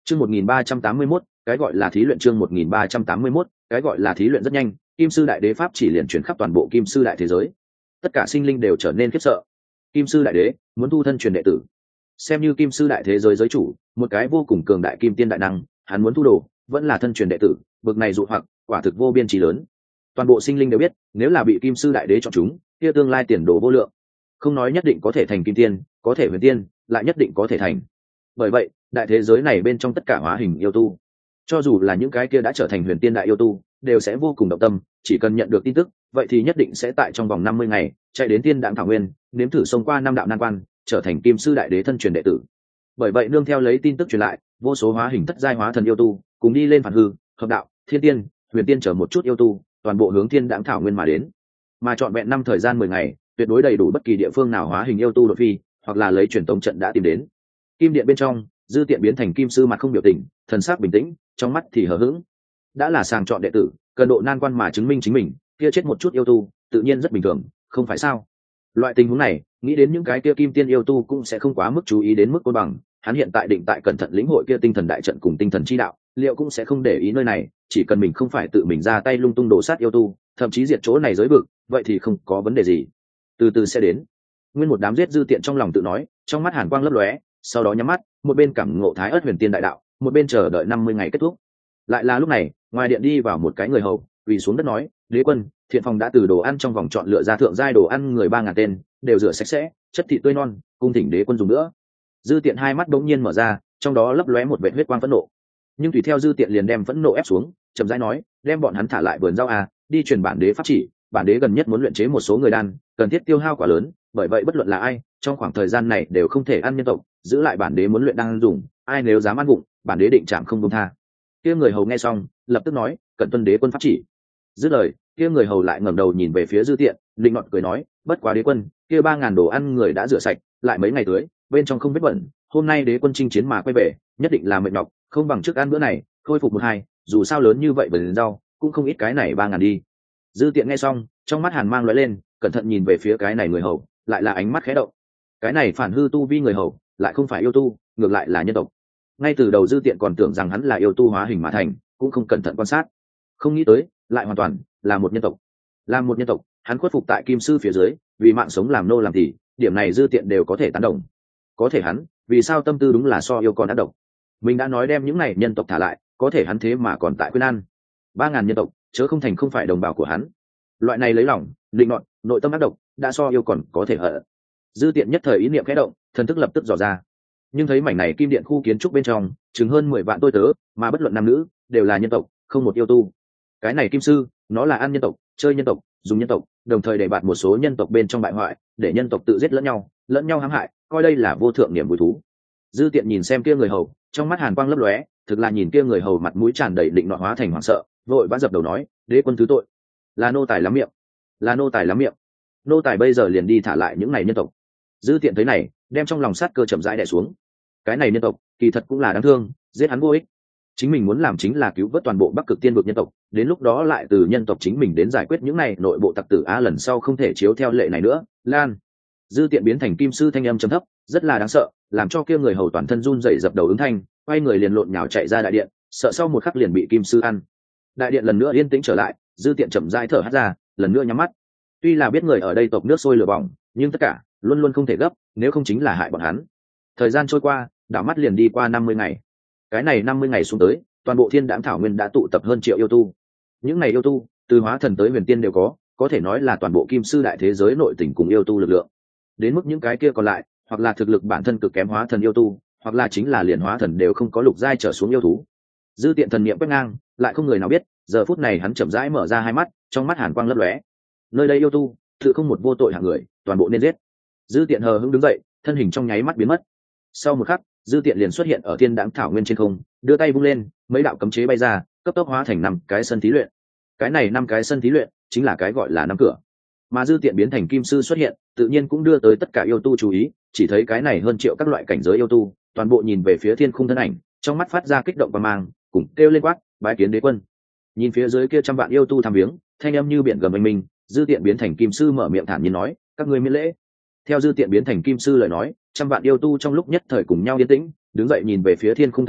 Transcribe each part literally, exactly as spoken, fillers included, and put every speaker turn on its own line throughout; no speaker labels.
Chương một nghìn ba trăm tám mươi mốt, cái gọi là thí luyện chương một nghìn ba trăm tám mươi mốt, cái gọi là thí luyện rất nhanh, Kim sư đại đế pháp chỉ liền chuyển khắp toàn bộ Kim sư đại thế giới. Tất cả sinh linh đều trở nên khiếp sợ. Kim sư đại đế muốn thu thân truyền đệ tử. Xem như Kim sư đại thế giới giới chủ, một cái vô cùng cường đại kim tiên đại năng, hắn muốn thu đồ, vẫn là thân truyền đệ tử, bực này dụ hoặc, quả thực vô biên chí lớn. Toàn bộ sinh linh đều biết, nếu là bị Kim sư đại đế chọn chúng, kia tương lai tiền đồ vô lượng. Không nói nhất định có thể thành kim tiên, có thể huyền tiên, lại nhất định có thể thành. Bởi vậy, đại thế giới này bên trong tất cả hóa hình yêu tu, cho dù là những cái kia đã trở thành huyền tiên đại yêu tu, đều sẽ vô cùng động tâm, chỉ cần nhận được tin tức, vậy thì nhất định sẽ tại trong vòng năm mươi ngày chạy đến Tiên Đạm Thảo Nguyên, nếm thử xông qua năm đạo nan quan, trở thành Kim sư đại đế thân truyền đệ tử. Bởi vậy nương theo lấy tin tức truyền lại, vô số hóa hình thất giai hóa thần yêu tu cùng đi lên phản hư, hợp đạo, thiên tiên, huyền tiên chở một chút yêu tu, toàn bộ hướng Tiên Đạm Thảo Nguyên mà đến. Mà trọn vẹn năm thời gian mười ngày, tuyệt đối đầy đủ bất kỳ địa phương nào hóa hình yêu tu đột phi, hoặc là lấy truyền tống trận đã tìm đến. Kim điện bên trong, Dư Tiện biến thành kim sư mặt không biểu tình, thần sắc bình tĩnh, trong mắt thì hờ hững. Đã là sàng chọn đệ tử, cần độ nan quan mà chứng minh chính mình, kia chết một chút yêu tu, tự nhiên rất bình thường, không phải sao? Loại tình huống này, nghĩ đến những cái kia kim tiên yêu tu cũng sẽ không quá mức chú ý đến mức côn bằng, hắn hiện tại định tại cẩn thận lĩnh hội kia tinh thần đại trận cùng tinh thần chi đạo, liệu cũng sẽ không để ý nơi này, chỉ cần mình không phải tự mình ra tay lung tung đổ sát yêu tu, thậm chí diệt chỗ này giới vực, vậy thì không có vấn đề gì. Từ từ sẽ đến. Nguyên một đám giết Dư Tiện trong lòng tự nói, trong mắt hàn quang lấp lóe, sau đó nhắm mắt, một bên cảm ngộ Thái Ức Huyền Tiên đại đạo, một bên chờ đợi năm mươi ngày kết thúc. Lại là lúc này, ngoài điện đi vào một cái người hầu, quỳ xuống đất nói: "Đế quân, Thiện phòng đã từ đồ ăn trong vòng chọn lựa ra thượng giai đồ ăn người ba ngàn tên, đều rửa sạch sẽ, chất thịt tươi non, cung thỉnh đế quân dùng nữa." Dư Tiện hai mắt bỗng nhiên mở ra, trong đó lấp lóe một vệt huyết quang phẫn nộ. Nhưng tùy theo Dư Tiện liền đem phẫn nộ ép xuống, chậm rãi nói: "Đem bọn hắn thả lại vườn rau à, đi truyền bản đế pháp chỉ, bản đế gần nhất muốn luyện chế một số người đan, cần thiết tiêu hao quá lớn, bởi vậy bất luận là ai, trong khoảng thời gian này đều không thể ăn nhân tộc, giữ lại bản đế muốn luyện đan dùng, ai nếu dám ăn vụng, bản đế định chạm không buông tha." Kia người hầu nghe xong, lập tức nói: "Cẩn tuân đế quân pháp chỉ." Dứt lời, kia người hầu lại ngẩng đầu nhìn về phía Dư Tiện, định nọt cười nói: "Bất quá đế quân, kia ba ngàn đồ ăn người đã rửa sạch, lại mấy ngày tưới, bên trong không vết bẩn, hôm nay đế quân chinh chiến mà quay về, nhất định là mệt nhọc, không bằng trước ăn bữa này, khôi phục một hai, dù sao lớn như vậy vườn rau, cũng không ít cái này ba ngàn đi." Dư Tiện nghe xong, trong mắt hàn mang lóe lên, cẩn thận nhìn về phía cái này người hầu, lại là ánh mắt khẽ động. Cái này phản hư tu vi người hầu, lại không phải yêu tu, ngược lại là nhân tộc. Ngay từ đầu Dư Tiện còn tưởng rằng hắn là yêu tu hóa hình mà thành, cũng không cẩn thận quan sát, không nghĩ tới lại hoàn toàn là một nhân tộc. Làm một nhân tộc, hắn khuất phục tại kim sư phía dưới, vì mạng sống làm nô làm tỳ, điểm này Dư Tiện đều có thể tán đồng. Có thể hắn, vì sao tâm tư đúng là so yêu còn ác độc? Mình đã nói đem những này nhân tộc thả lại, có thể hắn thế mà còn tại khuyên ăn ba ngàn nhân tộc, chớ không thành không phải đồng bào của hắn. Loại này lấy lòng, định nọt, nội tâm ác độc, đã so yêu còn có thể hận. Dư Tiện nhất thời ý niệm khẽ động, thần thức lập tức dò ra. Nhưng thấy mảnh này kim điện khu kiến trúc bên trong, chừng hơn mười vạn tôi tớ, mà bất luận nam nữ, đều là nhân tộc, không một yêu tu. Cái này kim sư, nó là ăn nhân tộc, chơi nhân tộc, dùng nhân tộc, đồng thời để bạt một số nhân tộc bên trong bại hoại, để nhân tộc tự giết lẫn nhau, lẫn nhau hãm hại, coi đây là vô thượng niềm vui thú. Dư Tiện nhìn xem kia người hầu, trong mắt hàn quang lấp lóe, thực là nhìn kia người hầu mặt mũi tràn đầy định nọ hóa thành hoảng sợ, vội vã dập đầu nói: "Đế quân thứ tội, là nô tài lắm miệng, là nô tài lắm miệng, nô tài bây giờ liền đi thả lại những này nhân tộc." Dư Tiện thấy này, đem trong lòng sát cơ chậm rãi đè xuống. Cái này nhân tộc, kỳ thật cũng là đáng thương, giết hắn vô ích. Chính mình muốn làm chính là cứu vớt toàn bộ Bắc Cực Tiên vực nhân tộc, đến lúc đó lại từ nhân tộc chính mình đến giải quyết những này nội bộ tặc tử á, lần sau không thể chiếu theo lệ này nữa. Lan. Dư Tiện biến thành kim sư thanh âm trầm thấp, rất là đáng sợ, làm cho kia người hầu toàn thân run rẩy dập đầu ứng thanh, quay người liền lộn nhào chạy ra đại điện, sợ sau một khắc liền bị kim sư ăn. Đại điện lần nữa yên tĩnh trở lại, Dư Tiện chậm rãi thở hắt ra, lần nữa nhắm mắt. Tuy là biết người ở đây tộc nước sôi lửa bỏng, nhưng tất cả luôn luôn không thể gấp, nếu không chính là hại bọn hắn. Thời gian trôi qua, đảo mắt liền đi qua năm mươi ngày. Cái này năm mươi ngày xuống tới, toàn bộ Thiên Đãng Thảo Nguyên đã tụ tập hơn triệu yêu tu. Những này yêu tu, từ hóa thần tới huyền tiên đều có, có thể nói là toàn bộ kim sư đại thế giới nội tình cùng yêu tu lực lượng. Đến mức những cái kia còn lại, hoặc là thực lực bản thân cực kém hóa thần yêu tu, hoặc là chính là liền hóa thần đều không có lục giai trở xuống yêu thú. Dư Tiện thần niệm quét ngang, lại không người nào biết, giờ phút này hắn chậm rãi mở ra hai mắt, trong mắt hàn quang lấp lóe. Nơi đây yêu tu, tự không một vô tội hạng người, toàn bộ nên giết. Dư Tiện hờ hững đứng dậy, thân hình trong nháy mắt biến mất. Sau một khắc, Dư Tiện liền xuất hiện ở Thiên Đãng Thảo Nguyên trên không, đưa tay vung lên, mấy đạo cấm chế bay ra, cấp tốc hóa thành năm cái sân thí luyện. Cái này năm cái sân thí luyện chính là cái gọi là năm cửa. Mà Dư Tiện biến thành kim sư xuất hiện, tự nhiên cũng đưa tới tất cả yêu tu chú ý, chỉ thấy cái này hơn triệu các loại cảnh giới yêu tu, toàn bộ nhìn về phía thiên khung thân ảnh, trong mắt phát ra kích động và mang, cùng kêu lên quát: "Bái kiến đế quân!" Nhìn phía dưới kia trăm vạn yêu tu tham viếng, thanh âm như biển gầm mênh minh, Dư Tiện biến thành kim sư mở miệng thản nhiên nói: "Các ngươi miễn lễ." Theo Dư Tiện biến thành kim sư lời nói, trăm vạn yêu tu trong lúc nhất thời cùng nhau yên tĩnh, đứng dậy nhìn về phía thiên khung thân ảnh,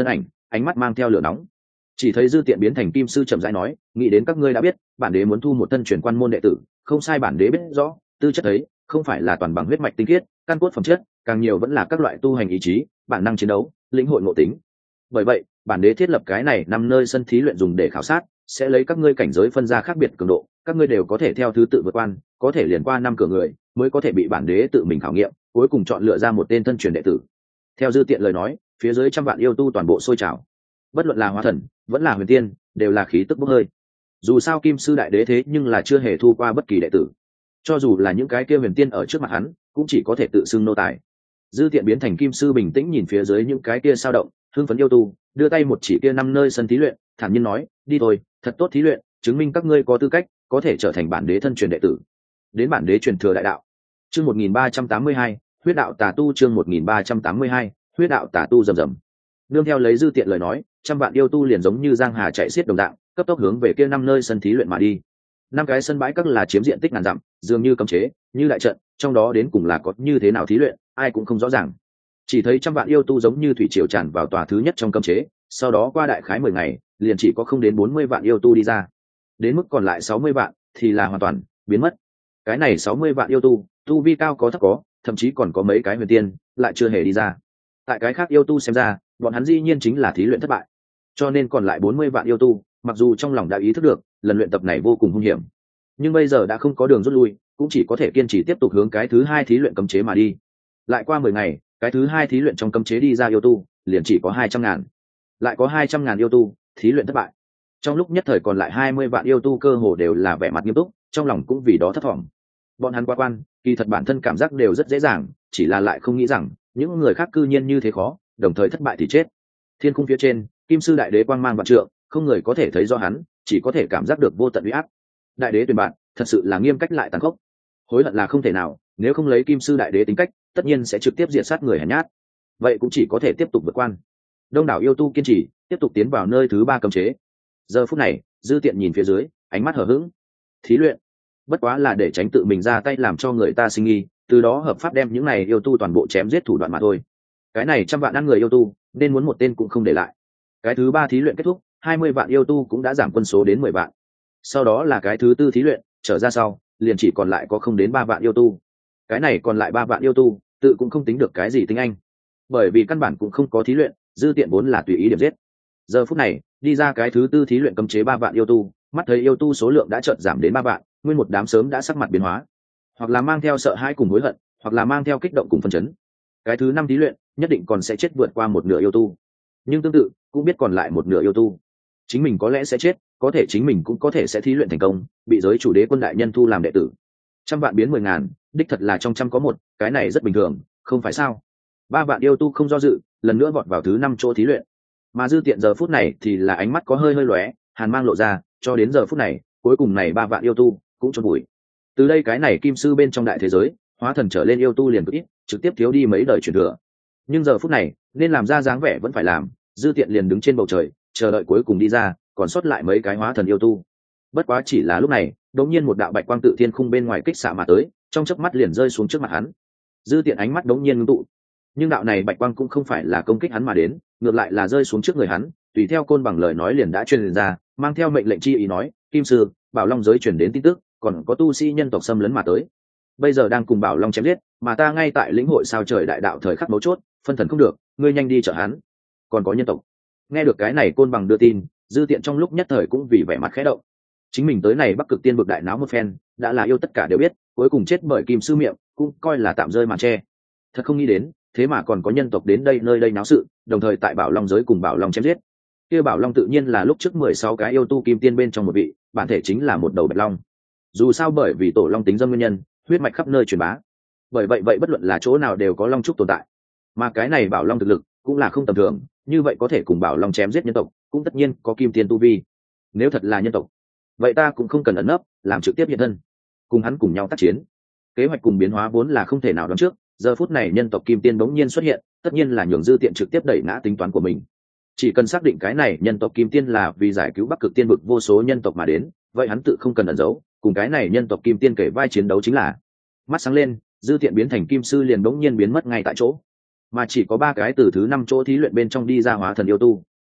ánh mắt mang theo lửa nóng. Chỉ thấy dư tiện biến thành kim sư chậm rãi nói, nghĩ đến các ngươi đã biết bản đế muốn thu một thân truyền quan môn đệ tử, không sai, bản đế biết rõ tư chất ấy không phải là toàn bằng huyết mạch tinh khiết, căn cốt phẩm chất càng nhiều vẫn là các loại tu hành ý chí, bản năng chiến đấu, lĩnh hội ngộ tính. Bởi vậy bản đế thiết lập cái này năm nơi sân thí luyện dùng để khảo sát, sẽ lấy các ngươi cảnh giới phân ra khác biệt cường độ, các ngươi đều có thể theo thứ tự vượt quan, có thể liền qua năm cửa người mới có thể bị bản đế tự mình khảo nghiệm, cuối cùng chọn lựa ra một tên thân truyền đệ tử. Theo dư tiện lời nói, phía dưới trăm vạn yêu tu toàn bộ sôi trào, bất luận là hóa thần vẫn là huyền tiên đều là khí tức bốc hơi. Dù sao kim sư đại đế thế nhưng là chưa hề thu qua bất kỳ đệ tử, cho dù là những cái kia huyền tiên ở trước mặt hắn cũng chỉ có thể tự xưng nô tài. Dư tiện biến thành kim sư bình tĩnh nhìn phía dưới những cái kia sao động hưng phấn yêu tu, đưa tay một chỉ kia năm nơi sân thí luyện, thản nhiên nói, đi thôi, thật tốt thí luyện, chứng minh các ngươi có tư cách có thể trở thành bản đế thân truyền đệ tử, đến bản đế truyền thừa đại đạo. Chương một nghìn ba trăm tám mươi hai, huyết đạo tà tu. Chương một nghìn ba trăm tám mươi hai, huyết đạo tà tu. Rầm rầm. Nương theo lấy dư tiện lời nói, trăm vạn yêu tu liền giống như giang hà chạy xiết đồng dạng, cấp tốc hướng về kia năm nơi sân thí luyện mà đi. Năm cái sân bãi các là chiếm diện tích ngàn dặm, dường như cấm chế, như đại trận, trong đó đến cùng là có như thế nào thí luyện, ai cũng không rõ ràng. Chỉ thấy trăm vạn yêu tu giống như thủy triều tràn vào tòa thứ nhất trong cấm chế, sau đó qua đại khái mười ngày, liền chỉ có không đến bốn mươi vạn yêu tu đi ra. Đến mức còn lại sáu mươi vạn thì là hoàn toàn biến mất. Cái này sáu mươi vạn yêu tu, tu vi cao có thấp có, thậm chí còn có mấy cái huyền tiên lại chưa hề đi ra. Tại cái khác yêu tu xem ra, bọn hắn dĩ nhiên chính là thí luyện thất bại. Cho nên còn lại bốn mươi vạn yêu tu, mặc dù trong lòng đã ý thức được lần luyện tập này vô cùng hung hiểm, nhưng bây giờ đã không có đường rút lui, cũng chỉ có thể kiên trì tiếp tục hướng cái thứ hai thí luyện cấm chế mà đi. Lại qua mười ngày, cái thứ hai thí luyện trong cấm chế đi ra yêu tu liền chỉ có hai trăm ngàn. Lại có hai trăm ngàn yêu tu, thí luyện thất bại. Trong lúc nhất thời còn lại hai mươi vạn yêu tu cơ hồ đều là vẻ mặt nghiêm túc, trong lòng cũng vì đó thất vọng. Bọn hắn qua quan, kỳ thật bản thân cảm giác đều rất dễ dàng, chỉ là lại không nghĩ rằng những người khác cư nhiên như thế khó, đồng thời thất bại thì chết. Thiên khung phía trên, kim sư đại đế quang mang vạn trượng, không người có thể thấy do hắn, chỉ có thể cảm giác được vô tận uy áp. Đại đế tuyển bạn, thật sự là nghiêm cách lại tàn khốc. Hối hận là không thể nào, nếu không lấy kim sư đại đế tính cách, tất nhiên sẽ trực tiếp diệt sát người hèn nhát. Vậy cũng chỉ có thể tiếp tục vượt quan. Đông đảo yêu tu kiên trì, tiếp tục tiến vào nơi thứ ba cấm chế. Giờ phút này, dư tiện nhìn phía dưới, ánh mắt hờ hững. Thí luyện, bất quá là để tránh tự mình ra tay làm cho người ta sinh nghi, từ đó hợp pháp đem những này yêu tu toàn bộ chém giết thủ đoạn mà thôi. Cái này trăm vạn ăn người yêu tu, nên muốn một tên cũng không để lại. Cái thứ ba thí luyện kết thúc, hai mươi vạn yêu tu cũng đã giảm quân số đến mười vạn. Sau đó là cái thứ tư thí luyện, trở ra sau, liền chỉ còn lại có không đến ba vạn yêu tu. Cái này còn lại ba vạn yêu tu, tự cũng không tính được cái gì tinh anh, bởi vì căn bản cũng không có thí luyện, dư tiện vốn là tùy ý điểm giết. Giờ phút này, đi ra cái thứ tư thí luyện cấm chế ba vạn yêu tu, mắt thấy yêu tu số lượng đã chợt giảm đến ba vạn, nguyên một đám sớm đã sắc mặt biến hóa, hoặc là mang theo sợ hãi cùng hối hận, hoặc là mang theo kích động cùng phấn chấn. Cái thứ năm thí luyện, nhất định còn sẽ chết vượt qua một nửa yêu tu, nhưng tương tự cũng biết còn lại một nửa yêu tu, chính mình có lẽ sẽ chết, có thể chính mình cũng có thể sẽ thí luyện thành công, bị giới chủ đế quân đại nhân thu làm đệ tử. Trăm vạn biến mười ngàn, đích thật là trong trăm có một, cái này rất bình thường, không phải sao? Ba vạn yêu tu không do dự, lần nữa vọt vào thứ năm chỗ thí luyện. Mà dư tiện giờ phút này thì là ánh mắt có hơi hơi lóe, hàn mang lộ ra, cho đến giờ phút này, cuối cùng này ba vạn yêu tu cũng chôn bụi. Từ đây cái này kim sư bên trong đại thế giới, hóa thần trở lên yêu tu liền cực ít, trực tiếp thiếu đi mấy đời truyền thừa. Nhưng giờ phút này, nên làm ra dáng vẻ vẫn phải làm, dư tiện liền đứng trên bầu trời, chờ đợi cuối cùng đi ra, còn sót lại mấy cái hóa thần yêu tu. Bất quá chỉ là lúc này, đột nhiên một đạo bạch quang tự thiên khung bên ngoài kích xạ mà tới, trong chớp mắt liền rơi xuống trước mặt hắn. Dư tiện ánh mắt đột nhiên ngưng tụ, nhưng đạo này bạch quang cũng không phải là công kích hắn mà đến, ngược lại là rơi xuống trước người hắn, tùy theo côn bằng lời nói liền đã truyền ra, mang theo mệnh lệnh chi ý nói, kim sư, bảo long giới truyền đến tin tức, còn có tu sĩ nhân tộc xâm lấn mà tới, bây giờ đang cùng bảo long chém giết, mà ta ngay tại lĩnh hội sao trời đại đạo thời khắc mấu chốt, phân thần không được, ngươi nhanh đi chở hắn. Còn có nhân tộc. Nghe được cái này côn bằng đưa tin, dư tiện trong lúc nhất thời cũng vì vẻ mặt khẽ động. Chính mình tới này Bắc Cực Tiên vực đại náo một phen, đã là yêu tất cả đều biết, cuối cùng chết bởi kim sư miệng, cũng coi là tạm rơi màn che. Thật không nghĩ đến, thế mà còn có nhân tộc đến đây nơi đây náo sự, đồng thời tại bảo long giới cùng bảo long chém giết. Kia bảo long tự nhiên là lúc trước mười sáu cái yêu tu kim tiên bên trong một vị, bản thể chính là một đầu bạch long. Dù sao bởi vì tổ long tính dâm nguyên nhân, huyết mạch khắp nơi truyền bá, bởi vậy vậy bất luận là chỗ nào đều có long trúc tồn tại. Mà cái này bảo long thực lực cũng là không tầm thường, như vậy có thể cùng bảo long chém giết nhân tộc, cũng tất nhiên có kim tiên tu vi. Nếu thật là nhân tộc, vậy ta cũng không cần ẩn nấp, làm trực tiếp hiện thân, cùng hắn cùng nhau tác chiến. Kế hoạch cùng biến hóa vốn là không thể nào đoán trước, giờ phút này nhân tộc kim tiên bỗng nhiên xuất hiện, tất nhiên là nhường dư tiện trực tiếp đẩy ngã tính toán của mình. Chỉ cần xác định cái này nhân tộc kim tiên là vì giải cứu Bắc Cực Tiên vực vô số nhân tộc mà đến, vậy hắn tự không cần ẩn giấu, cùng cái này nhân tộc kim tiên kể vai chiến đấu chính là. Mắt sáng lên, dư tiện biến thành kim sư liền bỗng nhiên biến mất ngay tại chỗ, mà chỉ có ba cái từ thứ năm chỗ thí luyện bên trong đi ra hóa thần yêu tu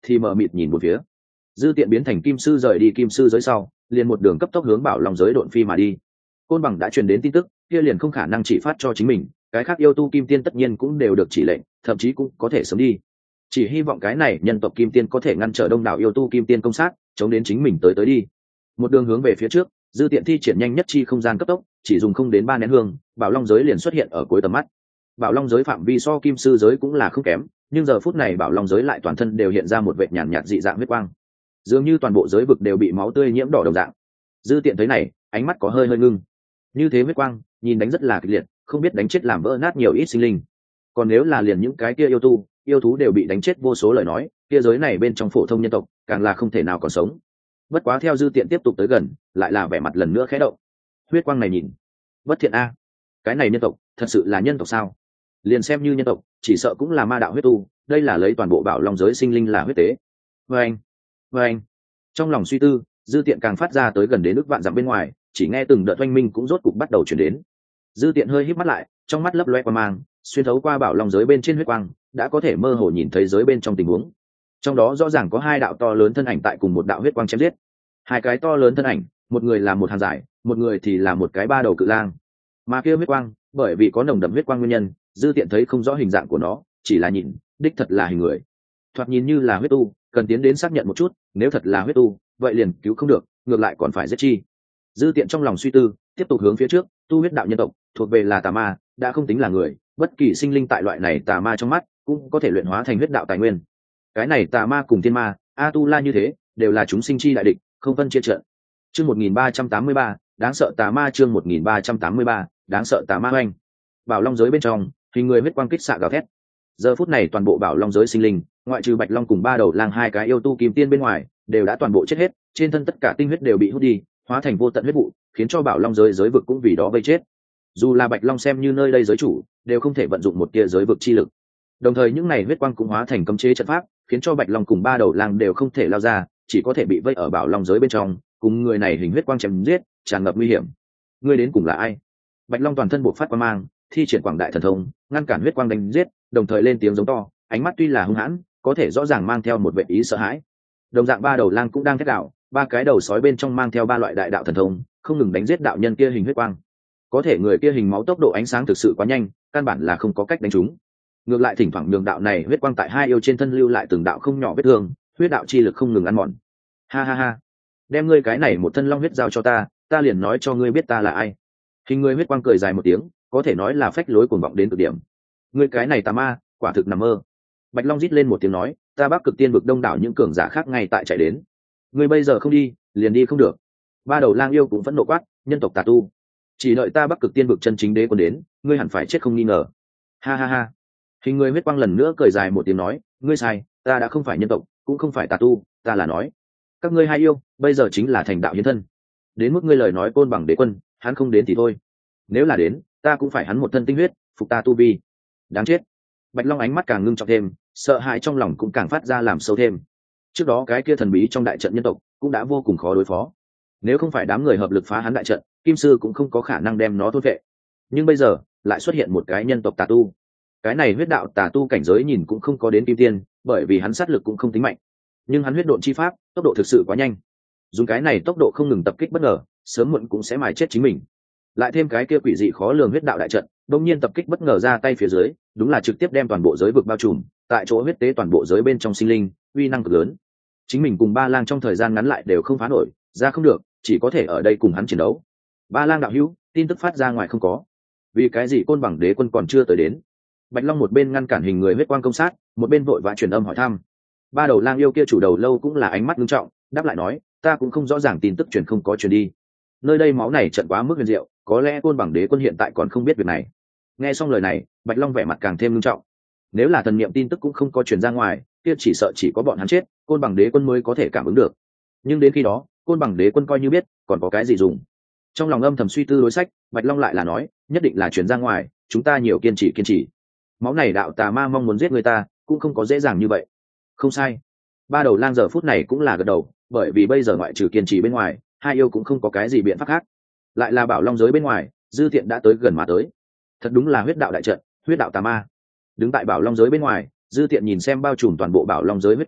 thì mờ mịt nhìn một phía. Dư Tiện biến thành kim sư rời đi kim sư giới sau, liền một đường cấp tốc hướng bảo long giới độn phi mà đi. Côn bằng đã truyền đến tin tức, kia liền không khả năng chỉ phát cho chính mình, cái khác yêu tu kim tiên tất nhiên cũng đều được chỉ lệnh, thậm chí cũng có thể sớm đi. Chỉ hy vọng cái này nhân tộc kim tiên có thể ngăn trở đông đảo yêu tu kim tiên công sát, chống đến chính mình tới tới đi. Một đường hướng về phía trước, Dư Tiện thi triển nhanh nhất chi không gian cấp tốc, chỉ dùng không đến ba nén hương, bảo long giới liền xuất hiện ở cuối tầm mắt. Bảo long giới phạm vi so kim sư giới cũng là không kém, nhưng giờ phút này bảo long giới lại toàn thân đều hiện ra một vệt nhàn nhạt dị dạng huyết quang, dường như toàn bộ giới vực đều bị máu tươi nhiễm đỏ đồng dạng. Dư Tiện thấy này, ánh mắt có hơi hơi ngưng. Như thế huyết quang, nhìn đánh rất là kịch liệt, không biết đánh chết làm vỡ nát nhiều ít sinh linh. Còn nếu là liền những cái kia yêu tu, yêu thú đều bị đánh chết vô số lời nói, kia giới này bên trong phổ thông nhân tộc, càng là không thể nào còn sống. Bất quá theo Dư Tiện tiếp tục tới gần, lại là vẻ mặt lần nữa khẽ động. Huyết quang này nhìn, bất thiện a. Cái này nhân tộc, thật sự là nhân tộc sao? Liền xem như nhân tộc, chỉ sợ cũng là ma đạo huyết tu, đây là lấy toàn bộ bảo long giới sinh linh là huyết tế. Vâng, vâng. Trong lòng suy tư, Dư Tiện càng phát ra tới gần đến ức vạn dặm bên ngoài, chỉ nghe từng đợt oanh minh cũng rốt cục bắt đầu chuyển đến. Dư Tiện hơi híp mắt lại, trong mắt lấp loe qua mang, xuyên thấu qua bảo long giới bên trên huyết quang, đã có thể mơ hồ nhìn thấy giới bên trong tình huống. Trong đó rõ ràng có hai đạo to lớn thân ảnh tại cùng một đạo huyết quang chém giết. Hai cái to lớn thân ảnh, một người là một hàng dài, một người thì là một cái ba đầu cự lang. Mà kia huyết quang, bởi vì có nồng đậm huyết quang nguyên nhân, Dư Tiện thấy không rõ hình dạng của nó, chỉ là nhìn, đích thật là hình người. Thoạt nhìn như là huyết tu, cần tiến đến xác nhận một chút, nếu thật là huyết tu, vậy liền cứu không được, ngược lại còn phải giết chi. Dư Tiện trong lòng suy tư, tiếp tục hướng phía trước, tu huyết đạo nhân tộc, thuộc về là tà ma, đã không tính là người, bất kỳ sinh linh tại loại này tà ma trong mắt, cũng có thể luyện hóa thành huyết đạo tài nguyên. Cái này tà ma cùng thiên ma, a tu la như thế, đều là chúng sinh chi đại địch, không phân chia trận. Chương một nghìn ba trăm tám mươi ba, đáng sợ tà ma chương một nghìn ba trăm tám mươi ba, đáng sợ tà ma oanh. Bảo long giới bên trong, hình người huyết quang kích xạ gào thét. Giờ phút này toàn bộ bảo long giới sinh linh, ngoại trừ bạch long cùng ba đầu lang hai cái yêu tu kim tiên bên ngoài, đều đã toàn bộ chết hết, trên thân tất cả tinh huyết đều bị hút đi, hóa thành vô tận huyết vụ, khiến cho bảo long giới giới vực cũng vì đó vây chết. Dù là bạch long xem như nơi đây giới chủ, đều không thể vận dụng một tia giới vực chi lực. Đồng thời những này huyết quang cũng hóa thành cấm chế trận pháp, khiến cho bạch long cùng ba đầu lang đều không thể lao ra, chỉ có thể bị vây ở bảo long giới bên trong, cùng người này hình huyết quang chém giết, tràn ngập nguy hiểm. Ngươi đến cùng là ai? Bạch long toàn thân bộc phát quang mang, thi triển quảng đại thần thông, ngăn cản huyết quang đánh giết, đồng thời lên tiếng giống to, ánh mắt tuy là hung hãn, có thể rõ ràng mang theo một vẻ ý sợ hãi. Đồng dạng ba đầu lang cũng đang thét đạo, ba cái đầu sói bên trong mang theo ba loại đại đạo thần thông, không ngừng đánh giết đạo nhân kia hình huyết quang. Có thể người kia hình máu tốc độ ánh sáng thực sự quá nhanh, căn bản là không có cách đánh trúng. Ngược lại thỉnh thoảng đường đạo này huyết quang tại hai yêu trên thân lưu lại từng đạo không nhỏ vết thương, huyết đạo chi lực không ngừng ăn mòn. Ha ha ha, đem ngươi cái này một thân long huyết giao cho ta, ta liền nói cho ngươi biết ta là ai. Hình người huyết quang cười dài một tiếng, có thể nói là phách lối cuồng vọng đến cực điểm. Ngươi cái này tà ma, quả thực nằm mơ. Bạch long rít lên một tiếng nói, ta Bắc Cực Tiên vực đông đảo những cường giả khác ngay tại chạy đến. Ngươi bây giờ không đi, liền đi không được. Ba đầu lang yêu cũng phẫn nộ quát, nhân tộc tà tu, chỉ đợi ta Bắc Cực Tiên vực chân chính đế quân đến, ngươi hẳn phải chết không nghi ngờ. Ha ha ha. Hình người huyết quang lần nữa cười dài một tiếng nói, ngươi sai, ta đã không phải nhân tộc, cũng không phải tà tu, ta là nói, các ngươi hai yêu, bây giờ chính là thành đạo hiến thân. Đến mức ngươi lời nói côn bằng đế quân, hắn không đến thì thôi. Nếu là đến, ta cũng phải hắn một thân tinh huyết, phục ta tu vi. Đáng chết. Bạch long ánh mắt càng ngưng trọng thêm, sợ hãi trong lòng cũng càng phát ra làm sâu thêm. Trước đó cái kia thần bí trong đại trận nhân tộc cũng đã vô cùng khó đối phó, nếu không phải đám người hợp lực phá hắn đại trận, kim sư cũng không có khả năng đem nó thôn vệ. Nhưng bây giờ lại xuất hiện một cái nhân tộc tà tu, cái này huyết đạo tà tu cảnh giới nhìn cũng không có đến kim tiên, bởi vì hắn sát lực cũng không tính mạnh, nhưng hắn huyết độn chi pháp tốc độ thực sự quá nhanh, dùng cái này tốc độ không ngừng tập kích bất ngờ, sớm muộn cũng sẽ mài chết chính mình. Lại thêm cái kia quỷ dị khó lường huyết đạo đại trận, đông nhiên tập kích bất ngờ ra tay phía dưới, đúng là trực tiếp đem toàn bộ giới vực bao trùm, tại chỗ huyết tế toàn bộ giới bên trong sinh linh, uy năng cực lớn. Chính mình cùng ba lang trong thời gian ngắn lại đều không phá nổi, ra không được, chỉ có thể ở đây cùng hắn chiến đấu. Ba lang đạo hữu, tin tức phát ra ngoài không có, vì cái gì côn bằng đế quân còn chưa tới đến? Bạch long một bên ngăn cản hình người huyết quang công sát, một bên vội vã truyền âm hỏi thăm. Ba đầu lang yêu kia chủ đầu lâu cũng là ánh mắt nghiêm trọng, đáp lại nói, ta cũng không rõ ràng tin tức truyền không có truyền đi, nơi đây máu này trận quá mức huyền diệu, có lẽ côn bằng đế quân hiện tại còn không biết việc này. Nghe xong lời này, Bạch long vẻ mặt càng thêm nghiêm trọng. Nếu là thần niệm tin tức cũng không có truyền ra ngoài, kia chỉ sợ chỉ có bọn hắn chết, côn bằng đế quân mới có thể cảm ứng được. Nhưng đến khi đó, côn bằng đế quân coi như biết, còn có cái gì dùng? Trong lòng âm thầm suy tư đối sách, Bạch long lại là nói, nhất định là truyền ra ngoài, chúng ta nhiều kiên trì kiên trì. Máu này đạo tà ma mong muốn giết người ta, cũng không có dễ dàng như vậy. Không sai. Ba đầu lang giờ phút này cũng là gật đầu, bởi vì bây giờ ngoại trừ kiên trì bên ngoài, hai yêu cũng không có cái gì biện pháp khác. Lại là bảo long giới bên ngoài, Dư Tiện đã tới gần mà tới. Thật đúng là huyết đạo đại trận, huyết đạo tà ma. Đứng tại bảo long giới bên ngoài, Dư Tiện nhìn xem bao trùm toàn bộ bảo long giới huyết quang,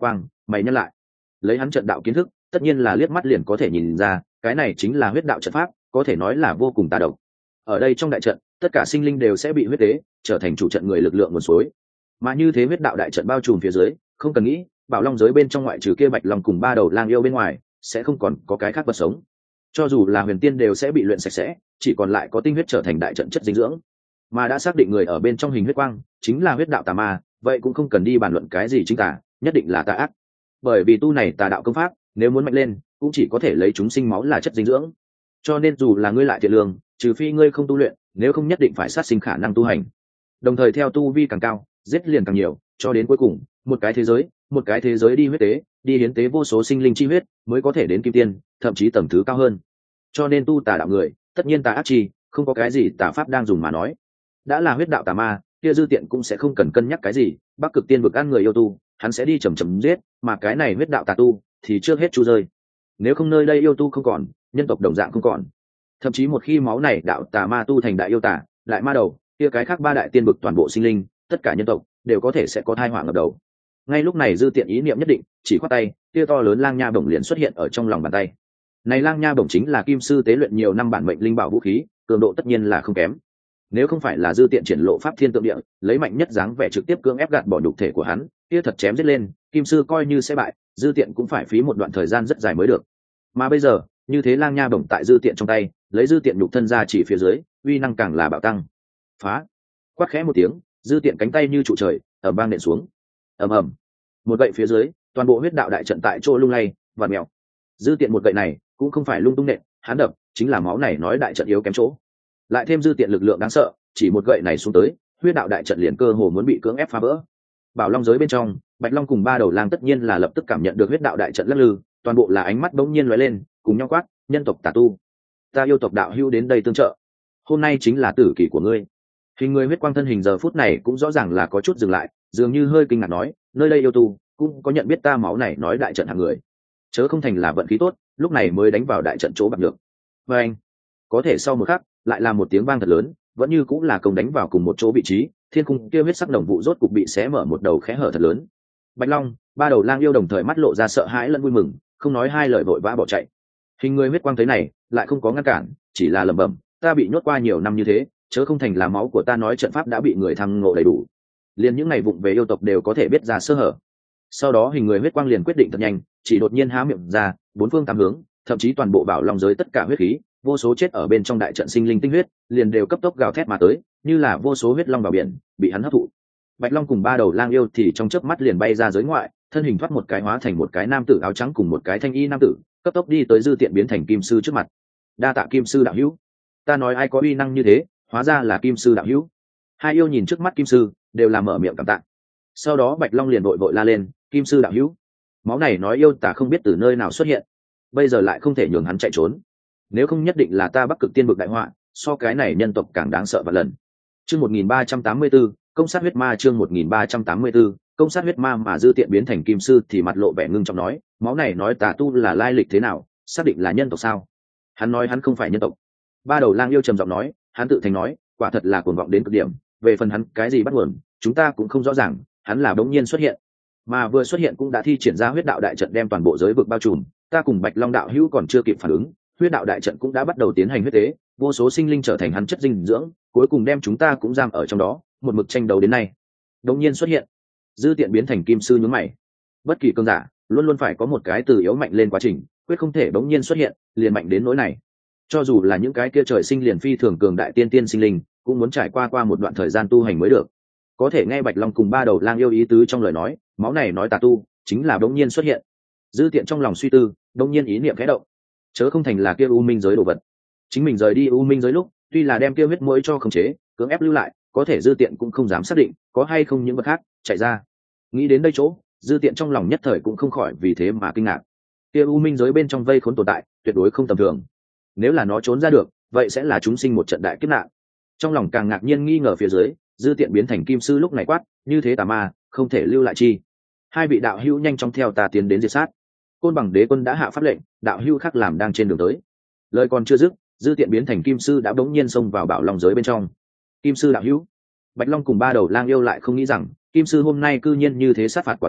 mày nhắc lại. Lấy hắn trận đạo kiến thức, tất nhiên là liếc mắt liền có thể nhìn ra cái này chính là huyết đạo trận pháp, có thể nói là vô cùng tà độc. Ở đây trong đại trận, tất cả sinh linh đều sẽ bị huyết tế, trở thành chủ trận người lực lượng nguồn suối. Mà như thế huyết đạo đại trận bao trùm phía dưới, không cần nghĩ, bảo long giới bên trong ngoại trừ kia bạch long cùng ba đầu lang yêu bên ngoài, sẽ không còn có cái khác vật sống. Cho dù là huyền tiên đều sẽ bị luyện sạch sẽ, chỉ còn lại có tinh huyết trở thành đại trận chất dinh dưỡng. Mà đã xác định người ở bên trong hình huyết quang chính là huyết đạo tà ma, vậy cũng không cần đi bàn luận cái gì chính tà, nhất định là tà ác. Bởi vì tu này tà đạo công pháp, nếu muốn mạnh lên, cũng chỉ có thể lấy chúng sinh máu là chất dinh dưỡng. Cho nên dù là ngươi lại thiện lương, trừ phi ngươi không tu luyện, nếu không nhất định phải sát sinh khả năng tu hành. Đồng thời theo tu vi càng cao, giết liền càng nhiều, cho đến cuối cùng, một cái thế giới, một cái thế giới đi huyết tế, đi hiến tế vô số sinh linh chi huyết, mới có thể đến kim tiên, thậm chí tầng thứ cao hơn. Cho nên tu tà đạo người, tất nhiên tà ác chi, không có cái gì tà pháp đang dùng mà nói. Đã là huyết đạo tà ma, kia dư tiện cũng sẽ không cần cân nhắc cái gì, Bắc Cực Tiên vực ăn người yêu tu, hắn sẽ đi chầm chậm giết, mà cái này huyết đạo tà tu thì trước hết chu rơi. Nếu không nơi đây yêu tu không còn, nhân tộc đồng dạng không còn. Thậm chí một khi máu này đạo tà ma tu thành đại yêu tà, lại ma đầu, kia cái khác ba đại tiên vực toàn bộ sinh linh, tất cả nhân tộc đều có thể sẽ có tai họa ngập đầu. Ngay lúc này dư tiện ý niệm nhất định, chỉ khoát tay, kia to lớn lang nha bổng liền xuất hiện ở trong lòng bàn tay. Này lang nha bổng chính là kim sư tế luyện nhiều năm bản mệnh linh bảo vũ khí, cường độ tất nhiên là không kém. Nếu không phải là dư tiện triển lộ pháp thiên tượng địa, lấy mạnh nhất dáng vẻ trực tiếp cưỡng ép gạt bỏ nhục thể của hắn, kia thật chém giết lên, kim sư coi như sẽ bại, dư tiện cũng phải phí một đoạn thời gian rất dài mới được. Mà bây giờ, như thế lang nha bổng tại dư tiện trong tay, lấy dư tiện nhục thân ra chỉ phía dưới, uy năng càng là bạo tăng. Phá! Quát khẽ một tiếng, dư tiện cánh tay như trụ trời, ầm vang nện xuống. Ầm ầm. Một gậy phía dưới, toàn bộ huyết đạo đại trận tại chỗ lung lay, vặn mèo. Dư tiện một gậy này, cũng không phải lung tung nện, hắn đập, chính là máu này nói đại trận yếu kém chỗ. Lại thêm dư tiện lực lượng đáng sợ, chỉ một gậy này xuống tới, huyết đạo đại trận liền cơ hồ muốn bị cưỡng ép phá vỡ. Bảo long giới bên trong, bạch long cùng ba đầu lang tất nhiên là lập tức cảm nhận được huyết đạo đại trận lắc lư, toàn bộ là ánh mắt bỗng nhiên lóe lên, cùng nhau quát, nhân tộc tà tu, ta yêu tộc đạo hữu đến đây tương trợ, hôm nay chính là tử kỷ của ngươi. Hình người huyết quang thân hình giờ phút này cũng rõ ràng là có chút dừng lại, dường như hơi kinh ngạc nói, nơi đây yêu tu cũng có nhận biết ta máu này nói đại trận hạng người, chớ không thành là vận khí tốt, lúc này mới đánh vào đại trận chỗ bạc được. Và anh, có thể sau một khắc lại là một tiếng vang thật lớn, vẫn như cũng là công đánh vào cùng một chỗ vị trí, thiên cung kia huyết sắc đồng vụ rốt cục bị xé mở một đầu khẽ hở thật lớn. Bạch long, ba đầu lang yêu đồng thời mắt lộ ra sợ hãi lẫn vui mừng, không nói hai lời vội vã bỏ chạy. Hình người huyết quang thấy này lại không có ngăn cản, chỉ là lẩm bẩm, ta bị nhốt qua nhiều năm như thế, chớ không thành là máu của ta nói trận pháp đã bị người thăng ngộ đầy đủ. Liền những ngày vụng về yêu tộc đều có thể biết ra sơ hở. Sau đó hình người huyết quang liền quyết định thật nhanh, chỉ đột nhiên há miệng ra, bốn phương tám hướng, thậm chí toàn bộ bảo long giới tất cả huyết khí, vô số chết ở bên trong đại trận sinh linh tinh huyết, liền đều cấp tốc gào thét mà tới, như là vô số huyết long vào biển, bị hắn hấp thụ. Bạch long cùng ba đầu lang yêu thì trong chớp mắt liền bay ra giới ngoại, thân hình thoát một cái hóa thành một cái nam tử áo trắng cùng một cái thanh y nam tử, cấp tốc đi tới dư tiện biến thành kim sư trước mặt. Đa tạ kim sư đạo hữu, ta nói ai có uy năng như thế, hóa ra là kim sư đạo hữu. Hai yêu nhìn trước mắt kim sư, đều là mở miệng cảm tạ. Sau đó bạch long liền vội vội la lên, kim sư đạo hữu, máu này nói yêu tả không biết từ nơi nào xuất hiện, bây giờ lại không thể nhường hắn chạy trốn, nếu không nhất định là ta Bắc Cực Tiên vực đại họa, so cái này nhân tộc càng đáng sợ vạn lần. Chương một nghìn ba trăm tám mươi 134, công sát huyết ma. Chương một nghìn ba trăm tám mươi 134, công sát huyết ma. Mà dư tiện biến thành kim sư thì mặt lộ vẻ ngưng trọng nói, máu này nói tà tu là lai lịch thế nào, xác định là nhân tộc sao? Hắn nói hắn không phải nhân tộc. Ba đầu lang yêu trầm giọng nói, hắn tự thành nói, quả thật là cuồng vọng đến cực điểm, về phần hắn cái gì bắt nguồn, chúng ta cũng không rõ ràng, hắn là đống nhiên xuất hiện, mà vừa xuất hiện cũng đã thi triển ra huyết đạo đại trận đem toàn bộ giới vực bao trùm, ta cùng Bạch Long đạo hữu còn chưa kịp phản ứng, huyết đạo đại trận cũng đã bắt đầu tiến hành huyết tế, vô số sinh linh trở thành hắn chất dinh dưỡng, cuối cùng đem chúng ta cũng giam ở trong đó, một mực tranh đấu đến nay. Đống nhiên xuất hiện, dư tiện biến thành kim sư nhướng mày. Bất kỳ cường giả luôn luôn phải có một cái từ yếu mạnh lên quá trình, quyết không thể đống nhiên xuất hiện liền mạnh đến nỗi này. Cho dù là những cái kia trời sinh liền phi thường cường đại tiên tiên sinh linh, cũng muốn trải qua qua một đoạn thời gian tu hành mới được. Có thể nghe Bạch Long cùng ba đầu lang yêu ý tứ trong lời nói, máu này nói tà tu chính là đống nhiên xuất hiện. Dư tiện trong lòng suy tư, đống nhiên ý niệm khẽ động, chớ không thành là kia u minh giới đồ vật. Chính mình rời đi u minh giới lúc, tuy là đem kia huyết mũi cho khống chế, cưỡng ép lưu lại, có thể dư tiện cũng không dám xác định có hay không những vật khác chạy ra. Nghĩ đến đây chỗ, dư tiện trong lòng nhất thời cũng không khỏi vì thế mà kinh ngạc. Kia u minh giới bên trong vây khốn tồn tại, tuyệt đối không tầm thường. Nếu là nó trốn ra được, vậy sẽ là chúng sinh một trận đại kiếp nạn. Trong lòng càng ngạc nhiên nghi ngờ phía dưới, dư tiện biến thành kim sư lúc này quát, như thế tà ma, không thể lưu lại chi. Hai vị đạo hữu nhanh chóng theo ta tiến đến diệt sát. Côn Bằng Đế Quân đã hạ pháp lệnh, đạo hữu khác làm đang trên đường tới. Lời còn chưa dứt, dư tiện biến thành kim sư đã bỗng nhiên xông vào bảo long giới bên trong. Kim sư đạo hữu, Bạch Long cùng ba đầu lang yêu lại không nghĩ rằng kim sư hôm nay cư nhiên như thế sát phạt quả đoán,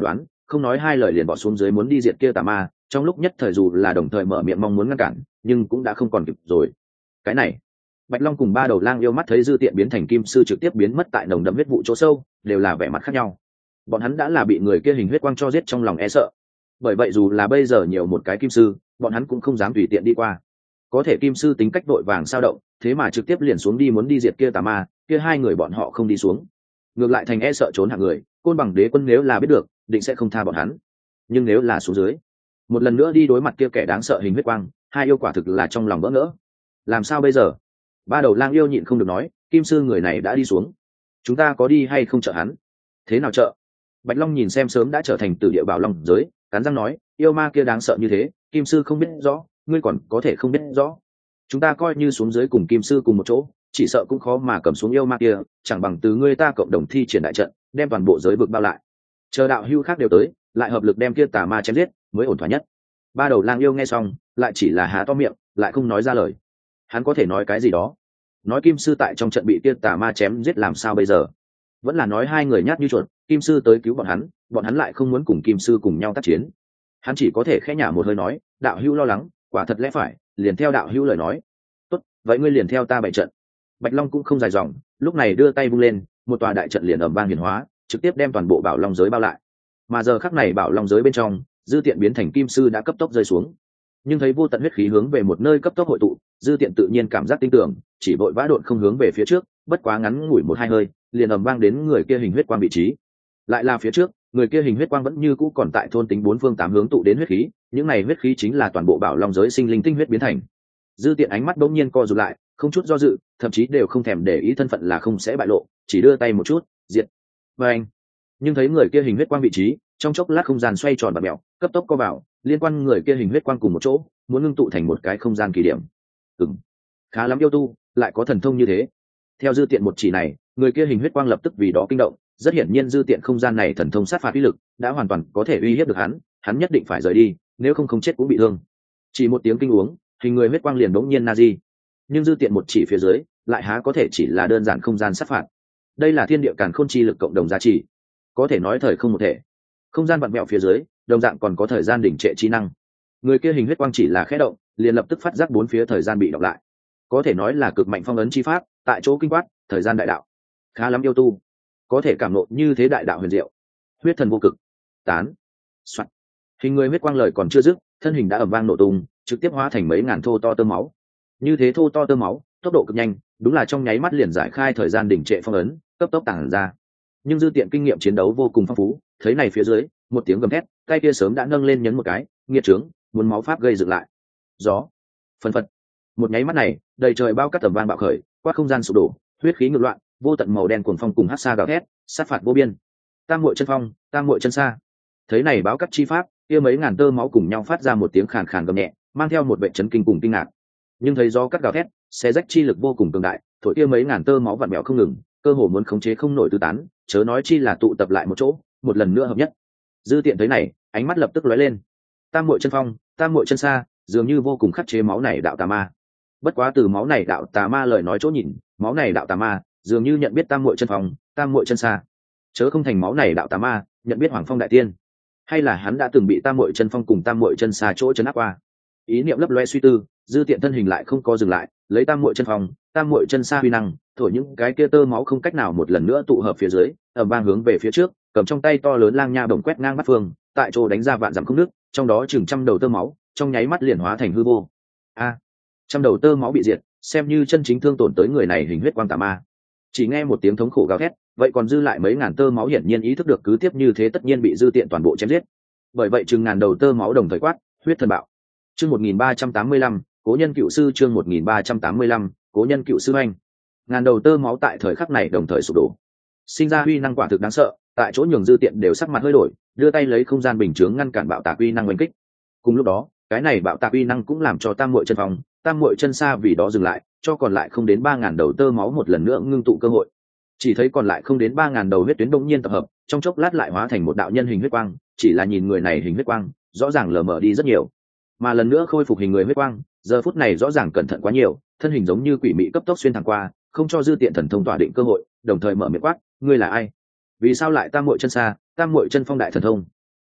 không nói hai lời liền bỏ xuống dưới muốn đi diệt kia tà ma. Trong lúc nhất thời dù là đồng thời mở miệng mong muốn ngăn cản, nhưng cũng đã không còn kịp rồi. Cái này, Bạch Long cùng ba đầu lang yêu mắt thấy dư tiện biến thành kim sư trực tiếp biến mất tại nồng đậm huyết vụ chỗ sâu, đều là vẻ mặt khác nhau. Bọn hắn đã là bị người kia hình huyết quang cho giết trong lòng e sợ. Bởi vậy dù là bây giờ nhiều một cái kim sư, bọn hắn cũng không dám tùy tiện đi qua. Có thể kim sư tính cách vội vàng sao động, thế mà trực tiếp liền xuống đi muốn đi diệt kia tà ma, kia hai người bọn họ không đi xuống, ngược lại thành e sợ trốn hạng người. Côn Bằng Đế Quân nếu là biết được, định sẽ không tha bọn hắn. Nhưng nếu là xuống dưới, một lần nữa đi đối mặt kia kẻ đáng sợ hình huyết quang, hai yêu quả thực là trong lòng vỡ ngỡ. Làm sao bây giờ? Ba đầu lang yêu nhịn không được nói, kim sư người này đã đi xuống, chúng ta có đi hay không trợ hắn? Thế nào trợ? Bạch Long nhìn xem sớm đã trở thành tử địa bảo long giới, cắn răng nói, yêu ma kia đáng sợ như thế, kim sư không biết rõ, ngươi còn có thể không biết rõ. Chúng ta coi như xuống dưới cùng kim sư cùng một chỗ, chỉ sợ cũng khó mà cầm xuống yêu ma kia, chẳng bằng từ ngươi ta cộng đồng thi triển đại trận, đem toàn bộ giới vực bao lại. Chờ đạo hưu khác đều tới, lại hợp lực đem kia tà ma chém giết, mới ổn thỏa nhất. Ba đầu lang yêu nghe xong, lại chỉ là há to miệng, lại không nói ra lời. Hắn có thể nói cái gì đó? Nói kim sư tại trong trận bị kia tà ma chém giết làm sao bây giờ? Vẫn là nói hai người nhát như chuột, kim sư tới cứu bọn hắn, bọn hắn lại không muốn cùng kim sư cùng nhau tác chiến. Hắn chỉ có thể khẽ nhả một hơi nói, đạo hữu lo lắng, quả thật lẽ phải, liền theo đạo hữu lời nói. Tốt, vậy ngươi liền theo ta bày trận. Bạch Long cũng không dài dòng, lúc này đưa tay vung lên, một tòa đại trận liền ầm vang hiển hóa, trực tiếp đem toàn bộ bảo long giới bao lại. Mà giờ khắc này bảo long giới bên trong, dư tiện biến thành kim sư đã cấp tốc rơi xuống. Nhưng thấy vô tận huyết khí hướng về một nơi cấp tốc hội tụ, dư tiện tự nhiên cảm giác tin tưởng, chỉ vội vã độn không hướng về phía trước, bất quá ngắn ngủi một hai hơi, liền ầm vang đến người kia hình huyết quang vị trí. Lại là phía trước, người kia hình huyết quang vẫn như cũ còn tại thôn tính bốn phương tám hướng tụ đến huyết khí, những này huyết khí chính là toàn bộ bảo long giới sinh linh tinh huyết biến thành. Dư tiện ánh mắt bỗng nhiên co rụt lại, không chút do dự, thậm chí đều không thèm để ý thân phận là không sẽ bại lộ, chỉ đưa tay một chút, diệt. Và anh, nhưng thấy người kia hình huyết quang vị trí, trong chốc lát không gian xoay tròn và mèo, cấp tốc co vào, liên quan người kia hình huyết quang cùng một chỗ, muốn ngưng tụ thành một cái không gian kỳ điểm. Ừm, khá lắm yêu tu, lại có thần thông như thế. Theo dư tiện một chỉ này, người kia hình huyết quang lập tức vì đó kinh động, rất hiển nhiên dư tiện không gian này thần thông sát phạt uy lực đã hoàn toàn có thể uy hiếp được hắn, hắn nhất định phải rời đi, nếu không không chết cũng bị thương. Chỉ một tiếng kinh uống, hình người huyết quang liền đống nhiên na di. Nhưng dư tiện một chỉ phía dưới, lại há có thể chỉ là đơn giản không gian sát phạt. Đây là thiên địa càn khôn chi lực cộng đồng giá trị, có thể nói thời không một thể. Không gian vặn vẹo phía dưới, đồng dạng còn có thời gian đỉnh trệ trí năng. Người kia hình huyết quang chỉ là khẽ động, liền lập tức phát giác bốn phía thời gian bị đọc lại, có thể nói là cực mạnh phong ấn chi pháp, tại chỗ kinh quát thời gian đại đạo. Khá lắm yêu tu, có thể cảm nộ như thế đại đạo huyền diệu. Huyết thần vô cực tán. Soạn. Hình người huyết quang lời còn chưa dứt, thân hình đã ầm vang nổ tung, trực tiếp hóa thành mấy ngàn thô to tơ máu. Như thế thô to tơ máu, tốc độ cực nhanh, đúng là trong nháy mắt liền giải khai thời gian đỉnh trệ phong ấn, cấp tốc tản ra. Nhưng dư tiện kinh nghiệm chiến đấu vô cùng phong phú, thấy này phía dưới, một tiếng gầm thét, tay kia sớm đã nâng lên nhấn một cái, nghiệt trướng, muốn máu pháp gây dựng lại. Gió, phân phật. Một nháy mắt này, đầy trời bao cát tầm vang bạo khởi, qua không gian sụp đổ, huyết khí ngược loạn, vô tận màu đen cuồng phong cùng hắc sa gào thét, sát phạt vô biên. Tam muội chân phong, tam muội chân sa. Thấy này báo cát chi pháp, kia mấy ngàn tơ máu cùng nhau phát ra một tiếng khàn khàn gầm nhẹ, mang theo một vệ chấn kinh cùng kinh ngạc. Nhưng thấy gió cắt gào thét, xé rách chi lực vô cùng cường đại, thổi kia mấy ngàn tơ máu vặn vẹo không ngừng, cơ hồ muốn khống chế không nổi tứ tán, chớ nói chi là tụ tập lại một chỗ, một lần nữa hợp nhất. Dư tiện thấy này, ánh mắt lập tức lóe lên. Tam muội chân phong, tam muội chân sa, dường như vô cùng khắc chế máu này đạo tà ma. Bất quá từ máu này đạo tà ma lời nói chỗ nhìn, máu này đạo tà ma dường như nhận biết tam muội chân phong, tam muội chân sa, chớ không thành máu này đạo tà ma nhận biết hoàng phong đại tiên, hay là hắn đã từng bị tam muội chân phong cùng tam muội chân sa chỗ chấn áp qua. Ý niệm lấp loe suy tư, dư tiện thân hình lại không có dừng lại, lấy tam muội chân phong, tam muội chân sa huy năng, thổi những cái kia tơ máu không cách nào một lần nữa tụ hợp phía dưới, ầm vang hướng về phía trước, cầm trong tay to lớn lang nha bổng quét ngang bát phương, tại chỗ đánh ra vạn dặm không nước, trong đó chừng trăm đầu tơ máu, trong nháy mắt liền hóa thành hư vô. A, trăm đầu tơ máu bị diệt, xem như chân chính thương tổn tới người này hình huyết quang tà ma. Chỉ nghe một tiếng thống khổ gào thét, vậy còn dư lại mấy ngàn tơ máu hiển nhiên ý thức được cứ tiếp như thế tất nhiên bị dư tiện toàn bộ chém giết. Bởi vậy chừng ngàn đầu tơ máu đồng thời quát, huyết thần bạo. Chương một nghìn ba trăm tám mươi lăm, cố nhân cựu sư. Chương một nghìn ba trăm tám mươi lăm, cố nhân cựu sư anh. Ngàn đầu tơ máu tại thời khắc này đồng thời sụp đổ, sinh ra uy năng quả thực đáng sợ, tại chỗ nhường dư tiện đều sắc mặt hơi đổi, đưa tay lấy không gian bình chướng ngăn cản bạo tạc uy năng oanh kích. Cùng lúc đó, cái này bạo tạc uy năng cũng làm cho tam muội chân phong, tam muội chân sa vì đó dừng lại, cho còn lại không đến ba ngàn đầu tơ máu một lần nữa ngưng tụ cơ hội. Chỉ thấy còn lại không đến ba ngàn đầu huyết tuyến đông nhiên tập hợp, trong chốc lát lại hóa thành một đạo nhân hình huyết quang, chỉ là nhìn người này hình huyết quang, rõ ràng lờ mờ đi rất nhiều. Mà lần nữa khôi phục hình người huyết quang, giờ phút này rõ ràng cẩn thận quá nhiều, thân hình giống như quỷ mị cấp tốc xuyên thẳng qua, không cho dư tiện thần thông tỏa định cơ hội, đồng thời mở miệng quát, ngươi là ai? Vì sao lại tam muội chân sa, tam muội chân phong đại thần thông?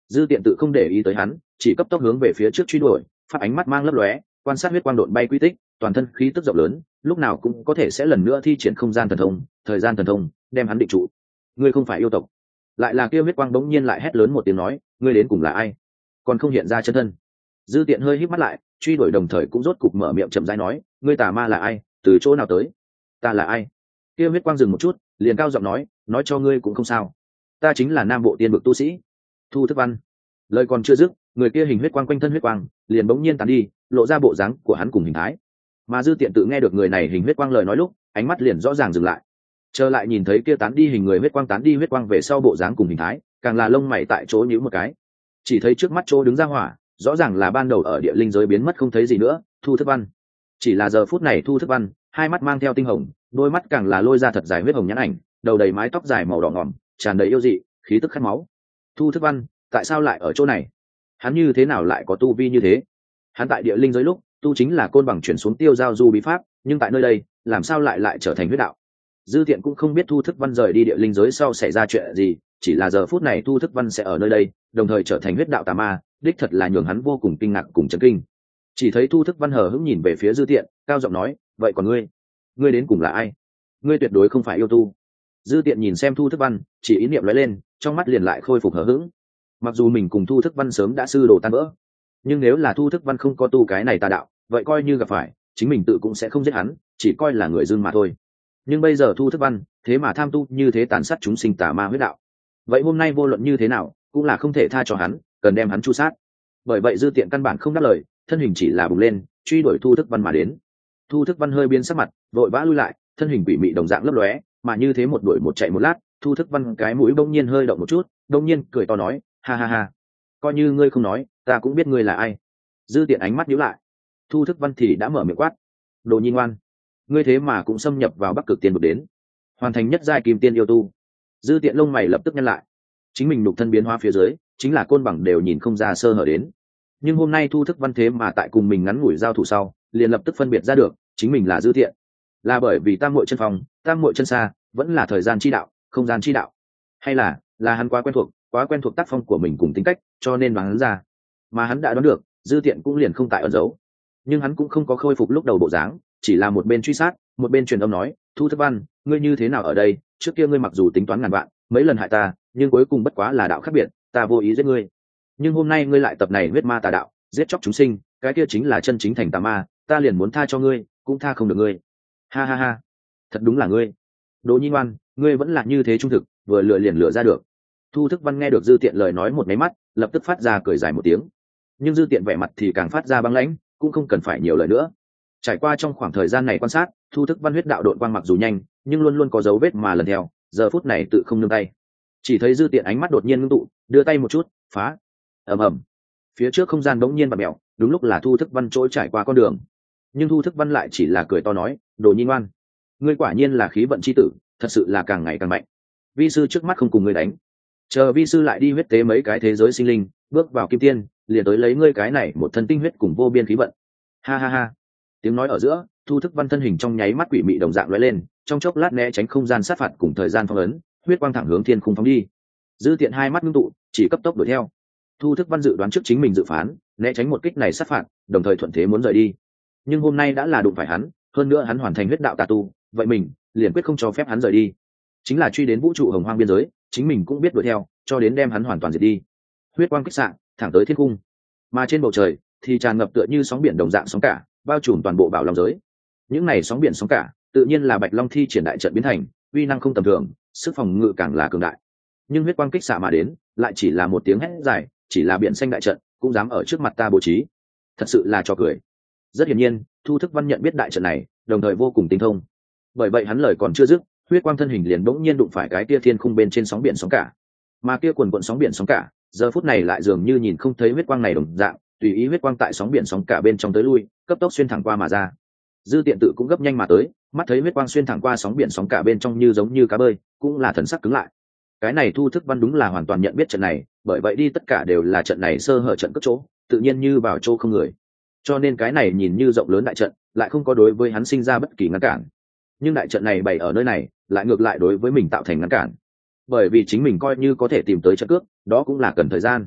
Dư Tiện tự không để ý tới hắn, chỉ cấp tốc hướng về phía trước truy đuổi, phát ánh mắt mang lấp lóe, quan sát huyết quang độn bay quy tích, toàn thân khí tức rộng lớn, lúc nào cũng có thể sẽ lần nữa thi triển không gian thần thông, thời gian thần thông, đem hắn định trụ. Ngươi không phải yêu tộc. Lại là kia huyết quang bỗng nhiên lại hét lớn một tiếng nói, ngươi đến cùng là ai? Còn không hiện ra chân thân. Dư Tiện hơi híp mắt lại, truy đuổi đồng thời cũng rốt cục mở miệng chậm rãi nói, ngươi tà ma là ai, từ chỗ nào tới? Ta là ai? Kia huyết quang dừng một chút, liền cao giọng nói, nói cho ngươi cũng không sao. Ta chính là Nam Bộ Tiên vực tu sĩ, Thu Thức Văn. Lời còn chưa dứt, người kia hình huyết quang quanh thân huyết quang liền bỗng nhiên tàn đi, lộ ra bộ dáng của hắn cùng hình thái. Mà Dư Tiện tự nghe được người này hình huyết quang lời nói lúc, ánh mắt liền rõ ràng dừng lại. Trở lại nhìn thấy kia tán đi hình người huyết quang tán đi huyết quang về sau bộ dáng cùng hình thái, càng là lông mày tại chỗ nhíu một cái. Chỉ thấy trước mắt chỗ đứng ra hỏa, rõ ràng là ban đầu ở địa linh giới biến mất không thấy gì nữa, Thu Thức Văn. Chỉ là giờ phút này Thu Thức Văn, hai mắt mang theo tinh hồng, đôi mắt càng là lôi ra thật dài huyết hồng nhãn ảnh, đầu đầy mái tóc dài màu đỏ ngòm, tràn đầy yêu dị, khí tức khát máu. Thu Thức Văn, tại sao lại ở chỗ này? Hắn như thế nào lại có tu vi như thế? Hắn tại địa linh giới lúc, tu chính là côn bằng chuyển xuống tiêu giao du bí pháp, nhưng tại nơi đây, làm sao lại lại trở thành huyết đạo? Dư Tiện cũng không biết Thu Thức Văn rời đi địa linh giới sau xảy ra chuyện gì, chỉ là giờ phút này Thu Thức Văn sẽ ở nơi đây, đồng thời trở thành huyết đạo tà ma, đích thật là nhường hắn vô cùng kinh ngạc cùng chấn kinh. Chỉ thấy Thu Thức Văn hờ hững nhìn về phía Dư Tiện, cao giọng nói, vậy còn ngươi, ngươi đến cùng là ai? Ngươi tuyệt đối không phải yêu tu. Dư Tiện nhìn xem Thu Thức Văn, chỉ ý niệm lóe lên, trong mắt liền lại khôi phục hờ hững. Mặc dù mình cùng Thu Thức Văn sớm đã sư đồ tan vỡ, nhưng nếu là Thu Thức Văn không có tu cái này tà đạo, vậy coi như gặp phải, chính mình tự cũng sẽ không giết hắn, chỉ coi là người dưng mà thôi. Nhưng bây giờ Thu Thức Văn thế mà tham tu như thế tàn sát chúng sinh tà ma huyết đạo, vậy hôm nay vô luận như thế nào cũng là không thể tha cho hắn, cần đem hắn chu sát. Bởi vậy Dư Tiện căn bản không đáp lời, thân hình chỉ là bùng lên, truy đuổi Thu Thức Văn mà đến. Thu Thức Văn hơi biến sắc mặt, vội vã lui lại, thân hình quỷ mị đồng dạng lấp lóe, mà như thế một đuổi một chạy một lát, Thu Thức Văn cái mũi bỗng nhiên hơi động một chút, bỗng nhiên cười to nói, ha ha ha, coi như ngươi không nói, ta cũng biết ngươi là ai. Dư Tiện ánh mắt nhíu lại. Thu Thức Văn thì đã mở miệng quát, đồ nhi ngoan, ngươi thế mà cũng xâm nhập vào Bắc Cực Tiên vực đến, hoàn thành nhất giai kim tiên yêu tu. Dư Tiện lông mày lập tức nhăn lại, chính mình nhục thân biến hóa phía dưới, chính là côn bằng đều nhìn không ra sơ hở đến. Nhưng hôm nay Thu Thức Văn thế mà tại cùng mình ngắn ngủi giao thủ sau, liền lập tức phân biệt ra được, chính mình là Dư Tiện. Là bởi vì tam muội chân phòng, tam muội chân xa, vẫn là thời gian chi đạo, không gian chi đạo, hay là là hắn quá quen thuộc, quá quen thuộc tác phong của mình cùng tính cách, cho nên đoán hắn ra. Mà hắn đã đoán được, Dư Tiện cũng liền không tại ẩn giấu. Nhưng hắn cũng không có khôi phục lúc đầu bộ dáng, chỉ là một bên truy sát, một bên truyền âm nói, Thu Thức Văn, ngươi như thế nào ở đây? Trước kia ngươi mặc dù tính toán ngàn vạn, mấy lần hại ta, nhưng cuối cùng bất quá là đạo khác biệt, ta vô ý giết ngươi. Nhưng hôm nay ngươi lại tập này huyết ma tà đạo, giết chóc chúng sinh, cái kia chính là chân chính thành tà ma, ta liền muốn tha cho ngươi, cũng tha không được ngươi. Ha ha ha, thật đúng là ngươi. Đỗ Nhi ngoan, ngươi vẫn là như thế trung thực, vừa lừa liền lừa ra được. Thu Thức Văn nghe được Dư Tiện lời nói một máy mắt, lập tức phát ra cười dài một tiếng. Nhưng Dư Tiện vẻ mặt thì càng phát ra băng lãnh, cũng không cần phải nhiều lời nữa. Trải qua trong khoảng thời gian này quan sát, Thu Thức Văn huyết đạo độn quang mặc dù nhanh, nhưng luôn luôn có dấu vết mà lần theo, giờ phút này tự không nương tay. Chỉ thấy Dư Tiện ánh mắt đột nhiên ngưng tụ, đưa tay một chút, phá. Ầm ầm. Phía trước không gian bỗng nhiên bặm mèo, đúng lúc là Thu Thức Văn trỗi trải qua con đường. Nhưng Thu Thức Văn lại chỉ là cười to nói, đồ nhi ngoan, ngươi quả nhiên là khí vận chi tử, thật sự là càng ngày càng mạnh. Vi sư trước mắt không cùng ngươi đánh, chờ vi sư lại đi huyết tế mấy cái thế giới sinh linh, bước vào kim tiên, liền tới lấy ngươi cái này một thân tinh huyết cùng vô biên khí vận. Ha ha ha. Tiếng nói ở giữa, Thu Thức Văn thân hình trong nháy mắt quỷ mị đồng dạng lóe lên, trong chốc lát né tránh không gian sát phạt cùng thời gian phong ấn, huyết quang thẳng hướng thiên khung phóng đi. Dư Tiện hai mắt ngưng tụ, chỉ cấp tốc đuổi theo. Thu Thức Văn dự đoán trước chính mình dự phán, né tránh một kích này sát phạt, đồng thời thuận thế muốn rời đi. Nhưng hôm nay đã là đụng phải hắn, hơn nữa hắn hoàn thành huyết đạo tà tu, vậy mình liền quyết không cho phép hắn rời đi. Chính là truy đến vũ trụ hồng hoang biên giới, chính mình cũng biết đuổi theo, cho đến đem hắn hoàn toàn diệt đi. Huyết quang kích xạ, thẳng tới thiên cung. Mà trên bầu trời thì tràn ngập tựa như sóng biển đồng dạng sóng cả, bao trùm toàn bộ bảo long giới. Những này sóng biển sóng cả, tự nhiên là Bạch Long thi triển đại trận biến thành, uy năng không tầm thường, sức phòng ngự càng là cường đại. Nhưng huyết quang kích xạ mà đến, lại chỉ là một tiếng hét dài, chỉ là biển xanh đại trận, cũng dám ở trước mặt ta bố trí. Thật sự là trò cười. Rất hiển nhiên, Thu Thức Văn nhận biết đại trận này, đồng thời vô cùng tinh thông. Bởi vậy hắn lời còn chưa dứt, huyết quang thân hình liền bỗng nhiên đụng phải cái kia thiên khung bên trên sóng biển sóng cả. Mà kia quần quần sóng biển sóng cả, giờ phút này lại dường như nhìn không thấy huyết quang này đồng dạng, tùy ý huyết quang tại sóng biển sóng cả bên trong tới lui, cấp tốc xuyên thẳng qua mà ra. Dư Tiện tự cũng gấp nhanh mà tới, mắt thấy huyết quang xuyên thẳng qua sóng biển sóng cả bên trong như giống như cá bơi, cũng là thần sắc cứng lại. Cái này Thu Thức Văn đúng là hoàn toàn nhận biết trận này, bởi vậy đi tất cả đều là trận này sơ hở trận cất chỗ, tự nhiên như vào chỗ không người. Cho nên cái này nhìn như rộng lớn đại trận, lại không có đối với hắn sinh ra bất kỳ ngăn cản. Nhưng đại trận này bày ở nơi này, lại ngược lại đối với mình tạo thành ngăn cản. Bởi vì chính mình coi như có thể tìm tới trận cước, đó cũng là cần thời gian.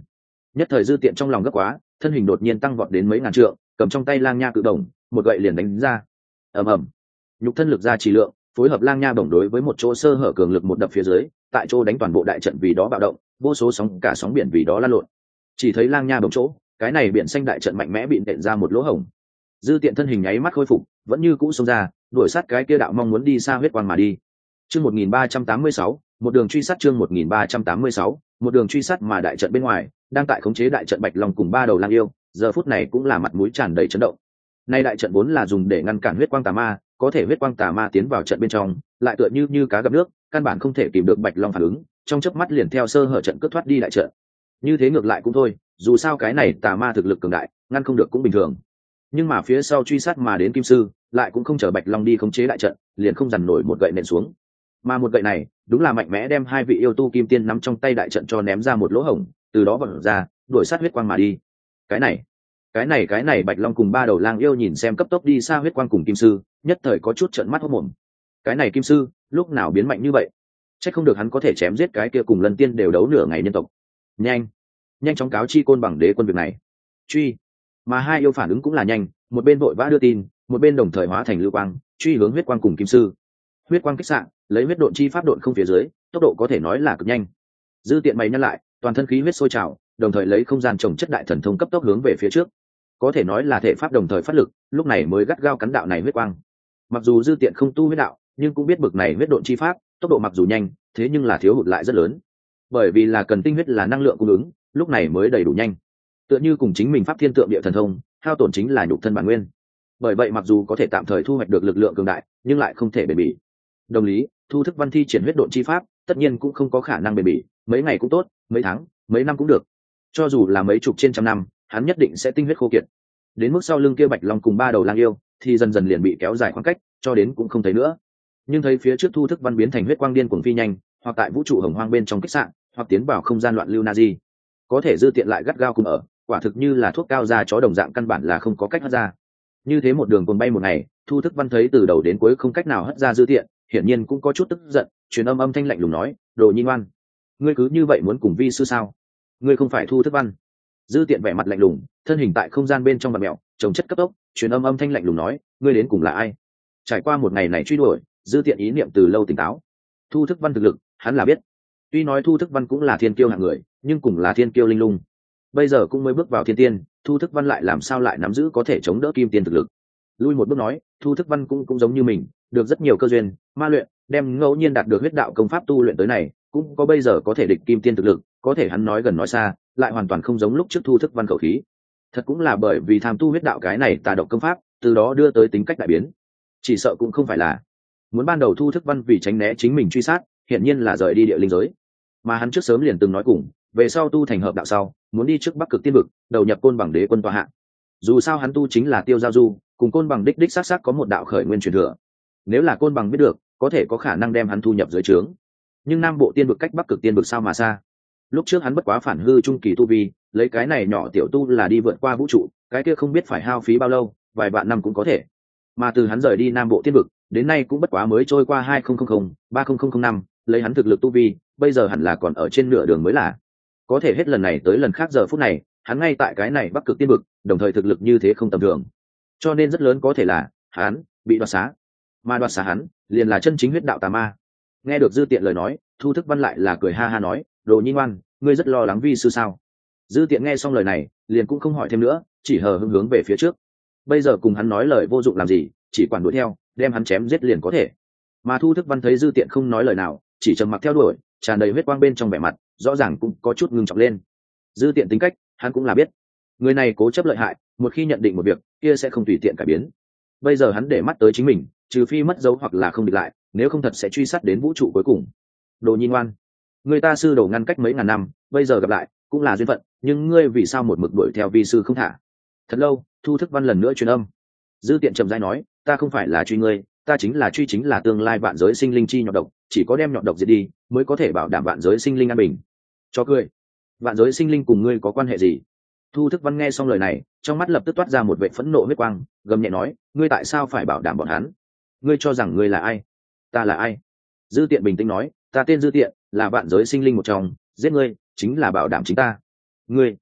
Nhất thời dư tiện trong lòng gấp quá, thân hình đột nhiên tăng vọt đến mấy ngàn trượng, cầm trong tay lang nha cự đồng, một gậy liền đánh ra. ầm ầm, nhục thân lực ra chỉ lượng, phối hợp lang nha bổng đối với một chỗ sơ hở cường lực một đập phía dưới, tại chỗ đánh toàn bộ đại trận vì đó bạo động, vô số sóng cả sóng biển vì đó lan lộn. Chỉ thấy lang nha bổng chỗ, cái này biển xanh đại trận mạnh mẽ bị nện ra một lỗ hổng. Dư tiện thân hình nháy mắt khôi phục, vẫn như cũ xông ra, đuổi sát cái kia đạo mong muốn đi xa huyết quang mà đi. Chương một nghìn ba trăm tám mươi sáu, một đường truy sát chương một nghìn ba trăm tám mươi sáu, một đường truy sát mà đại trận bên ngoài, đang tại khống chế đại trận Bạch Long cùng ba đầu lang yêu, giờ phút này cũng là mặt mũi tràn đầy chấn động. Nay đại trận vốn là dùng để ngăn cản huyết quang tà ma, có thể huyết quang tà ma tiến vào trận bên trong, lại tựa như như cá gặp nước, căn bản không thể kìm được Bạch Long phản ứng, trong chớp mắt liền theo sơ hở trận cướp thoát đi đại trận. Như thế ngược lại cũng thôi, dù sao cái này tà ma thực lực cường đại, ngăn không được cũng bình thường. Nhưng mà phía sau truy sát mà đến kim sư, lại cũng không chờ Bạch Long đi khống chế đại trận, liền không dằn nổi một gậy nện xuống. Mà một gậy này, đúng là mạnh mẽ đem hai vị yêu tu kim tiên nắm trong tay đại trận cho ném ra một lỗ hổng, từ đó vọt ra, đuổi sát huyết quang mà đi. Cái này, cái này cái này Bạch Long cùng ba đầu lang yêu nhìn xem cấp tốc đi xa huyết quang cùng kim sư, nhất thời có chút trợn mắt hốt mồm. Cái này kim sư, lúc nào biến mạnh như vậy? Chắc không được hắn có thể chém giết cái kia cùng Lân Tiên đều đấu nửa ngày nhân tộc. Nhanh, nhanh chóng cáo chi Côn Bằng Đế quân việc này. Truy. Mà hai yêu phản ứng cũng là nhanh, một bên vội vã đưa tin, một bên đồng thời hóa thành lưu quang, truy hướng huyết quang cùng kim sư. Huyết quang kích xạ, lấy huyết độn chi pháp độn không phía dưới, tốc độ có thể nói là cực nhanh. Dư tiện mày nhăn lại, toàn thân khí huyết sôi trào, đồng thời lấy không gian trồng chất đại thần thông cấp tốc hướng về phía trước. Có thể nói là thể pháp đồng thời phát lực, lúc này mới gắt gao cắn đạo này huyết quang. Mặc dù dư tiện không tu huyết đạo, nhưng cũng biết bực này huyết độn chi pháp, tốc độ mặc dù nhanh, thế nhưng là thiếu hụt lại rất lớn. Bởi vì là cần tinh huyết là năng lượng cung ứng, lúc này mới đầy đủ nhanh. Tựa như cùng chính mình pháp thiên tượng địa thần thông, hao tổn chính là nhục thân bản nguyên. Bởi vậy mặc dù có thể tạm thời thu hoạch được lực lượng cường đại, nhưng lại không thể bền bỉ. Đồng lý, thu thức văn thi triển huyết độn chi pháp, tất nhiên cũng không có khả năng bền bỉ, mấy ngày cũng tốt, mấy tháng, mấy năm cũng được. Cho dù là mấy chục trên trăm năm, hắn nhất định sẽ tinh huyết khô kiệt. Đến mức sau lưng kia Bạch Long cùng ba đầu lang yêu, thì dần dần liền bị kéo dài khoảng cách, cho đến cũng không thấy nữa. Nhưng thấy phía trước thu thức văn biến thành huyết quang điên cuồng phi nhanh, hoặc tại vũ trụ hồng hoang bên trong kích sạn, hoặc tiến vào không gian loạn lưu na di, có thể dư tiện lại gắt gao cùng ở, quả thực như là thuốc cao ra chó đồng dạng, căn bản là không có cách hất ra. Như thế một đường cuồng bay một ngày, thu thức văn thấy từ đầu đến cuối không cách nào hất ra dư tiện, hiển nhiên cũng có chút tức giận, truyền âm âm thanh lạnh lùng nói: đồ nhi ngoan, ngươi cứ như vậy muốn cùng vi sư sao? Ngươi không phải thu thức văn. Dư tiện vẻ mặt lạnh lùng, thân hình tại không gian bên trong bạt mẹo trồng chất cấp tốc, truyền âm âm thanh lạnh lùng nói: ngươi đến cùng là ai? Trải qua một ngày này truy đuổi, dư tiện ý niệm từ lâu tỉnh táo. Thu thức văn thực lực hắn là biết, tuy nói thu thức văn cũng là thiên kiêu hạng người, nhưng cũng là thiên kiêu linh lung, bây giờ cũng mới bước vào thiên tiên, thu thức văn lại làm sao lại nắm giữ có thể chống đỡ kim tiên thực lực. Lui một bước nói, thu thức văn cũng cũng giống như mình, được rất nhiều cơ duyên ma luyện, đem ngẫu nhiên đạt được huyết đạo công pháp tu luyện tới này, cũng có bây giờ có thể địch kim tiên thực lực. Có thể hắn nói gần nói xa, lại hoàn toàn không giống lúc trước thu thức văn khẩu khí. Thật cũng là bởi vì tham tu huyết đạo cái này tà độc công pháp, từ đó đưa tới tính cách đại biến. Chỉ sợ cũng không phải là muốn ban đầu thu thức văn vì tránh né chính mình truy sát, hiện nhiên là rời đi địa linh giới, mà hắn trước sớm liền từng nói cùng, về sau tu thành hợp đạo sau, muốn đi trước Bắc Cực Tiên vực, đầu nhập Côn Bằng Đế quân tọa hạ. Dù sao hắn tu chính là tiêu giao du, cùng Côn Bằng đích đích xác xác có một đạo khởi nguyên truyền thừa. Nếu là Côn Bằng biết được, có thể có khả năng đem hắn thu nhập dưới trướng. Nhưng Nam Bộ Tiên vực cách Bắc Cực Tiên vực sao mà xa. Lúc trước hắn bất quá phản hư trung kỳ tu vi, lấy cái này nhỏ tiểu tu là đi vượt qua vũ trụ, cái kia không biết phải hao phí bao lâu, vài vạn năm cũng có thể. Mà từ hắn rời đi Nam Bộ Tiên vực, đến nay cũng bất quá mới trôi qua hai nghìn ba nghìn năm, lấy hắn thực lực tu vi, bây giờ hẳn là còn ở trên nửa đường mới là. Có thể hết lần này tới lần khác giờ phút này, hắn ngay tại cái này Bắc Cực Tiên vực, đồng thời thực lực như thế không tầm thường. Cho nên rất lớn có thể là hắn bị đoạt xá, mà đoạt xá hắn liền là chân chính huyết đạo tà ma. Nghe được dư tiện lời nói, thu thức văn lại là cười ha ha nói: đồ nhi ngoan, ngươi rất lo lắng vi sư sao? Dư tiện nghe xong lời này, liền cũng không hỏi thêm nữa, chỉ hờ hững hướng về phía trước. Bây giờ cùng hắn nói lời vô dụng làm gì, chỉ quản đuổi theo, đem hắn chém giết liền có thể. Mà thu thức văn thấy dư tiện không nói lời nào, chỉ trầm mặc theo đuổi, tràn đầy huyết quang bên trong vẻ mặt, rõ ràng cũng có chút ngưng trọng lên. Dư tiện tính cách, hắn cũng là biết. Người này cố chấp lợi hại, một khi nhận định một việc, kia sẽ không tùy tiện cải biến. Bây giờ hắn để mắt tới chính mình, trừ phi mất dấu hoặc là không địch lại, nếu không thật sẽ truy sát đến vũ trụ cuối cùng. Đồ nhi ngoan, người ta sư đồ ngăn cách mấy ngàn năm, bây giờ gặp lại, cũng là duyên phận, nhưng ngươi vì sao một mực đuổi theo vi sư không thả? Thật lâu, thu thức văn lần nữa truyền âm. Dư tiện trầm rãi nói: ta không phải là truy ngươi, ta chính là truy chính là tương lai vạn giới sinh linh chi nhọt độc, chỉ có đem nhọt độc diệt đi, mới có thể bảo đảm vạn giới sinh linh an bình. Cho cười, vạn giới sinh linh cùng ngươi có quan hệ gì? Thu thức văn nghe xong lời này, trong mắt lập tức toát ra một vệ phẫn nộ huyết quang, gầm nhẹ nói: ngươi tại sao phải bảo đảm bọn hắn? Ngươi cho rằng ngươi là ai? Ta là ai? Dư tiện bình tĩnh nói: ta tên Dư tiện, là vạn giới sinh linh một trong, giết ngươi chính là bảo đảm chính ta. Ngươi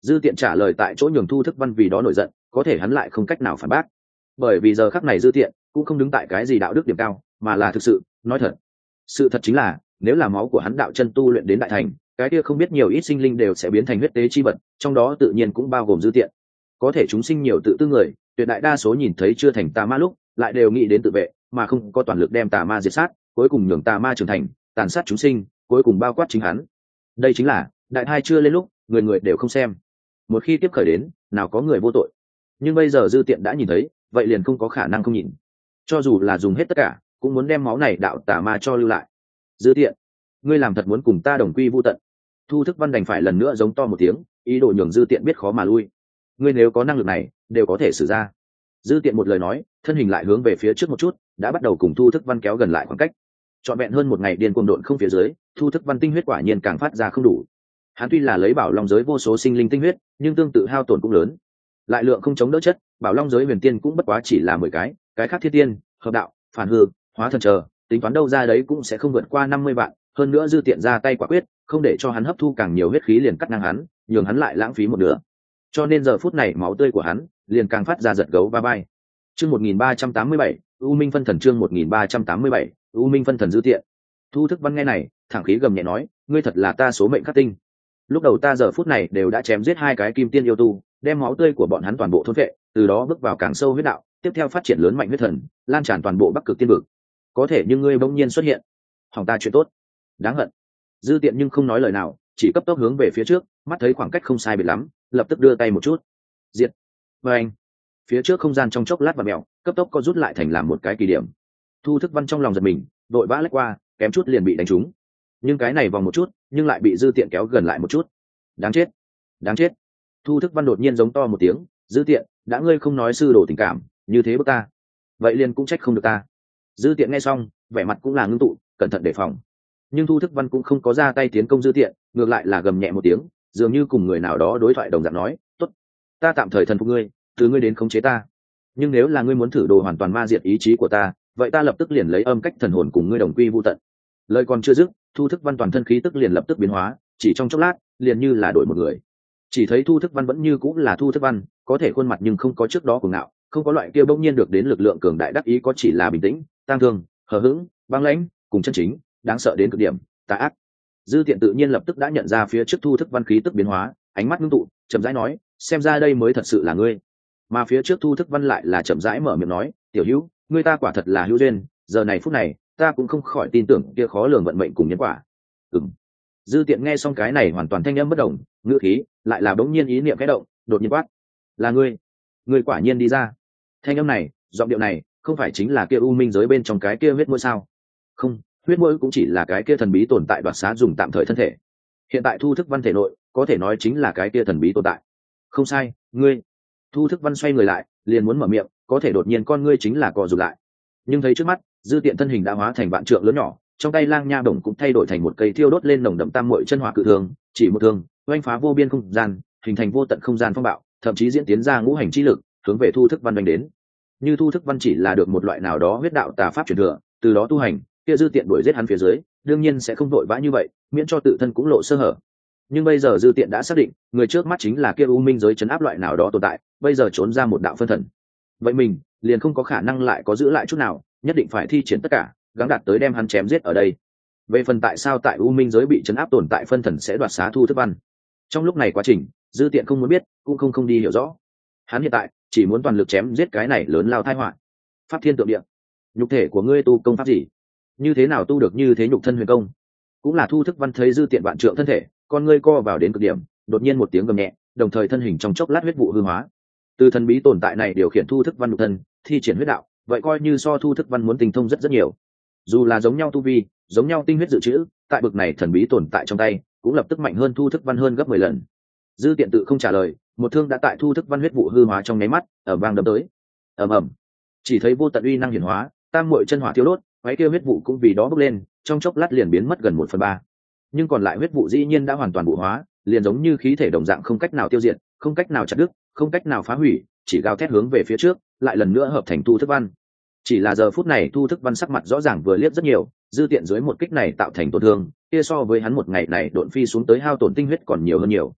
Dư Tiện trả lời tại chỗ nhường Thu Thức Văn vì đó nổi giận, có thể hắn lại không cách nào phản bác, bởi vì giờ khắc này Dư Tiện cũng không đứng tại cái gì đạo đức điểm cao, mà là thực sự nói thật. Sự thật chính là nếu là máu của hắn đạo chân tu luyện đến đại thành, cái kia không biết nhiều ít sinh linh đều sẽ biến thành huyết tế chi vật, trong đó tự nhiên cũng bao gồm Dư Tiện. Có thể chúng sinh nhiều tự tư người, tuyệt đại đa số nhìn thấy chưa thành tà ma lúc lại đều nghĩ đến tự vệ, mà không có toàn lực đem tà ma diệt sát, cuối cùng nhường tà ma trưởng thành, tàn sát chúng sinh, cuối cùng bao quát chính hắn. Đây chính là đại thai chưa lên lúc người người đều không xem, một khi tiếp khởi đến nào có người vô tội. Nhưng bây giờ Dư Tiện đã nhìn thấy, vậy liền không có khả năng không nhìn, cho dù là dùng hết tất cả cũng muốn đem máu này đạo tà ma cho lưu lại. Dư Tiện, ngươi làm thật muốn cùng ta đồng quy vu tận? Thu Thức Văn đành phải lần nữa giống to một tiếng, ý đồ nhường Dư Tiện biết khó mà lui. Ngươi nếu có năng lực này đều có thể sử ra. Dư Tiện một lời nói, thân hình lại hướng về phía trước một chút, đã bắt đầu cùng Thu Thức Văn kéo gần lại khoảng cách. Trọn vẹn hơn một ngày điên cuồng độn không phía dưới, Thu Thức Văn tinh huyết quả nhiên càng phát ra không đủ. Hắn tuy là lấy bảo long giới vô số sinh linh tinh huyết, nhưng tương tự hao tổn cũng lớn. Lại lượng không chống đỡ chất, bảo long giới huyền tiên cũng bất quá chỉ là mười cái, cái khác thiên tiên, hợp đạo, phản hư, hóa thần chờ, tính toán đâu ra đấy cũng sẽ không vượt qua năm mươi vạn. Hơn nữa Dư Tiện ra tay quả quyết, không để cho hắn hấp thu càng nhiều huyết khí liền cắt ngang hắn, nhường hắn lại lãng phí một nửa. Cho nên giờ phút này máu tươi của hắn liền càng phát ra giật gấu va bay. Chương một nghìn ba trăm tám mươi bảy, U Minh phân thần. Chương một nghìn ba trăm tám mươi bảy, U Minh phân thần. Dư Tiện. Thu Thức Văn nghe này, thẳng khí gầm nhẹ nói, ngươi thật là ta số mệnh khắc tinh. Lúc đầu ta giờ phút này đều đã chém giết hai cái kim tiên yêu tu, đem máu tươi của bọn hắn toàn bộ thôn phệ, từ đó bước vào càng sâu huyết đạo, tiếp theo phát triển lớn mạnh huyết thần, lan tràn toàn bộ Bắc Cực tiên vực. Có thể nhưng ngươi bỗng nhiên xuất hiện, hỏng ta chuyện tốt. Đáng hận. Dư Tiện nhưng không nói lời nào, chỉ cấp tốc hướng về phía trước, mắt thấy khoảng cách không sai biệt lắm, lập tức đưa tay một chút. Diệt. Và anh. Phía trước không gian trong chốc lát và mèo, cấp tốc có rút lại thành làm một cái kỳ điểm. Thu Thức Văn trong lòng giật mình, đội vã lách qua, kém chút liền bị đánh trúng. Nhưng cái này vòng một chút, nhưng lại bị Dư Tiện kéo gần lại một chút. Đáng chết, đáng chết. Thu Thức Văn đột nhiên giống to một tiếng, Dư Tiện, đã ngươi không nói sư đồ tình cảm, như thế bức ta, vậy liền cũng trách không được ta. Dư Tiện nghe xong, vẻ mặt cũng là ngưng tụ, cẩn thận đề phòng. Nhưng Thu Thức Văn cũng không có ra tay tiến công Dư Tiện, ngược lại là gầm nhẹ một tiếng, dường như cùng người nào đó đối thoại đồng dạng nói, tốt, ta tạm thời thần phục ngươi, từ ngươi đến khống chế ta. Nhưng nếu là ngươi muốn thử đồ hoàn toàn ma diệt ý chí của ta, vậy ta lập tức liền lấy âm cách thần hồn cùng ngươi đồng quy vu tận. Lời còn chưa dứt, Thu Thức Văn toàn thân khí tức liền lập tức biến hóa, chỉ trong chốc lát liền như là đổi một người. Chỉ thấy Thu Thức Văn vẫn như cũng là Thu Thức Văn, có thể khuôn mặt nhưng không có trước đó cuồng ngạo, không có loại kia bỗng nhiên được đến lực lượng cường đại đắc ý, có chỉ là bình tĩnh, tang thương, hờ hững, băng lãnh, cùng chân chính, đáng sợ đến cực điểm, tà ác. Dư Tiện tự nhiên lập tức đã nhận ra phía trước Thu Thức Văn khí tức biến hóa, ánh mắt ngưng tụ, chậm rãi nói, xem ra đây mới thật sự là ngươi. Mà phía trước Thu Thức Văn lại là chậm rãi mở miệng nói, tiểu hữu, ngươi ta quả thật là hữu duyên, giờ này phút này ta cũng không khỏi tin tưởng kia khó lường vận mệnh cùng nhân quả. Ừm. Dư Tiện nghe xong cái này hoàn toàn thanh âm bất động, ngữ khí lại là bỗng nhiên ý niệm khẽ động, đột nhiên quát, là ngươi, ngươi quả nhiên đi ra. Thanh âm này, giọng điệu này, không phải chính là kia u minh giới bên trong cái kia huyết mũi sao? Không, huyết mũi cũng chỉ là cái kia thần bí tồn tại đoạt xá dùng tạm thời thân thể. Hiện tại Thu Thức Văn thể nội, có thể nói chính là cái kia thần bí tồn tại. Không sai, ngươi. Thu Thức Văn xoay người lại, liền muốn mở miệng, có thể đột nhiên con ngươi chính là co rụt lại. Nhưng thấy trước mắt, Dư Tiện thân hình đã hóa thành vạn trượng lớn nhỏ, trong tay lang nha bổng cũng thay đổi thành một cây thiêu đốt lên nồng đậm tam muội chân hỏa cự thường, chỉ một thương, oanh phá vô biên không gian, hình thành vô tận không gian phong bạo, thậm chí diễn tiến ra ngũ hành chi lực, hướng về Thu Thức Văn đánh đến. Như Thu Thức Văn chỉ là được một loại nào đó huyết đạo tà pháp truyền thừa, từ đó tu hành, kia Dư Tiện đuổi giết hắn phía dưới, đương nhiên sẽ không vội vã như vậy, miễn cho tự thân cũng lộ sơ hở. Nhưng bây giờ Dư Tiện đã xác định, người trước mắt chính là kia u minh giới trấn áp loại nào đó tồn tại, bây giờ trốn ra một đạo phân thần. Vậy mình liền không có khả năng lại có giữ lại chút nào, nhất định phải thi triển tất cả, gắng đạt tới đem hắn chém giết ở đây. Về phần tại sao tại u minh giới bị trấn áp tồn tại phân thần sẽ đoạt xá Thu Thức Văn, trong lúc này quá trình, Dư Tiện không muốn biết, cũng không không đi hiểu rõ. Hắn hiện tại chỉ muốn toàn lực chém giết cái này lớn lao tai họa. Pháp thiên tượng địa, nhục thể của ngươi tu công pháp gì? Như thế nào tu được như thế nhục thân huyền công? Cũng là Thu Thức Văn thấy Dư Tiện vạn trượng thân thể, con ngươi co vào đến cực điểm, đột nhiên một tiếng gầm nhẹ, đồng thời thân hình trong chốc lát huyết vụ hư hóa. Từ thần bí tồn tại này điều khiển Thu Thức Văn nhục thân, thi triển huyết đạo, vậy coi như so Thu Thức Văn muốn tinh thông rất rất nhiều. Dù là giống nhau tu vi, giống nhau tinh huyết dự trữ, tại bực này thần bí tồn tại trong tay, cũng lập tức mạnh hơn Thu Thức Văn hơn gấp mười lần. Dư Tiện tự không trả lời, một thương đã tại Thu Thức Văn huyết vụ hư hóa trong nháy mắt, ở vang đấm tới. Ầm ầm. Chỉ thấy vô tận uy năng hiển hóa, tam muội chân hỏa thiêu đốt, váy kia huyết vụ cũng vì đó bốc lên, trong chốc lát liền biến mất gần một phần ba. Nhưng còn lại huyết vụ dĩ nhiên đã hoàn toàn vụ hóa, liền giống như khí thể đồng dạng không cách nào tiêu diệt, không cách nào chặt đứt, không cách nào phá hủy, chỉ gào thét hướng về phía trước, lại lần nữa hợp thành Thu Thức Văn. Chỉ là giờ phút này Thu Thức Văn sắc mặt rõ ràng vừa liếc rất nhiều, Dư Tiện dưới một kích này tạo thành tổn thương, kia so với hắn một ngày này độn phi xuống tới hao tổn tinh huyết còn nhiều hơn nhiều.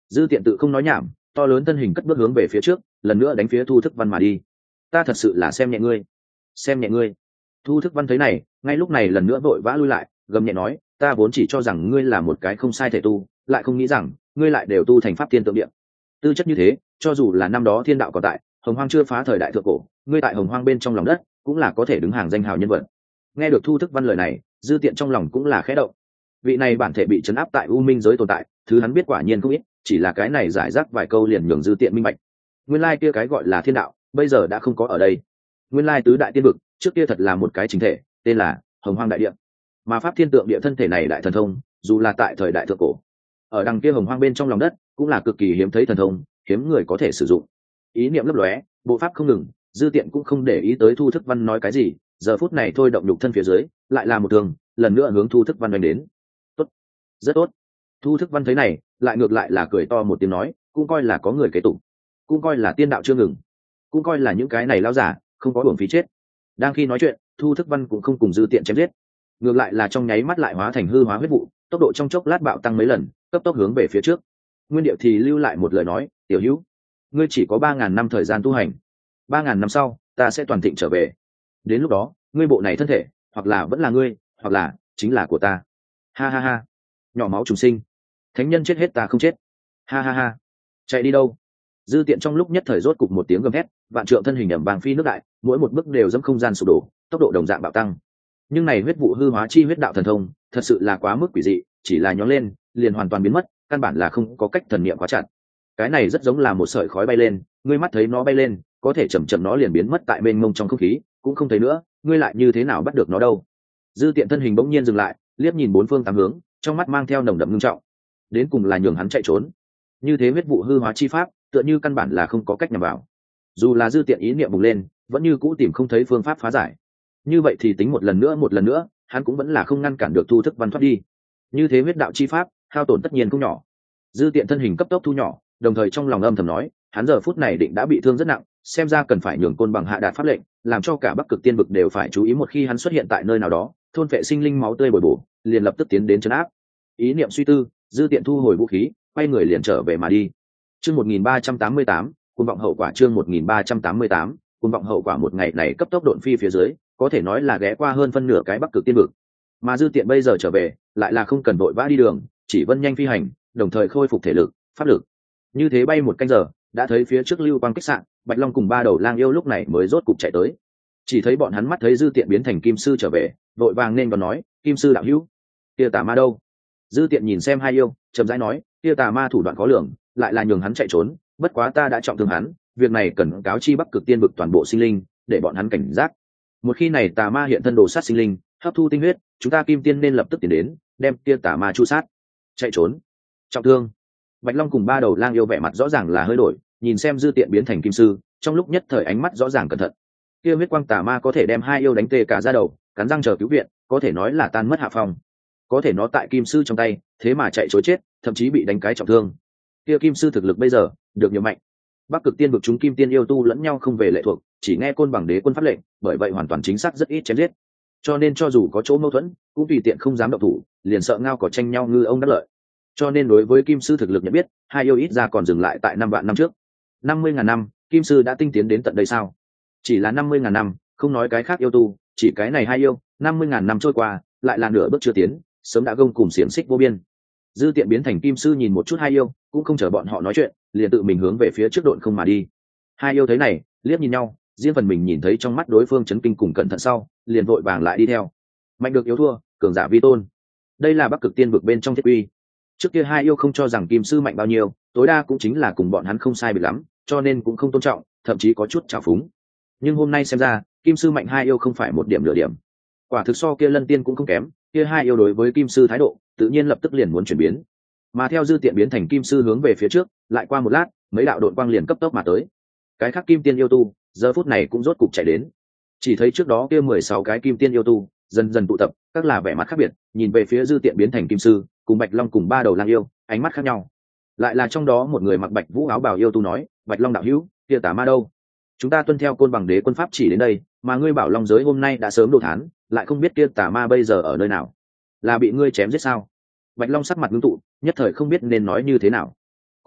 Dư Tiện tự không nói nhảm, to lớn thân hình cất bước hướng về phía trước, lần nữa đánh phía Thu Thức Văn mà đi. Ta thật sự là xem nhẹ ngươi, xem nhẹ ngươi. Thu Thức Văn thấy này, ngay lúc này lần nữa vội vã lui lại, gầm nhẹ nói, ta vốn chỉ cho rằng ngươi là một cái không sai thể tu, lại không nghĩ rằng ngươi lại đều tu thành pháp tiên tượng điện. Tư chất như thế, cho dù là năm đó thiên đạo còn tại, hồng hoang chưa phá thời đại thượng cổ, ngươi tại hồng hoang bên trong lòng đất cũng là có thể đứng hàng danh hào nhân vật. Nghe được Thu Thức Văn lời này, Dư Tiện trong lòng cũng là khẽ động. Vị này bản thể bị trấn áp tại u minh giới tồn tại, thứ hắn biết quả nhiên không ít, chỉ là cái này giải rác vài câu liền nhường Dư Tiện minh bạch. Nguyên lai kia cái gọi là thiên đạo, bây giờ đã không có ở đây. Nguyên lai tứ đại tiên vực, trước kia thật là một cái chính thể, tên là Hồng Hoang Đại Địa. Mà pháp thiên tượng địa thân thể này đại thần thông, dù là tại thời đại thượng cổ, ở đằng kia Hồng Hoang bên trong lòng đất, cũng là cực kỳ hiếm thấy thần thông, hiếm người có thể sử dụng. Ý niệm lấp lóe, bộ pháp không ngừng, Dư Tiện cũng không để ý tới Thu Thức Văn nói cái gì, giờ phút này thôi động nhục thân phía dưới, lại là một thường, lần nữa hướng Thu Thức Văn đánh đến. Tốt, rất tốt. Thu Thức Văn thấy này, lại ngược lại là cười to một tiếng nói, cũng coi là có người kế tục, cũng coi là tiên đạo chưa ngừng, cũng coi là những cái này lao giả không có uổng phí chết. Đang khi nói chuyện, Thu Thức Văn cũng không cùng Dư Tiện chém giết, ngược lại là trong nháy mắt lại hóa thành hư hóa huyết vụ, tốc độ trong chốc lát bạo tăng mấy lần, cấp tốc hướng về phía trước. Nguyên Điệu thì lưu lại một lời nói, tiểu hữu, ngươi chỉ có ba ngàn năm thời gian tu hành, ba ngàn năm sau ta sẽ toàn thịnh trở về, đến lúc đó ngươi bộ này thân thể hoặc là vẫn là ngươi, hoặc là chính là của ta. Ha ha ha, nhỏ máu trùng sinh, thánh nhân chết hết ta không chết. Ha ha ha, chạy đi đâu? Dư Tiện trong lúc nhất thời rốt cục một tiếng gầm hét, vạn trượng thân hình ầm vàng phi nước đại, mỗi một bước đều dẫm không gian sụp đổ, tốc độ đồng dạng bạo tăng. Nhưng này huyết vụ hư hóa chi huyết đạo thần thông, thật sự là quá mức quỷ dị, chỉ là nhón lên, liền hoàn toàn biến mất, căn bản là không có cách thần niệm khóa chặt. Cái này rất giống là một sợi khói bay lên, ngươi mắt thấy nó bay lên, có thể chậm chậm nó liền biến mất tại mênh mông trong không khí, cũng không thấy nữa, ngươi lại như thế nào bắt được nó đâu? Dư Tiện thân hình bỗng nhiên dừng lại, liếc nhìn bốn phương tám hướng, trong mắt mang theo nồng đậm ngưng trọng. Đến cùng là nhường hắn chạy trốn. Như thế huyết vụ hư hóa chi pháp, tựa như căn bản là không có cách nhằm vào. Dù là Dư Tiện ý niệm bùng lên, vẫn như cũ tìm không thấy phương pháp phá giải. Như vậy thì tính một lần nữa một lần nữa, hắn cũng vẫn là không ngăn cản được Thu Thức Văn thoát đi. Như thế huyết đạo chi pháp, hao tổn tất nhiên không nhỏ. Dư Tiện thân hình cấp tốc thu nhỏ, đồng thời trong lòng âm thầm nói, hắn giờ phút này định đã bị thương rất nặng, xem ra cần phải nhường Côn Bằng hạ đạt pháp lệnh, làm cho cả Bắc Cực Tiên vực đều phải chú ý, một khi hắn xuất hiện tại nơi nào đó, thôn vệ sinh linh máu tươi bồi bổ, liền lập tức tiến đến trấn áp. Ý niệm suy tư, Dư Tiện thu hồi vũ khí, quay người liền trở về mà đi. Chương một nghìn ba trăm tám mươi tám, cuồng vọng hậu quả. Chương một nghìn ba trăm tám mươi tám, cuồng vọng hậu quả. Một ngày này cấp tốc độn phi phía dưới, có thể nói là ghé qua hơn phân nửa cái Bắc Cực Tiên vực. Mà Dư Tiện bây giờ trở về, lại là không cần vội vã đi đường, chỉ vân nhanh phi hành, đồng thời khôi phục thể lực, pháp lực. Như thế bay một canh giờ, đã thấy phía trước lưu quang kích sạn, Bạch Long cùng ba đầu lang yêu lúc này mới rốt cục chạy tới. Chỉ thấy bọn hắn mắt thấy Dư Tiện biến thành kim sư trở về, vội vàng nên còn nói, kim sư đạo hữu, kia tà ma đâu? Dư Tiện nhìn xem hai yêu, chậm rãi nói, kia tà ma thủ đoạn khó lường, lại là nhường hắn chạy trốn, bất quá ta đã trọng thương hắn, việc này cần cáo chi Bắc Cực Tiên vực toàn bộ sinh linh, để bọn hắn cảnh giác. Một khi này tà ma hiện thân đồ sát sinh linh, hấp thu tinh huyết, chúng ta Kim Tiên nên lập tức tiến đến, đem kia tà ma chu sát. Chạy trốn, trọng thương. Bạch Long cùng ba đầu lang yêu vẻ mặt rõ ràng là hơi đổi, nhìn xem Dư Tiện biến thành kim sư, trong lúc nhất thời ánh mắt rõ ràng cẩn thận. Kia huyết quang tà ma có thể đem hai yêu đánh tê cả da đầu, cắn răng chờ cứu viện, có thể nói là tan mất hạ phong. Có thể nó tại kim sư trong tay, thế mà chạy trốn chết, thậm chí bị đánh cái trọng thương. Kia kim sư thực lực bây giờ được nhiều mạnh. Bắc Cực Tiên vực chúng kim tiên yêu tu lẫn nhau không về lệ thuộc, chỉ nghe Côn Bằng đế quân pháp lệnh, bởi vậy hoàn toàn chính xác rất ít chém giết. Cho nên cho dù có chỗ mâu thuẫn, cũng tùy tiện không dám động thủ, liền sợ ngao cỏ tranh nhau ngư ông đắc lợi. Cho nên đối với kim sư thực lực nhận biết, hai yêu ít ra còn dừng lại tại năm vạn năm trước. Năm mươi ngàn năm, kim sư đã tinh tiến đến tận đây sao? Chỉ là năm mươi ngàn năm, không nói cái khác yêu tu, chỉ cái này hai yêu, năm mươi ngàn năm trôi qua, lại là nửa bước chưa tiến, sớm đã gông cùng xiềng xích vô biên. Dư Tiện biến thành kim sư nhìn một chút hai yêu, cũng không chờ bọn họ nói chuyện, liền tự mình hướng về phía trước độn không mà đi. Hai yêu thấy này, liếc nhìn nhau, riêng phần mình nhìn thấy trong mắt đối phương chấn kinh cùng cẩn thận sau, liền vội vàng lại đi theo. Mạnh được yếu thua, cường giả vi tôn. Đây là Bắc Cực Tiên vực bên trong thiết uy. Trước kia hai yêu không cho rằng kim sư mạnh bao nhiêu, tối đa cũng chính là cùng bọn hắn không sai biệt lắm, cho nên cũng không tôn trọng, thậm chí có chút trào phúng. Nhưng hôm nay xem ra, kim sư mạnh hai yêu không phải một điểm nửa điểm. Quả thực so kia Lân Tiên cũng không kém, kia hai yêu đối với kim sư thái độ, tự nhiên lập tức liền muốn chuyển biến. Mà theo Dư Tiện biến thành kim sư hướng về phía trước, lại qua một lát, mấy đạo độn quang liền cấp tốc mà tới. Cái khác kim tiên yêu tu, giờ phút này cũng rốt cục chạy đến. Chỉ thấy trước đó kia mười sáu cái kim tiên yêu tu, dần dần tụ tập, các là vẻ mặt khác biệt, nhìn về phía Dư Tiện biến thành kim sư, cùng Bạch Long cùng ba đầu lang yêu, ánh mắt khác nhau. Lại là trong đó một người mặc bạch vũ áo bào yêu tu nói, Bạch Long đạo hữu, kia tà ma đâu? Chúng ta tuân theo Côn Bằng đế quân pháp chỉ đến đây, mà ngươi bảo long giới hôm nay đã sớm đồ thán, lại không biết kia tà ma bây giờ ở nơi nào, là bị ngươi chém giết sao? Bạch Long sắc mặt ngưng tụ, nhất thời không biết nên nói như thế nào.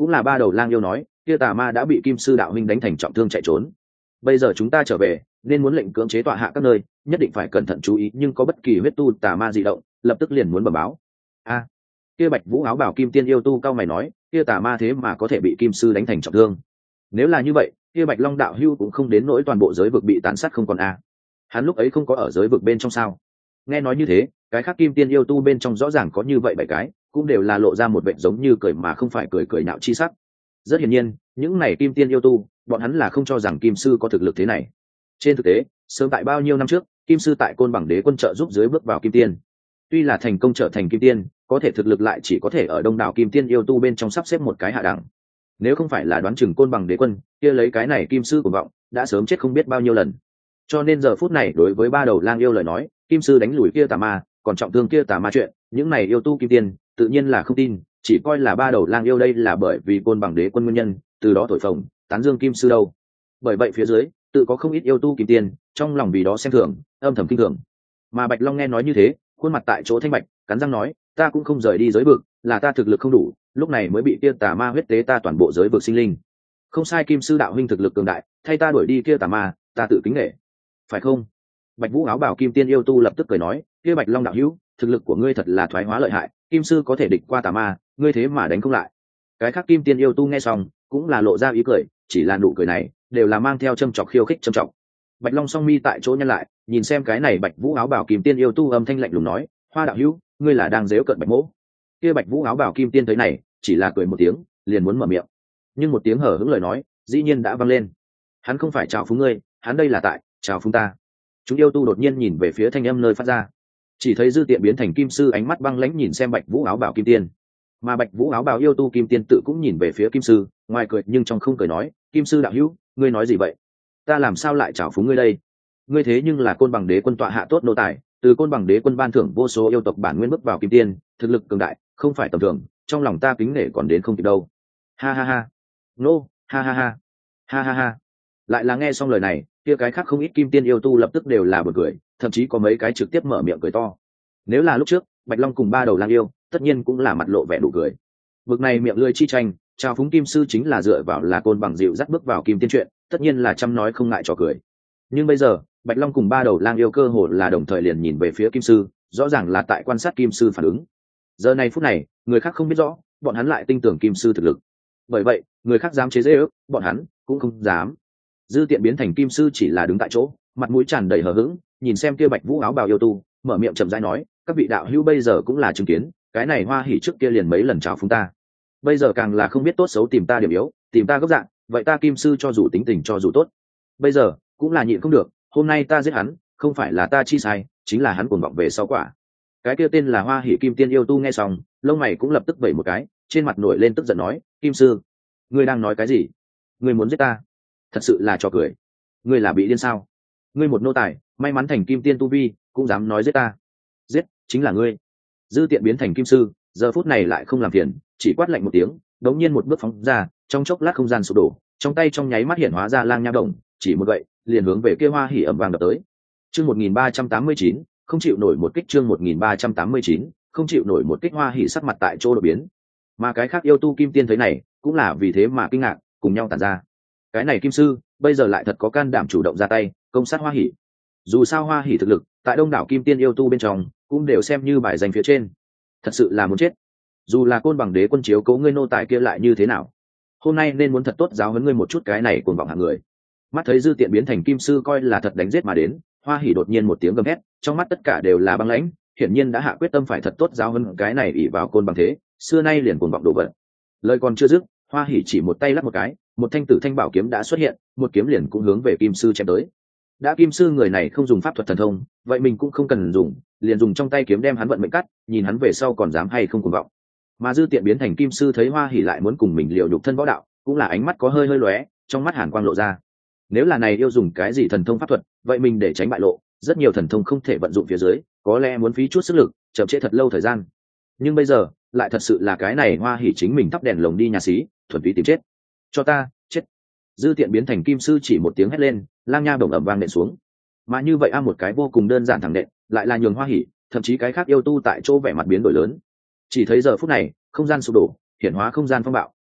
cũng là ba đầu lang yêu nói, kia tà ma đã bị kim sư đạo huynh đánh thành trọng thương chạy trốn, bây giờ chúng ta trở về nên muốn lệnh cưỡng chế tọa hạ các nơi, nhất định phải cẩn thận chú ý, nhưng có bất kỳ huyết tu tà ma dị động lập tức liền muốn bẩm báo. A, kia bạch vũ áo bảo kim tiên yêu tu cao mày nói, kia tà ma thế mà có thể bị kim sư đánh thành trọng thương, nếu là như vậy kia bạch long đạo hưu cũng không đến nỗi toàn bộ giới vực bị tàn sát không còn a. Hắn lúc ấy không có ở giới vực bên trong sao? Nghe nói như thế, cái khác kim tiên yêu tu bên trong rõ ràng có như vậy bảy cái, cũng đều là lộ ra một vẻ giống như cười mà không phải cười cười nhạo chi sắc. Rất hiển nhiên những này kim tiên yêu tu bọn hắn là không cho rằng kim sư có thực lực thế này. Trên thực tế sớm tại bao nhiêu năm trước, kim sư tại côn bằng đế quân trợ giúp dưới bước vào kim tiên, tuy là thành công trở thành kim tiên, có thể thực lực lại chỉ có thể ở đông đảo kim tiên yêu tu bên trong sắp xếp một cái hạ đẳng. Nếu không phải là đoán chừng côn bằng đế quân kia lấy cái này kim sư của vọng đã sớm chết không biết bao nhiêu lần. Cho nên giờ phút này đối với ba đầu lang yêu lời nói kim sư đánh lùi kia tà ma còn trọng thương kia tà ma chuyện, những này yêu tu kim tiên tự nhiên là không tin, chỉ coi là ba đầu lang yêu đây là bởi vì côn bằng đế quân nguyên nhân, từ đó thổi phồng tán dương kim sư đâu. Bởi vậy phía dưới tự có không ít yêu tu kim tiên trong lòng vì đó xem thường, âm thầm kinh thường. Mà bạch long nghe nói như thế, khuôn mặt tại chỗ thanh bạch, cắn răng nói, ta cũng không rời đi giới vực, là ta thực lực không đủ, lúc này mới bị kia tà ma huyết tế ta toàn bộ giới vực sinh linh. Không sai, kim sư đạo huynh thực lực cường đại, thay ta đuổi đi kia tà ma, ta tự kính nể, phải không? Bạch vũ áo bảo kim tiên yêu tu lập tức cười nói, kia bạch long đạo hữu, thực lực của ngươi thật là thoái hóa lợi hại, kim sư có thể địch qua tà ma, ngươi thế mà đánh không lại. Cái khác kim tiên yêu tu nghe xong cũng là lộ ra ý cười, chỉ là nụ cười này đều là mang theo châm chọc khiêu khích châm trọng. Bạch long song mi tại chỗ nhăn lại, nhìn xem cái này bạch vũ áo bảo kim tiên yêu tu âm thanh lạnh lùng nói, hoa đạo hữu, ngươi là đang dếu cận bạch mỗ. Kia bạch vũ áo bảo kim tiên thấy này chỉ là cười một tiếng, liền muốn mở miệng, nhưng một tiếng hở hững lời nói dĩ nhiên đã vang lên. Hắn không phải chào phúng ngươi, hắn đây là tại chào phúng ta. Chúng yêu tu đột nhiên nhìn về phía thanh âm nơi phát ra, chỉ thấy dư tiện biến thành kim sư ánh mắt băng lãnh nhìn xem bạch vũ áo bảo kim tiên, mà bạch vũ áo bảo yêu tu kim tiên tự cũng nhìn về phía kim sư, ngoài cười nhưng trong không cười nói, kim sư đạo hữu, ngươi nói gì vậy? Ta làm sao lại chào phúng ngươi đây? Ngươi thế nhưng là côn bằng đế quân tọa hạ tốt nô tài, từ côn bằng đế quân ban thưởng vô số yêu tộc bản nguyên bước vào kim tiên, thực lực cường đại không phải tầm thường, trong lòng ta kính nể còn đến không kịp đâu. Ha ha ha, nô, ha ha ha, ha ha ha. Lại là nghe xong lời này, kia cái khác không ít kim tiên yêu tu lập tức đều là bật cười, thậm chí có mấy cái trực tiếp mở miệng cười to. Nếu là lúc trước bạch long cùng ba đầu lang yêu tất nhiên cũng là mặt lộ vẻ đủ cười. Bực này miệng lưỡi chi tranh, chào phúng kim sư chính là dựa vào là côn bằng dịu dắt bước vào kim tiên chuyện, tất nhiên là chăm nói không ngại trò cười. Nhưng bây giờ bạch long cùng ba đầu lang yêu cơ hồ là đồng thời liền nhìn về phía kim sư, rõ ràng là tại quan sát kim sư phản ứng. Giờ này phút này người khác không biết rõ, bọn hắn lại tin tưởng kim sư thực lực, bởi vậy người khác dám chế giễu bọn hắn cũng không dám. Dư tiện biến thành kim sư chỉ là đứng tại chỗ, mặt mũi tràn đầy hờ hững, nhìn xem kia bạch vũ áo bào yêu tu, mở miệng chậm rãi nói, các vị đạo hữu bây giờ cũng là chứng kiến, cái này hoa hỉ trước kia liền mấy lần chào phúng ta, bây giờ càng là không biết tốt xấu tìm ta điểm yếu, tìm ta gốc dạng, vậy ta kim sư cho dù tính tình cho dù tốt, bây giờ cũng là nhịn không được, hôm nay ta giết hắn không phải là ta chi sai, chính là hắn cuồng vọng về sau quả. Cái kia tên là hoa hỉ kim tiên yêu tu nghe xong lông mày cũng lập tức vẩy một cái, trên mặt nổi lên tức giận nói, kim sư, ngươi đang nói cái gì? Ngươi muốn giết ta? Thật sự là trò cười. Ngươi là bị điên sao? Ngươi một nô tài may mắn thành kim tiên tu vi cũng dám nói giết ta? Giết chính là ngươi. Dư tiện biến thành kim sư giờ phút này lại không làm phiền, chỉ quát lạnh một tiếng, đống nhiên một bước phóng ra, trong chốc lát không gian sụp đổ, trong tay trong nháy mắt hiện hóa ra lang nha đồng, chỉ một gậy liền hướng về kia hoa hỉ ầm vang đập tới. Chương một nghìn ba trăm tám mươi chín, không chịu nổi một kích. Chương một nghìn ba trăm tám mươi chín, không chịu nổi một kích. Hoa hỉ sắc mặt tại chỗ đột biến, mà cái khác yêu tu kim tiên thấy này cũng là vì thế mà kinh ngạc, cùng nhau tản ra. Cái này kim sư bây giờ lại thật có can đảm chủ động ra tay công sát hoa hỉ. Dù sao hoa hỉ thực lực tại đông đảo kim tiên yêu tu bên trong cũng đều xem như bài danh phía trên, thật sự là muốn chết. Dù là côn bằng đế quân chiếu cố ngươi nô tài kia lại như thế nào, hôm nay nên muốn thật tốt giáo huấn ngươi một chút cái này cuồng vọng hạng người. Mắt thấy dư tiện biến thành kim sư coi là thật đánh giết mà đến, hoa hỉ đột nhiên một tiếng gầm hét, trong mắt tất cả đều là băng lãnh, hiển nhiên đã hạ quyết tâm phải thật tốt giáo huấn cái này ỷ vào côn bằng thế xưa nay liền cuồng vọng đồ vật. Lời còn chưa dứt, hoa hỉ chỉ một tay lắc một cái, một thanh tử thanh bảo kiếm đã xuất hiện, một kiếm liền cũng hướng về kim sư chém tới. Đã kim sư người này không dùng pháp thuật thần thông, vậy mình cũng không cần dùng, liền dùng trong tay kiếm đem hắn vận mệnh cắt, nhìn hắn về sau còn dám hay không cuồng vọng. Mà dư tiện biến thành kim sư thấy hoa hỉ lại muốn cùng mình liều nhục thân võ đạo, cũng là ánh mắt có hơi hơi lóe, trong mắt hàn quang lộ ra. Nếu là này yêu dùng cái gì thần thông pháp thuật, vậy mình để tránh bại lộ, rất nhiều thần thông không thể vận dụng phía dưới, có lẽ muốn phí chút sức lực, chậm trễ thật lâu thời gian. Nhưng bây giờ lại thật sự là cái này hoa hỉ chính mình thắp đèn lồng đi nhà xí, thuần túy tìm chết. Cho ta chết. Dư tiện biến thành kim sư chỉ một tiếng hét lên, lang nha đồng ầm vang nện xuống. Mà như vậy a một cái vô cùng đơn giản thẳng nện, lại là nhường hoa hỉ, thậm chí cái khác yêu tu tại chỗ vẻ mặt biến đổi lớn. Chỉ thấy giờ phút này không gian sụp đổ, hiển hóa không gian phong bạo,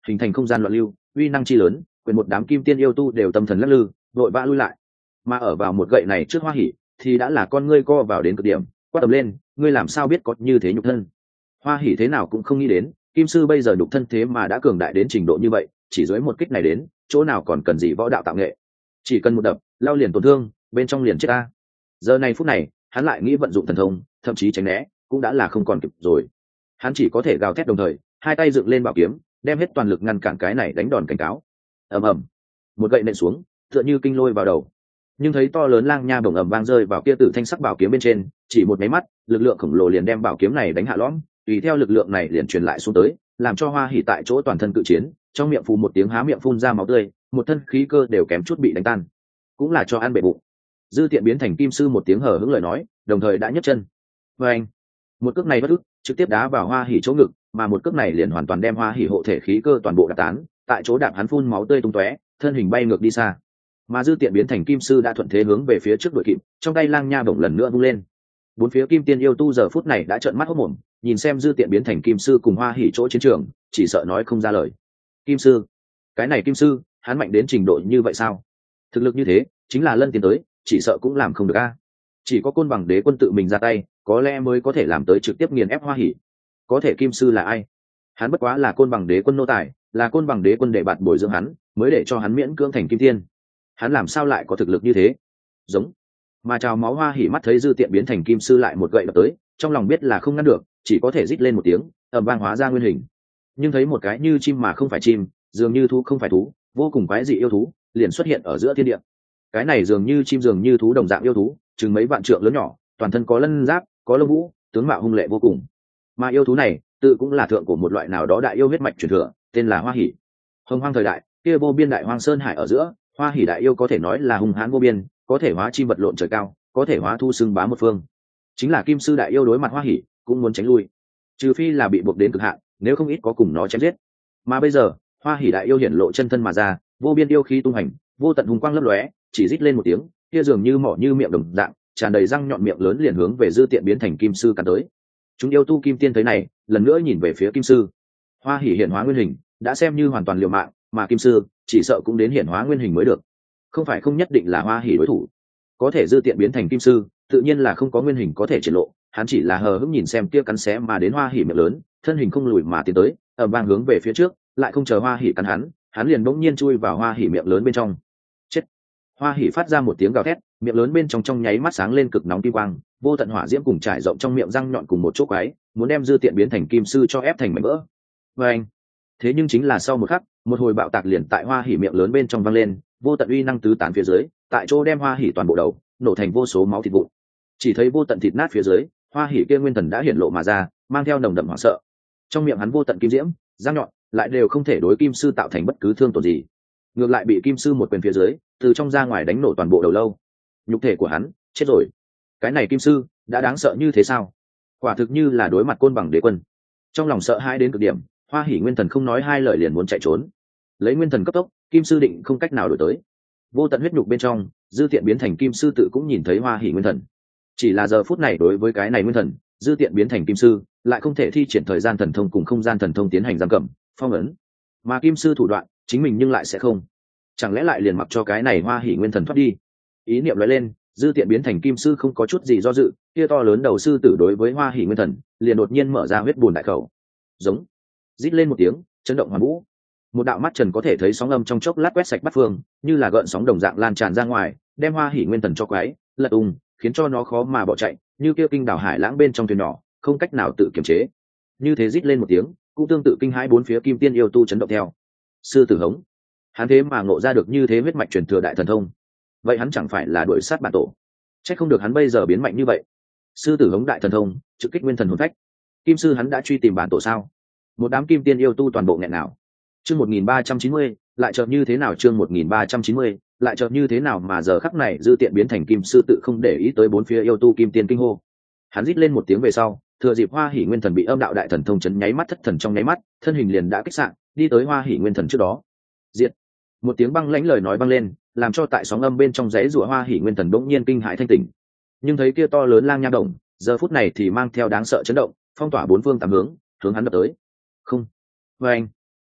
hình thành không gian loạn lưu, uy năng chi lớn, quyền một đám kim tiên yêu tu đều tâm thần lắc lư, vội vã lui lại. Mà ở vào một gậy này trước Hoa Hỉ thì đã là con ngươi co vào đến cực điểm, quát tầm lên, ngươi làm sao biết có như thế nhục thân? Hoa Hỉ thế nào cũng không nghĩ đến, kim sư bây giờ nhục thân thế mà đã cường đại đến trình độ như vậy, chỉ dưới một kích này đến, chỗ nào còn cần gì võ đạo tạo nghệ, chỉ cần một đập, lao liền tổn thương, bên trong liền chết ta. Giờ này phút này, hắn lại nghĩ vận dụng thần thông, thậm chí tránh né, cũng đã là không còn kịp rồi. Hắn chỉ có thể gào thét đồng thời, hai tay dựng lên bảo kiếm, đem hết toàn lực ngăn cản cái này đánh đòn cảnh cáo. Ầm ầm, một gậy nện xuống, tựa như kinh lôi vào đầu. Nhưng thấy to lớn lang nha bổng ầm vang rơi vào kia tử thanh sắc bảo kiếm bên trên, chỉ một máy mắt, lực lượng khổng lồ liền đem bảo kiếm này đánh hạ lõm, tùy theo lực lượng này liền truyền lại xuống tới, làm cho Hoa Hỉ tại chỗ toàn thân cự chiến, trong miệng phù một tiếng há miệng phun ra máu tươi, một thân khí cơ đều kém chút bị đánh tan, cũng là cho ăn bể bụng. Dư Tiện biến thành kim sư một tiếng hở hững lời nói, đồng thời đã nhấc chân. Và anh, một cước này bất ức, trực tiếp đá vào Hoa Hỉ chỗ ngực, mà một cước này liền hoàn toàn đem Hoa Hỉ hộ thể khí cơ toàn bộ đạp tán, tại chỗ đạp hắn phun máu tươi tung tóe, thân hình bay ngược đi xa. Mà Dư Tiện biến thành kim sư đã thuận thế hướng về phía trước đuổi kịp, trong tay lang nha bổng lần nữa vung lên. Bốn phía kim tiên yêu tu giờ phút này đã trợn mắt hốt mồm, nhìn xem Dư Tiện biến thành kim sư cùng Hoa Hỉ chỗ chiến trường, chỉ sợ nói không ra lời. Kim sư, cái này kim sư, hắn mạnh đến trình độ như vậy sao? Thực lực như thế, chính là Lân tiến tới, chỉ sợ cũng làm không được a. Chỉ có Côn Bằng Đế quân tự mình ra tay, có lẽ mới có thể làm tới trực tiếp nghiền ép Hoa Hỉ. Có thể kim sư là ai? Hắn bất quá là Côn Bằng Đế quân nô tài, là Côn Bằng Đế quân để bạt bồi dưỡng hắn, mới để cho hắn miễn cưỡng thành kim tiên. Hắn làm sao lại có thực lực như thế? Giống. Mà trào máu Hoa Hỉ mắt thấy Dư Tiện biến thành kim sư lại một gậy đập tới, trong lòng biết là không ngăn được, chỉ có thể rít lên một tiếng, ầm vang hóa ra nguyên hình. Nhưng thấy một cái như chim mà không phải chim, dường như thú không phải thú, vô cùng quái dị yêu thú, liền xuất hiện ở giữa thiên địa. Cái này dường như chim dường như thú đồng dạng yêu thú, chừng mấy vạn trượng lớn nhỏ, toàn thân có lân giáp, có lông vũ, tướng mạo hung lệ vô cùng. Mà yêu thú này, tự cũng là thượng của một loại nào đó đại yêu huyết mạch truyền thừa, tên là Hoa Hỉ. Hồng Hoang thời đại, kia vô biên đại hoang sơn hải ở giữa, Hoa Hỉ đại yêu có thể nói là hung hãn vô biên, có thể hóa chim vật lộn trời cao, có thể hóa thu xưng bá một phương. Chính là kim sư đại yêu đối mặt Hoa Hỉ, cũng muốn tránh lui, trừ phi là bị buộc đến cực hạn, nếu không ít có cùng nó chém giết. Mà bây giờ, Hoa Hỉ đại yêu hiển lộ chân thân mà ra, vô biên yêu khí tung hành, vô tận hùng quang lấp lóe, chỉ rít lên một tiếng, kia dường như mỏ như miệng đồng dạng, tràn đầy răng nhọn miệng lớn liền hướng về Dư Tiện biến thành kim sư cắn tới. Chúng yêu tu kim tiên thấy này, lần nữa nhìn về phía kim sư. Hoa Hỉ hiện hóa nguyên hình, đã xem như hoàn toàn liều mạng, mà kim sư chỉ sợ cũng đến hiện hóa nguyên hình mới được. Không phải không nhất định là Hoa Hỉ đối thủ, có thể Dư Tiện biến thành kim sư, tự nhiên là không có nguyên hình có thể triển lộ, hắn chỉ là hờ hững nhìn xem kia cắn xé mà đến Hoa Hỉ miệng lớn, thân hình không lùi mà tiến tới, ầm vang hướng về phía trước, lại không chờ Hoa Hỉ cắn hắn, hắn liền bỗng nhiên chui vào Hoa Hỉ miệng lớn bên trong. Chết! Hoa Hỉ phát ra một tiếng gào thét, miệng lớn bên trong trong nháy mắt sáng lên cực nóng kim quang, vô tận hỏa diễm cùng trải rộng trong miệng răng nhọn cùng một chỗ quái, muốn đem Dư Tiện biến thành kim sư cho ép thành mảnh vỡ. Và anh, thế nhưng chính là sau một khắc, một hồi bạo tạc liền tại Hoa Hỉ miệng lớn bên trong vang lên, vô tận uy năng tứ tán phía dưới, tại chỗ đem Hoa Hỉ toàn bộ đầu nổ thành vô số máu thịt vụn. Chỉ thấy vô tận thịt nát phía dưới, Hoa Hỉ kia nguyên thần đã hiển lộ mà ra, mang theo nồng đậm hoảng sợ. Trong miệng hắn vô tận kim diễm, răng nhọn, lại đều không thể đối kim sư tạo thành bất cứ thương tổn gì. Ngược lại bị kim sư một quyền phía dưới, từ trong ra ngoài đánh nổ toàn bộ đầu lâu. Nhục thể của hắn chết rồi. Cái này kim sư đã đáng sợ như thế sao? Quả thực như là đối mặt Côn Bằng Đế quân. Trong lòng sợ hãi đến cực điểm, Hoa Hỉ nguyên thần không nói hai lời liền muốn chạy trốn. Lấy nguyên thần cấp tốc, kim sư định không cách nào đổi tới. Vô tận huyết nhục bên trong, Dư Tiện biến thành kim sư tự cũng nhìn thấy Hoa Hỉ nguyên thần. Chỉ là giờ phút này đối với cái này nguyên thần, Dư Tiện biến thành kim sư lại không thể thi triển thời gian thần thông cùng không gian thần thông tiến hành giam cầm, phong ấn. Mà kim sư thủ đoạn, chính mình nhưng lại sẽ không. Chẳng lẽ lại liền mặc cho cái này Hoa Hỉ nguyên thần thoát đi? Ý niệm lóe lên, Dư Tiện biến thành kim sư không có chút gì do dự, kia to lớn đầu sư tử đối với Hoa Hỉ nguyên thần, liền đột nhiên mở ra huyết bùn đại khẩu. Giống, rít lên một tiếng, chấn động hoàn vũ. Một đạo mắt trần có thể thấy sóng âm trong chốc lát quét sạch bát phương, như là gợn sóng đồng dạng lan tràn ra ngoài, đem Hoa Hỉ nguyên thần cho quái, lật tung, khiến cho nó khó mà bỏ chạy, như kia kinh đảo hải lãng bên trong thuyền nhỏ, không cách nào tự kiềm chế. Như thế rít lên một tiếng, cũng tương tự kinh hãi bốn phía kim tiên yêu tu chấn động theo. Sư tử hống, hắn thế mà ngộ ra được như thế huyết mạch truyền thừa đại thần thông, vậy hắn chẳng phải là đuổi sát bản tổ? Chắc không được hắn bây giờ biến mạnh như vậy. Sư tử hống đại thần thông, trực kích nguyên thần hồn phách. Kim sư hắn đã truy tìm bản tổ sao? Một đám kim tiên yêu tu toàn bộ nghẹn nào. Chương một nghìn ba trăm chín mươi, lại chợt như thế nào? Chương một nghìn ba trăm chín mươi, lại chợt như thế nào mà giờ khắc này Dư Tiện biến thành kim sư tự không để ý tới bốn phía yêu tu kim tiên kinh hô. Hắn rít lên một tiếng về sau, thừa dịp Hoa Hỉ nguyên thần bị âm đạo đại thần thông chấn nháy mắt thất thần trong nháy mắt, thân hình liền đã kích sạn, đi tới Hoa Hỉ nguyên thần trước đó. Diệt! Một tiếng băng lãnh lời nói băng lên, làm cho tại sóng âm bên trong giấy rủa Hoa Hỉ nguyên thần đống nhiên kinh hãi thanh tỉnh. Nhưng thấy kia to lớn lang nha động, giờ phút này thì mang theo đáng sợ chấn động, phong tỏa bốn phương tám hướng, hướng hắn đập tới. Không! Và anh!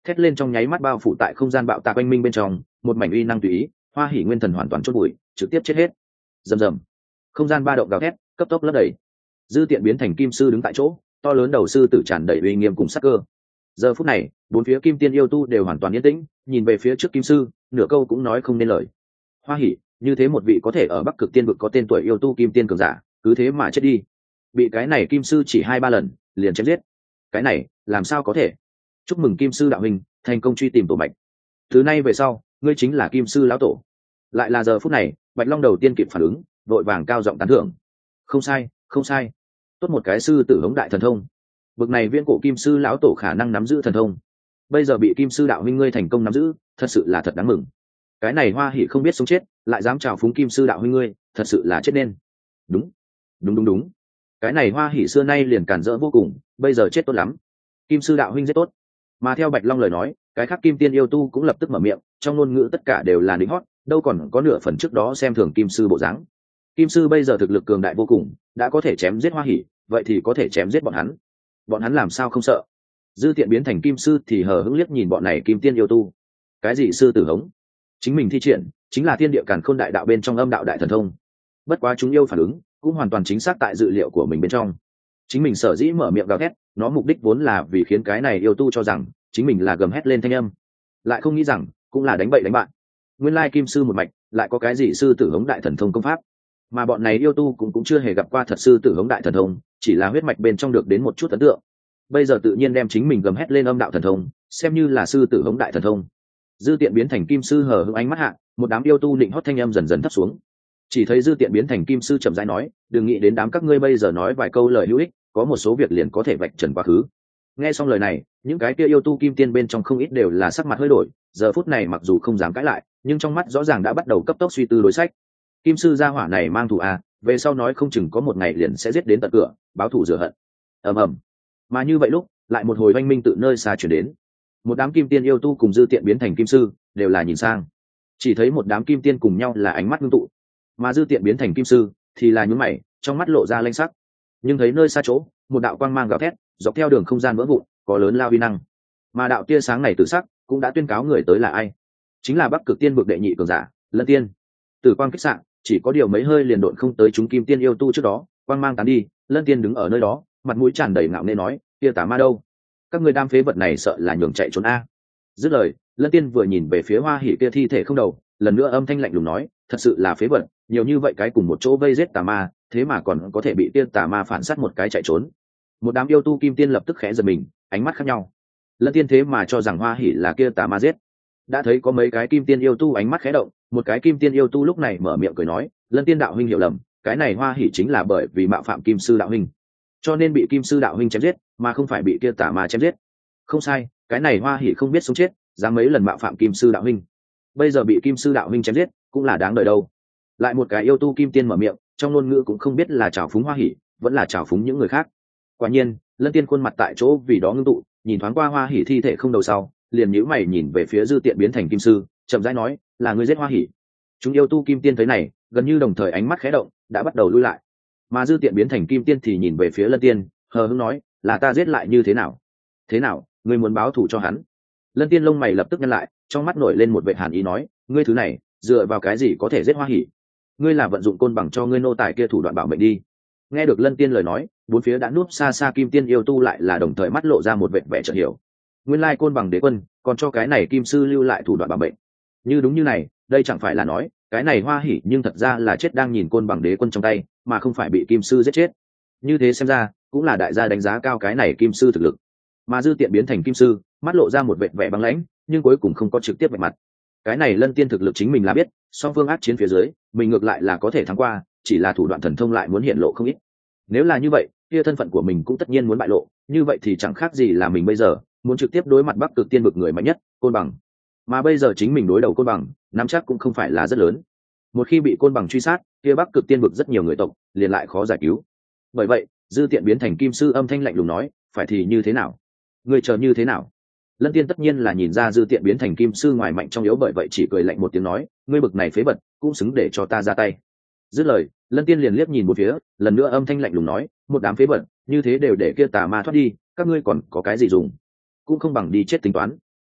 thét lên trong nháy mắt bao phủ tại không gian bạo tạc oanh minh bên trong, một mảnh uy năng tùy ý, Hoa Hỉ nguyên thần hoàn toàn chốt bụi, trực tiếp chết hết. Rầm rầm, không gian ba động gào thét, cấp tốc lấp đầy. Dư Tiện biến thành kim sư đứng tại chỗ, to lớn đầu sư tử tràn đầy uy nghiêm cùng sắc cơ. Giờ phút này, bốn phía kim tiên yêu tu đều hoàn toàn yên tĩnh, nhìn về phía trước kim sư, nửa câu cũng nói không nên lời. Hoa Hỉ, như thế một vị có thể ở Bắc Cực Tiên vực có tên tuổi yêu tu kim tiên cường giả, cứ thế mà chết đi. Bị cái này kim sư chỉ hai ba lần, liền chém giết. Cái này, làm sao có thể? Chúc mừng kim sư đạo huynh, thành công truy tìm tổ mạch. Từ nay về sau, ngươi chính là kim sư lão tổ. Lại là giờ phút này, Bạch Long đầu tiên kịp phản ứng, vội vàng cao giọng tán thưởng. Không sai, không sai. Tốt một cái sư tử hống đại thần thông. Bực này viễn cổ kim sư lão tổ khả năng nắm giữ thần thông. Bây giờ bị kim sư đạo huynh ngươi thành công nắm giữ, thật sự là thật đáng mừng. Cái này Hoa Hỉ không biết sống chết, lại dám chào phúng kim sư đạo huynh ngươi, thật sự là chết nên. Đúng, đúng đúng đúng. Cái này Hoa Hỉ xưa nay liền cản rỡ vô cùng, bây giờ chết tốt lắm. Kim sư đạo huynh rất tốt. Mà theo Bạch Long lời nói, cái khác kim tiên yêu tu cũng lập tức mở miệng, trong ngôn ngữ tất cả đều là lính hót, đâu còn có nửa phần trước đó xem thường kim sư bộ dáng. Kim sư bây giờ thực lực cường đại vô cùng, đã có thể chém giết Hoa Hỉ, vậy thì có thể chém giết bọn hắn. Bọn hắn làm sao không sợ? Dư Tiện biến thành kim sư thì hờ hững liếc nhìn bọn này kim tiên yêu tu. Cái gì sư tử hống? Chính mình thi triển, chính là thiên địa càn khôn đại đạo bên trong âm đạo đại thần thông. Bất quá chúng yêu phản ứng, cũng hoàn toàn chính xác tại dự liệu của mình bên trong. Chính mình sở dĩ mở miệng gào thét, nó mục đích vốn là vì khiến cái này yêu tu cho rằng chính mình là gầm hét lên thanh âm, lại không nghĩ rằng cũng là đánh bậy đánh bạn. Nguyên lai kim sư một mạch lại có cái gì sư tử hống đại thần thông công pháp, mà bọn này yêu tu cũng cũng chưa hề gặp qua thật sư tử hống đại thần thông, chỉ là huyết mạch bên trong được đến một chút ấn tượng. Bây giờ tự nhiên đem chính mình gầm hét lên âm đạo thần thông xem như là sư tử hống đại thần thông. Dư Tiện biến thành kim sư hờ hững ánh mắt hạ, một đám yêu tu định hót thanh âm dần dần thấp xuống. Chỉ thấy Dư Tiện biến thành kim sư chậm rãi nói, đừng nghĩ đến đám các ngươi bây giờ nói vài câu lời hữu ích, có một số việc liền có thể vạch trần quá khứ. Nghe xong lời này, những cái kia yêu tu kim tiên bên trong không ít đều là sắc mặt hơi đổi, giờ phút này mặc dù không dám cãi lại, nhưng trong mắt rõ ràng đã bắt đầu cấp tốc suy tư đối sách. Kim sư gia hỏa này mang thù à, về sau nói không chừng có một ngày liền sẽ giết đến tận cửa, báo thù rửa hận. Ầm ầm. Mà như vậy lúc, lại một hồi oanh minh tự nơi xa chuyển đến. Một đám kim tiên yêu tu cùng Dư Tiện biến thành kim sư, đều là nhìn sang. Chỉ thấy một đám kim tiên cùng nhau là ánh mắt ngưng tụ, mà Dư Tiện biến thành kim sư thì là nhướng mày, trong mắt lộ ra lanh sắc. Nhưng thấy nơi xa chỗ, một đạo quang mang gào thét, dọc theo đường không gian vỡ vụn, có lớn lao uy năng. Mà đạo tia sáng này tự sắc cũng đã tuyên cáo người tới là ai, chính là Bắc Cực Tiên vực đệ nhị cường giả, Lân Tiên. Tử quang kích xạ, chỉ có điều mấy hơi liền độn không tới chúng kim tiên yêu tu trước đó, quang mang tán đi, Lân Tiên đứng ở nơi đó, mặt mũi tràn đầy ngạo nghễ nói, tia tà ma đâu? Các người đam phế vật này sợ là nhường chạy trốn a. Dứt lời, Lân Tiên vừa nhìn về phía Hoa Hỉ kia thi thể không đầu, lần nữa âm thanh lạnh lùng nói, thật sự là phế vật, nhiều như vậy cái cùng một chỗ vây giết tà ma, thế mà còn có thể bị tia tà ma phản sát một cái chạy trốn. Một đám yêu tu kim tiên lập tức khẽ giật mình, ánh mắt khác nhau. Lân Tiên thế mà cho rằng Hoa Hỉ là kia tà ma giết. Đã thấy có mấy cái kim tiên yêu tu ánh mắt khẽ động, một cái kim tiên yêu tu lúc này mở miệng cười nói, Lân Tiên đạo huynh hiểu lầm, cái này Hoa Hỉ chính là bởi vì mạo phạm kim sư đạo huynh, cho nên bị kim sư đạo huynh chém giết, mà không phải bị kia tà ma chém giết. Không sai, cái này Hoa Hỉ không biết sống chết, dám mấy lần mạo phạm kim sư đạo huynh, bây giờ bị kim sư đạo huynh chém giết, cũng là đáng đợi đâu. Lại một cái yêu tu kim tiên mở miệng, trong ngôn ngữ cũng không biết là trào phúng Hoa Hỉ, vẫn là trào phúng những người khác. Quả nhiên, Lân Tiên khuôn mặt tại chỗ vì đó ngưng tụ, nhìn thoáng qua Hoa Hỉ thi thể không đầu sau, liền nhíu mày nhìn về phía Dư Tiện biến thành kim sư, chậm rãi nói, là ngươi giết Hoa Hỉ. Chúng yêu tu kim tiên thấy này, gần như đồng thời ánh mắt khẽ động, đã bắt đầu lui lại. Mà Dư Tiện biến thành kim tiên thì nhìn về phía Lân Tiên, hờ hững nói, là ta giết lại như thế nào? Thế nào, ngươi muốn báo thù cho hắn? Lân Tiên lông mày lập tức nhăn lại, trong mắt nổi lên một vệt hàn ý nói, ngươi thứ này, dựa vào cái gì có thể giết Hoa Hỉ? Ngươi là vận dụng côn bằng cho ngươi nô tài kia thủ đoạn bảo mệnh đi. Nghe được Lân Tiên lời nói, bốn phía đã núp xa xa kim tiên yêu tu lại là đồng thời mắt lộ ra một vệt vẻ chợt hiểu. Nguyên lai côn bằng đế quân còn cho cái này kim sư lưu lại thủ đoạn bảo mệnh. Như đúng như này, đây chẳng phải là nói, cái này Hoa Hỉ nhưng thật ra là chết đang nhìn côn bằng đế quân trong tay, mà không phải bị kim sư giết chết. Như thế xem ra, cũng là đại gia đánh giá cao cái này kim sư thực lực. Mà Dư Tiện biến thành kim sư, mắt lộ ra một vệt vẻ băng lãnh, nhưng cuối cùng không có trực tiếp vạch mặt. Cái này Lân Tiên thực lực chính mình là biết, song phương ác chiến phía dưới, mình ngược lại là có thể thắng qua, chỉ là thủ đoạn thần thông lại muốn hiện lộ không ít. Nếu là như vậy, kia thân phận của mình cũng tất nhiên muốn bại lộ, như vậy thì chẳng khác gì là mình bây giờ muốn trực tiếp đối mặt Bắc Cực Tiên vực người mạnh nhất, Côn Bằng. Mà bây giờ chính mình đối đầu Côn Bằng, nắm chắc cũng không phải là rất lớn. Một khi bị Côn Bằng truy sát, kia Bắc Cực Tiên vực rất nhiều người tộc, liền lại khó giải cứu. Bởi vậy, Dư Tiện biến thành kim sư âm thanh lạnh lùng nói, phải thì như thế nào? Người chờ như thế nào? Lân Tiên tất nhiên là nhìn ra Dư Tiện biến thành kim sư ngoài mạnh trong yếu, bởi vậy chỉ cười lạnh một tiếng nói, ngươi bực này phế vật, cũng xứng để cho ta ra tay. Dứt lời, Lân Tiên liền liếc nhìn một phía, lần nữa âm thanh lạnh lùng nói, một đám phế vật, như thế đều để kia tà ma thoát đi, các ngươi còn có cái gì dùng? Cũng không bằng đi chết tính toán.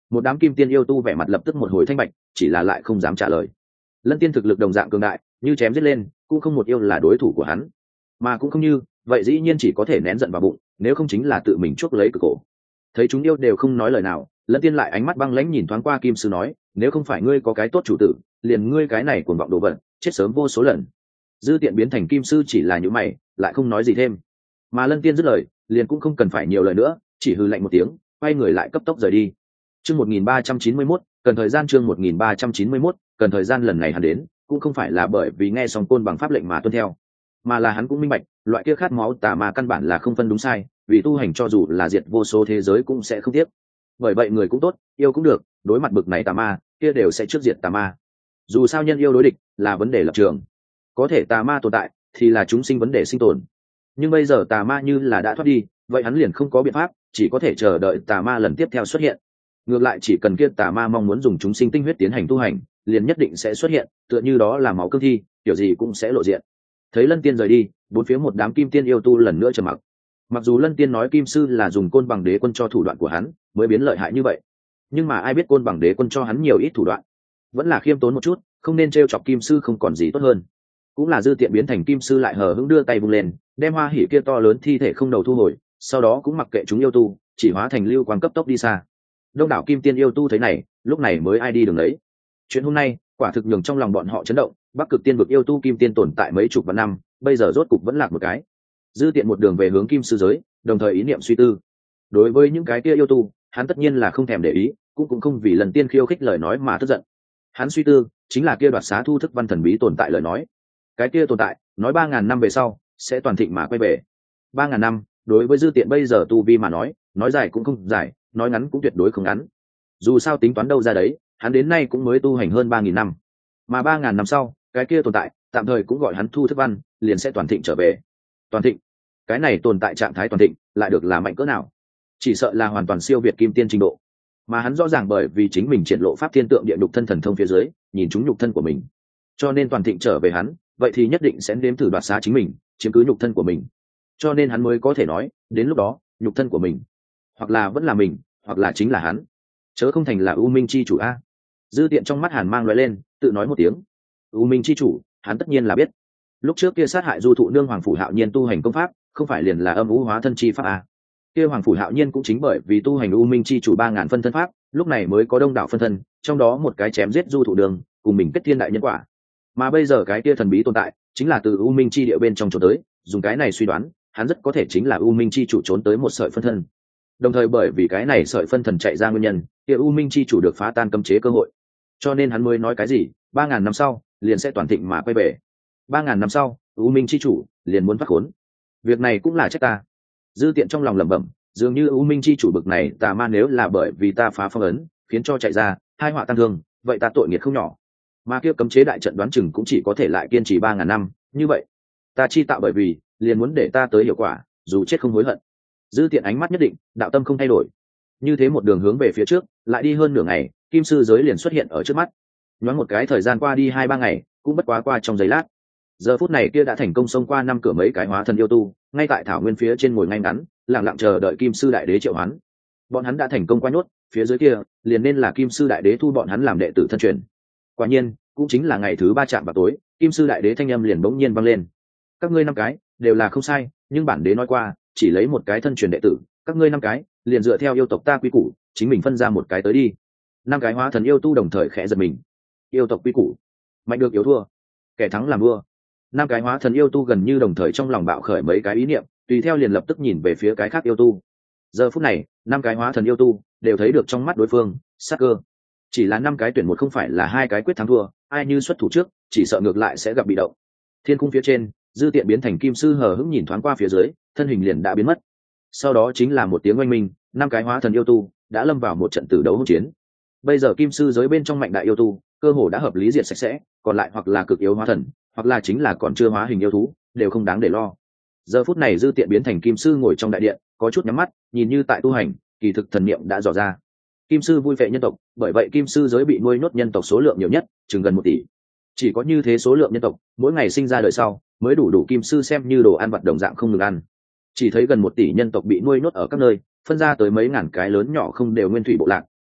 một đám kim tiên yêu tu vẻ mặt lập tức một hồi thanh bạch, chỉ là lại không dám trả lời. Lân tiên thực lực đồng dạng cường đại, như chém giết lên cũng không một yêu là đối thủ của hắn, mà cũng không như vậy dĩ nhiên chỉ có thể nén giận vào bụng, nếu không chính là tự mình chuốc lấy cực cổ. Thấy chúng yêu đều không nói lời nào, Lân tiên lại ánh mắt băng lãnh nhìn thoáng qua kim sư nói, nếu không phải ngươi có cái tốt chủ tử, liền ngươi cái này cuồng vọng đồ vật, chết sớm vô số lần. Dư Tiện biến thành kim sư chỉ là những mày, lại không nói gì thêm. Mà Lân tiên dứt lời, liền cũng không cần phải nhiều lời nữa, chỉ hừ lạnh một tiếng, quay người lại cấp tốc rời đi. Chương một nghìn ba trăm chín mươi mốt, cần thời gian chương một nghìn ba trăm chín mươi mốt, cần thời gian lần này hắn đến, cũng không phải là bởi vì nghe xong côn bằng pháp lệnh mà tuân theo, mà là hắn cũng minh bạch, loại kia khát máu tà ma căn bản là không phân đúng sai, vì tu hành cho dù là diệt vô số thế giới cũng sẽ không tiếc. Bởi vậy người cũng tốt, yêu cũng được, đối mặt bực này tà ma, kia đều sẽ trước diệt tà ma. Dù sao nhân yêu đối địch là vấn đề lập trường, có thể tà ma tồn tại thì là chúng sinh vấn đề sinh tồn. Nhưng bây giờ tà ma như là đã thoát đi, vậy hắn liền không có biện pháp, chỉ có thể chờ đợi tà ma lần tiếp theo xuất hiện. Ngược lại chỉ cần kia tà ma mong muốn dùng chúng sinh tinh huyết tiến hành tu hành, liền nhất định sẽ xuất hiện, tựa như đó là máu cương thi, kiểu gì cũng sẽ lộ diện. Thấy Lân Tiên rời đi, bốn phía một đám kim tiên yêu tu lần nữa trầm mặc. Mặc dù Lân Tiên nói kim sư là dùng côn bằng đế quân cho thủ đoạn của hắn mới biến lợi hại như vậy, nhưng mà ai biết côn bằng đế quân cho hắn nhiều ít thủ đoạn, vẫn là khiêm tốn một chút, không nên trêu chọc kim sư không còn gì tốt hơn. Cũng là Dư Tiện biến thành kim sư lại hờ hững đưa tay vung lên, đem Hoa Hỉ kia to lớn thi thể không đầu thu hồi, sau đó cũng mặc kệ chúng yêu tu, chỉ hóa thành lưu quang cấp tốc đi xa. Đông đảo kim tiên yêu tu thấy này, lúc này mới ai đi đường đấy. Chuyện hôm nay quả thực nhường trong lòng bọn họ chấn động, Bắc Cực Tiên vực yêu tu kim tiên tồn tại mấy chục vạn năm, bây giờ rốt cục vẫn lạc một cái. Dư Tiện một đường về hướng kim sư giới, đồng thời ý niệm suy tư. Đối với những cái kia yêu tu, hắn tất nhiên là không thèm để ý, cũng cũng không vì lần tiên khiêu khích lời nói mà tức giận. Hắn suy tư, chính là kia đoạt xá thu thức văn thần bí tồn tại lời nói. Cái kia tồn tại, nói ba ngàn năm về sau sẽ toàn thịnh mà quay về. Ba ngàn năm, đối với Dư Tiện bây giờ tu vi mà nói, nói dài cũng không dài, nói ngắn cũng tuyệt đối không ngắn. Dù sao tính toán đâu ra đấy, hắn đến nay cũng mới tu hành hơn ba nghìn năm, mà ba ngàn năm sau, cái kia tồn tại, tạm thời cũng gọi hắn thu thức văn, liền sẽ toàn thịnh trở về. Toàn thịnh, cái này tồn tại trạng thái toàn thịnh, lại được là mạnh cỡ nào? Chỉ sợ là hoàn toàn siêu việt kim tiên trình độ. Mà hắn rõ ràng bởi vì chính mình triển lộ pháp thiên tượng địa nhục thân thần thông phía dưới, nhìn chúng nhục thân của mình, cho nên toàn thịnh trở về hắn, vậy thì nhất định sẽ nếm thử đoạt xá chính mình, chiếm cứ nhục thân của mình. Cho nên hắn mới có thể nói, đến lúc đó, nhục thân của mình, hoặc là vẫn là mình, hoặc là chính là hắn, chớ không thành là U Minh chi chủ a. Dư Tiện trong mắt hàn mang lóe lên, tự nói một tiếng. U Minh chi chủ, hắn tất nhiên là biết. Lúc trước kia sát hại Du Thụ Nương Hoàng Phủ Hạo Nhiên tu hành công pháp, không phải liền là âm u hóa thân chi pháp a. Kia Hoàng Phủ Hạo Nhiên cũng chính bởi vì tu hành U Minh chi chủ ba ngàn phân thân pháp, lúc này mới có đông đảo phân thân, trong đó một cái chém giết Du Thụ Nương, cùng mình kết thiên đại nhân quả. Mà bây giờ cái kia thần bí tồn tại, chính là từ U Minh chi địa bên trong trốn tới, dùng cái này suy đoán, hắn rất có thể chính là U Minh chi chủ trốn tới một sợi phân thân. Đồng thời bởi vì cái này sợi phân thần chạy ra nguyên nhân, kia U Minh chi chủ được phá tan cấm chế cơ hội, cho nên hắn mới nói cái gì ba ngàn năm sau liền sẽ toàn thịnh mà quay về. Ba ngàn năm sau U Minh chi chủ liền muốn phát khốn, việc này cũng là trách ta. Dư Tiện trong lòng lẩm bẩm, dường như U Minh chi chủ bực này tà ma nếu là bởi vì ta phá phong ấn khiến cho chạy ra hai họa tăng thương, vậy ta tội nghiệt không nhỏ. Mà kia cấm chế đại trận đoán chừng cũng chỉ có thể lại kiên trì ba ngàn năm, như vậy ta chi tạo bởi vì liền muốn để ta tới hiệu quả, dù chết không hối hận. Dư Tiện ánh mắt nhất định, đạo tâm không thay đổi. Như thế một đường hướng về phía trước, lại đi hơn nửa ngày, kim sư giới liền xuất hiện ở trước mắt. Nhoáng một cái thời gian qua đi hai ba ngày, cũng bất quá qua trong giây lát. Giờ phút này kia đã thành công xông qua năm cửa mấy cái hóa thần yêu tu, ngay tại thảo nguyên phía trên ngồi ngay ngắn, lặng lặng chờ đợi kim sư đại đế triệu hoán. Bọn hắn đã thành công qua nhốt, phía dưới kia liền nên là kim sư đại đế thu bọn hắn làm đệ tử thân truyền. Quả nhiên, cũng chính là ngày thứ ba chạm vào tối, kim sư đại đế thanh âm liền bỗng nhiên vang lên. Các ngươi năm cái đều là không sai, nhưng bản đế nói qua, chỉ lấy một cái thân truyền đệ tử, các ngươi năm cái liền dựa theo yêu tộc ta quy củ, chính mình phân ra một cái tới đi. Năm cái hóa thần yêu tu đồng thời khẽ giật mình. Yêu tộc quy củ, mạnh được yếu thua, kẻ thắng làm vua. Năm cái hóa thần yêu tu gần như đồng thời trong lòng bạo khởi mấy cái ý niệm, tùy theo liền lập tức nhìn về phía cái khác yêu tu. Giờ phút này, năm cái hóa thần yêu tu đều thấy được trong mắt đối phương sắc cơ. Chỉ là năm cái tuyển một không phải là hai cái quyết thắng thua, ai như xuất thủ trước, chỉ sợ ngược lại sẽ gặp bị động. Thiên cung phía trên, Dư Tiện biến thành kim sư hờ hững nhìn thoáng qua phía dưới, thân hình liền đã biến mất. Sau đó chính là một tiếng oanh minh, năm cái hóa thần yêu tu đã lâm vào một trận tử đấu hỗn chiến. Bây giờ kim sư giới bên trong mạnh đại yêu tu cơ hồ đã hợp lý diệt sạch sẽ, còn lại hoặc là cực yếu hóa thần, hoặc là chính là còn chưa hóa hình yêu thú, đều không đáng để lo. Giờ phút này Dư Tiện biến thành kim sư ngồi trong đại điện, có chút nhắm mắt, nhìn như tại tu hành, kỳ thực thần niệm đã dò ra. Kim sư vui vệ nhân tộc, bởi vậy kim sư giới bị nuôi nhốt nhân tộc số lượng nhiều nhất, chừng gần một tỷ. Chỉ có như thế số lượng nhân tộc, mỗi ngày sinh ra đời sau, mới đủ đủ kim sư xem như đồ ăn vặt đồng dạng không ngừng ăn. Chỉ thấy gần một tỷ nhân tộc bị nuôi nhốt ở các nơi, phân ra tới mấy ngàn cái lớn nhỏ không đều nguyên thủy bộ lạc,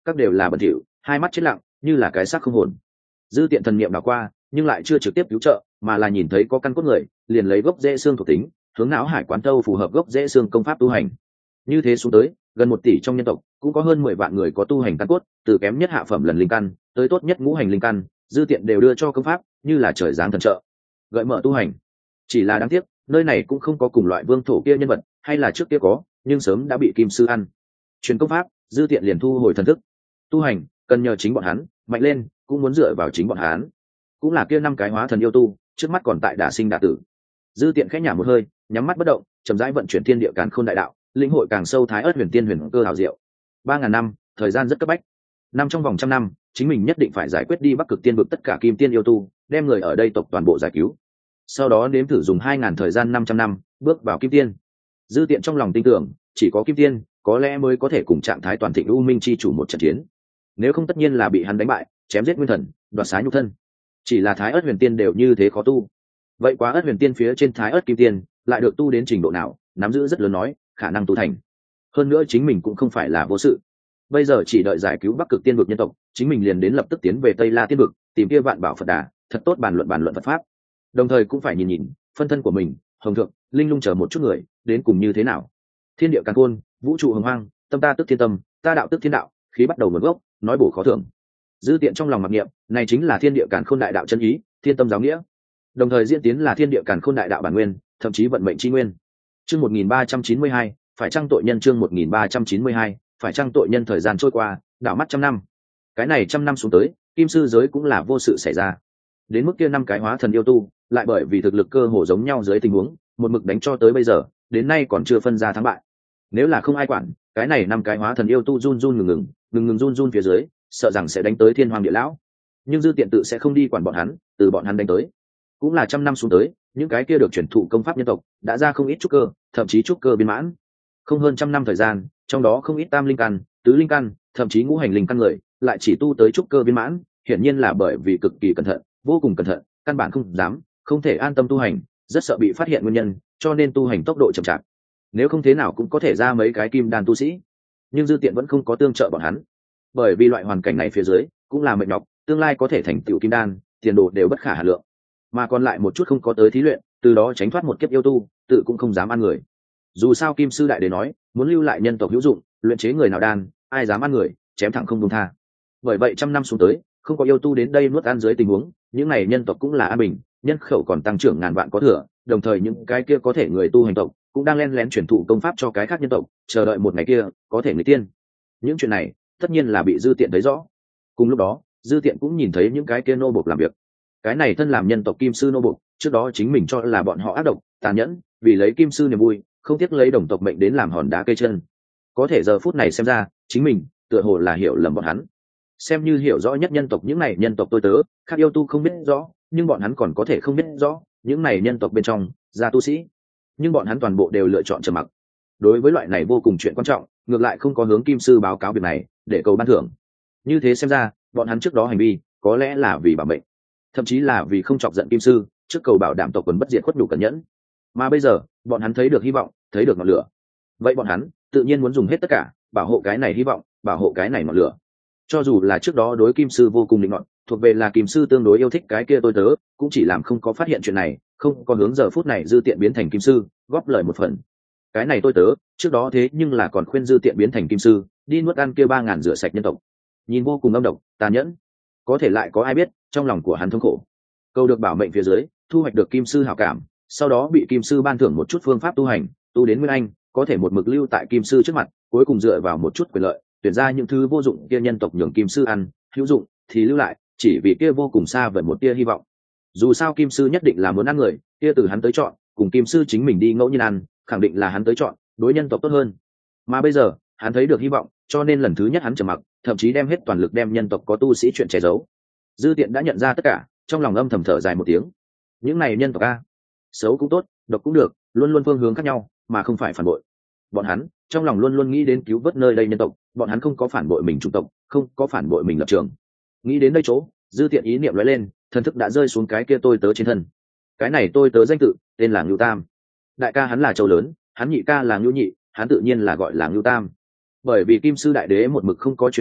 các đều là bẩn thỉu, hai mắt chết lặng như là cái xác không hồn. Dư Tiện thần niệm đảo qua nhưng lại chưa trực tiếp cứu trợ, mà là nhìn thấy có căn cốt người liền lấy gốc rễ xương thuộc tính hướng não hải quán tâu phù hợp gốc rễ xương công pháp tu hành. Như thế xuống tới gần một tỷ trong nhân tộc cũng có hơn mười vạn người có tu hành căn cốt, từ kém nhất hạ phẩm lần linh căn tới tốt nhất ngũ hành linh căn, Dư Tiện đều đưa cho công pháp như là trời giáng thần trợ gợi mở tu hành. Chỉ là đáng tiếc nơi này cũng không có cùng loại vương thổ kia nhân vật, hay là trước kia có nhưng sớm đã bị kim sư ăn. Truyền công pháp, Dư Tiện liền thu hồi thần thức. Tu hành cần nhờ chính bọn hắn mạnh lên, cũng muốn dựa vào chính bọn hắn. Cũng là kia năm cái hóa thần yêu tu trước mắt còn tại đả sinh đả tử. Dư Tiện khẽ nhả một hơi, nhắm mắt bất động, chậm rãi vận chuyển thiên địa càn khôn đại đạo, lĩnh hội càng sâu thái ớt huyền tiên huyền cơ hảo diệu. Ba ngàn năm, thời gian rất cấp bách. Năm trong vòng trăm năm, chính mình nhất định phải giải quyết đi Bắc Cực Tiên vực tất cả kim tiên yêu tu, đem người ở đây tộc toàn bộ giải cứu. Sau đó nếm thử dùng hai ngàn thời gian năm trăm năm, bước vào kim tiên. Dư Tiện trong lòng tin tưởng, chỉ có kim tiên có lẽ mới có thể cùng trạng thái toàn thịnh u minh chi chủ một trận chiến. Nếu không tất nhiên là bị hắn đánh bại, chém giết nguyên thần, đoạt xá nhục thân. Chỉ là thái ớt huyền tiên đều như thế khó tu. Vậy quá ớt huyền tiên phía trên thái ớt kim tiên lại được tu đến trình độ nào, nắm giữ rất lớn nói khả năng tu thành. Hơn nữa chính mình cũng không phải là vô sự. Bây giờ chỉ đợi giải cứu Bắc Cực Tiên vực nhân tộc, chính mình liền đến lập tức tiến về Tây La Tiên vực, tìm kia vạn bảo Phật Đà, thật tốt bàn luận bàn luận Phật pháp. Đồng thời cũng phải nhìn nhìn phân thân của mình, Hồng Thượng, Linh Lung chờ một chút người, đến cùng như thế nào. Thiên địa càn khôn, vũ trụ hồng hoang, tâm ta tức thiên tâm, ta đạo tức thiên đạo, khí bắt đầu nguồn gốc, nói bổ khó thưởng. Dư Tiện trong lòng mặc niệm, này chính là thiên địa càn khôn đại đạo chân ý, thiên tâm giáo nghĩa. Đồng thời diễn tiến là thiên địa càn khôn đại đạo bản nguyên, thậm chí vận mệnh chi nguyên. Chương một nghìn ba trăm chín mươi hai, phải chăng tội nhân chương một nghìn ba trăm chín mươi hai, phải chăng tội nhân thời gian trôi qua, đảo mắt trăm năm. Cái này trăm năm xuống tới, kim sư giới cũng là vô sự xảy ra. Đến mức kia năm cái hóa thần yêu tu, lại bởi vì thực lực cơ hồ giống nhau dưới tình huống, một mực đánh cho tới bây giờ, đến nay còn chưa phân ra thắng bại. Nếu là không ai quản, cái này năm cái hóa thần yêu tu run run ngừng ngừng, ngừng ngừng run run phía dưới, sợ rằng sẽ đánh tới thiên hoàng địa lão. Nhưng Dư Tiện tự sẽ không đi quản bọn hắn, từ bọn hắn đánh tới. Cũng là trăm năm xuống tới, những cái kia được truyền thụ công pháp nhân tộc đã ra không ít trúc cơ, thậm chí trúc cơ viên mãn. Không hơn trăm năm thời gian, trong đó không ít tam linh căn, tứ linh căn, thậm chí ngũ hành linh căn người, lại chỉ tu tới trúc cơ viên mãn, hiển nhiên là bởi vì cực kỳ cẩn thận, vô cùng cẩn thận, căn bản không dám, không thể an tâm tu hành, rất sợ bị phát hiện nguyên nhân, cho nên tu hành tốc độ chậm chạp. Nếu không thế nào cũng có thể ra mấy cái kim đan tu sĩ, nhưng Dư Tiện vẫn không có tương trợ bọn hắn, bởi vì loại hoàn cảnh này phía dưới cũng là mệt nhọc, tương lai có thể thành tựu kim đan, tiền đồ đều bất khả hà lượng. Mà còn lại một chút không có tới thí luyện, từ đó tránh thoát một kiếp yêu tu, tự cũng không dám ăn người. Dù sao kim sư đại đế nói, muốn lưu lại nhân tộc hữu dụng, luyện chế người nào đan, ai dám ăn người, chém thẳng không buông tha. Bởi vậy trăm năm xuống tới, không có yêu tu đến đây nuốt ăn dưới tình huống, những này nhân tộc cũng là an bình, nhân khẩu còn tăng trưởng ngàn vạn có thừa, đồng thời những cái kia có thể người tu hành tộc cũng đang len lén truyền thụ công pháp cho cái khác nhân tộc, chờ đợi một ngày kia có thể người tiên. Những chuyện này tất nhiên là bị Dư Tiện thấy rõ. Cùng lúc đó, Dư Tiện cũng nhìn thấy những cái kia nô bộc làm việc. Cái này thân làm nhân tộc kim sư nô bộc, trước đó chính mình cho là bọn họ ác độc, tàn nhẫn, vì lấy kim sư niềm vui, không tiếc lấy đồng tộc mệnh đến làm hòn đá cây chân. Có thể giờ phút này xem ra, chính mình tựa hồ là hiểu lầm bọn hắn. Xem như hiểu rõ nhất nhân tộc những này nhân tộc tôi tớ, khác yêu tu không biết rõ, nhưng bọn hắn còn có thể không biết rõ, những này nhân tộc bên trong, gia tu sĩ. Nhưng bọn hắn toàn bộ đều lựa chọn trầm mặc. Đối với loại này vô cùng chuyện quan trọng, ngược lại không có hướng kim sư báo cáo việc này, để cầu ban thưởng. Như thế xem ra, bọn hắn trước đó hành vi, có lẽ là vì bảo mệnh, thậm chí là vì không chọc giận kim sư, trước cầu bảo đảm tộc quần bất diệt khuất nhục cẩn nhẫn. Mà bây giờ, bọn hắn thấy được hy vọng, thấy được ngọn lửa. Vậy bọn hắn tự nhiên muốn dùng hết tất cả, bảo hộ cái này hy vọng, bảo hộ cái này ngọn lửa. Cho dù là trước đó đối kim sư vô cùng định ngọn, thuộc về là kim sư tương đối yêu thích cái kia tôi tớ, cũng chỉ làm không có phát hiện chuyện này, không có hướng giờ phút này Dư Tiện biến thành kim sư, góp lời một phần. Cái này tôi tớ, trước đó thế nhưng là còn khuyên Dư Tiện biến thành kim sư, đi nuốt ăn kia ba ngàn rửa sạch nhân tộc. Nhìn vô cùng âm độc, tàn nhẫn. Có thể lại có ai biết, trong lòng của hắn thống khổ. Câu được bảo mệnh phía dưới, thu hoạch được kim sư hảo cảm, sau đó bị kim sư ban thưởng một chút phương pháp tu hành, tu đến nguyên anh, có thể một mực lưu tại kim sư trước mặt, cuối cùng dựa vào một chút quyền lợi, tuyển ra những thứ vô dụng kia nhân tộc nhường kim sư ăn, hữu dụng thì lưu lại, chỉ vì kia vô cùng xa vời một tia hy vọng. Dù sao kim sư nhất định là muốn ăn người, kia từ hắn tới chọn, cùng kim sư chính mình đi ngẫu nhiên ăn, khẳng định là hắn tới chọn, đối nhân tộc tốt hơn. Mà bây giờ, hắn thấy được hy vọng, cho nên lần thứ nhất hắn trầm mặc, thậm chí đem hết toàn lực đem nhân tộc có tu sĩ chuyện che giấu. Dư Tiện đã nhận ra tất cả, trong lòng âm thầm thở dài một tiếng. Những này nhân tộc a, xấu cũng tốt, độc cũng được, luôn luôn phương hướng khác nhau, mà không phải phản bội. Bọn hắn trong lòng luôn luôn nghĩ đến cứu vớt nơi đây nhân tộc, bọn hắn không có phản bội mình chủng tộc, không có phản bội mình lập trường. Nghĩ đến đây chỗ, Dư Tiện ý niệm lóe lên, thần thức đã rơi xuống cái kia tôi tớ trên thân. Cái này tôi tớ danh tự tên là Ngưu Tam. Đại ca hắn là Châu Lớn, hắn nhị ca là Ngưu Nhị, hắn tự nhiên là gọi là Ngưu Tam. Bởi vì kim sư đại đế một mực không có truyền triệu,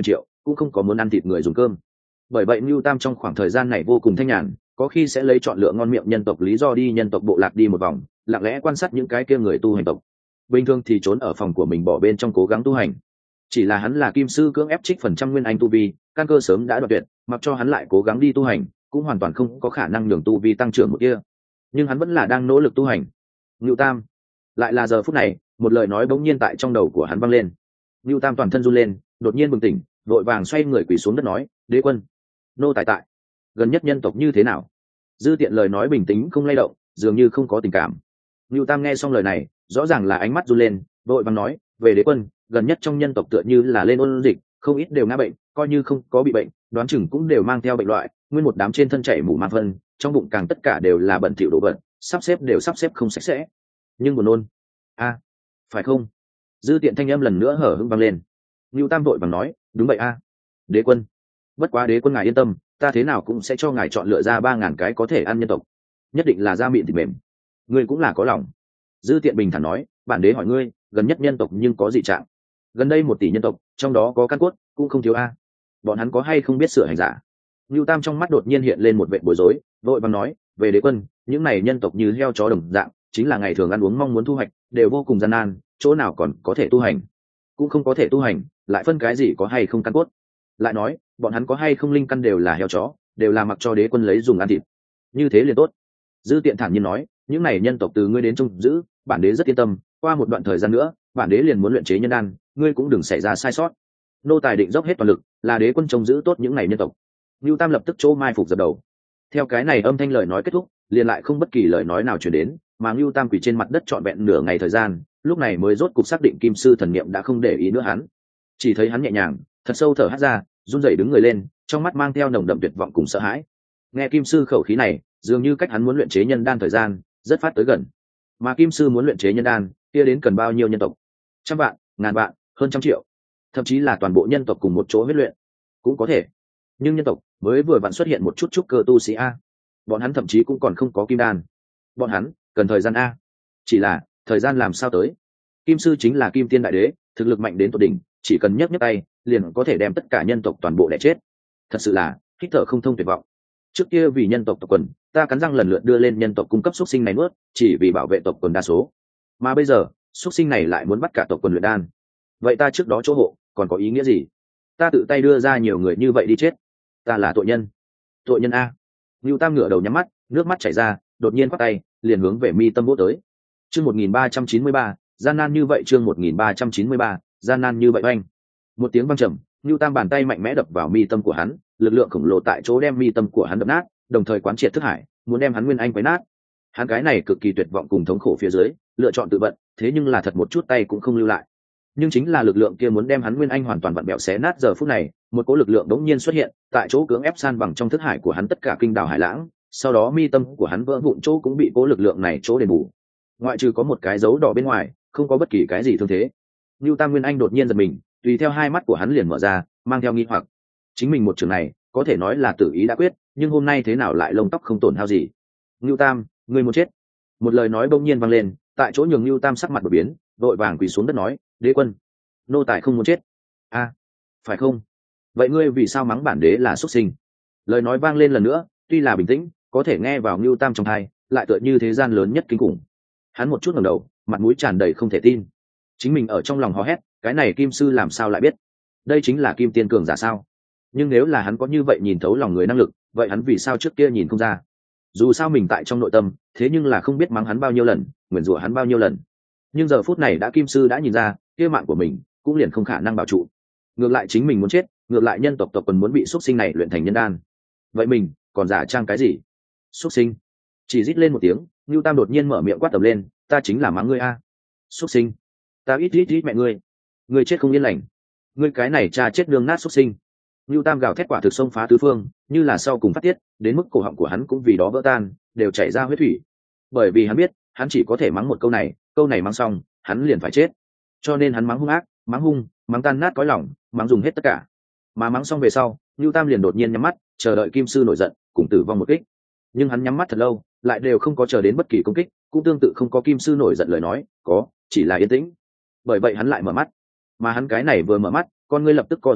cũng không có muốn ăn thịt người dùng cơm. Bởi vậy Ngưu Tam trong khoảng thời gian này vô cùng thanh nhàn, có khi sẽ lấy chọn lựa ngon miệng nhân tộc lý do đi nhân tộc bộ lạc đi một vòng, lặng lẽ quan sát những cái kia người tu hành tộc. Bình thường thì trốn ở phòng của mình bỏ bên trong cố gắng tu hành. Chỉ là hắn là kim sư cưỡng ép trích phần trăm nguyên anh tu vi, căn cơ sớm đã đoạn tuyệt, mặc cho hắn lại cố gắng đi tu hành, cũng hoàn toàn không có khả năng nhường tu vi tăng trưởng một kia. Nhưng hắn vẫn là đang nỗ lực tu hành. Ngưu Tam, lại là giờ phút này, một lời nói bỗng nhiên tại trong đầu của hắn vang lên. Ngưu Tam toàn thân run lên, đột nhiên bừng tỉnh, vội vàng xoay người quỳ xuống đất nói: "Đế quân, nô tài tại. Gần nhất nhân tộc như thế nào?" Dư Tiện lời nói bình tĩnh không lay động, dường như không có tình cảm. Ngưu Tam nghe xong lời này, rõ ràng là ánh mắt run lên, vội vàng nói: "Về đế quân, gần nhất trong nhân tộc tựa như là lên ôn dịch, không ít đều ngã bệnh, coi như không có bị bệnh, đoán chừng cũng đều mang theo bệnh loại, nguyên một đám trên thân chảy mủ mang phân, trong bụng càng tất cả đều là bẩn thỉu đồ vật, sắp xếp đều sắp xếp không sạch sẽ. Nhưng buồn nôn." "A, phải không?" Dư Tiện thanh âm lần nữa hở hững vang lên. Ngưu Tam vội vàng nói: "Đúng vậy a, đế quân. Bất quá đế quân ngài yên tâm, ta thế nào cũng sẽ cho ngài chọn lựa ra ba ngàn cái có thể ăn nhân tộc, nhất định là da mịn thịt mềm. Ngươi cũng là có lòng." Dư Tiện bình thản nói: "Bản đế hỏi ngươi, gần nhất nhân tộc nhưng có dị trạng? Gần đây một tỷ nhân tộc, trong đó có căn cốt cũng không thiếu a. Bọn hắn có hay không biết sửa hành giả?" Ngưu Tam trong mắt đột nhiên hiện lên một vẻ bối rối, vội vàng nói: "Về đế quân, những này nhân tộc như heo chó đồng dạng, chính là ngày thường ăn uống mong muốn thu hoạch, đều vô cùng gian nan, chỗ nào còn có thể tu hành, cũng không có thể tu hành, lại phân cái gì có hay không căn cốt. Lại nói, bọn hắn có hay không linh căn đều là heo chó, đều là mặc cho đế quân lấy dùng ăn thịt. Như thế liền tốt." Dư Tiện thản nhiên nói: "Những này nhân tộc từ ngươi đến trông giữ, bản đế rất yên tâm, qua một đoạn thời gian nữa, bản đế liền muốn luyện chế nhân đan, ngươi cũng đừng xảy ra sai sót. Nô tài định dốc hết toàn lực, là đế quân trông giữ tốt những này nhân tộc." Ngưu Tam lập tức chỗ mai phục dập đầu. Theo cái này âm thanh lời nói kết thúc, liền lại không bất kỳ lời nói nào truyền đến, mà Ngưu Tam quỳ trên mặt đất trọn vẹn nửa ngày thời gian, lúc này mới rốt cục xác định kim sư thần niệm đã không để ý nữa hắn. Chỉ thấy hắn nhẹ nhàng, thật sâu thở hắt ra, run rẩy đứng người lên, trong mắt mang theo nồng đậm tuyệt vọng cùng sợ hãi. Nghe kim sư khẩu khí này, dường như cách hắn muốn luyện chế nhân đan thời gian rất phát tới gần. Mà kim sư muốn luyện chế nhân đan, kia đến cần bao nhiêu nhân tộc? Trăm vạn, ngàn vạn, hơn trăm triệu, thậm chí là toàn bộ nhân tộc cùng một chỗ huyết luyện cũng có thể. Nhưng nhân tộc mới vừa vặn xuất hiện một chút chút cơ tu sĩ a, bọn hắn thậm chí cũng còn không có kim đan, bọn hắn cần thời gian a. Chỉ là thời gian làm sao tới? Kim sư chính là kim tiên đại đế, thực lực mạnh đến tột đỉnh, chỉ cần nhấc nhấc tay liền có thể đem tất cả nhân tộc toàn bộ đẻ chết. Thật sự là hít thở không thông, tuyệt vọng. Trước kia vì nhân tộc tộc quần, ta cắn răng lần lượt đưa lên nhân tộc cung cấp xuất sinh này nuốt, chỉ vì bảo vệ tộc quần đa số. Mà bây giờ, xuất sinh này lại muốn bắt cả tộc quần luyện đan. Vậy ta trước đó chỗ hộ còn có ý nghĩa gì? Ta tự tay đưa ra nhiều người như vậy đi chết, ta là tội nhân. Tội nhân a. Ngưu Tam ngửa đầu nhắm mắt, nước mắt chảy ra, đột nhiên quát tay, liền hướng về mi tâm vỗ tới. Chương một nghìn ba trăm chín mươi ba, gian nan như vậy. Chương một nghìn ba trăm chín mươi ba, gian nan như vậy. Oanh. Một tiếng vang trầm, Ngưu Tam bàn tay mạnh mẽ đập vào mi tâm của hắn, lực lượng khổng lồ tại chỗ đem mi tâm của hắn đập nát, đồng thời quán triệt thức hải, muốn đem hắn nguyên anh quấy nát. Hắn cái này cực kỳ tuyệt vọng cùng thống khổ phía dưới, lựa chọn tự vận, thế nhưng là thật một chút tay cũng không lưu lại. Nhưng chính là lực lượng kia muốn đem hắn nguyên anh hoàn toàn vặn bẹo xé nát, giờ phút này, một cỗ lực lượng đống nhiên xuất hiện, tại chỗ cưỡng ép san bằng trong thức hải của hắn tất cả kinh đảo hải lãng, sau đó mi tâm của hắn vỡ vụn chỗ cũng bị cỗ lực lượng này chỗ đền bù. Ngoại trừ có một cái dấu đỏ bên ngoài, không có bất kỳ cái gì thương thế. Nưu Tam nguyên anh đột nhiên giật mình, tùy theo hai mắt của hắn liền mở ra, mang theo nghi hoặc. Chính mình một trường này, có thể nói là tử ý đã quyết, nhưng hôm nay thế nào lại lông tóc không tổn hao gì? Nưu Tam, ngươi muốn chết? Một lời nói bỗng nhiên vang lên, tại chỗ nhường Nưu Tam sắc mặt đổi biến, vội vàng quỳ xuống đất nói: "Đế quân, nô tài không muốn chết." "A, phải không? Vậy ngươi vì sao mắng bản đế là xuất sinh?" Lời nói vang lên lần nữa, tuy là bình tĩnh, có thể nghe vào Nưu Tam trong tai, lại tựa như thế gian lớn nhất kinh khủng. Hắn một chút ngẩng đầu, mặt mũi tràn đầy không thể tin. Chính mình ở trong lòng hò hét, cái này kim sư làm sao lại biết? Đây chính là kim tiên cường giả sao? Nhưng nếu là hắn có như vậy nhìn thấu lòng người năng lực, vậy hắn vì sao trước kia nhìn không ra? Dù sao mình tại trong nội tâm, thế nhưng là không biết mắng hắn bao nhiêu lần, nguyền rủa hắn bao nhiêu lần. Nhưng giờ phút này đã kim sư đã nhìn ra, kia mạng của mình cũng liền không khả năng bảo trụ. Ngược lại chính mình muốn chết, ngược lại nhân tộc tộc còn muốn bị xuất sinh này luyện thành nhân đan. Vậy mình còn giả trang cái gì? Xuất sinh. Chỉ rít lên một tiếng, Nưu Tam đột nhiên mở miệng quát tầm lên: "Ta chính là mắng ngươi a. Xuất sinh. Ta ít ít ít mẹ ngươi. Ngươi chết không yên lành. Ngươi cái này cha chết đường nát xuất sinh." Nưu Tam gào thét quả thực xông phá tứ phương, như là sau cùng phát tiết, đến mức cổ họng của hắn cũng vì đó vỡ tan, đều chảy ra huyết thủy. Bởi vì hắn biết, hắn chỉ có thể mắng một câu này, câu này mắng xong, hắn liền phải chết. Cho nên hắn mắng hung ác, mắng hung, mắng tan nát cõi lòng, mắng dùng hết tất cả. Mà mắng xong về sau, Nưu Tam liền đột nhiên nhắm mắt, chờ đợi kim sư nổi giận, cùng tử vong một kích. Nhưng hắn nhắm mắt thật lâu, lại đều không có chờ đến bất kỳ công kích, cũng tương tự không có kim sư nổi giận lời nói, có, chỉ là yên tĩnh. Bởi vậy hắn lại mở mắt. Mà hắn cái này vừa mở mắt, con ngươi lập tức co rụt lại,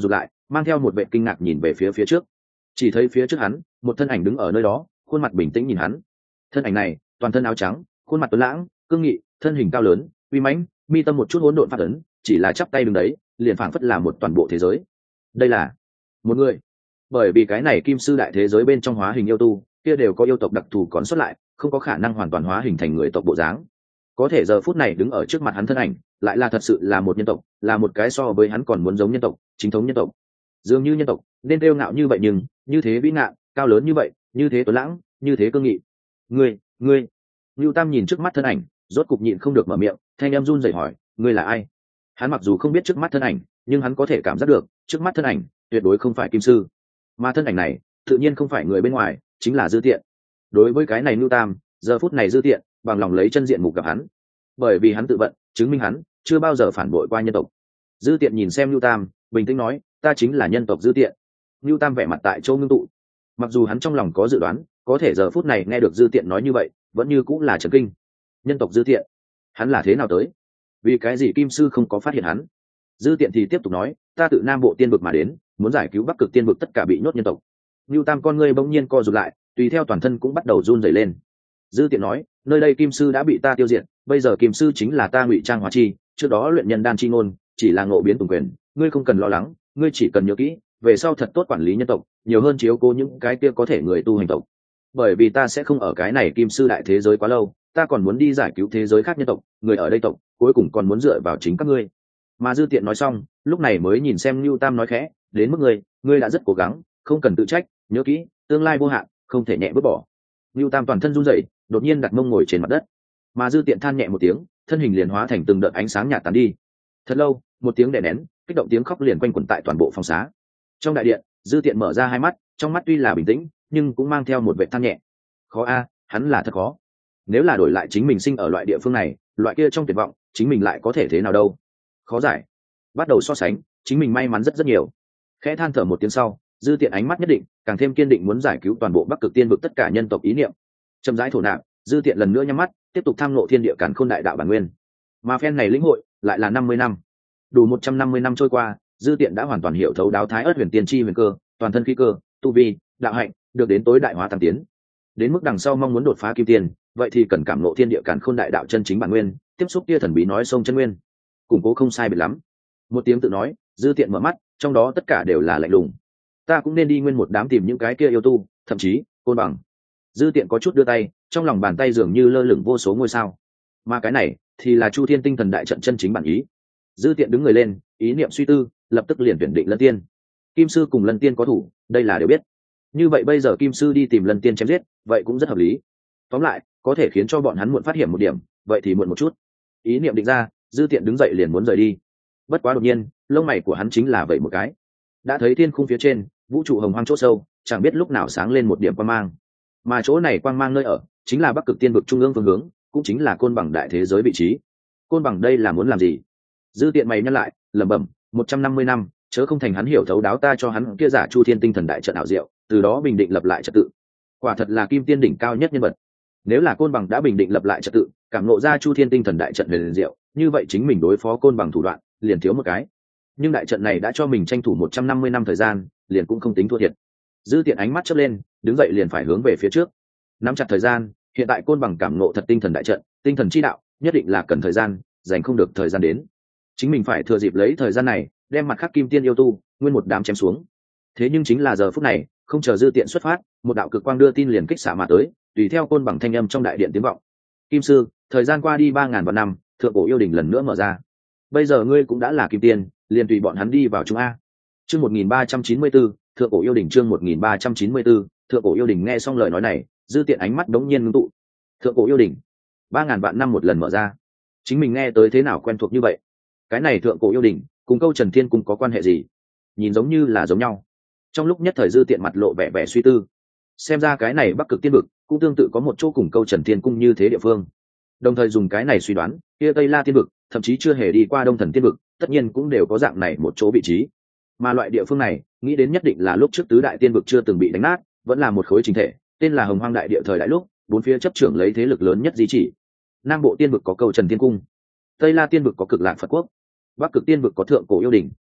mang theo một vệ kinh ngạc nhìn về phía phía trước. Chỉ thấy phía trước hắn một thân ảnh đứng ở nơi đó, khuôn mặt bình tĩnh nhìn hắn. Thân ảnh này toàn thân áo trắng, khuôn mặt tuấn lãng cương nghị, thân hình cao lớn uy mãnh, mi tâm một chút hỗn độn phát ấn, chỉ là chắp tay đứng đấy liền phảng phất là một toàn bộ thế giới. Đây là một người. Bởi vì cái này kim sư đại thế giới bên trong hóa hình yêu tu kia đều có yêu tộc đặc thù còn xuất lại, không có khả năng hoàn toàn hóa hình thành người tộc bộ dáng. Có thể giờ phút này đứng ở trước mặt hắn thân ảnh lại là thật sự là một nhân tộc, là một cái so với hắn còn muốn giống nhân tộc, chính thống nhân tộc. Dường như nhân tộc nên kiêu ngạo như vậy, nhưng như thế vĩ ngạn, cao lớn như vậy, như thế tuấn lãng, như thế cương nghị. Ngươi, ngươi. Lưu Tam nhìn trước mắt thân ảnh, rốt cục nhịn không được mở miệng, thanh em run rẩy hỏi, ngươi là ai? Hắn mặc dù không biết trước mắt thân ảnh, nhưng hắn có thể cảm giác được, trước mắt thân ảnh tuyệt đối không phải kim sư, mà thân ảnh này tự nhiên không phải người bên ngoài, chính là Dư Tiện. Đối với cái này Lưu Tam, giờ phút này Dư Tiện bằng lòng lấy chân diện mục gặp hắn, bởi vì hắn tự vận chứng minh hắn chưa bao giờ phản bội qua nhân tộc. Dư Tiện nhìn xem Lưu Tam, bình tĩnh nói, ta chính là nhân tộc Dư Tiện. Lưu Tam vẻ mặt tại chỗ ngưng tụ, mặc dù hắn trong lòng có dự đoán, có thể giờ phút này nghe được Dư Tiện nói như vậy, vẫn như cũng là chấn kinh. Nhân tộc Dư Tiện, hắn là thế nào tới? Vì cái gì kim sư không có phát hiện hắn? Dư Tiện thì tiếp tục nói, ta tự Nam Bộ tiên vực mà đến, muốn giải cứu Bắc Cực tiên vực tất cả bị nhốt nhân tộc. Lưu Tam con ngươi bỗng nhiên co rụt lại, tùy theo toàn thân cũng bắt đầu run rẩy lên. Dư Tiện nói, nơi đây kim sư đã bị ta tiêu diệt, bây giờ kim sư chính là ta ngụy trang hóa chi, trước đó luyện nhân đan chi ngôn, chỉ là ngộ biến tùng quyền, ngươi không cần lo lắng, ngươi chỉ cần nhớ kỹ, về sau thật tốt quản lý nhân tộc, nhiều hơn chiếu cố những cái kia có thể người tu hành tộc. Bởi vì ta sẽ không ở cái này kim sư đại thế giới quá lâu, ta còn muốn đi giải cứu thế giới khác nhân tộc, người ở đây tộc, cuối cùng còn muốn dựa vào chính các ngươi. Mà Dư Tiện nói xong, lúc này mới nhìn xem Lưu Tam nói khẽ, đến mức ngươi, ngươi đã rất cố gắng, không cần tự trách, nhớ kỹ, tương lai vô hạn, không thể nhẹ bước bỏ. Lưu Tam toàn thân run rẩy, đột nhiên đặt mông ngồi trên mặt đất. Mà Dư Tiện than nhẹ một tiếng, thân hình liền hóa thành từng đợt ánh sáng nhạt tán đi. Thật lâu, một tiếng đè nén, kích động tiếng khóc liền quanh quẩn tại toàn bộ phòng xá. Trong đại điện, Dư Tiện mở ra hai mắt, trong mắt tuy là bình tĩnh, nhưng cũng mang theo một vẻ than nhẹ. Khó a, hắn là thật khó. Nếu là đổi lại chính mình sinh ở loại địa phương này, loại kia trong tuyệt vọng, chính mình lại có thể thế nào đâu? Khó giải. Bắt đầu so sánh, chính mình may mắn rất rất nhiều. Khẽ than thở một tiếng sau, Dư Tiện ánh mắt nhất định, càng thêm kiên định muốn giải cứu toàn bộ Bắc Cực tiên vực tất cả nhân tộc ý niệm. Chậm rãi thổ nạp, Dư Tiện lần nữa nhắm mắt, tiếp tục tham ngộ thiên địa càn khôn đại đạo bản nguyên. Mà phen này lĩnh hội lại là năm mươi năm. Đủ một trăm năm mươi năm trôi qua, Dư Tiện đã hoàn toàn hiểu thấu đáo Thái Ức Huyền Tiên chi huyền cơ, toàn thân khí cơ, tu vi, đạo hạnh được đến tối đại hóa tăng tiến. Đến mức đằng sau mong muốn đột phá kim tiên, vậy thì cần cảm ngộ thiên địa càn khôn đại đạo chân chính bản nguyên, tiếp xúc kia thần bí nói sông chân nguyên. Củng cố không sai biệt lắm. Một tiếng tự nói, Dư Tiện mở mắt, trong đó tất cả đều là lạnh lùng. Ta cũng nên đi nguyên một đám tìm những cái kia yêu tu, thậm chí côn bằng. Dư Tiện có chút đưa tay, trong lòng bàn tay dường như lơ lửng vô số ngôi sao. Mà cái này thì là Chu Thiên Tinh Thần đại trận chân chính bản ý. Dư Tiện đứng người lên, ý niệm suy tư, lập tức liền tuyển định Lân Tiên. Kim sư cùng Lân Tiên có thủ, đây là đều biết. Như vậy bây giờ Kim sư đi tìm Lân Tiên chém giết, vậy cũng rất hợp lý. Tóm lại, có thể khiến cho bọn hắn muộn phát hiện một điểm, vậy thì muộn một chút. Ý niệm định ra, Dư Tiện đứng dậy liền muốn rời đi. Bất quá đột nhiên, lông mày của hắn chính là vậy một cái. Đã thấy thiên khung phía trên, vũ trụ hồng hoang chỗ sâu, chẳng biết lúc nào sáng lên một điểm quang mang. Mà chỗ này quang mang nơi ở, chính là Bắc Cực tiên vực trung ương phương hướng, cũng chính là côn bằng đại thế giới vị trí. Côn bằng đây là muốn làm gì? Dư Tiện mày nhăn lại, lẩm bẩm, một trăm năm mươi năm, chớ không thành hắn hiểu thấu đáo ta cho hắn kia giả Chu Thiên Tinh Thần đại trận ảo diệu, từ đó bình định lập lại trật tự. Quả thật là kim tiên đỉnh cao nhất nhân vật. Nếu là côn bằng đã bình định lập lại trật tự, cảm ngộ ra Chu Thiên Tinh Thần đại trận huyền diệu, như vậy chính mình đối phó côn bằng thủ đoạn liền thiếu một cái. Nhưng đại trận này đã cho mình tranh thủ một trăm năm mươi năm thời gian, liền cũng không tính thua thiệt. Dư Tiện ánh mắt chớp lên, đứng dậy liền phải hướng về phía trước. Nắm chặt thời gian, hiện tại côn bằng cảm ngộ thật tinh thần đại trận, tinh thần chi đạo, nhất định là cần thời gian, dành không được thời gian đến. Chính mình phải thừa dịp lấy thời gian này, đem mặt khắc kim tiên yêu tu, nguyên một đám chém xuống. Thế nhưng chính là giờ phút này, không chờ Dư Tiện xuất phát, một đạo cực quang đưa tin liền kích xạ mà tới, tùy theo côn bằng thanh âm trong đại điện tiếng vọng. Kim sư, thời gian qua đi ba ngàn vạn năm, thượng cổ yêu đình lần nữa mở ra. Bây giờ ngươi cũng đã là kim tiên, liền tùy bọn hắn đi vào chúng a. Chương một nghìn ba trăm chín mươi tư, thượng cổ yêu đình chương một nghìn ba trăm chín mươi tư, thượng cổ yêu đình nghe xong lời nói này, Dư Tiện ánh mắt đống nhiên ngưng tụ. Thượng cổ yêu đình, ba ngàn vạn năm một lần mở ra. Chính mình nghe tới thế nào quen thuộc như vậy? Cái này thượng cổ yêu đình, cùng câu Trần Thiên cung có quan hệ gì? Nhìn giống như là giống nhau. Trong lúc nhất thời Dư Tiện mặt lộ vẻ vẻ suy tư. Xem ra cái này Bắc Cực tiên vực cũng tương tự có một chỗ cùng câu Trần Thiên cung như thế địa phương. Đồng thời dùng cái này suy đoán, kia Tây La tiên vực, thậm chí chưa hề đi qua Đông Thần tiên vực, tất nhiên cũng đều có dạng này một chỗ vị trí. Mà loại địa phương này, nghĩ đến nhất định là lúc trước tứ đại tiên vực chưa từng bị đánh nát, vẫn là một khối chính thể, tên là Hồng Hoang đại địa thời đại lúc, bốn phía chấp trưởng lấy thế lực lớn nhất di chỉ. Nam Bộ tiên vực có câu Trần Thiên cung, Tây La tiên vực có Cực Lạc Phật quốc, Bắc Cực tiên vực có thượng cổ yêu đình.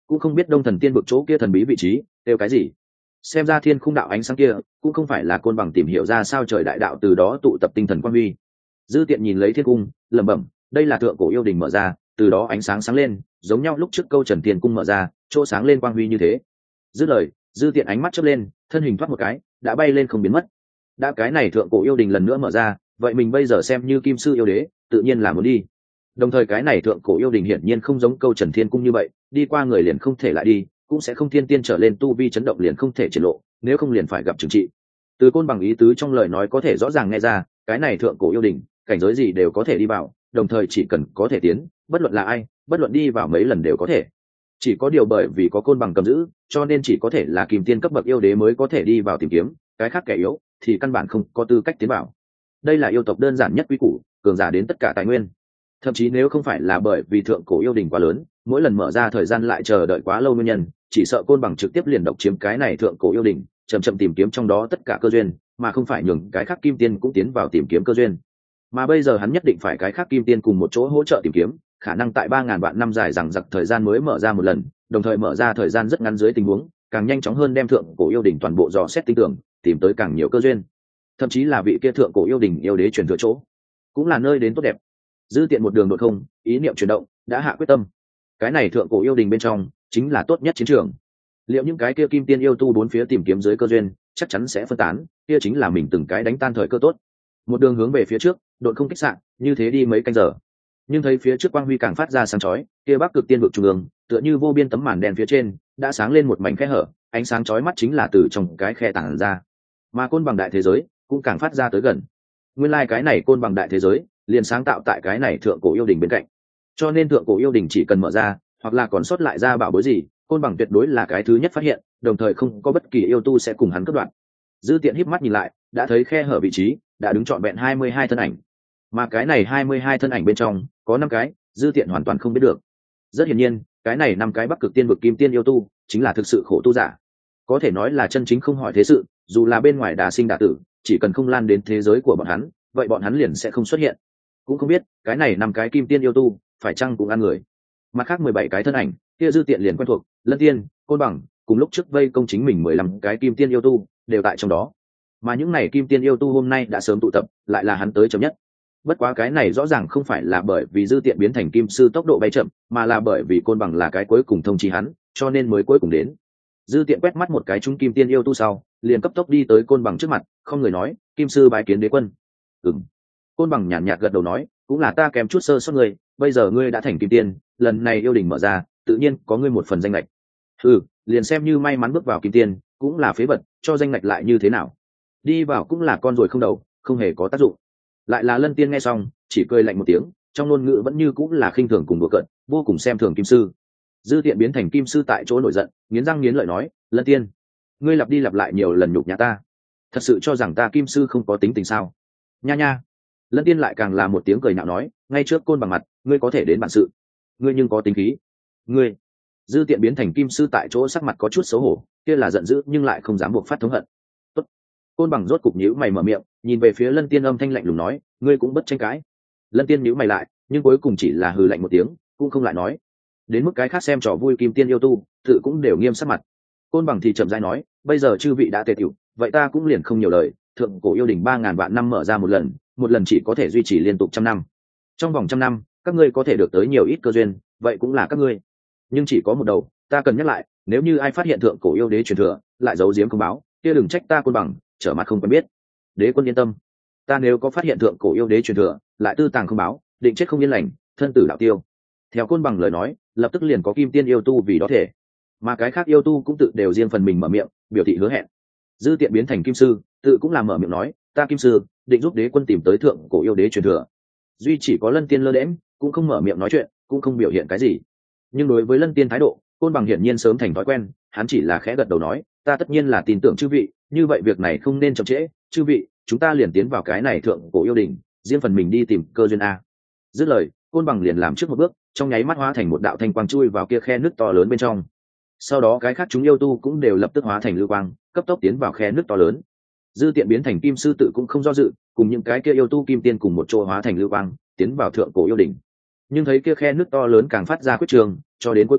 cũng không biết đông thần tiên vực chỗ kia thần bí vị trí đều cái gì. Xem ra thiên khung đạo ánh sáng kia cũng không phải là côn bằng tìm hiểu ra sao trời đại đạo từ đó tụ tập tinh thần quan huy. Dư Tiện nhìn lấy thiên cung lẩm bẩm, đây là thượng cổ yêu đình mở ra, từ đó ánh sáng sáng lên, giống nhau lúc trước câu Trần Tiên cung mở ra, chỗ sáng lên quang huy như thế. Dứt lời, Dư Tiện ánh mắt chớp lên, thân hình thoát một cái, đã bay lên không biến mất. Đã cái này thượng cổ yêu đình lần nữa mở ra, vậy mình bây giờ xem như kim sư yêu đế, tự nhiên là muốn đi. Đồng thời cái này thượng cổ yêu đình hiển nhiên không giống câu Trần Thiên cung như vậy, đi qua người liền không thể lại đi, cũng sẽ không thiên tiên trở lên tu vi chấn động liền không thể triển lộ, nếu không liền phải gặp trừng trị. Từ Côn Bằng ý tứ trong lời nói có thể rõ ràng nghe ra, cái này thượng cổ yêu đình, cảnh giới gì đều có thể đi vào, đồng thời chỉ cần có thể tiến, bất luận là ai, bất luận đi vào mấy lần đều có thể. Chỉ có điều bởi vì có Côn Bằng cầm giữ, cho nên chỉ có thể là kim tiên cấp bậc yêu đế mới có thể đi vào tìm kiếm, cái khác kẻ yếu thì căn bản không có tư cách tiến vào. Đây là yêu tộc đơn giản nhất quy củ, cường giả đến tất cả tài nguyên. Thậm chí nếu không phải là bởi vì thượng cổ yêu đình quá lớn, mỗi lần mở ra thời gian lại chờ đợi quá lâu nguyên nhân, chỉ sợ Côn Bằng trực tiếp liền độc chiếm cái này thượng cổ yêu đình, chậm chậm tìm kiếm trong đó tất cả cơ duyên, mà không phải nhường cái khác kim tiên cũng tiến vào tìm kiếm cơ duyên. Mà bây giờ hắn nhất định phải cái khác kim tiên cùng một chỗ hỗ trợ tìm kiếm, khả năng tại ba ngàn vạn năm dài rằng giặc thời gian mới mở ra một lần, đồng thời mở ra thời gian rất ngắn dưới tình huống, càng nhanh chóng hơn đem thượng cổ yêu đình toàn bộ dò xét tinh tường, tìm tới càng nhiều cơ duyên. Thậm chí là vị kia thượng cổ yêu đình yêu đế truyền thừa chỗ, cũng là nơi đến tốt đẹp. Dư Tiện một đường đột không, ý niệm chuyển động, đã hạ quyết tâm. Cái này thượng cổ yêu đình bên trong chính là tốt nhất chiến trường. Liệu những cái kia kim tiên yêu tu bốn phía tìm kiếm dưới cơ duyên, chắc chắn sẽ phân tán, kia chính là mình từng cái đánh tan thời cơ tốt. Một đường hướng về phía trước, đột không kích sạn, như thế đi mấy canh giờ. Nhưng thấy phía trước quang huy càng phát ra sáng chói, kia Bắc Cực Tiên vực trung ương, tựa như vô biên tấm màn đen phía trên, đã sáng lên một mảnh khe hở, ánh sáng chói mắt chính là từ trong cái khe tản ra. Mà Côn Bằng đại thế giới cũng càng phát ra tới gần. Nguyên lai like cái này Côn Bằng đại thế giới liền sáng tạo tại cái này thượng cổ yêu đình bên cạnh, cho nên thượng cổ yêu đình chỉ cần mở ra hoặc là còn sót lại ra bảo bối gì, Côn Bằng tuyệt đối là cái thứ nhất phát hiện, đồng thời không có bất kỳ yêu tu sẽ cùng hắn cướp đoạt. Dư Tiện híp mắt nhìn lại, đã thấy khe hở vị trí đã đứng trọn vẹn hai mươi hai thân ảnh, mà cái này hai mươi hai thân ảnh bên trong có năm cái Dư Tiện hoàn toàn không biết được. Rất hiển nhiên cái này năm cái Bắc Cực Tiên vực kim tiên yêu tu chính là thực sự khổ tu giả, có thể nói là chân chính không hỏi thế sự, dù là bên ngoài đả sinh đả tử, chỉ cần không lan đến thế giới của bọn hắn, vậy bọn hắn liền sẽ không xuất hiện. Cũng không biết cái này năm cái kim tiên yêu tu phải chăng cũng ăn người. Mặt khác mười bảy cái thân ảnh kia Dư Tiện liền quen thuộc, Lân Tiên, Côn Bằng, cùng lúc trước vây công chính mình mười lăm cái kim tiên yêu tu đều tại trong đó. Mà những này kim tiên yêu tu hôm nay đã sớm tụ tập, lại là hắn tới chậm nhất. Bất quá cái này rõ ràng không phải là bởi vì Dư Tiện biến thành kim sư tốc độ bay chậm, mà là bởi vì Côn Bằng là cái cuối cùng thông chi hắn, cho nên mới cuối cùng đến. Dư Tiện quét mắt một cái trung kim tiên yêu tu sau, liền cấp tốc đi tới Côn Bằng trước mặt, không người nói, kim sư bái kiến đế quân. Ừm. Côn Bằng nhàn nhạt, nhạt gật đầu nói, cũng là ta kém chút sơ sót ngươi, bây giờ ngươi đã thành kim tiên, lần này yêu đình mở ra, tự nhiên có ngươi một phần danh lệch. Ừ, liền xem như may mắn bước vào kim tiên, cũng là phế vật, cho danh lệch lại như thế nào? Đi vào cũng là con ruồi không đầu, không hề có tác dụng. Lại là Lân Tiên nghe xong, chỉ cười lạnh một tiếng, trong ngôn ngữ vẫn như cũng là khinh thường cùng đùa cợt, vô cùng xem thường kim sư. Dư Tiện biến thành kim sư tại chỗ nổi giận, nghiến răng nghiến lợi nói, Lân Tiên, ngươi lặp đi lặp lại nhiều lần nhục nhã ta, thật sự cho rằng ta kim sư không có tính tình sao? Nha nha. Lân Tiên lại càng là một tiếng cười nhạo nói, ngay trước Côn Bằng mặt, ngươi có thể đến bản sự, ngươi nhưng có tính khí. Ngươi. Dư Tiện biến thành kim sư tại chỗ sắc mặt có chút xấu hổ, kia là giận dữ nhưng lại không dám buộc phát thống hận. Tốt. Côn Bằng rốt cục nhíu mày mở miệng, nhìn về phía Lân Tiên âm thanh lạnh lùng nói, ngươi cũng bất tranh cãi. Lân Tiên nhíu mày lại, nhưng cuối cùng chỉ là hừ lạnh một tiếng, cũng không lại nói. Đến mức cái khác xem trò vui kim tiên yêu tu, tự cũng đều nghiêm sắc mặt. Côn Bằng thì chậm rãi nói, bây giờ chư vị đã tề tiểu, vậy ta cũng liền không nhiều lời, thượng cổ yêu đình ba ngàn vạn năm mở ra một lần, một lần chỉ có thể duy trì liên tục trăm năm. Trong vòng trăm năm, các ngươi có thể được tới nhiều ít cơ duyên, vậy cũng là các ngươi. Nhưng chỉ có một đầu, ta cần nhắc lại, nếu như ai phát hiện thượng cổ yêu đế truyền thừa, lại giấu giếm không báo, kia đừng trách ta Côn Bằng, trở mặt không quen biết. Đế quân yên tâm, ta nếu có phát hiện thượng cổ yêu đế truyền thừa, lại tư tàng không báo, định chết không yên lành, thân tử đạo tiêu. Theo Côn Bằng lời nói, lập tức liền có kim tiên yêu tu vì đó thể, mà cái khác yêu tu cũng tự đều riêng phần mình mở miệng, biểu thị hứa hẹn. Dư Tiện biến thành kim sư, tự cũng làm mở miệng nói, ta kim sư định giúp đế quân tìm tới thượng cổ yêu đế truyền thừa. Duy chỉ có Lân Tiên lơ đễm, cũng không mở miệng nói chuyện, cũng không biểu hiện cái gì. Nhưng đối với Lân Tiên thái độ, Côn Bằng hiển nhiên sớm thành thói quen, hắn chỉ là khẽ gật đầu nói, ta tất nhiên là tin tưởng chư vị, như vậy việc này không nên chậm trễ, chư vị, chúng ta liền tiến vào cái này thượng cổ yêu đình, riêng phần mình đi tìm cơ duyên a. Dứt lời, Côn Bằng liền làm trước một bước, trong nháy mắt hóa thành một đạo thanh quang chui vào kia khe nước to lớn bên trong. Sau đó cái khác chúng yêu tu cũng đều lập tức hóa thành lưu quang, cấp tốc tiến vào khe nước to lớn. Dư Tiện biến thành kim sư tự cũng không do dự, cùng những cái kia yêu tu kim tiên cùng một chỗ hóa thành lưu quang, tiến vào thượng cổ yêu đỉnh. Nhưng thấy kia khe nước to lớn càng phát ra quyết trường, cho đến cuối cùng,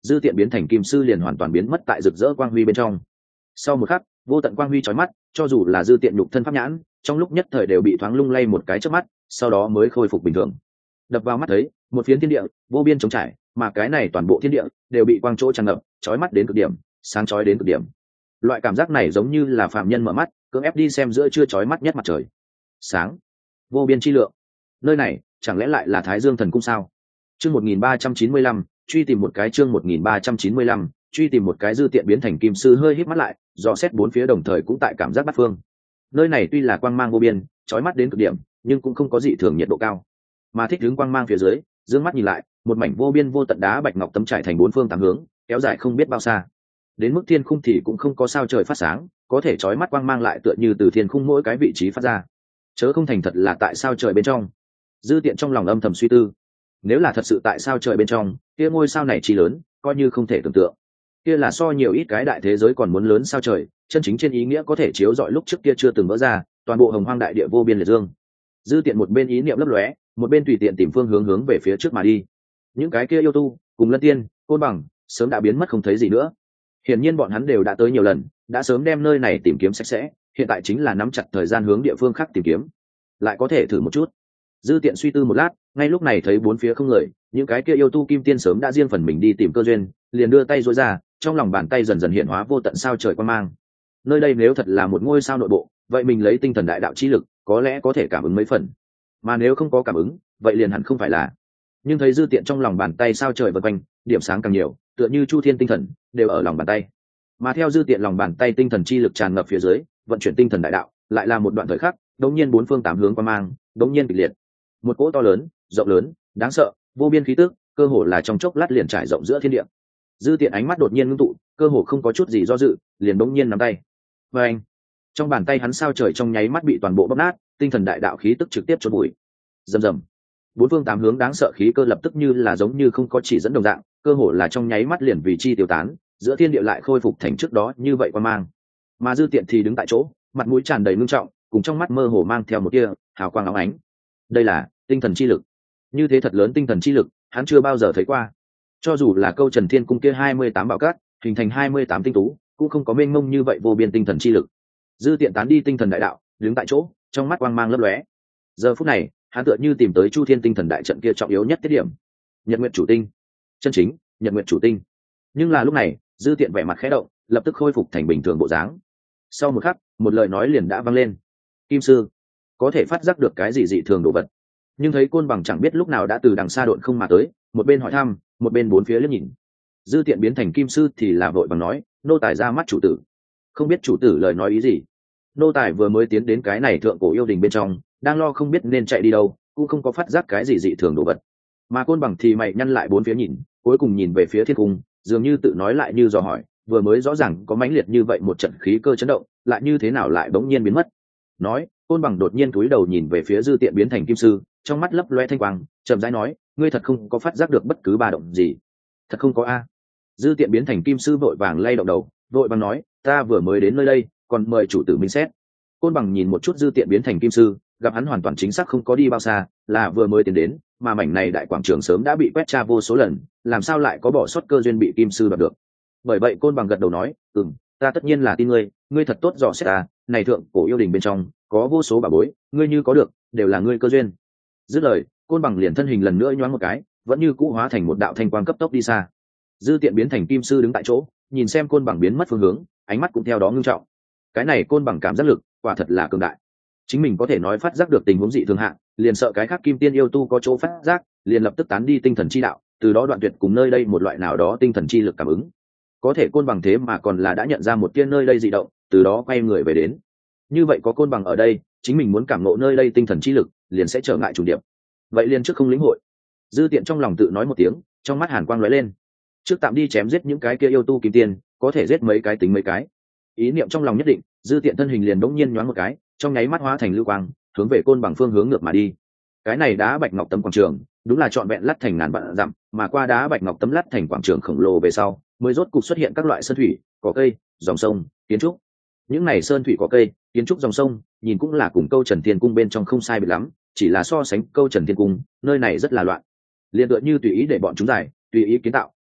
dư tiện biến thành kim sư liền hoàn toàn biến mất tại rực rỡ quang huy bên trong. Sau một khắc, vô tận quang huy chói mắt, cho dù là dư tiện nhục thân pháp nhãn trong lúc nhất thời đều bị thoáng lung lay một cái trước mắt, sau đó mới khôi phục bình thường. Đập vào mắt thấy một phiến thiên địa vô biên trống trải, mà cái này toàn bộ thiên địa đều bị quang chỗ tràn ngập, chói mắt đến cực điểm, sáng chói đến cực điểm. Loại cảm giác này giống như là phàm nhân mở mắt cưỡng ép đi xem giữa trưa chói mắt nhất mặt trời. Sáng, vô biên chi lượng. Nơi này chẳng lẽ lại là Thái Dương thần cung sao? Chương một nghìn ba trăm chín mươi lăm, truy tìm một cái chương một nghìn ba trăm chín mươi lăm, truy tìm một cái dư tiện biến thành kim sư hơi híp mắt lại, dò xét bốn phía đồng thời cũng tại cảm giác bát phương. Nơi này tuy là quang mang vô biên, chói mắt đến cực điểm, nhưng cũng không có gì thường nhiệt độ cao. Mà thích hướng quang mang phía dưới, dương mắt nhìn lại, một mảnh vô biên vô tận đá bạch ngọc tấm trải thành bốn phương tám hướng, kéo dài không biết bao xa. Đến mức thiên khung thì cũng không có sao trời phát sáng, có thể chói mắt quang mang lại tựa như từ thiên khung mỗi cái vị trí phát ra. Chớ không thành thật là tại sao trời bên trong. Dư tiện trong lòng âm thầm suy tư, nếu là thật sự tại sao trời bên trong, kia ngôi sao này chi lớn, coi như không thể tưởng tượng. Kia là so nhiều ít cái đại thế giới còn muốn lớn sao trời, chân chính trên ý nghĩa có thể chiếu rọi lúc trước kia chưa từng vỡ ra, toàn bộ hồng hoang đại địa vô biên liệt dương. Dư tiện một bên ý niệm lấp lóe, một bên tùy tiện tìm phương hướng hướng về phía trước mà đi. Những cái kia yêu tu cùng Lân Tiên, Côn Bằng sớm đã biến mất không thấy gì nữa. Hiển nhiên bọn hắn đều đã tới nhiều lần, đã sớm đem nơi này tìm kiếm sạch sẽ, hiện tại chính là nắm chặt thời gian hướng địa phương khác tìm kiếm. Lại có thể thử một chút. Dư tiện suy tư một lát, ngay lúc này thấy bốn phía không người, những cái kia yêu tu kim tiên sớm đã riêng phần mình đi tìm cơ duyên, liền đưa tay duỗi ra, trong lòng bàn tay dần dần hiện hóa vô tận sao trời quang mang. Nơi đây nếu thật là một ngôi sao nội bộ, vậy mình lấy tinh thần đại đạo chi lực, có lẽ có thể cảm ứng mấy phần. Mà nếu không có cảm ứng, vậy liền hẳn không phải là. Nhưng thấy dư tiện trong lòng bàn tay sao trời vần quanh, điểm sáng càng nhiều, tựa như chu thiên tinh thần đều ở lòng bàn tay. Mà theo dư tiện lòng bàn tay tinh thần chi lực tràn ngập phía dưới, vận chuyển tinh thần đại đạo, lại là một đoạn thời khắc, đống nhiên bốn phương tám hướng quang mang, đống nhiên kịch liệt. Một cỗ to lớn, rộng lớn, đáng sợ, vô biên khí tức, cơ hồ là trong chốc lát liền trải rộng giữa thiên địa. Dư tiện ánh mắt đột nhiên ngưng tụ, cơ hồ không có chút gì do dự, liền đống nhiên nắm tay. Và anh, trong bàn tay hắn sao trời trong nháy mắt bị toàn bộ bóp nát, tinh thần đại đạo khí tức trực tiếp chôn bụi. Rầm rầm, bốn phương tám hướng đáng sợ khí cơ lập tức như là giống như không có chỉ dẫn đồng dạng, cơ hồ là trong nháy mắt liền vì chi tiêu tán, giữa thiên địa lại khôi phục thành trước đó như vậy qua mang. Mà dư tiện thì đứng tại chỗ, mặt mũi tràn đầy ngưng trọng, cùng trong mắt mơ hồ mang theo một tia hào quang óng ánh. Đây là tinh thần chi lực. Như thế thật lớn tinh thần chi lực, hắn chưa bao giờ thấy qua. Cho dù là câu Trần Thiên cung kia hai mươi tám bảo cát, hình thành hai mươi tám tinh tú, cũng không có mênh mông như vậy vô biên tinh thần chi lực. Dư tiện tán đi tinh thần đại đạo, đứng tại chỗ, trong mắt quang mang lấp lóe. Giờ phút này, hắn tựa như tìm tới Chu Thiên tinh thần đại trận kia trọng yếu nhất tiết điểm. Nhật Nguyệt chủ tinh. Chân chính, Nhật Nguyệt chủ tinh. Nhưng là lúc này, dư tiện vẻ mặt khẽ động, lập tức khôi phục thành bình thường bộ dáng. Sau một khắc, một lời nói liền đã vang lên. Kim sư, có thể phát giác được cái gì dị thường đồ vật. Nhưng thấy Côn Bằng chẳng biết lúc nào đã từ đằng xa độn không mà tới, một bên hỏi thăm, một bên bốn phía liếc nhìn. Dư tiện biến thành kim sư thì là vội bằng nói, nô tài ra mắt chủ tử. Không biết chủ tử lời nói ý gì. Nô tài vừa mới tiến đến cái này thượng cổ yêu đình bên trong, đang lo không biết nên chạy đi đâu, cũng không có phát giác cái gì dị thường đồ vật. Mà Côn Bằng thì mày nhăn lại bốn phía nhìn, cuối cùng nhìn về phía thiên cung, dường như tự nói lại như dò hỏi, vừa mới rõ ràng có mãnh liệt như vậy một trận khí cơ chấn động, lại như thế nào lại bỗng nhiên biến mất. Nói, Côn Bằng đột nhiên cúi đầu nhìn về phía dư tiện biến thành kim sư, trong mắt lấp loe thanh quang, chậm rãi nói, ngươi thật không có phát giác được bất cứ ba động gì. Thật không có a. Dư tiện biến thành kim sư vội vàng lay động đầu, vội vàng nói, ta vừa mới đến nơi đây, còn mời chủ tử minh xét. Côn Bằng nhìn một chút dư tiện biến thành kim sư, gặp hắn hoàn toàn chính xác không có đi bao xa, là vừa mới tiến đến, mà mảnh này đại quảng trường sớm đã bị quét tra vô số lần, làm sao lại có bỏ sót cơ duyên bị kim sư đoạt được. Bởi vậy Côn Bằng gật đầu nói, ừm, ta tất nhiên là tin ngươi, ngươi thật tốt dò xét ta, này thượng cổ yêu đình bên trong có vô số bảo bối, ngươi như có được, đều là ngươi cơ duyên. Dứt lời, Côn Bằng liền thân hình lần nữa nhoáng một cái, vẫn như cũ hóa thành một đạo thanh quang cấp tốc đi xa. Dư tiện biến thành kim sư đứng tại chỗ, nhìn xem Côn Bằng biến mất phương hướng, ánh mắt cũng theo đó ngưng trọng. Cái này Côn Bằng cảm giác lực, quả thật là cường đại. Chính mình có thể nói phát giác được tình huống dị thường hạng, liền sợ cái khác kim tiên yêu tu có chỗ phát giác, liền lập tức tán đi tinh thần chi đạo, từ đó đoạn tuyệt cùng nơi đây một loại nào đó tinh thần chi lực cảm ứng. Có thể Côn Bằng thế mà còn là đã nhận ra một tia nơi đây dị động, từ đó quay người về đến. Như vậy có Côn Bằng ở đây, chính mình muốn cảm ngộ nơi đây tinh thần chi lực, liền sẽ trở ngại chủ điểm. Vậy liền trước không lĩnh hội. Dư tiện trong lòng tự nói một tiếng, trong mắt hàn quang lóe lên. Trước tạm đi chém giết những cái kia yêu tu kim tiên, có thể giết mấy cái tính mấy cái. Ý niệm trong lòng nhất định, dư tiện thân hình liền đống nhiên nhoáng một cái, trong nháy mắt hóa thành lưu quang, hướng về Côn Bằng phương hướng ngược mà đi. Cái này đá bạch ngọc tấm quảng trường, đúng là trọn vẹn lát thành ngàn vạn dặm, mà qua đá bạch ngọc tấm lát thành quảng trường khổng lồ về sau, mới rốt cục xuất hiện các loại sơn thủy, cỏ cây, dòng sông, kiến trúc. Những này sơn thủy cỏ cây, kiến trúc dòng sông, nhìn cũng là cùng câu Trần Thiên cung bên trong không sai biệt lắm, chỉ là so sánh câu Trần Thiên cung, nơi này rất là loạn. Liên tựa như tùy ý để bọn chúng giải, tùy ý kiến tạo,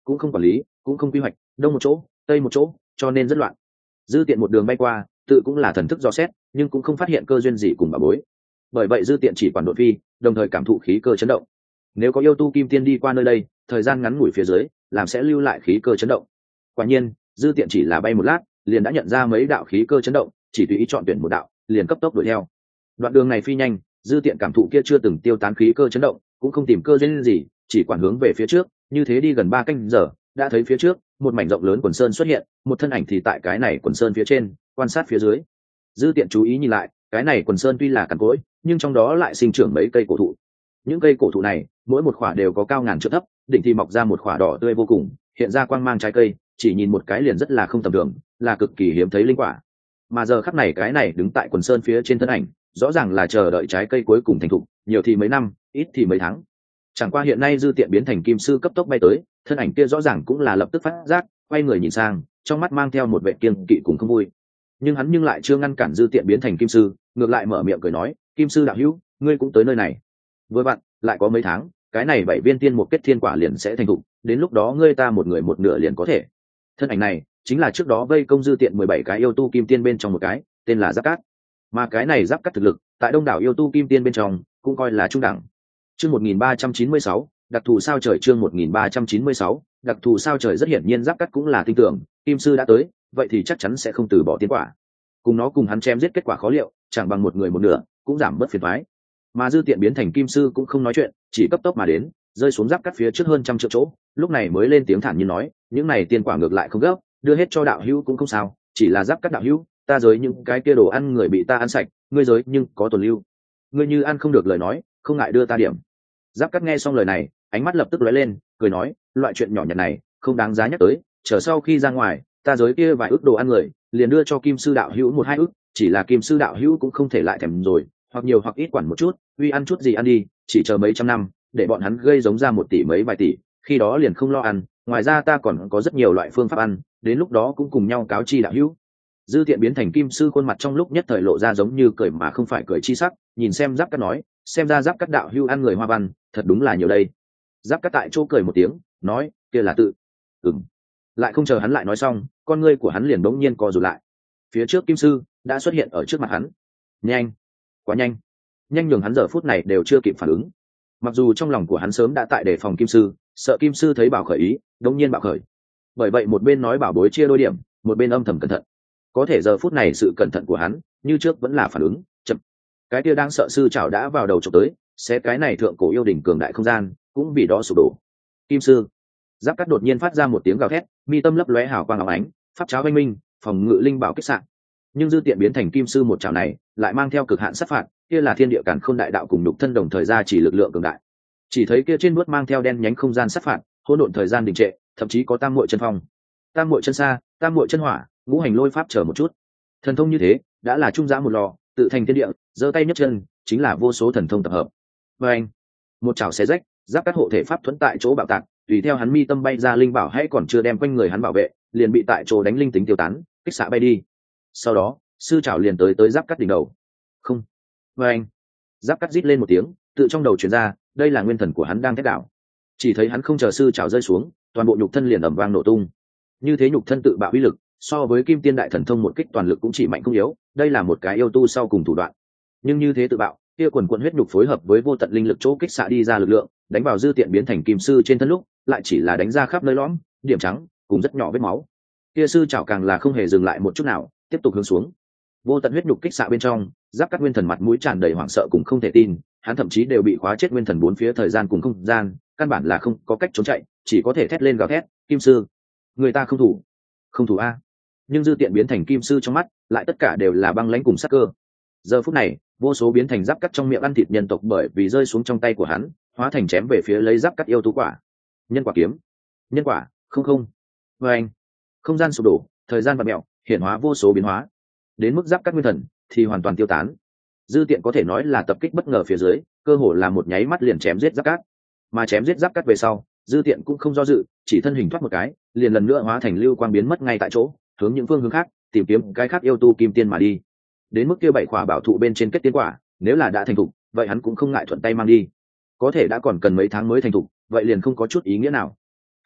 cũng không quản lý, cũng không quy hoạch, đông một chỗ tây một chỗ, cho nên rất loạn. Dư tiện một đường bay qua, tự cũng là thần thức dò xét, nhưng cũng không phát hiện cơ duyên gì cùng bà bối. Bởi vậy dư tiện chỉ quản đột phi, đồng thời cảm thụ khí cơ chấn động. Nếu có yêu tu kim tiên đi qua nơi đây, thời gian ngắn ngủi phía dưới làm sẽ lưu lại khí cơ chấn động. Quả nhiên dư tiện chỉ là bay một lát liền đã nhận ra mấy đạo khí cơ chấn động, chỉ tùy ý chọn tuyển một đạo liền cấp tốc đuổi theo. Đoạn đường này phi nhanh, dư tiện cảm thụ kia chưa từng tiêu tán khí cơ chấn động, cũng không tìm cơ duyên gì, chỉ quản hướng về phía trước, như thế đi gần ba canh giờ đã thấy phía trước một mảnh rộng lớn quần sơn xuất hiện, một thân ảnh thì tại cái này quần sơn phía trên quan sát phía dưới. Dư tiện chú ý nhìn lại, cái này quần sơn tuy là cằn cỗi nhưng trong đó lại sinh trưởng mấy cây cổ thụ. Những cây cổ thụ này mỗi một khỏa đều có cao ngàn trượng thấp, đỉnh thì mọc ra một khỏa đỏ tươi vô cùng, hiện ra quang mang trái cây, chỉ nhìn một cái liền rất là không tầm thường, là cực kỳ hiếm thấy linh quả. Mà giờ khắc này cái này đứng tại quần sơn phía trên thân ảnh rõ ràng là chờ đợi trái cây cuối cùng thành thục, nhiều thì mấy năm, ít thì mấy tháng. Chẳng qua hiện nay dư tiện biến thành kim sư cấp tốc bay tới, thân ảnh kia rõ ràng cũng là lập tức phát giác, quay người nhìn sang, trong mắt mang theo một vẻ kiêng kỵ cùng không vui. Nhưng hắn nhưng lại chưa ngăn cản dư tiện biến thành kim sư, ngược lại mở miệng cười nói, kim sư đạo hữu, ngươi cũng tới nơi này. Vừa vặn lại có mấy tháng, cái này bảy viên tiên một kết thiên quả liền sẽ thành thục, đến lúc đó ngươi ta một người một nửa liền có thể. Thân ảnh này chính là trước đó vây công dư tiện mười bảy cái yêu tu kim tiên bên trong một cái, tên là Giáp Cát. Mà cái này Giáp Cát thực lực tại đông đảo yêu tu kim tiên bên trong cũng coi là trung đẳng. Chương một nghìn ba trăm chín mươi sáu, đặc thù sao trời. Chương một nghìn ba trăm chín mươi sáu, đặc thù sao trời. Rất hiển nhiên Giáp Cát cũng là tin tưởng kim sư đã tới, vậy thì chắc chắn sẽ không từ bỏ tiên quả. Cùng nó cùng hắn chém giết kết quả khó liệu, chẳng bằng một người một nửa, cũng giảm bớt phiền toái. Mà dư tiện biến thành kim sư cũng không nói chuyện, chỉ cấp tốc mà đến, rơi xuống Giáp Cát phía trước hơn trăm triệu chỗ, lúc này mới lên tiếng thản nhiên nói, những này tiên quả ngược lại không gấp, đưa hết cho đạo hữu cũng không sao, chỉ là Giáp Cát đạo hữu, ta giới những cái kia đồ ăn người bị ta ăn sạch, ngươi giới nhưng có tồn lưu, ngươi như ăn không được lời nói, không ngại đưa ta điểm. Giáp Cát nghe xong lời này, ánh mắt lập tức lóe lên, cười nói, loại chuyện nhỏ nhặt này không đáng giá nhắc tới, chờ sau khi ra ngoài, ta giới kia vài ức đồ ăn người, liền đưa cho kim sư đạo hữu một hai ức, chỉ là kim sư đạo hữu cũng không thể lại thèm rồi, hoặc nhiều hoặc ít quản một chút, uy ăn chút gì ăn đi, chỉ chờ mấy trăm năm, để bọn hắn gây giống ra một tỷ mấy vài tỷ, khi đó liền không lo ăn, ngoài ra ta còn có rất nhiều loại phương pháp ăn, đến lúc đó cũng cùng nhau cáo chi đạo hữu. Dư tiện biến thành kim sư, khuôn mặt trong lúc nhất thời lộ ra giống như cười mà không phải cười chi sắc, nhìn xem Giáp Cát nói, xem ra Giáp Cát đạo hữu ăn người hoa văn thật đúng là nhiều đây. Giáp Cát tại chỗ cười một tiếng, nói, kia là tự ừm. Lại không chờ hắn lại nói xong, con ngươi của hắn liền bỗng nhiên co rụt lại. Phía trước kim sư đã xuất hiện ở trước mặt hắn, nhanh, quá nhanh, nhanh nhường hắn giờ phút này đều chưa kịp phản ứng. Mặc dù trong lòng của hắn sớm đã tại đề phòng kim sư, sợ kim sư thấy bảo khởi ý đống nhiên bảo khởi, bởi vậy một bên nói bảo bối chia đôi điểm, một bên âm thầm cẩn thận. Có thể giờ phút này sự cẩn thận của hắn như trước vẫn là phản ứng chậm. Cái kia đang sợ sư chảo đã vào đầu trộm tới, sẽ cái này thượng cổ yêu đỉnh cường đại không gian cũng vì đó sụp đổ. Kim sư Giáp Cát đột nhiên phát ra một tiếng gào thét, mi tâm lấp lóe hào quang óng ánh, pháp cháo oanh minh, phòng ngự linh bảo kích sạn. Nhưng dư tiện biến thành kim sư một chảo này lại mang theo cực hạn sát phạt, kia là thiên địa càn khôn đại đạo cùng đục thân đồng thời ra chỉ lực lượng cường đại. Chỉ thấy kia trên bước mang theo đen nhánh không gian sát phạt, hỗn độn thời gian đình trệ, thậm chí có tam muội chân phong, tam muội chân sa, tam muội chân hỏa, ngũ hành lôi pháp chờ một chút. Thần thông như thế đã là trung giá một lò, tự thành thiên địa, giơ tay nhấc chân chính là vô số thần thông tập hợp. Và anh một chảo xé rách, Giáp Cát hộ thể pháp thuẫn tại chỗ bạo tạc, tùy theo hắn mi tâm bay ra linh bảo hãy còn chưa đem quanh người hắn bảo vệ, liền bị tại chỗ đánh linh tính tiêu tán, kích xạ bay đi. Sau đó sư chảo liền tới tới Giáp Cát đỉnh đầu. Không. Và anh Giáp Cát rít lên một tiếng, tự trong đầu truyền ra, đây là nguyên thần của hắn đang thét đảo. Chỉ thấy hắn không chờ sư chảo rơi xuống, toàn bộ nhục thân liền ầm vang nổ tung. Như thế nhục thân tự bạo uy lực, so với kim tiên đại thần thông một kích toàn lực cũng chỉ mạnh không yếu, đây là một cái yêu tu sau cùng thủ đoạn. Nhưng như thế tự bạo, kia quần quần huyết nhục phối hợp với vô tận linh lực chỗ kích xạ đi ra lực lượng, đánh vào dư tiện biến thành kim sư trên thân lúc, lại chỉ là đánh ra khắp nơi lõm, điểm trắng, cùng rất nhỏ vết máu. Kia sư chảo càng là không hề dừng lại một chút nào, tiếp tục hướng xuống. Vô tận huyết nhục kích xạ bên trong, Giáp Cát nguyên thần mặt mũi tràn đầy hoảng sợ cùng không thể tin, hắn thậm chí đều bị khóa chết nguyên thần bốn phía thời gian cùng không gian, căn bản là không có cách trốn chạy, chỉ có thể thét lên gào thét, kim sư, người ta không thủ, không thủ a. Nhưng dư tiện biến thành kim sư trong mắt lại tất cả đều là băng lãnh cùng sắc cơ. Giờ phút này vô số biến thành Giáp Cát trong miệng ăn thịt nhân tộc bởi vì rơi xuống trong tay của hắn, hóa thành chém về phía lấy Giáp Cát yêu thú quả. Nhân quả kiếm, nhân quả, không không. Và anh không gian sụp đổ, thời gian vặn mẹo, hiển hóa vô số biến hóa, đến mức Giáp Cát nguyên thần thì hoàn toàn tiêu tán. Dư tiện có thể nói là tập kích bất ngờ phía dưới, cơ hồ là một nháy mắt liền chém giết Giáp Cát. Mà chém giết Giáp Cát về sau, dư tiện cũng không do dự, chỉ thân hình thoát một cái, liền lần nữa hóa thành lưu quang biến mất ngay tại chỗ, hướng những phương hướng khác tìm kiếm cái khác yêu tu kim tiên mà đi. Đến mức kia bảy quả bảo thụ bên trên kết tiên quả, nếu là đã thành thục, vậy hắn cũng không ngại thuận tay mang đi. Có thể đã còn cần mấy tháng mới thành thục, vậy liền không có chút ý nghĩa nào.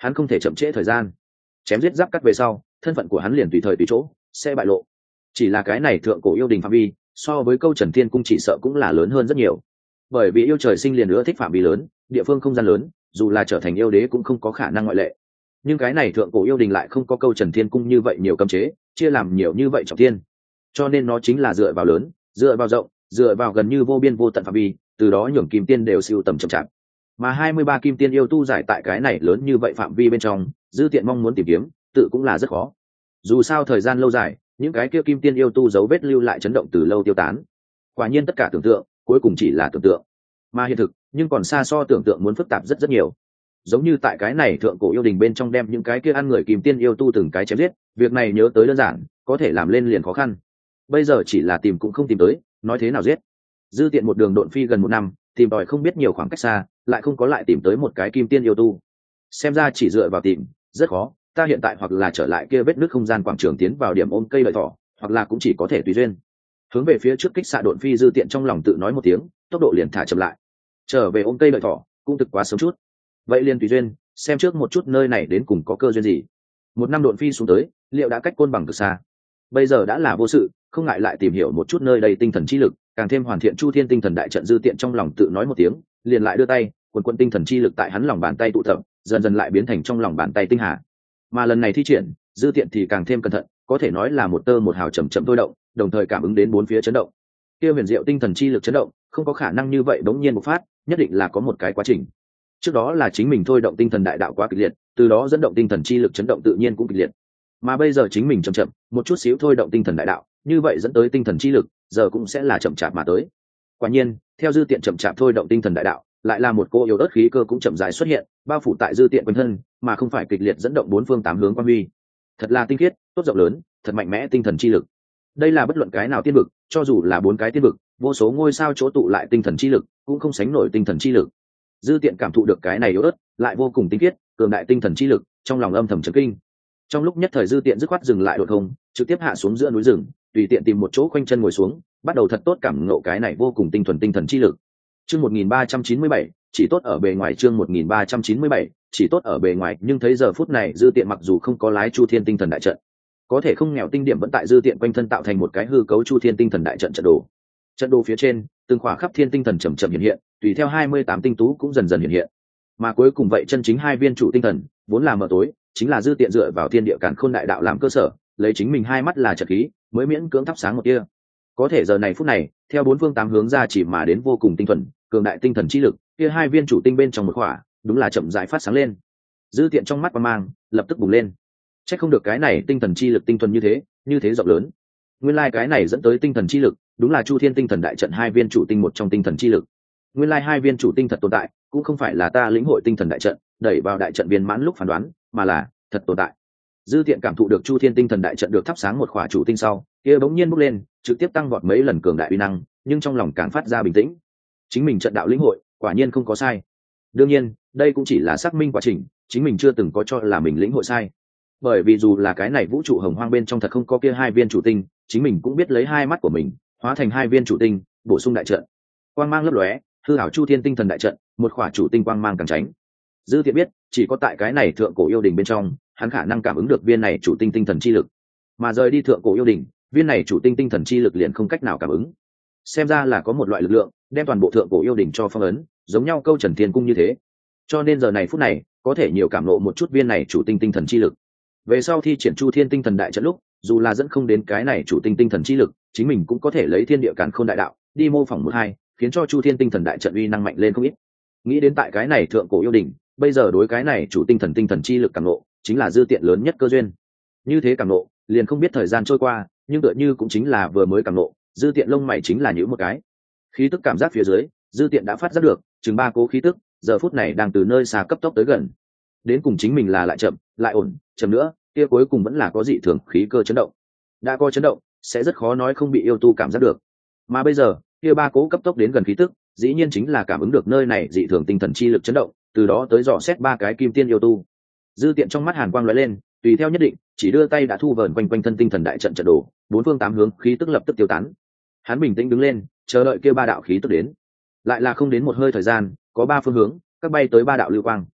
hắn không thể chậm trễ thời gian. Chém giết giáp cắt về sau, thân phận của hắn liền tùy thời tùy chỗ sẽ bại lộ. Chỉ là cái này thượng cổ yêu đình phạm vi so với câu Trần Thiên cung chỉ sợ cũng là lớn hơn rất nhiều, bởi vì yêu trời sinh liền nữa thích phạm vi lớn, địa phương không gian lớn, dù là trở thành yêu đế cũng không có khả năng ngoại lệ. Nhưng cái này thượng cổ yêu đình lại không có câu Trần Thiên cung như vậy nhiều cấm chế, chia làm nhiều như vậy trọng thiên, cho nên nó chính là dựa vào lớn, dựa vào rộng, dựa vào gần như vô biên vô tận phạm vi, từ đó nhường kim tiên đều siêu tầm chậm chạp. Mà hai mươi ba kim tiên yêu tu giải tại cái này lớn như vậy phạm vi bên trong, Dư Tiện mong muốn tìm kiếm, tự cũng là rất khó. Dù sao thời gian lâu dài, những cái kia kim tiên yêu tu dấu vết lưu lại chấn động từ lâu tiêu tán. Quả nhiên tất cả tưởng tượng, cuối cùng chỉ là tưởng tượng. Mà hiện thực, nhưng còn xa so tưởng tượng muốn phức tạp rất rất nhiều. Giống như tại cái này thượng cổ yêu đình bên trong đem những cái kia ăn người kim tiên yêu tu từng cái chém giết, việc này nhớ tới đơn giản, có thể làm lên liền khó khăn. Bây giờ chỉ là tìm cũng không tìm tới, nói thế nào giết. Dư Tiện một đường độn phi gần một năm, tìm tòi không biết nhiều khoảng cách xa, lại không có lại tìm tới một cái kim tiên yêu tu. Xem ra chỉ dựa vào tìm rất khó, ta hiện tại hoặc là trở lại kia vết nứt không gian quảng trường tiến vào điểm ôm cây lợi thỏ, hoặc là cũng chỉ có thể tùy duyên. Hướng về phía trước kích xạ độn phi, Dư Tiện trong lòng tự nói một tiếng, tốc độ liền thả chậm lại. Trở về ôm cây lợi thỏ cũng thực quá sớm chút, vậy liền tùy duyên, xem trước một chút nơi này đến cùng có cơ duyên gì. Một năm độn phi xuống tới, liệu đã cách côn bằng cực xa. Bây giờ đã là vô sự, không ngại lại tìm hiểu một chút nơi đây tinh thần chi lực, càng thêm hoàn thiện Chu Thiên tinh thần đại trận. Dư Tiện trong lòng tự nói một tiếng, liền lại đưa tay, quần quần tinh thần chi lực tại hắn lòng bàn tay tụ tập, dần dần lại biến thành trong lòng bàn tay tinh hà. Mà lần này thi triển, Dư Tiện thì càng thêm cẩn thận, có thể nói là một tơ một hào chậm chậm thôi động, đồng thời cảm ứng đến bốn phía chấn động. Kia huyền diệu tinh thần chi lực chấn động, không có khả năng như vậy bỗng nhiên một phát, nhất định là có một cái quá trình. Trước đó là chính mình thôi động tinh thần đại đạo quá kịch liệt, từ đó dẫn động tinh thần chi lực chấn động tự nhiên cũng kịch liệt. Mà bây giờ chính mình chậm chậm, một chút xíu thôi động tinh thần đại đạo, như vậy dẫn tới tinh thần chi lực, giờ cũng sẽ là chậm chạp mà tới. Quả nhiên, theo Dư Tiện chậm chạp thôi động tinh thần đại đạo, lại là một cô yếu ớt khí cơ cũng chậm rãi xuất hiện, bao phủ tại Dư Tiện quanh thân, mà không phải kịch liệt dẫn động bốn phương tám hướng quan huy. Thật là tinh khiết, tốt rộng lớn, thật mạnh mẽ tinh thần chi lực. Đây là bất luận cái nào tiên vực, cho dù là bốn cái tiên vực, vô số ngôi sao chỗ tụ lại tinh thần chi lực, cũng không sánh nổi tinh thần chi lực. Dư Tiện cảm thụ được cái này yếu ớt, lại vô cùng tinh khiết, cường đại tinh thần chi lực, trong lòng âm thầm chấn kinh. Trong lúc nhất thời, Dư Tiện dứt khoát dừng lại đột không, trực tiếp hạ xuống giữa núi rừng, tùy tiện tìm một chỗ khoanh chân ngồi xuống, bắt đầu thật tốt cảm ngộ cái này vô cùng tinh thuần tinh thần chi lực. Chương một nghìn ba trăm chín mươi bảy, chỉ tốt ở bề ngoài. Chương một nghìn ba trăm chín mươi bảy, chỉ tốt ở bề ngoài. Nhưng thấy giờ phút này, Dư Tiện mặc dù không có lái Chu Thiên tinh thần đại trận, có thể không nghèo tinh điểm vẫn tại Dư Tiện quanh thân tạo thành một cái hư cấu Chu Thiên tinh thần đại trận trận đồ. Trận đồ phía trên, từng khỏa khắp thiên tinh thần chậm chậm hiện hiện, tùy theo hai mươi tám tinh tú cũng dần dần hiện hiện. Mà cuối cùng vậy chân chính hai viên chủ tinh thần, vốn là mờ tối, chính là Dư Tiện dựa vào thiên địa càn khôn đại đạo làm cơ sở, lấy chính mình hai mắt là trận khí, mới miễn cưỡng thắp sáng một tia. Có thể giờ này phút này, theo bốn phương tám hướng ra chỉ mà đến vô cùng tinh thuần, cường đại tinh thần chi lực, kia hai viên chủ tinh bên trong một khỏa, đúng là chậm rãi phát sáng lên. Dư Tiện trong mắt quang mang lập tức bùng lên. Chắc không được cái này tinh thần chi lực tinh thuần như thế, như thế rộng lớn. Nguyên lai like cái này dẫn tới tinh thần chi lực, đúng là Chu Thiên tinh thần đại trận hai viên chủ tinh một trong tinh thần chi lực. Nguyên lai like hai viên chủ tinh thật tồn tại, cũng không phải là ta lĩnh hội tinh thần đại trận, đẩy vào đại trận viên mãn lúc phán đoán, mà là thật tồn tại. Dư Tiện cảm thụ được Chu Thiên tinh thần đại trận được thắp sáng một khỏa chủ tinh sau, kia bỗng nhiên bốc lên, trực tiếp tăng vọt mấy lần cường đại uy năng, nhưng trong lòng càng phát ra bình tĩnh. Chính mình trận đạo lĩnh hội, quả nhiên không có sai. Đương nhiên, đây cũng chỉ là xác minh quá trình, chính mình chưa từng có cho là mình lĩnh hội sai. Bởi vì dù là cái này vũ trụ hồng hoang bên trong thật không có kia hai viên chủ tinh, chính mình cũng biết lấy hai mắt của mình, hóa thành hai viên chủ tinh, bổ sung đại trận. Quang mang lấp lóe, hư ảo Chu Thiên tinh thần đại trận, một khỏa chủ tinh quang mang càng tránh. Dư Tiện biết, chỉ có tại cái này thượng cổ yêu đình bên trong, hắn khả năng cảm ứng được viên này chủ tinh tinh thần chi lực. Mà rời đi thượng cổ yêu đình, viên này chủ tinh tinh thần chi lực liền không cách nào cảm ứng. Xem ra là có một loại lực lượng đem toàn bộ thượng cổ yêu đình cho phong ấn, giống nhau câu Trần Thiên cung như thế. Cho nên giờ này phút này, có thể nhiều cảm ngộ một chút viên này chủ tinh tinh thần chi lực. Về sau thi triển Chu Thiên tinh thần đại trận lúc, dù là dẫn không đến cái này chủ tinh tinh thần chi lực, chính mình cũng có thể lấy thiên địa càn khôn đại đạo đi mô phỏng một hai, khiến cho Chu Thiên tinh thần đại trận uy năng mạnh lên không ít. Nghĩ đến tại cái này thượng cổ yêu đình, bây giờ đối cái này chủ tinh thần tinh thần chi lực cảm ngộ, chính là Dư Tiện lớn nhất cơ duyên. Như thế cảm ngộ, liền không biết thời gian trôi qua, nhưng tựa như cũng chính là vừa mới cảm ngộ, Dư Tiện lông mày chính là nhíu một cái. Khí tức cảm giác phía dưới, Dư Tiện đã phát giác được, chừng ba cố khí tức, giờ phút này đang từ nơi xa cấp tốc tới gần. Đến cùng chính mình là lại chậm, lại ổn, chậm nữa, kia cuối cùng vẫn là có dị thường khí cơ chấn động. Đã có chấn động, sẽ rất khó nói không bị yêu tu cảm giác được. Mà bây giờ, kia ba cố cấp tốc đến gần khí tức, dĩ nhiên chính là cảm ứng được nơi này dị thường tinh thần chi lực chấn động, từ đó tới dò xét ba cái kim tiên yêu tu. Dư Tiện trong mắt hàn quang lóe lên, tùy theo nhất định, chỉ đưa tay đã thu vờn quanh quanh thân tinh thần đại trận trận đồ, bốn phương tám hướng khí tức lập tức tiêu tán. Hắn bình tĩnh đứng lên, chờ đợi kia ba đạo khí tức đến. Lại là không đến một hơi thời gian, có ba phương hướng, các bay tới ba đạo lưu quang.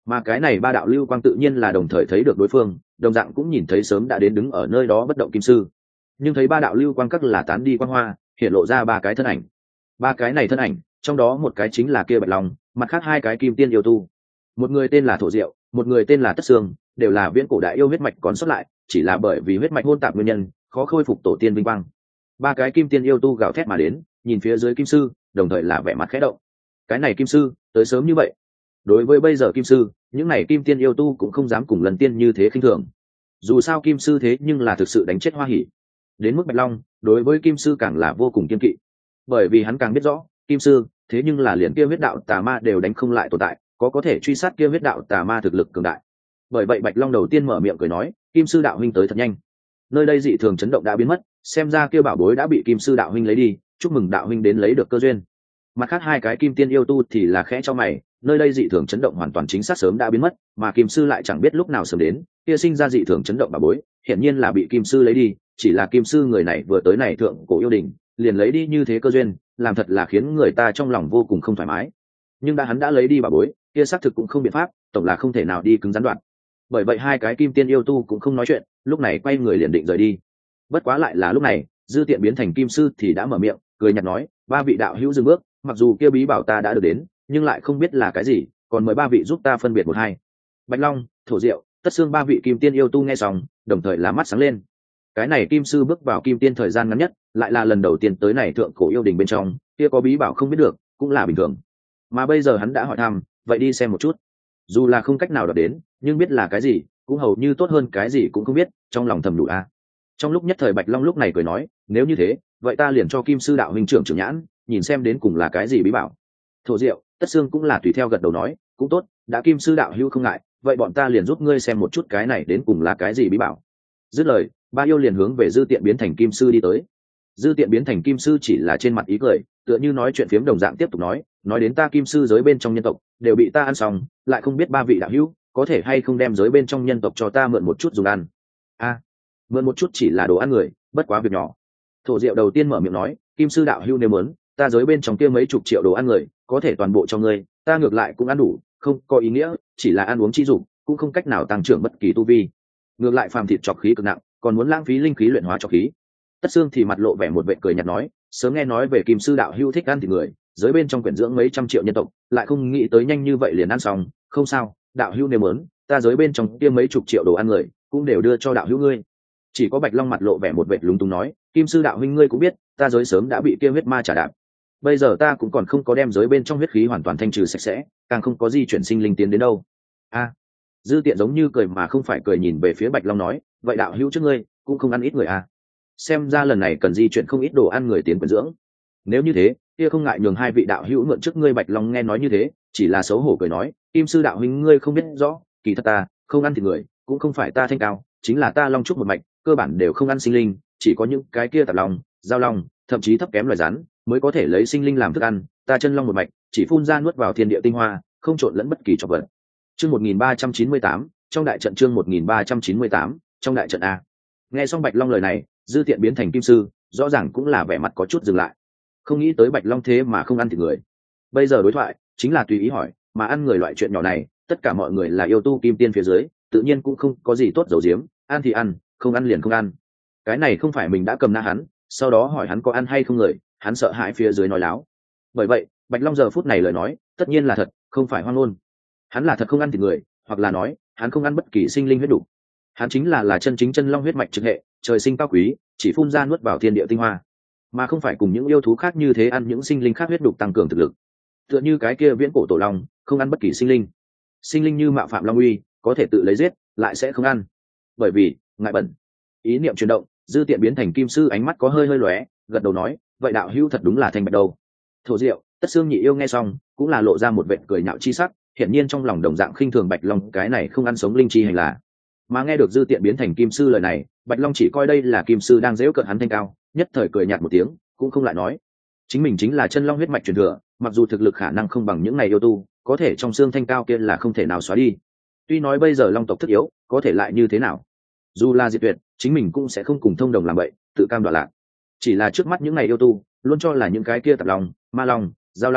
Mà cái này ba đạo lưu quang tự nhiên là đồng thời thấy được đối phương, đồng dạng cũng nhìn thấy sớm đã đến đứng ở nơi đó bất động kim sư. Nhưng thấy ba đạo lưu quang các là tán đi quang hoa, hiện lộ ra ba cái thân ảnh. Ba cái này thân ảnh, trong đó một cái chính là kia Bạch Long, mặt khác hai cái kim tiên yêu tu. Một người tên là Thổ Diệu, một người tên là Tất Sương, đều là viễn cổ đại yêu huyết mạch còn sót lại, chỉ là bởi vì huyết mạch hôn tạp nguyên nhân, khó khôi phục tổ tiên vinh quang. Ba cái kim tiên yêu tu gào thét mà đến, nhìn phía dưới kim sư, đồng thời là vẻ mặt khẽ động. Cái này kim sư, tới sớm như vậy. Đối với bây giờ kim sư, những này kim tiên yêu tu cũng không dám cùng lần tiên như thế khinh thường. Dù sao kim sư thế nhưng là thực sự đánh chết Hoa Hỉ. Đến mức Bạch Long, đối với kim sư càng là vô cùng kiên kỵ. Bởi vì hắn càng biết rõ, kim sư, thế nhưng là liền kia huyết đạo tà ma đều đánh không lại tồn tại, có có thể truy sát kia huyết đạo tà ma thực lực cường đại. Bởi vậy Bạch Long đầu tiên mở miệng cười nói, kim sư đạo huynh tới thật nhanh. Nơi đây dị thường chấn động đã biến mất, xem ra kia bảo bối đã bị kim sư đạo huynh lấy đi, chúc mừng đạo huynh đến lấy được cơ duyên. Mặt khác hai cái kim tiên yêu tu thì là khẽ cho mày, nơi đây dị thường chấn động hoàn toàn chính xác sớm đã biến mất, mà kim sư lại chẳng biết lúc nào sớm đến, kia sinh ra dị thường chấn động bảo bối, hiển nhiên là bị kim sư lấy đi, chỉ là kim sư người này vừa tới này thượng cổ yêu đình, liền lấy đi như thế cơ duyên, làm thật là khiến người ta trong lòng vô cùng không thoải mái. Nhưng đã hắn đã lấy đi bảo bối, kia xác thực cũng không biện pháp, tổng là không thể nào đi cứng rắn đoạn. Bởi vậy hai cái kim tiên yêu tu cũng không nói chuyện, lúc này quay người liền định rời đi. Bất quá lại là lúc này, Dư Tiện biến thành kim sư thì đã mở miệng, cười nhạt nói, ba vị đạo hữu dừng bước, mặc dù kia bí bảo ta đã được đến, nhưng lại không biết là cái gì, còn mời ba vị giúp ta phân biệt một hai. Bạch Long, Thổ Diệu, Tất Sương ba vị kim tiên yêu tu nghe xong, đồng thời là mắt sáng lên. Cái này kim sư bước vào kim tiên thời gian ngắn nhất, lại là lần đầu tiên tới này thượng cổ yêu đình bên trong, kia có bí bảo không biết được, cũng là bình thường. Mà bây giờ hắn đã hỏi thăm, vậy đi xem một chút. Dù là không cách nào đọc đến, nhưng biết là cái gì, cũng hầu như tốt hơn cái gì cũng không biết, trong lòng thầm đủ a. Trong lúc nhất thời Bạch Long lúc này cười nói, nếu như thế, vậy ta liền cho kim sư đạo huynh trưởng trưởng nhãn, nhìn xem đến cùng là cái gì bí bảo. Thổ Diệu, Tất Sương cũng là tùy theo gật đầu nói, cũng tốt, đã kim sư đạo hữu không ngại, vậy bọn ta liền giúp ngươi xem một chút cái này đến cùng là cái gì bí bảo. Dứt lời, ba yêu liền hướng về Dư Tiện biến thành kim sư đi tới. Dư Tiện biến thành kim sư chỉ là trên mặt ý cười, tựa như nói chuyện phiếm đồng dạng tiếp tục nói, nói đến ta kim sư giới bên trong nhân tộc đều bị ta ăn xong, lại không biết ba vị đạo hữu có thể hay không đem giới bên trong nhân tộc cho ta mượn một chút dùng ăn. A, à, mượn một chút chỉ là đồ ăn người, bất quá việc nhỏ. Thổ Diệu đầu tiên mở miệng nói, kim sư đạo hữu nếu muốn, ta giới bên trong kia mấy chục triệu đồ ăn người, có thể toàn bộ cho ngươi, ta ngược lại cũng ăn đủ, không có ý nghĩa, chỉ là ăn uống chi dụng, cũng không cách nào tăng trưởng bất kỳ tu vi. Ngược lại phàm thịt trọc khí cực nặng, còn muốn lãng phí linh khí luyện hóa trọc khí. Tất Sương thì mặt lộ vẻ một vẻ cười nhạt nói, sớm nghe nói về kim sư đạo hữu thích ăn thịt người, giới bên trong quyển dưỡng mấy trăm triệu nhân tộc, lại không nghĩ tới nhanh như vậy liền ăn xong, không sao, đạo hữu nếu muốn, ta giới bên trong kia mấy chục triệu đồ ăn người, cũng đều đưa cho đạo hữu ngươi. Chỉ có Bạch Long mặt lộ vẻ một vẻ lúng túng nói, kim sư đạo huynh ngươi cũng biết, ta giới sớm đã bị kia huyết ma trả đạp. Bây giờ ta cũng còn không có đem giới bên trong huyết khí hoàn toàn thanh trừ sạch sẽ, càng không có di chuyển sinh linh tiến đến đâu. A, à, Dư Tiện giống như cười mà không phải cười nhìn về phía Bạch Long nói, vậy đạo hữu trước ngươi cũng không ăn ít người à? Xem ra lần này cần di chuyển không ít đồ ăn người tiến quyển dưỡng. Nếu như thế, kia không ngại nhường hai vị đạo hữu mượn trước ngươi. Bạch Long nghe nói như thế, chỉ là xấu hổ cười nói, kim sư đạo huynh ngươi không biết rõ, kỳ thật ta không ăn thịt người, cũng không phải ta thanh cao, chính là ta long trúc một mạch, cơ bản đều không ăn sinh linh, chỉ có những cái kia tạp long, giao long, thậm chí thấp kém loài rắn mới có thể lấy sinh linh làm thức ăn, ta chân long một mạch, chỉ phun ra nuốt vào thiên địa tinh hoa, không trộn lẫn bất kỳ trọc vật. Chương một nghìn ba trăm chín mươi tám, trong đại trận chương một nghìn ba trăm chín mươi tám, trong đại trận a. Nghe xong Bạch Long lời này, Dư Tiện biến thành kim sư, rõ ràng cũng là vẻ mặt có chút dừng lại. Không nghĩ tới Bạch Long thế mà không ăn thịt người. Bây giờ đối thoại chính là tùy ý hỏi, mà ăn người loại chuyện nhỏ này, tất cả mọi người là yêu tu kim tiên phía dưới, tự nhiên cũng không có gì tốt giấu giếm, ăn thì ăn, không ăn liền không ăn. Cái này không phải mình đã cầm na hắn, sau đó hỏi hắn có ăn hay không người, hắn sợ hãi phía dưới nói láo. Bởi vậy, Bạch Long giờ phút này lời nói, tất nhiên là thật, không phải hoang ngôn. Hắn là thật không ăn thịt người, hoặc là nói, hắn không ăn bất kỳ sinh linh huyết đủ. Hắn chính là là chân chính chân long huyết mạch trực hệ, trời sinh cao quý, chỉ phun ra nuốt vào thiên địa tinh hoa, mà không phải cùng những yêu thú khác như thế ăn những sinh linh khác huyết đục tăng cường thực lực. Tựa như cái kia viễn cổ tổ long, không ăn bất kỳ sinh linh. Sinh linh như mạo phạm long uy, có thể tự lấy giết, lại sẽ không ăn. Bởi vì, ngại bẩn. Ý niệm chuyển động, Dư Tiện biến thành kim sư ánh mắt có hơi hơi lóe, gật đầu nói, vậy đạo hữu thật đúng là thanh bạch đầu. Thổ Diệu, Tất Sương nhị yêu nghe xong, cũng là lộ ra một vệt cười nhạo chi sắc, hiển nhiên trong lòng đồng dạng khinh thường Bạch Long cái này không ăn sống linh chi hành là. Mà nghe được Dư Tiện biến thành kim sư lời này, Bạch Long chỉ coi đây là kim sư đang giễu cợt hắn thanh cao, nhất thời cười nhạt một tiếng, cũng không lại nói. Chính mình chính là chân long huyết mạch truyền thừa, mặc dù thực lực khả năng không bằng những này yêu tu, có thể trong xương thanh cao kia là không thể nào xóa đi. Tuy nói bây giờ long tộc thức yếu, có thể lại như thế nào? Dù là diệt tuyệt, chính mình cũng sẽ không cùng thông đồng làm bậy, tự cam đoạt lạc. Chỉ là trước mắt những này yêu tu, luôn cho là những cái kia tạp long, ma long, giao long,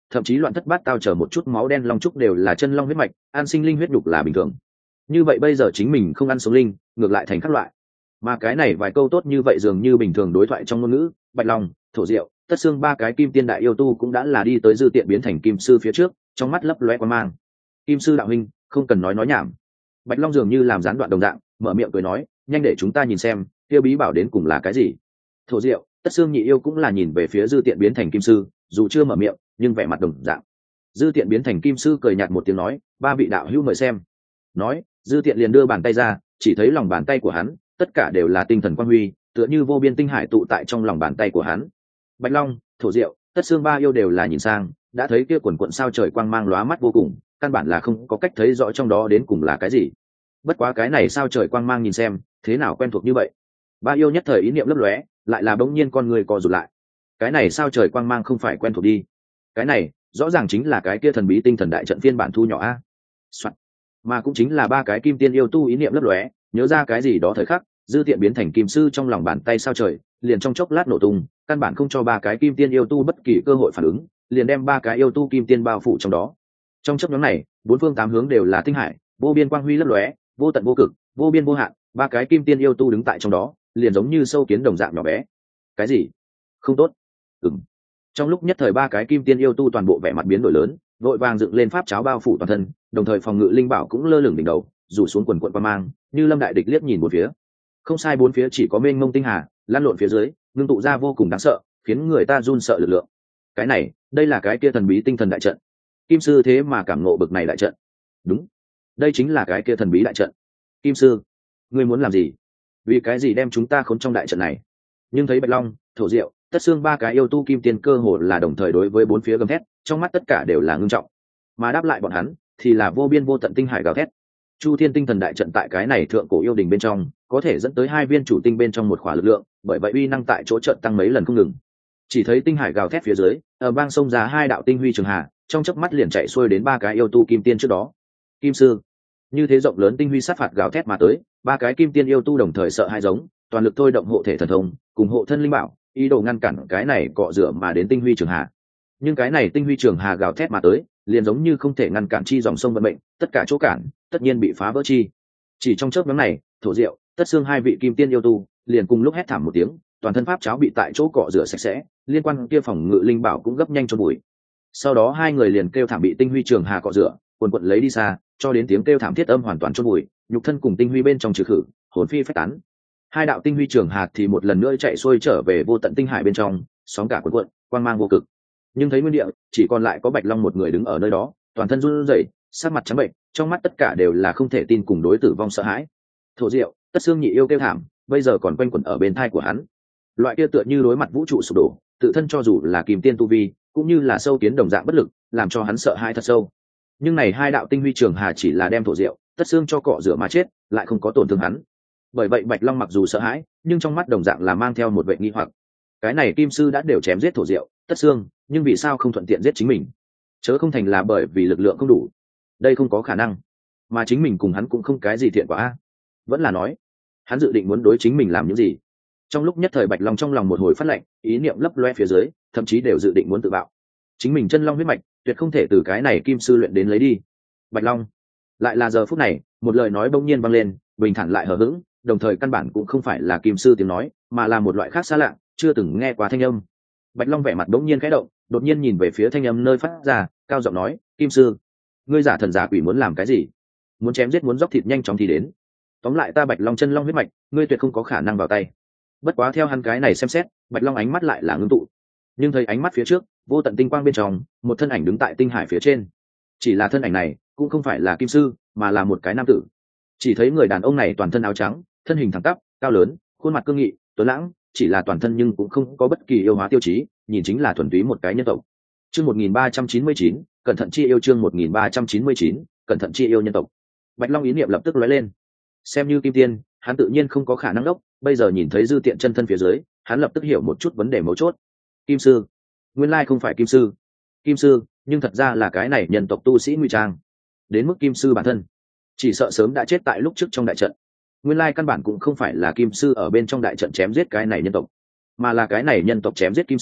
thậm chí loạn thất bát tao chờ một chút máu đen long trúc đều là chân long huyết mạch, ăn sinh linh huyết đục là bình thường. Như vậy bây giờ chính mình không ăn sống linh, ngược lại thành các loại. Mà cái này vài câu tốt như vậy dường như bình thường đối thoại trong ngôn ngữ, Bạch Long, Thổ Diệu, Tất Xương ba cái kim tiên đại yêu tu cũng đã là đi tới dư tiện biến thành kim sư phía trước, trong mắt lấp loe quan mang. Kim sư đạo huynh, không cần nói nói nhảm. Bạch Long dường như làm gián đoạn đồng dạng, mở miệng cười nói, nhanh để chúng ta nhìn xem, kia bí bảo đến cùng là cái gì. Thổ Diệu, Tất Xương nhị yêu cũng là nhìn về phía dư tiện biến thành kim sư, dù chưa mở miệng, nhưng vẻ mặt đồng dạng. Dư tiện biến thành kim sư cười nhạt một tiếng nói, ba vị đạo hữu mời xem. Nói, dư tiện liền đưa bàn tay ra, chỉ thấy lòng bàn tay của hắn, tất cả đều là tinh thần quang huy, tựa như vô biên tinh hải tụ tại trong lòng bàn tay của hắn. Bạch Long, Thổ Diệu, Tất Xương ba yêu đều là nhìn sang, đã thấy kia quần quận sao trời quang mang lóa mắt vô cùng, căn bản là không có cách thấy rõ trong đó đến cùng là cái gì. Bất quá cái này sao trời quang mang nhìn xem, thế nào quen thuộc như vậy. Ba yêu nhất thời ý niệm lấp lóe, lại là bỗng nhiên con người co rụt lại. Cái này sao trời quang mang không phải quen thuộc đi. Cái này, rõ ràng chính là cái kia thần bí tinh thần đại trận phiên bản thu nhỏ a. Soạn. Mà cũng chính là ba cái kim tiên yêu tu ý niệm lấp lóe, nhớ ra cái gì đó thời khắc, dư tiện biến thành kim sư trong lòng bàn tay sao trời, liền trong chốc lát nổ tung, căn bản không cho ba cái kim tiên yêu tu bất kỳ cơ hội phản ứng, liền đem ba cái yêu tu kim tiên bao phủ trong đó. Trong chốc ngắn này, bốn phương tám hướng đều là tinh hải, vô biên quang huy lấp lóe, vô tận vô cực, vô biên vô hạn, ba cái kim tiên yêu tu đứng tại trong đó, liền giống như sâu kiến đồng dạng nhỏ bé. Cái gì? Không tốt. Ừm. Trong lúc nhất thời ba cái kim tiên yêu tu toàn bộ vẻ mặt biến đổi lớn, vội vàng dựng lên pháp cháo bao phủ toàn thân, đồng thời phòng ngự linh bảo cũng lơ lửng đỉnh đầu, rủ xuống quần quần qua mang, như lâm đại địch liếc nhìn một phía. Không sai, bốn phía chỉ có mênh mông tinh hà, lan lộn phía dưới, ngưng tụ ra vô cùng đáng sợ, khiến người ta run sợ lực lượng. Cái này, đây là cái kia thần bí tinh thần đại trận. Kim sư thế mà cảm ngộ bực này đại trận. Đúng, đây chính là cái kia thần bí đại trận. Kim sư, ngươi muốn làm gì? Vì cái gì đem chúng ta khốn trong đại trận này? Nhưng thấy Bạch Long, Thổ Diệu, Tất Xương ba cái yêu tu kim tiên cơ hồ là đồng thời đối với bốn phía gầm thét, trong mắt tất cả đều là ngưng trọng. Mà đáp lại bọn hắn thì là vô biên vô tận tinh hải gào thét. Chu Thiên tinh thần đại trận tại cái này thượng cổ yêu đình bên trong, có thể dẫn tới hai viên chủ tinh bên trong một khỏa lực lượng, bởi vậy uy năng tại chỗ trận tăng mấy lần không ngừng. Chỉ thấy tinh hải gào thét phía dưới, ở bang sông ra hai đạo tinh huy trường hà, trong chớp mắt liền chạy xuôi đến ba cái yêu tu kim tiên trước đó. Kim sư, như thế rộng lớn tinh huy sát phạt gào thét mà tới, ba cái kim tiên yêu tu đồng thời sợ hai giống, toàn lực thôi động hộ thể thần thông, cùng hộ thân linh bảo, ý đồ ngăn cản cái này cọ rửa mà đến tinh huy trường hà. Nhưng cái này tinh huy trường hà gào thét mà tới, liền giống như không thể ngăn cản chi dòng sông vận mệnh, tất cả chỗ cản, tất nhiên bị phá vỡ chi. Chỉ trong chớp nhoáng này, Thổ Diệu, Tất Xương hai vị kim tiên yêu tu, liền cùng lúc hét thảm một tiếng, toàn thân pháp cháo bị tại chỗ cọ rửa sạch sẽ, liên quan kia phòng ngự linh bảo cũng gấp nhanh chôn bụi. Sau đó hai người liền kêu thảm bị tinh huy trường hà cọ rửa, quần quật lấy đi xa, cho đến tiếng kêu thảm thiết âm hoàn toàn chôn bụi, nhục thân cùng tinh huy bên trong trừ khử, hồn phi phách tán. Hai đạo tinh huy trường hà thì một lần nữa chạy xuôi trở về vô tận tinh hải bên trong, sóng cả cuộn cuộn, quang mang vô cực. Nhưng thấy nguyên địa, chỉ còn lại có Bạch Long một người đứng ở nơi đó, toàn thân run rẩy, sắc mặt trắng bệnh, trong mắt tất cả đều là không thể tin cùng đối tử vong sợ hãi. Thổ Diệu, Tất Xương nhị yêu kêu thảm, bây giờ còn quanh quẩn ở bên thai của hắn. Loại kia tựa như đối mặt vũ trụ sụp đổ, tự thân cho dù là kìm tiên tu vi, cũng như là sâu kiến đồng dạng bất lực, làm cho hắn sợ hãi thật sâu. Nhưng này hai đạo tinh huy trường hà chỉ là đem Thổ Diệu, Tất Xương cho cọ rửa mà chết, lại không có tổn thương hắn. Bởi vậy Bạch Long mặc dù sợ hãi, nhưng trong mắt đồng dạng là mang theo một vẻ nghi hoặc. Cái này kim sư đã đều chém giết Thổ Diệu, Tất Xương, nhưng vì sao không thuận tiện giết chính mình? Chớ không thành là bởi vì lực lượng không đủ. Đây không có khả năng. Mà chính mình cùng hắn cũng không cái gì thiện quả a. Vẫn là nói, hắn dự định muốn đối chính mình làm những gì? Trong lúc nhất thời Bạch Long trong lòng một hồi phát lạnh, ý niệm lấp loe phía dưới, thậm chí đều dự định muốn tự bạo. Chính mình chân long huyết mạch, tuyệt không thể từ cái này kim sư luyện đến lấy đi. Bạch Long, lại là giờ phút này, một lời nói bỗng nhiên vang lên, bình thản lại hờ hững, đồng thời căn bản cũng không phải là kim sư tiếng nói, mà là một loại khác xa lạ, chưa từng nghe qua thanh âm. Bạch Long vẻ mặt bỗng nhiên khẽ động, đột nhiên nhìn về phía thanh âm nơi phát ra, cao giọng nói, "Kim sư, ngươi giả thần giả quỷ muốn làm cái gì? Muốn chém giết muốn dốc thịt nhanh chóng thì đến. Tóm lại ta Bạch Long chân long huyết mạch, ngươi tuyệt không có khả năng vào tay." Bất quá theo hắn cái này xem xét, Bạch Long ánh mắt lại là ngưng tụ. Nhưng thấy ánh mắt phía trước, vô tận tinh quang bên trong, một thân ảnh đứng tại tinh hải phía trên. Chỉ là thân ảnh này, cũng không phải là kim sư, mà là một cái nam tử. Chỉ thấy người đàn ông này toàn thân áo trắng, thân hình thẳng tắp, cao lớn, khuôn mặt cương nghị, tuấn lãng, chỉ là toàn thân nhưng cũng không có bất kỳ yêu hóa tiêu chí, nhìn chính là thuần túy một cái nhân tộc. Chương một nghìn ba trăm chín mươi chín, cẩn thận chi yêu chương một nghìn ba trăm chín mươi chín, cẩn thận chi yêu nhân tộc. Bạch Long ý niệm lập tức lóe lên. Xem như kim tiên, hắn tự nhiên không có khả năng đốc, bây giờ nhìn thấy dư tiện chân thân phía dưới, hắn lập tức hiểu một chút vấn đề mấu chốt. Kim sư, nguyên lai không phải kim sư. Kim sư, nhưng thật ra là cái này nhân tộc tu sĩ ngụy trang. Đến mức kim sư bản thân, chỉ sợ sớm đã chết tại lúc trước trong đại trận. Nguyên lai căn bản cũng không phải là kim sư ở bên trong đại trận chém giết cái này nhân tộc, mà là cái này nhân tộc chém giết kim sư,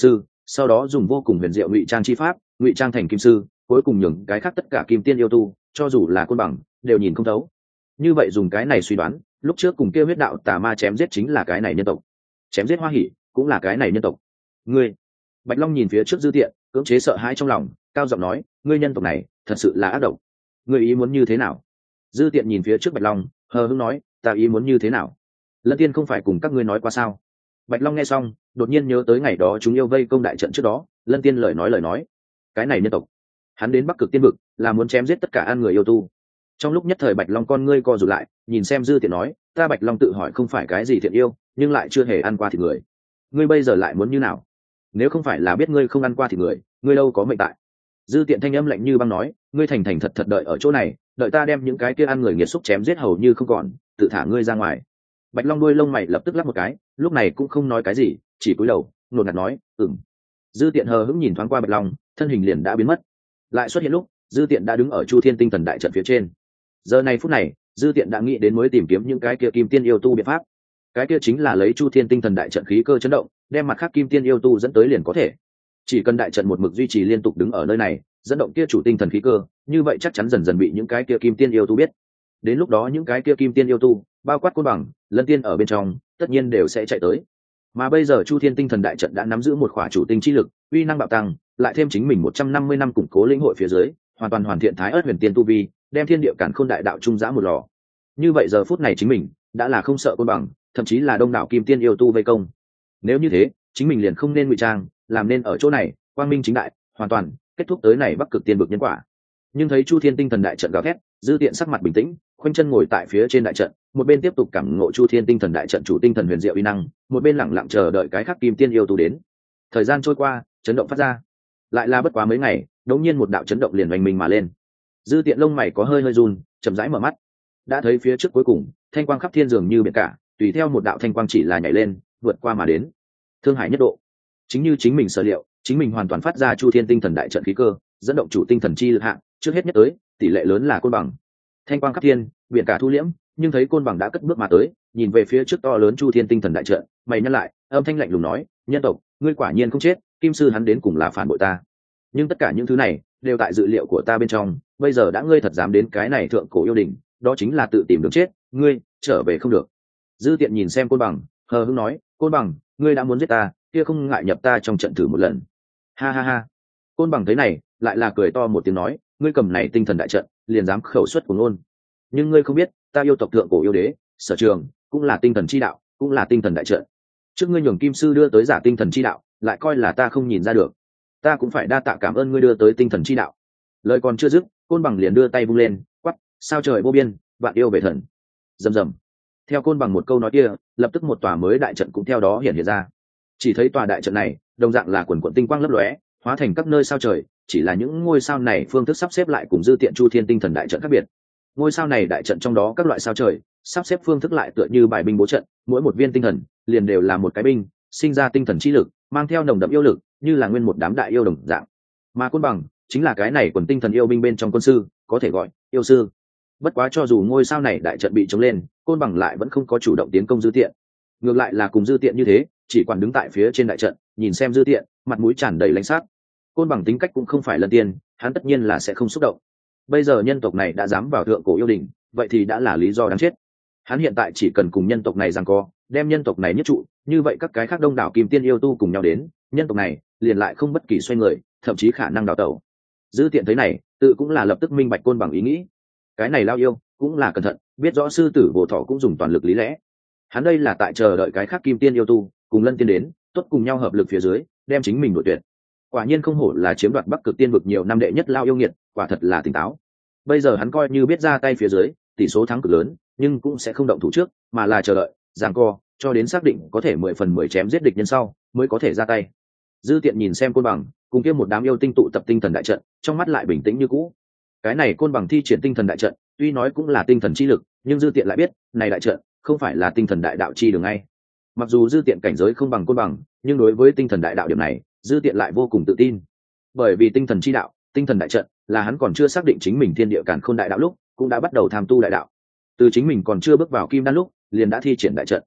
sau đó dùng vô cùng huyền diệu ngụy trang chi pháp ngụy trang thành kim sư, cuối cùng nhường cái khác tất cả kim tiên yêu tu cho dù là côn bằng đều nhìn không thấu. Như vậy dùng cái này suy đoán, lúc trước cùng kêu huyết đạo tà ma chém giết chính là cái này nhân tộc, chém giết Hoa Hỉ cũng là cái này nhân tộc. Ngươi, Bạch Long nhìn phía trước Dư Tiện, cưỡng chế sợ hãi trong lòng, cao giọng nói, ngươi nhân tộc này thật sự là ác độc, ngươi ý muốn như thế nào? Dư Tiện nhìn phía trước Bạch Long, hờ hững nói, ta ý muốn như thế nào? Lân Tiên không phải cùng các ngươi nói qua sao? Bạch Long nghe xong, đột nhiên nhớ tới ngày đó chúng yêu vây công đại trận trước đó, Lân Tiên lời nói lời nói, cái này nhân tộc, hắn đến Bắc Cực Tiên vực là muốn chém giết tất cả an người yêu tu. Trong lúc nhất thời Bạch Long con ngươi co rụt lại, nhìn xem Dư Tiện nói, ta Bạch Long tự hỏi không phải cái gì thiện yêu, nhưng lại chưa hề ăn qua thịt người, ngươi bây giờ lại muốn như nào? Nếu không phải là biết ngươi không ăn qua thịt người, ngươi đâu có mệnh tại. Dư Tiện thanh âm lạnh như băng nói, ngươi thành thành thật thật đợi ở chỗ này, đợi ta đem những cái kia ăn người nghiệt xúc chém giết hầu như không còn, tự thả ngươi ra ngoài. Bạch Long đuôi lông mày lập tức lắc một cái, lúc này cũng không nói cái gì, chỉ cúi đầu nột ngạt nói, ừm. Dư Tiện hờ hững nhìn thoáng qua Bạch Long, thân hình liền đã biến mất. Lại xuất hiện lúc, Dư Tiện đã đứng ở Chu Thiên Tinh Thần đại trận phía trên. Giờ này phút này, Dư Tiện đã nghĩ đến mới tìm kiếm những cái kia kim tiên yêu tu biện pháp. Cái kia chính là lấy Chu Thiên Tinh Thần đại trận khí cơ chấn động, đem mặt khác kim tiên yêu tu dẫn tới liền có thể. Chỉ cần đại trận một mực duy trì liên tục đứng ở nơi này, dẫn động kia chủ tinh thần khí cơ, như vậy chắc chắn dần dần bị những cái kia kim tiên yêu tu biết. Đến lúc đó những cái kia kim tiên yêu tu, bao quát Côn Bằng, Lân Tiên ở bên trong, tất nhiên đều sẽ chạy tới. Mà bây giờ Chu Thiên Tinh Thần đại trận đã nắm giữ một khỏa chủ tinh chi lực, uy năng bạo tăng, lại thêm chính mình một trăm năm mươi năm củng cố lĩnh hội phía dưới, hoàn toàn hoàn thiện Thái Ức Huyền Tiên tu vi, đem thiên địa càn khôn đại đạo trung giã một lò. Như vậy giờ phút này chính mình đã là không sợ Côn Bằng, thậm chí là đông đảo kim tiên yêu tu vây công. Nếu như thế, chính mình liền không nên ngụy trang, làm nên ở chỗ này, quang minh chính đại, hoàn toàn kết thúc tới này Bắc Cực Tiên vực nhân quả. Nhưng thấy Chu Thiên Tinh Thần đại trận gào thét, Dư Tiện sắc mặt bình tĩnh, khoanh chân ngồi tại phía trên đại trận, một bên tiếp tục cảm ngộ Chu Thiên Tinh Thần đại trận chủ tinh thần huyền diệu uy năng, một bên lặng lặng chờ đợi cái khác kim tiên yêu tu đến. Thời gian trôi qua, chấn động phát ra. Lại là bất quá mấy ngày, đột nhiên một đạo chấn động liền oanh mình mà lên. Dư Tiện lông mày có hơi hơi run, chậm rãi mở mắt. Đã thấy phía trước cuối cùng, thanh quang khắp thiên dường như biển cả, tùy theo một đạo thanh quang chỉ là nhảy lên, vượt qua mà đến. Thương Hải nhất độ. Chính như chính mình sở liệu, chính mình hoàn toàn phát ra Chu Thiên Tinh Thần đại trận khí cơ, dẫn động chủ tinh thần chi lực hạng, trước hết nhất tới, tỷ lệ lớn là Côn Bằng. Thanh quang khắp thiên, biển cả thu liễm, nhưng thấy Côn Bằng đã cất bước mà tới, nhìn về phía trước to lớn Chu Thiên Tinh Thần đại trận, mày nhăn lại, âm thanh lạnh lùng nói, nhân tộc, ngươi quả nhiên không chết, kim sư hắn đến cùng là phản bội ta. Nhưng tất cả những thứ này đều tại dự liệu của ta bên trong, bây giờ đã ngươi thật dám đến cái này thượng cổ yêu đình, đó chính là tự tìm đường chết, ngươi trở về không được. Dư Tiện nhìn xem Côn Bằng, hờ hững nói, Côn Bằng, ngươi đã muốn giết ta, kia không ngại nhập ta trong trận thử một lần. Ha ha ha. Côn Bằng thấy này, lại là cười to một tiếng nói, ngươi cầm này tinh thần đại trận, liền dám khẩu xuất của ngôn. Nhưng ngươi không biết, ta yêu tộc thượng cổ yêu đế, sở trường cũng là tinh thần chi đạo, cũng là tinh thần đại trận. Trước ngươi nhường kim sư đưa tới giả tinh thần chi đạo, lại coi là ta không nhìn ra được. Ta cũng phải đa tạ cảm ơn ngươi đưa tới tinh thần chi đạo. Lời còn chưa dứt, Côn Bằng liền đưa tay vung lên, quát, sao trời vô biên, vạn yêu về thần. Rầm rầm. Theo Côn Bằng một câu nói kia, lập tức một tòa mới đại trận cũng theo đó hiện hiện ra. Chỉ thấy tòa đại trận này, đồng dạng là quần quần tinh quang lấp lóe, hóa thành các nơi sao trời, chỉ là những ngôi sao này phương thức sắp xếp lại cùng Dư Tiện Chu Thiên Tinh Thần đại trận khác biệt. Ngôi sao này đại trận trong đó các loại sao trời, sắp xếp phương thức lại tựa như bài binh bố trận, mỗi một viên tinh thần liền đều là một cái binh, sinh ra tinh thần chi lực, mang theo nồng đậm yêu lực, như là nguyên một đám đại yêu đồng dạng. Mà Côn Bằng chính là cái này quần tinh thần yêu binh bên trong quân sư, có thể gọi yêu sư. Bất quá cho dù ngôi sao này đại trận bị chống lên, Côn Bằng lại vẫn không có chủ động tiến công Dư Tiện. Ngược lại là cùng Dư Tiện như thế, chỉ quản đứng tại phía trên đại trận, nhìn xem Dư Tiện, mặt mũi tràn đầy lãnh sát. Côn Bằng tính cách cũng không phải Lân Tiên, hắn tất nhiên là sẽ không xúc động. Bây giờ nhân tộc này đã dám vào thượng cổ yêu đình, vậy thì đã là lý do đáng chết. Hắn hiện tại chỉ cần cùng nhân tộc này giằng co, đem nhân tộc này nhất trụ, như vậy các cái khác đông đảo kim tiên yêu tu cùng nhau đến, nhân tộc này liền lại không bất kỳ xoay người, thậm chí khả năng đào tẩu. Dư Tiện thấy này, tự cũng là lập tức minh bạch Côn Bằng ý nghĩ. Cái này lao yêu cũng là cẩn thận, biết rõ sư tử Vô Thọ cũng dùng toàn lực lý lẽ. Hắn đây là tại chờ đợi cái khác kim tiên yêu tu cùng Lân Tiên đến, tốt cùng nhau hợp lực phía dưới, đem chính mình đội tuyệt. Quả nhiên không hổ là chiếm đoạt Bắc Cực Tiên vực nhiều năm đệ nhất lao yêu nghiệt, quả thật là tỉnh táo. Bây giờ hắn coi như biết ra tay phía dưới, tỷ số thắng cực lớn, nhưng cũng sẽ không động thủ trước, mà là chờ đợi, giằng co, cho đến xác định có thể mười phần mười chém giết địch nhân sau, mới có thể ra tay. Dư Tiện nhìn xem Côn Bằng, cùng kia một đám yêu tinh tụ tập tinh thần đại trận, trong mắt lại bình tĩnh như cũ. Cái này Côn Bằng thi triển tinh thần đại trận, tuy nói cũng là tinh thần chi lực, nhưng Dư Tiện lại biết, này đại trận không phải là tinh thần đại đạo chi đường ngay. Mặc dù Dư Tiện cảnh giới không bằng Côn Bằng, nhưng đối với tinh thần đại đạo điểm này, Dư Tiện lại vô cùng tự tin. Bởi vì tinh thần chi đạo, tinh thần đại trận là hắn còn chưa xác định chính mình thiên địa càn khôn đại đạo lúc, cũng đã bắt đầu tham tu đại đạo. Từ chính mình còn chưa bước vào kim đan lúc, liền đã thi triển đại trận.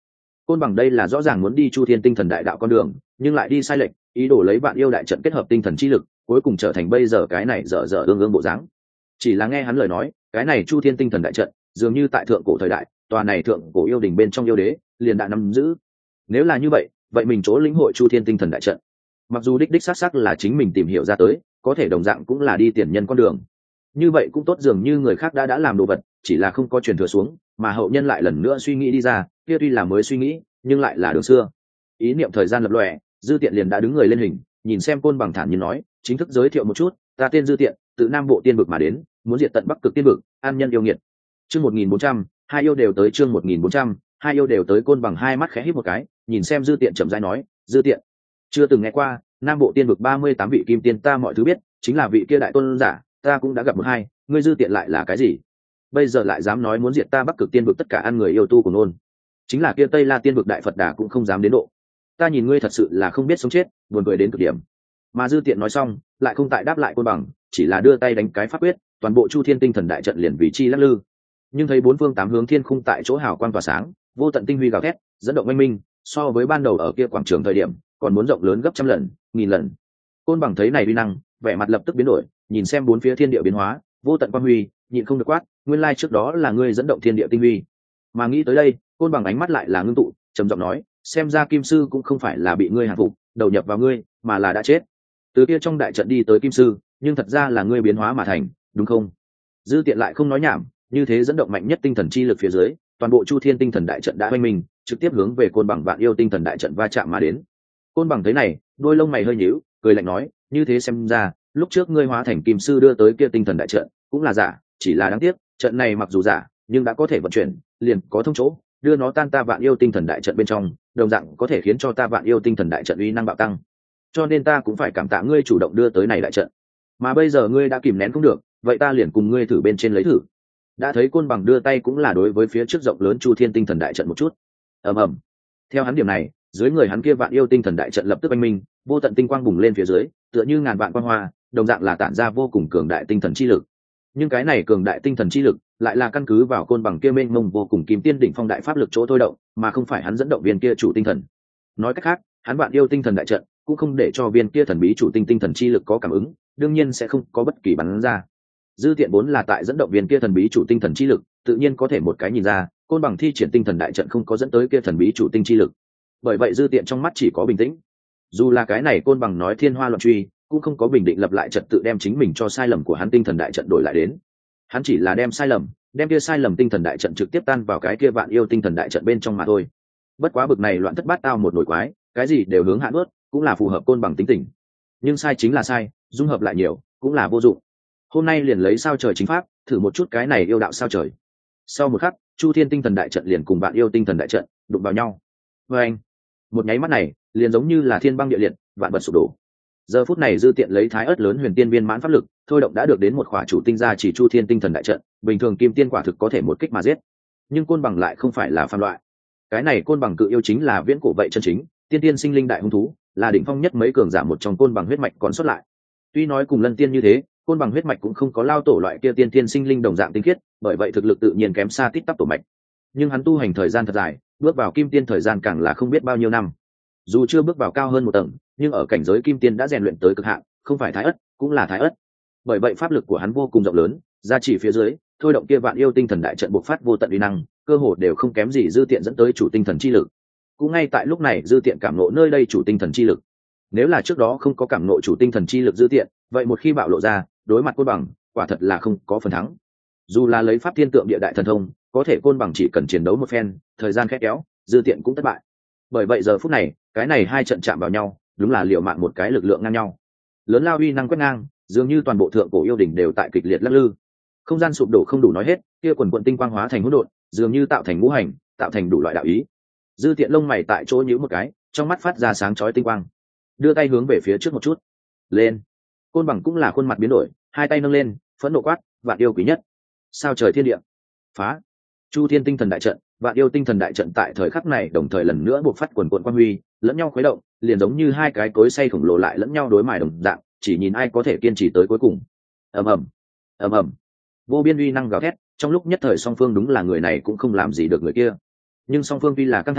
Côn Bằng đây là rõ ràng muốn đi Chu Thiên Tinh Thần Đại Đạo con đường, nhưng lại đi sai lệch, ý đồ lấy Vạn Yêu đại trận kết hợp tinh thần chi lực, cuối cùng trở thành bây giờ cái này dở dở ương ương bộ dáng. Chỉ là nghe hắn lời nói, cái này Chu Thiên Tinh Thần Đại trận, dường như tại thượng cổ thời đại, tòa này thượng cổ yêu đình bên trong yêu đế, liền đã nắm giữ. Nếu là như vậy, vậy mình chỗ lĩnh hội Chu Thiên Tinh Thần Đại trận, mặc dù đích đích xác xác là chính mình tìm hiểu ra tới, có thể đồng dạng cũng là đi tiền nhân con đường. Như vậy cũng tốt, dường như người khác đã đã làm đồ vật, chỉ là không có truyền thừa xuống, mà hậu nhân lại lần nữa suy nghĩ đi ra, kia tuy là mới suy nghĩ, nhưng lại là đường xưa. Ý niệm thời gian lập lòe, Dư Tiện liền đã đứng người lên hình, nhìn xem Côn Bằng thản nhiên nói, chính thức giới thiệu một chút, ta tên Dư Tiện, từ Nam Bộ Tiên vực mà đến, muốn diệt tận Bắc Cực Tiên vực, an nhân yêu nghiệt. Chương một nghìn bốn trăm, hai yêu đều tới chương một nghìn bốn trăm, hai yêu đều tới. Côn Bằng hai mắt khẽ híp một cái, nhìn xem Dư Tiện chậm rãi nói, Dư Tiện, chưa từng nghe qua, Nam Bộ Tiên vực ba mươi tám vị kim tiên ta mọi thứ biết, chính là vị kia đại tôn giả, ta cũng đã gặp một hai, ngươi Dư Tiện lại là cái gì? Bây giờ lại dám nói muốn diệt ta Bắc Cực Tiên vực tất cả ăn người yêu tu của nôn. Chính là kia Tây La Tiên vực đại Phật Đà cũng không dám đến độ. Ta nhìn ngươi thật sự là không biết sống chết, buồn cười đến cực điểm. Mà Dư Tiện nói xong, lại không tại đáp lại Côn Bằng, chỉ là đưa tay đánh cái pháp quyết, toàn bộ Chu Thiên Tinh Thần Đại trận liền vì chi lắc lư. Nhưng thấy bốn phương tám hướng thiên khung tại chỗ hào quang tỏa sáng, vô tận tinh huy gào thét, dẫn động oanh minh, so với ban đầu ở kia quảng trường thời điểm, còn muốn rộng lớn gấp trăm lần, nghìn lần. Côn Bằng thấy này uy năng, vẻ mặt lập tức biến đổi, nhìn xem bốn phía thiên địa biến hóa, vô tận quang huy, nhịn không được quát, nguyên lai trước đó là ngươi dẫn động thiên địa tinh huy. Mà nghĩ tới đây, Côn Bằng ánh mắt lại là ngưng tụ, trầm giọng nói, xem ra Kim Sư cũng không phải là bị ngươi hàng phục, đầu nhập vào ngươi, mà là đã chết. Từ kia trong đại trận đi tới Kim Sư, nhưng thật ra là ngươi biến hóa mà thành, đúng không? Dư Tiện lại không nói nhảm, như thế dẫn động mạnh nhất tinh thần chi lực phía dưới, toàn bộ Chu Thiên Tinh Thần Đại trận đã hoành mình, trực tiếp hướng về Côn Bằng Vạn Yêu Tinh Thần Đại trận va chạm mà đến. Côn Bằng thấy này, đôi lông mày hơi nhíu, cười lạnh nói, như thế xem ra, lúc trước ngươi hóa thành Kim Sư đưa tới kia Tinh Thần Đại trận, cũng là giả, chỉ là đáng tiếc, trận này mặc dù giả, nhưng đã có thể vận chuyển, liền có thông chỗ, đưa nó tan ta Vạn Yêu Tinh Thần Đại trận bên trong, đồng dạng có thể khiến cho ta Vạn Yêu Tinh Thần Đại trận uy năng bạo tăng. Cho nên ta cũng phải cảm tạ ngươi chủ động đưa tới này đại trận. Mà bây giờ ngươi đã kìm nén không được, vậy ta liền cùng ngươi thử bên trên lấy thử. Đã thấy Côn Bằng đưa tay cũng là đối với phía trước rộng lớn Chu Thiên Tinh Thần Đại trận một chút. Ầm ầm. Theo hắn điểm này, dưới người hắn kia Vạn Yêu Tinh Thần Đại trận lập tức anh minh, vô tận tinh quang bùng lên phía dưới, tựa như ngàn vạn quang hoa, đồng dạng là tản ra vô cùng cường đại tinh thần chi lực. Nhưng cái này cường đại tinh thần chi lực lại là căn cứ vào Côn Bằng kia mênh mông vô cùng kim tiên đỉnh phong đại pháp lực chỗ thôi động, mà không phải hắn dẫn động viên kia chủ tinh thần. Nói cách khác, hắn Vạn Yêu Tinh Thần Đại trận cũng không để cho viên kia thần bí chủ tinh tinh thần chi lực có cảm ứng, đương nhiên sẽ không có bất kỳ bắn ra. Dư Tiện vốn là tại dẫn động viên kia thần bí chủ tinh thần chi lực, tự nhiên có thể một cái nhìn ra, Côn Bằng thi triển tinh thần đại trận không có dẫn tới kia thần bí chủ tinh chi lực. Bởi vậy Dư Tiện trong mắt chỉ có bình tĩnh. Dù là cái này Côn Bằng nói thiên hoa loạn truy, cũng không có bình định lập lại trật tự đem chính mình cho sai lầm của hắn tinh thần đại trận đổi lại đến. Hắn chỉ là đem sai lầm, đem kia sai lầm tinh thần đại trận trực tiếp tan vào cái kia Vạn Yêu Tinh Thần Đại trận bên trong mà thôi. Bất quá bực này loạn thất bát tao một nổi quái, cái gì đều hướng hạ nuốt, cũng là phù hợp Côn Bằng tính tình. Nhưng sai chính là sai, dung hợp lại nhiều, cũng là vô dụng. Hôm nay liền lấy sao trời chính pháp, thử một chút cái này yêu đạo sao trời. Sau một khắc, Chu Thiên Tinh Thần Đại trận liền cùng Vạn Yêu Tinh Thần Đại trận đụng vào nhau. Và anh, một nháy mắt này, liền giống như là thiên băng địa liệt, vạn vật sụp đổ. Giờ phút này Dư Tiện lấy thái ớt lớn huyền tiên viên mãn pháp lực, thôi động đã được đến một khỏa chủ tinh gia chỉ Chu Thiên Tinh Thần Đại trận, bình thường kim tiên quả thực có thể một kích mà giết. Nhưng Côn Bằng lại không phải là phàm loại. Cái này Côn Bằng cự yêu chính là viễn cổ vậy chân chính, tiên tiên sinh linh đại hung thú, là đỉnh phong nhất mấy cường giả một trong Côn Bằng huyết mạch còn xuất lại. Tuy nói cùng Lân Tiên như thế, Côn Bằng huyết mạch cũng không có lao tổ loại kia tiên tiên sinh linh đồng dạng tinh khiết, bởi vậy thực lực tự nhiên kém xa tít tắp tổ mạch. Nhưng hắn tu hành thời gian thật dài, bước vào kim tiên thời gian càng là không biết bao nhiêu năm. Dù chưa bước vào cao hơn một tầng, nhưng ở cảnh giới kim tiên đã rèn luyện tới cực hạn, không phải thái ất, cũng là thái ất. Bởi vậy pháp lực của hắn vô cùng rộng lớn, gia chỉ phía dưới, thôi động kia Vạn Yêu Tinh Thần Đại trận bộc phát vô tận uy năng, cơ hồ đều không kém gì Dư Tiện dẫn tới chủ tinh thần chi lực. Cũng ngay tại lúc này Dư Tiện cảm ngộ nơi đây chủ tinh thần chi lực. Nếu là trước đó không có cảm ngộ chủ tinh thần chi lực Dư Tiện, vậy một khi bạo lộ ra, đối mặt Côn Bằng, quả thật là không có phần thắng. Dù là lấy pháp thiên tượng địa đại thần thông, có thể Côn Bằng chỉ cần chiến đấu một phen, thời gian khép kéo, Dư Tiện cũng thất bại. Bởi vậy giờ phút này, cái này hai trận chạm vào nhau, đúng là liều mạng một cái lực lượng ngang nhau. Lớn lao uy năng quét ngang, dường như toàn bộ thượng cổ yêu đỉnh đều tại kịch liệt lắc lư. Không gian sụp đổ không đủ nói hết, kia quần quần tinh quang hóa thành hỗn độn, dường như tạo thành ngũ hành, tạo thành đủ loại đạo ý. Dư Tiện lông mày tại chỗ nhíu một cái, trong mắt phát ra sáng chói tinh quang. Đưa tay hướng về phía trước một chút. Lên. Côn Bằng cũng là khuôn mặt biến đổi, hai tay nâng lên, phẫn nộ quát, Vạn Yêu quý nhất. Sao trời thiên địa. Phá. Chu Thiên Tinh Thần Đại trận, Vạn Yêu Tinh Thần Đại trận tại thời khắc này đồng thời lần nữa buộc phát quần quần quang huy, lẫn nhau khuấy động, liền giống như hai cái cối xay khổng lồ lại lẫn nhau đối mài đồng dạng, chỉ nhìn ai có thể kiên trì tới cuối cùng. Ầm ầm, ầm ầm. Vô biên uy năng gào thét, trong lúc nhất thời song phương đúng là người này cũng không làm gì được người kia. Nhưng song phương tuy là căng thẳng,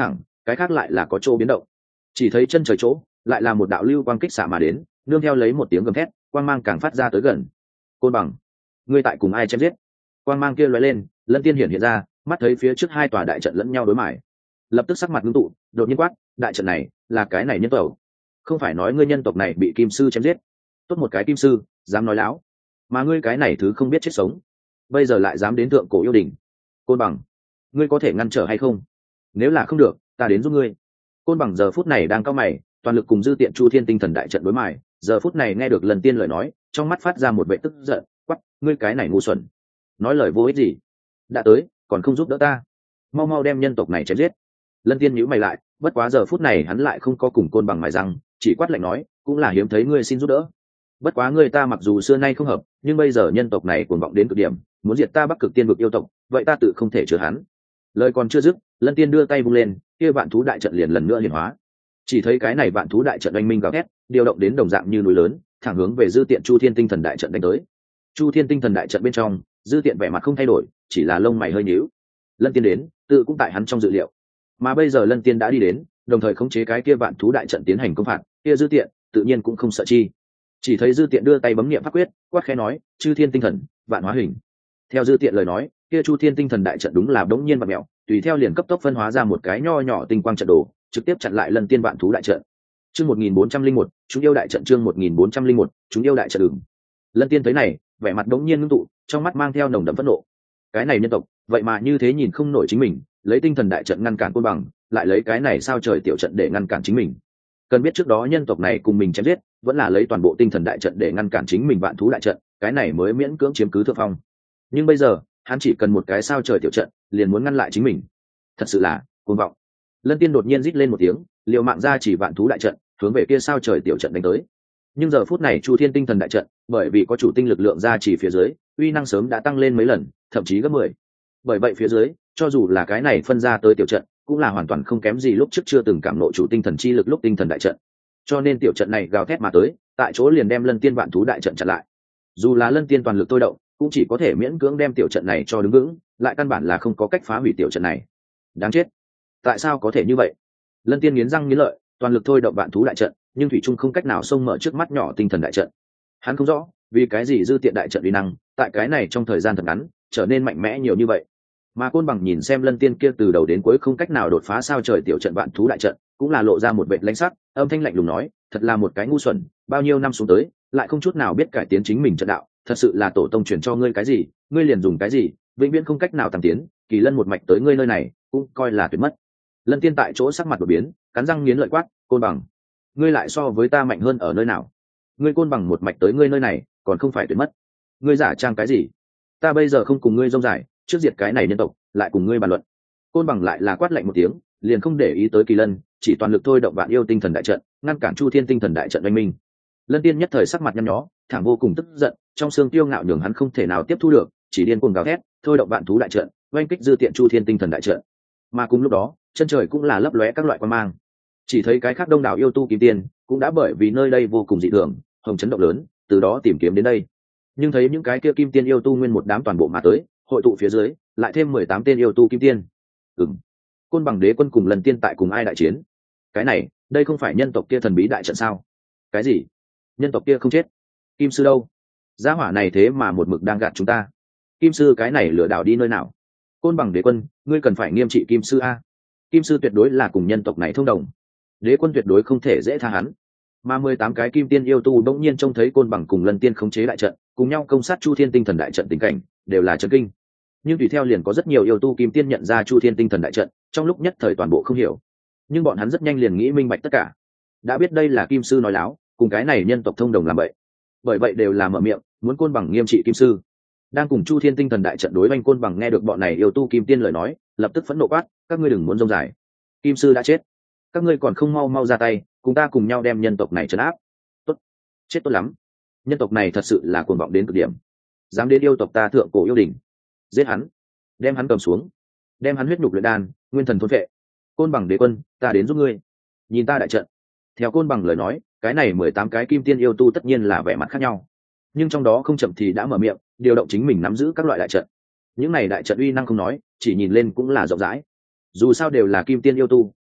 cái khác lại là có chỗ biến động. Chỉ thấy chân trời chỗ lại là một đạo lưu quang kích xạ mà đến, nương theo lấy một tiếng gầm thét, quang mang càng phát ra tới gần. Côn Bằng, ngươi tại cùng ai chém giết? Quang mang kia lóe lên, Lân Tiên hiện hiện ra, mắt thấy phía trước hai tòa đại trận lẫn nhau đối mải, lập tức sắc mặt ngưng tụ, đột nhiên quát, đại trận này là cái này nhân tộc, không phải nói ngươi nhân tộc này bị kim sư chém giết? Tốt một cái kim sư, dám nói láo, mà ngươi cái này thứ không biết chết sống, bây giờ lại dám đến thượng cổ yêu đình. Côn Bằng, ngươi có thể ngăn trở hay không? Nếu là không được, ta đến giúp ngươi. Côn Bằng giờ phút này đang cao mày, toàn lực cùng dư tiện chu thiên tinh thần đại trận đối mài, giờ phút này nghe được Lần Tiên lời nói, trong mắt phát ra một vẻ tức giận, quắc, ngươi cái này ngu xuẩn, nói lời vô ích gì, đã tới còn không giúp đỡ ta, mau mau đem nhân tộc này chém giết. Lân Tiên nhíu mày lại, bất quá giờ phút này hắn lại không có cùng Côn Bằng mài răng, chỉ quát lạnh nói, cũng là hiếm thấy ngươi xin giúp đỡ, bất quá người ta mặc dù xưa nay không hợp, nhưng bây giờ nhân tộc này cuồng vọng đến cực điểm, muốn diệt ta Bắc Cực Tiên vực yêu tộc, vậy ta tự không thể chứa hắn. Lời còn chưa dứt, Lân Tiên đưa tay vung lên, kia vạn thú đại trận liền lần nữa hiển hóa. Chỉ thấy cái này vạn thú đại trận oanh minh gào thét, điều động đến đồng dạng như núi lớn, thẳng hướng về dư tiện chu thiên tinh thần đại trận đánh tới. Chu thiên tinh thần đại trận bên trong, dư tiện vẻ mặt không thay đổi, chỉ là lông mày hơi nhíu. Lân Tiên đến, tự cũng tại hắn trong dự liệu, mà bây giờ Lân Tiên đã đi đến, đồng thời khống chế cái kia vạn thú đại trận tiến hành công phạt, kia dư tiện tự nhiên cũng không sợ chi. Chỉ thấy dư tiện đưa tay bấm niệm pháp quyết, quát khẽ nói, chư thiên tinh thần vạn hóa hình. Theo dư tiện lời nói, kia chu thiên tinh thần đại trận đúng là đống nhiên và mẹo, tùy theo liền cấp tốc phân hóa ra một cái nho nhỏ tinh quang trận đồ, trực tiếp chặn lại Lân Tiên vạn thú đại trận. Chương một nghìn bốn trăm linh một, chúng yêu đại trận chương một nghìn bốn trăm linh một, chúng yêu đại trận đường. Lân Tiên thấy này, vẻ mặt đống nhiên ngưng tụ, trong mắt mang theo nồng đậm phẫn nộ. Cái này nhân tộc, vậy mà như thế nhìn không nổi chính mình, lấy tinh thần đại trận ngăn cản Côn Bằng, lại lấy cái này sao trời tiểu trận để ngăn cản chính mình. Cần biết trước đó nhân tộc này cùng mình chém giết, vẫn là lấy toàn bộ tinh thần đại trận để ngăn cản chính mình vạn thú đại trận, cái này mới miễn cưỡng chiếm cứ thượng phong. Nhưng bây giờ, hắn chỉ cần một cái sao trời tiểu trận, liền muốn ngăn lại chính mình. Thật sự là cuồng vọng. Lân Tiên đột nhiên rít lên một tiếng, liều mạng ra chỉ vạn thú đại trận, hướng về kia sao trời tiểu trận đánh tới. Nhưng giờ phút này chu thiên tinh thần đại trận, bởi vì có chủ tinh lực lượng ra chỉ phía dưới, uy năng sớm đã tăng lên mấy lần, thậm chí gấp mười. Bởi vậy phía dưới, cho dù là cái này phân ra tới tiểu trận, cũng là hoàn toàn không kém gì lúc trước chưa từng cảm ngộ chủ tinh thần chi lực lúc tinh thần đại trận. Cho nên tiểu trận này gào thét mà tới, tại chỗ liền đem Lân Tiên vạn thú đại trận chặn lại. Dù là Lân Tiên toàn lực tôi động, cũng chỉ có thể miễn cưỡng đem tiểu trận này cho đứng vững, lại căn bản là không có cách phá hủy tiểu trận này. Đáng chết, tại sao có thể như vậy? Lân Tiên nghiến răng nghiến lợi, toàn lực thôi động vạn thú đại trận, nhưng thủy trung không cách nào xông mở trước mắt nhỏ tinh thần đại trận. Hắn không rõ vì cái gì dư tiện đại trận uy năng tại cái này trong thời gian thật ngắn trở nên mạnh mẽ nhiều như vậy. Mà Côn Bằng nhìn xem Lân Tiên kia từ đầu đến cuối không cách nào đột phá sao trời tiểu trận vạn thú đại trận, cũng là lộ ra một vệt lãnh sắc, âm thanh lạnh lùng nói, thật là một cái ngu xuẩn, bao nhiêu năm xuống tới, lại không chút nào biết cải tiến chính mình trận đạo, thật sự là tổ tông truyền cho ngươi cái gì, ngươi liền dùng cái gì, vĩnh viễn không cách nào tăng tiến, Kỳ Lân một mạch tới ngươi nơi này, cũng coi là tuyệt mất. Lân Tiên tại chỗ sắc mặt đột biến, cắn răng nghiến lợi quát, Côn Bằng, ngươi lại so với ta mạnh hơn ở nơi nào? Ngươi Côn Bằng một mạch tới ngươi nơi này, còn không phải tuyệt mất? Ngươi giả trang cái gì? Ta bây giờ không cùng ngươi rông dài, trước diệt cái này nhân tộc, lại cùng ngươi bàn luận. Côn Bằng lại là quát lạnh một tiếng, liền không để ý tới Kỳ Lân, chỉ toàn lực thôi động vạn yêu tinh thần đại trận, ngăn cản chu thiên tinh thần đại trận oanh minh. Lân Tiên nhất thời sắc mặt nhăn nhó, thẳng vô cùng tức giận, trong xương tiêu ngạo nhường hắn không thể nào tiếp thu được, chỉ điên cuồng gào thét, thôi động vạn thú đại trận, oanh kích dư tiện chu thiên tinh thần đại trận. Mà cùng lúc đó, chân trời cũng là lấp lóe các loại quang mang. Chỉ thấy cái khác đông đảo yêu tu kim tiên cũng đã bởi vì nơi đây vô cùng dị thường, hồng chấn động lớn, từ đó tìm kiếm đến đây. Nhưng thấy những cái kia kim tiên yêu tu nguyên một đám toàn bộ mà tới, hội tụ phía dưới, lại thêm mười tám tên yêu tu kim tiên. Ừm. Côn Bằng đế quân cùng Lần Tiên tại cùng ai đại chiến? Cái này, đây không phải nhân tộc kia thần bí đại trận sao? Cái gì? Nhân tộc kia không chết? Kim sư đâu? Gia hỏa này thế mà một mực đang gạt chúng ta. Kim sư cái này lừa đảo đi nơi nào? Côn Bằng đế quân, ngươi cần phải nghiêm trị Kim sư a. Kim sư tuyệt đối là cùng nhân tộc này thông đồng, đế quân tuyệt đối không thể dễ tha hắn. Mà mười tám cái kim tiên yêu tu đống nhiên trông thấy Côn Bằng cùng Lân Tiên khống chế đại trận, cùng nhau công sát Chu Thiên tinh thần đại trận tình cảnh, đều là chấn kinh. Nhưng tùy theo liền có rất nhiều yêu tu kim tiên nhận ra Chu Thiên tinh thần đại trận, trong lúc nhất thời toàn bộ không hiểu. Nhưng bọn hắn rất nhanh liền nghĩ minh bạch tất cả, đã biết đây là Kim sư nói láo, cùng cái này nhân tộc thông đồng làm bậy. Bởi vậy đều là mở miệng, muốn Côn Bằng nghiêm trị Kim sư. Đang cùng Chu Thiên tinh thần đại trận đối oanh Côn Bằng nghe được bọn này yêu tu kim tiên lời nói, lập tức phẫn nộ quát, các ngươi đừng muốn rông dài. Kim sư đã chết, các ngươi còn không mau mau ra tay, cùng ta cùng nhau đem nhân tộc này trấn áp. Tốt, chết tốt lắm, nhân tộc này thật sự là cuồng vọng đến cực điểm, dám đến yêu tộc ta thượng cổ yêu đình. Giết hắn, đem hắn cầm xuống, đem hắn huyết nhục luyện đan, nguyên thần thôn vệ. Côn Bằng đế quân, ta đến giúp ngươi, nhìn ta đại trận. Theo Côn Bằng lời nói, cái này mười tám cái kim tiên yêu tu tất nhiên là vẻ mặt khác nhau, nhưng trong đó không chậm thì đã mở miệng, điều động chính mình nắm giữ các loại đại trận. Những này đại trận uy năng không nói, chỉ nhìn lên cũng là rộng rãi. Dù sao đều là kim tiên yêu tu,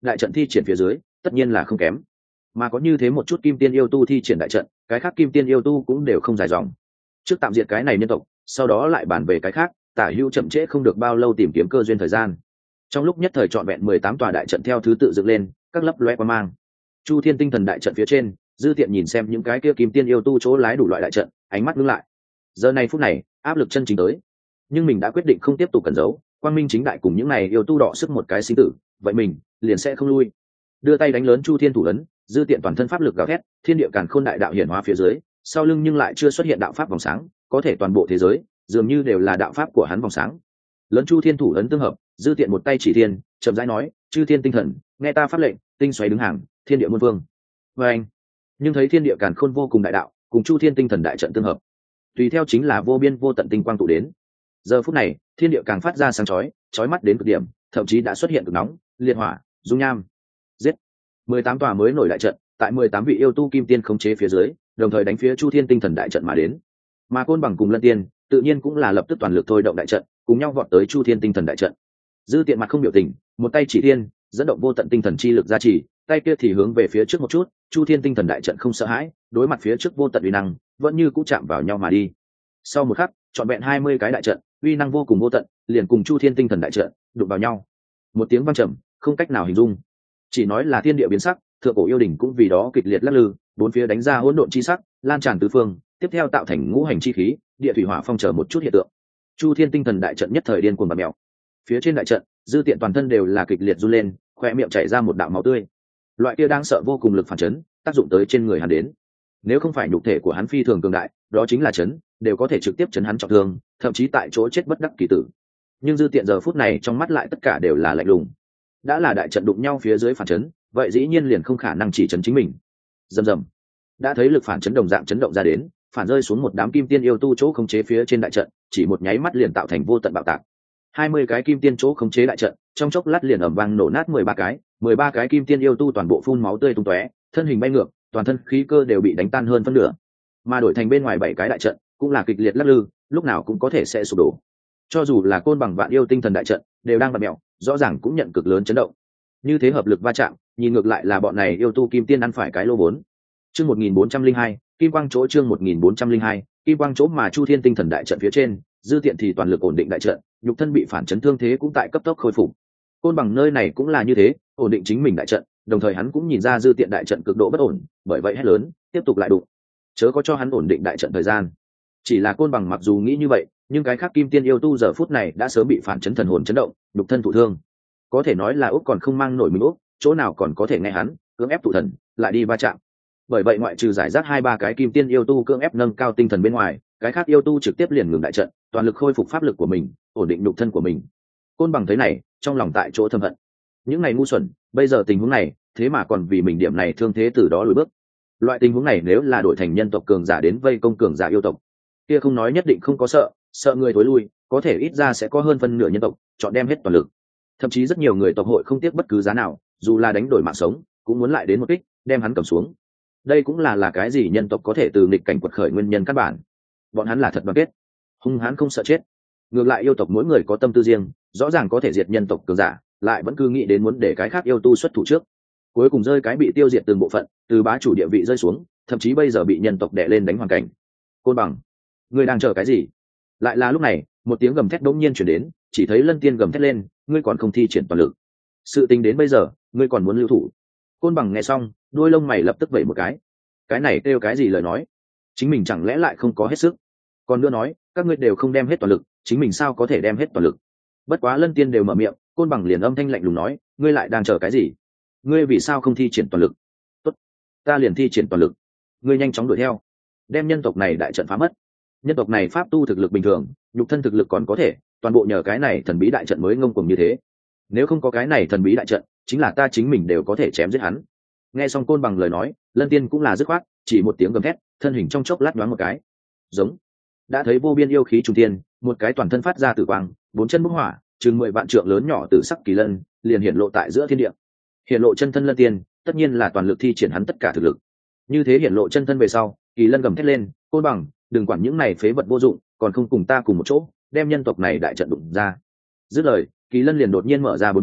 đại trận thi triển phía dưới tất nhiên là không kém, mà có như thế một chút kim tiên yêu tu thi triển đại trận, cái khác kim tiên yêu tu cũng đều không dài dòng. Trước tạm diệt cái này nhân tộc, sau đó lại bàn về cái khác, tả hữu chậm trễ không được bao lâu tìm kiếm cơ duyên thời gian. Trong lúc nhất thời trọn vẹn mười tám tòa đại trận theo thứ tự dựng lên, các lấp loe qua mang. Chu Thiên Tinh Thần đại trận phía trên, Dư Tiện nhìn xem những cái kia kim tiên yêu tu chỗ lái đủ loại đại trận, ánh mắt ngưng lại. Giờ này phút này, áp lực chân chính tới, nhưng mình đã quyết định không tiếp tục cẩn giấu, quang minh chính đại cùng những này yêu tu đọ sức một cái sinh tử, vậy mình liền sẽ không lui. Đưa tay đánh lớn Chu Thiên thủ ấn, Dư Tiện toàn thân pháp lực gào thét, thiên địa càn khôn đại đạo hiển hóa phía dưới, sau lưng nhưng lại chưa xuất hiện đạo pháp vòng sáng, có thể toàn bộ thế giới dường như đều là đạo pháp của hắn vòng sáng. Lớn Chu Thiên thủ ấn tương hợp, Dư Tiện một tay chỉ thiên, chậm rãi nói, chư thiên tinh thần, nghe ta pháp lệnh, tinh xoáy đứng hàng, thiên địa muôn vương. Và anh, nhưng thấy thiên địa càn khôn vô cùng đại đạo, cùng Chu Thiên tinh thần đại trận tương hợp, tùy theo chính là vô biên vô tận tinh quang tụ đến. Giờ phút này, thiên địa càng phát ra sáng chói, chói mắt đến cực điểm, thậm chí đã xuất hiện cực nóng, liệt hỏa, dung nham. Giết! mười tám tòa mới nổi đại trận, tại mười tám vị yêu tu kim tiên khống chế phía dưới, đồng thời đánh phía Chu Thiên tinh thần đại trận mà đến. Mà Côn Bằng cùng Lân Tiên, tự nhiên cũng là lập tức toàn lực thôi động đại trận, cùng nhau vọt tới Chu Thiên tinh thần đại trận. Dư Tiện mặt không biểu tình, một tay chỉ thiên, dẫn động vô tận tinh thần chi lực gia trì, tay kia thì hướng về phía trước một chút, Chu Thiên tinh thần đại trận không sợ hãi, đối mặt phía trước vô tận uy năng, vẫn như cũ chạm vào nhau mà đi. Sau một khắc, trọn vẹn hai mươi cái đại trận, uy năng vô cùng vô tận, liền cùng Chu Thiên tinh thần đại trận đụng vào nhau. Một tiếng vang trầm, không cách nào hình dung, chỉ nói là thiên địa biến sắc, thượng cổ yêu đỉnh cũng vì đó kịch liệt lắc lư, bốn phía đánh ra hỗn độn chi sắc, lan tràn tứ phương, tiếp theo tạo thành ngũ hành chi khí, địa thủy hỏa phong chờ một chút hiện tượng. Chu Thiên tinh thần đại trận nhất thời điên cuồng bạt mèo. Phía trên đại trận, Dư Tiện toàn thân đều là kịch liệt run lên, khoe miệng chảy ra một đạo máu tươi. Loại kia đang sợ vô cùng lực phản chấn, tác dụng tới trên người hắn đến. Nếu không phải nhục thể của hắn phi thường cường đại, đó chính là chấn, đều có thể trực tiếp chấn hắn trọng thương, thậm chí tại chỗ chết bất đắc kỳ tử. Nhưng Dư Tiện giờ phút này trong mắt lại tất cả đều là lạnh lùng. Đã là đại trận đụng nhau phía dưới phản chấn, vậy dĩ nhiên liền không khả năng chỉ chấn chính mình. Rầm rầm. Đã thấy lực phản chấn đồng dạng chấn động ra đến, phản rơi xuống một đám kim tiên yêu tu chỗ khống chế phía trên đại trận, chỉ một nháy mắt liền tạo thành vô tận bạo tạc. hai mươi cái kim tiên chỗ khống chế đại trận, trong chốc lát liền ầm vang nổ nát mười ba cái, mười ba cái kim tiên yêu tu toàn bộ phun máu tươi tung tóe, thân hình bay ngược, toàn thân khí cơ đều bị đánh tan hơn phân nửa. Mà đổi thành bên ngoài bảy cái đại trận, cũng là kịch liệt lắc lư, lúc nào cũng có thể sẽ sụp đổ. Cho dù là Côn Bằng Vạn Yêu tinh thần đại trận, đều đang bật mèo, rõ ràng cũng nhận cực lớn chấn động. Như thế hợp lực va chạm, nhìn ngược lại là bọn này yêu tu kim tiên ăn phải cái lô vốn. Chương một nghìn bốn trăm linh hai, Kim Quang chỗ chương một nghìn bốn trăm linh hai, Kim Quang chỗ mà Chu Thiên tinh thần đại trận phía trên, Dư Tiện thì toàn lực ổn định đại trận, nhục thân bị phản chấn thương thế cũng tại cấp tốc khôi phục. Côn Bằng nơi này cũng là như thế, ổn định chính mình đại trận, đồng thời hắn cũng nhìn ra Dư Tiện đại trận cực độ bất ổn, bởi vậy hét lớn, tiếp tục lại đụng. Chớ có cho hắn ổn định đại trận thời gian. Chỉ là Côn Bằng mặc dù nghĩ như vậy, nhưng cái khác kim tiên yêu tu giờ phút này đã sớm bị phản chấn thần hồn chấn động, nhục thân thụ thương. Có thể nói là Úc còn không mang nổi mình Úc, chỗ nào còn có thể nghe hắn cưỡng ép tụ thần, lại đi va chạm. Bởi vậy ngoại trừ giải rác hai ba cái kim tiên yêu tu cưỡng ép nâng cao tinh thần bên ngoài, cái khác yêu tu trực tiếp liền ngừng đại trận, toàn lực khôi phục pháp lực của mình, ổn định nhục thân của mình. Côn Bằng thấy này, trong lòng tại chỗ thầm hận. Những ngày ngu xuẩn, bây giờ tình huống này, thế mà còn vì mình điểm này thương thế từ đó lùi bước. Loại tình huống này nếu là đổi thành nhân tộc cường giả đến vây công cường giả yêu tộc, kia không nói nhất định không có sợ, sợ người thối lui, có thể ít ra sẽ có hơn phân nửa nhân tộc chọn đem hết toàn lực. Thậm chí rất nhiều người tộc hội không tiếc bất cứ giá nào, dù là đánh đổi mạng sống, cũng muốn lại đến một kích, đem hắn cầm xuống. Đây cũng là là cái gì nhân tộc có thể từ nghịch cảnh quật khởi nguyên nhân căn bản. Bọn hắn là thật đoàn kết, hung hãn không sợ chết. Ngược lại yêu tộc mỗi người có tâm tư riêng, rõ ràng có thể diệt nhân tộc cường giả, lại vẫn cứ nghĩ đến muốn để cái khác yêu tu xuất thủ trước. Cuối cùng rơi cái bị tiêu diệt từng bộ phận, từ bá chủ địa vị rơi xuống, thậm chí bây giờ bị nhân tộc đè lên đánh hoàn cảnh. Côn Bằng, ngươi đang chờ cái gì? Lại là lúc này, một tiếng gầm thét đống nhiên chuyển đến, chỉ thấy Lân Tiên gầm thét lên, ngươi còn không thi triển toàn lực. Sự tình đến bây giờ, ngươi còn muốn lưu thủ? Côn Bằng nghe xong, đuôi lông mày lập tức vẩy một cái. Cái này kêu cái gì lời nói? Chính mình chẳng lẽ lại không có hết sức? Còn nữa nói, các ngươi đều không đem hết toàn lực, chính mình sao có thể đem hết toàn lực? Bất quá Lân Tiên đều mở miệng, Côn Bằng liền âm thanh lạnh lùng nói, ngươi lại đang chờ cái gì? Ngươi vì sao không thi triển toàn lực? Tốt, ta liền thi triển toàn lực. Ngươi nhanh chóng đuổi theo, đem nhân tộc này đại trận phá mất. Nhân tộc này pháp tu thực lực bình thường, nhục thân thực lực còn có thể, toàn bộ nhờ cái này thần bí đại trận mới ngông cuồng như thế. Nếu không có cái này thần bí đại trận, chính là ta chính mình đều có thể chém giết hắn. Nghe xong Côn Bằng lời nói, Lân Tiên cũng là dứt khoát, chỉ một tiếng gầm thét, thân hình trong chốc lát nhoáng một cái, giống. Đã thấy vô biên yêu khí trùng thiên, một cái toàn thân phát ra tử quang, bốn chân bốc hỏa, chừng mười vạn trượng lớn nhỏ tử sắc kỳ lân, liền hiện lộ tại giữa thiên địa. Hiện lộ chân thân Lân Tiên, tất nhiên là toàn lực thi triển hắn tất cả thực lực. Như thế hiện lộ chân thân về sau, kỳ lân gầm thét lên, Côn Bằng, đừng quản những này phế vật vô dụng, còn không cùng ta cùng một chỗ, đem nhân tộc này đại trận đụng ra. Dứt lời, kỳ lân liền đột nhiên mở ra bốn vó,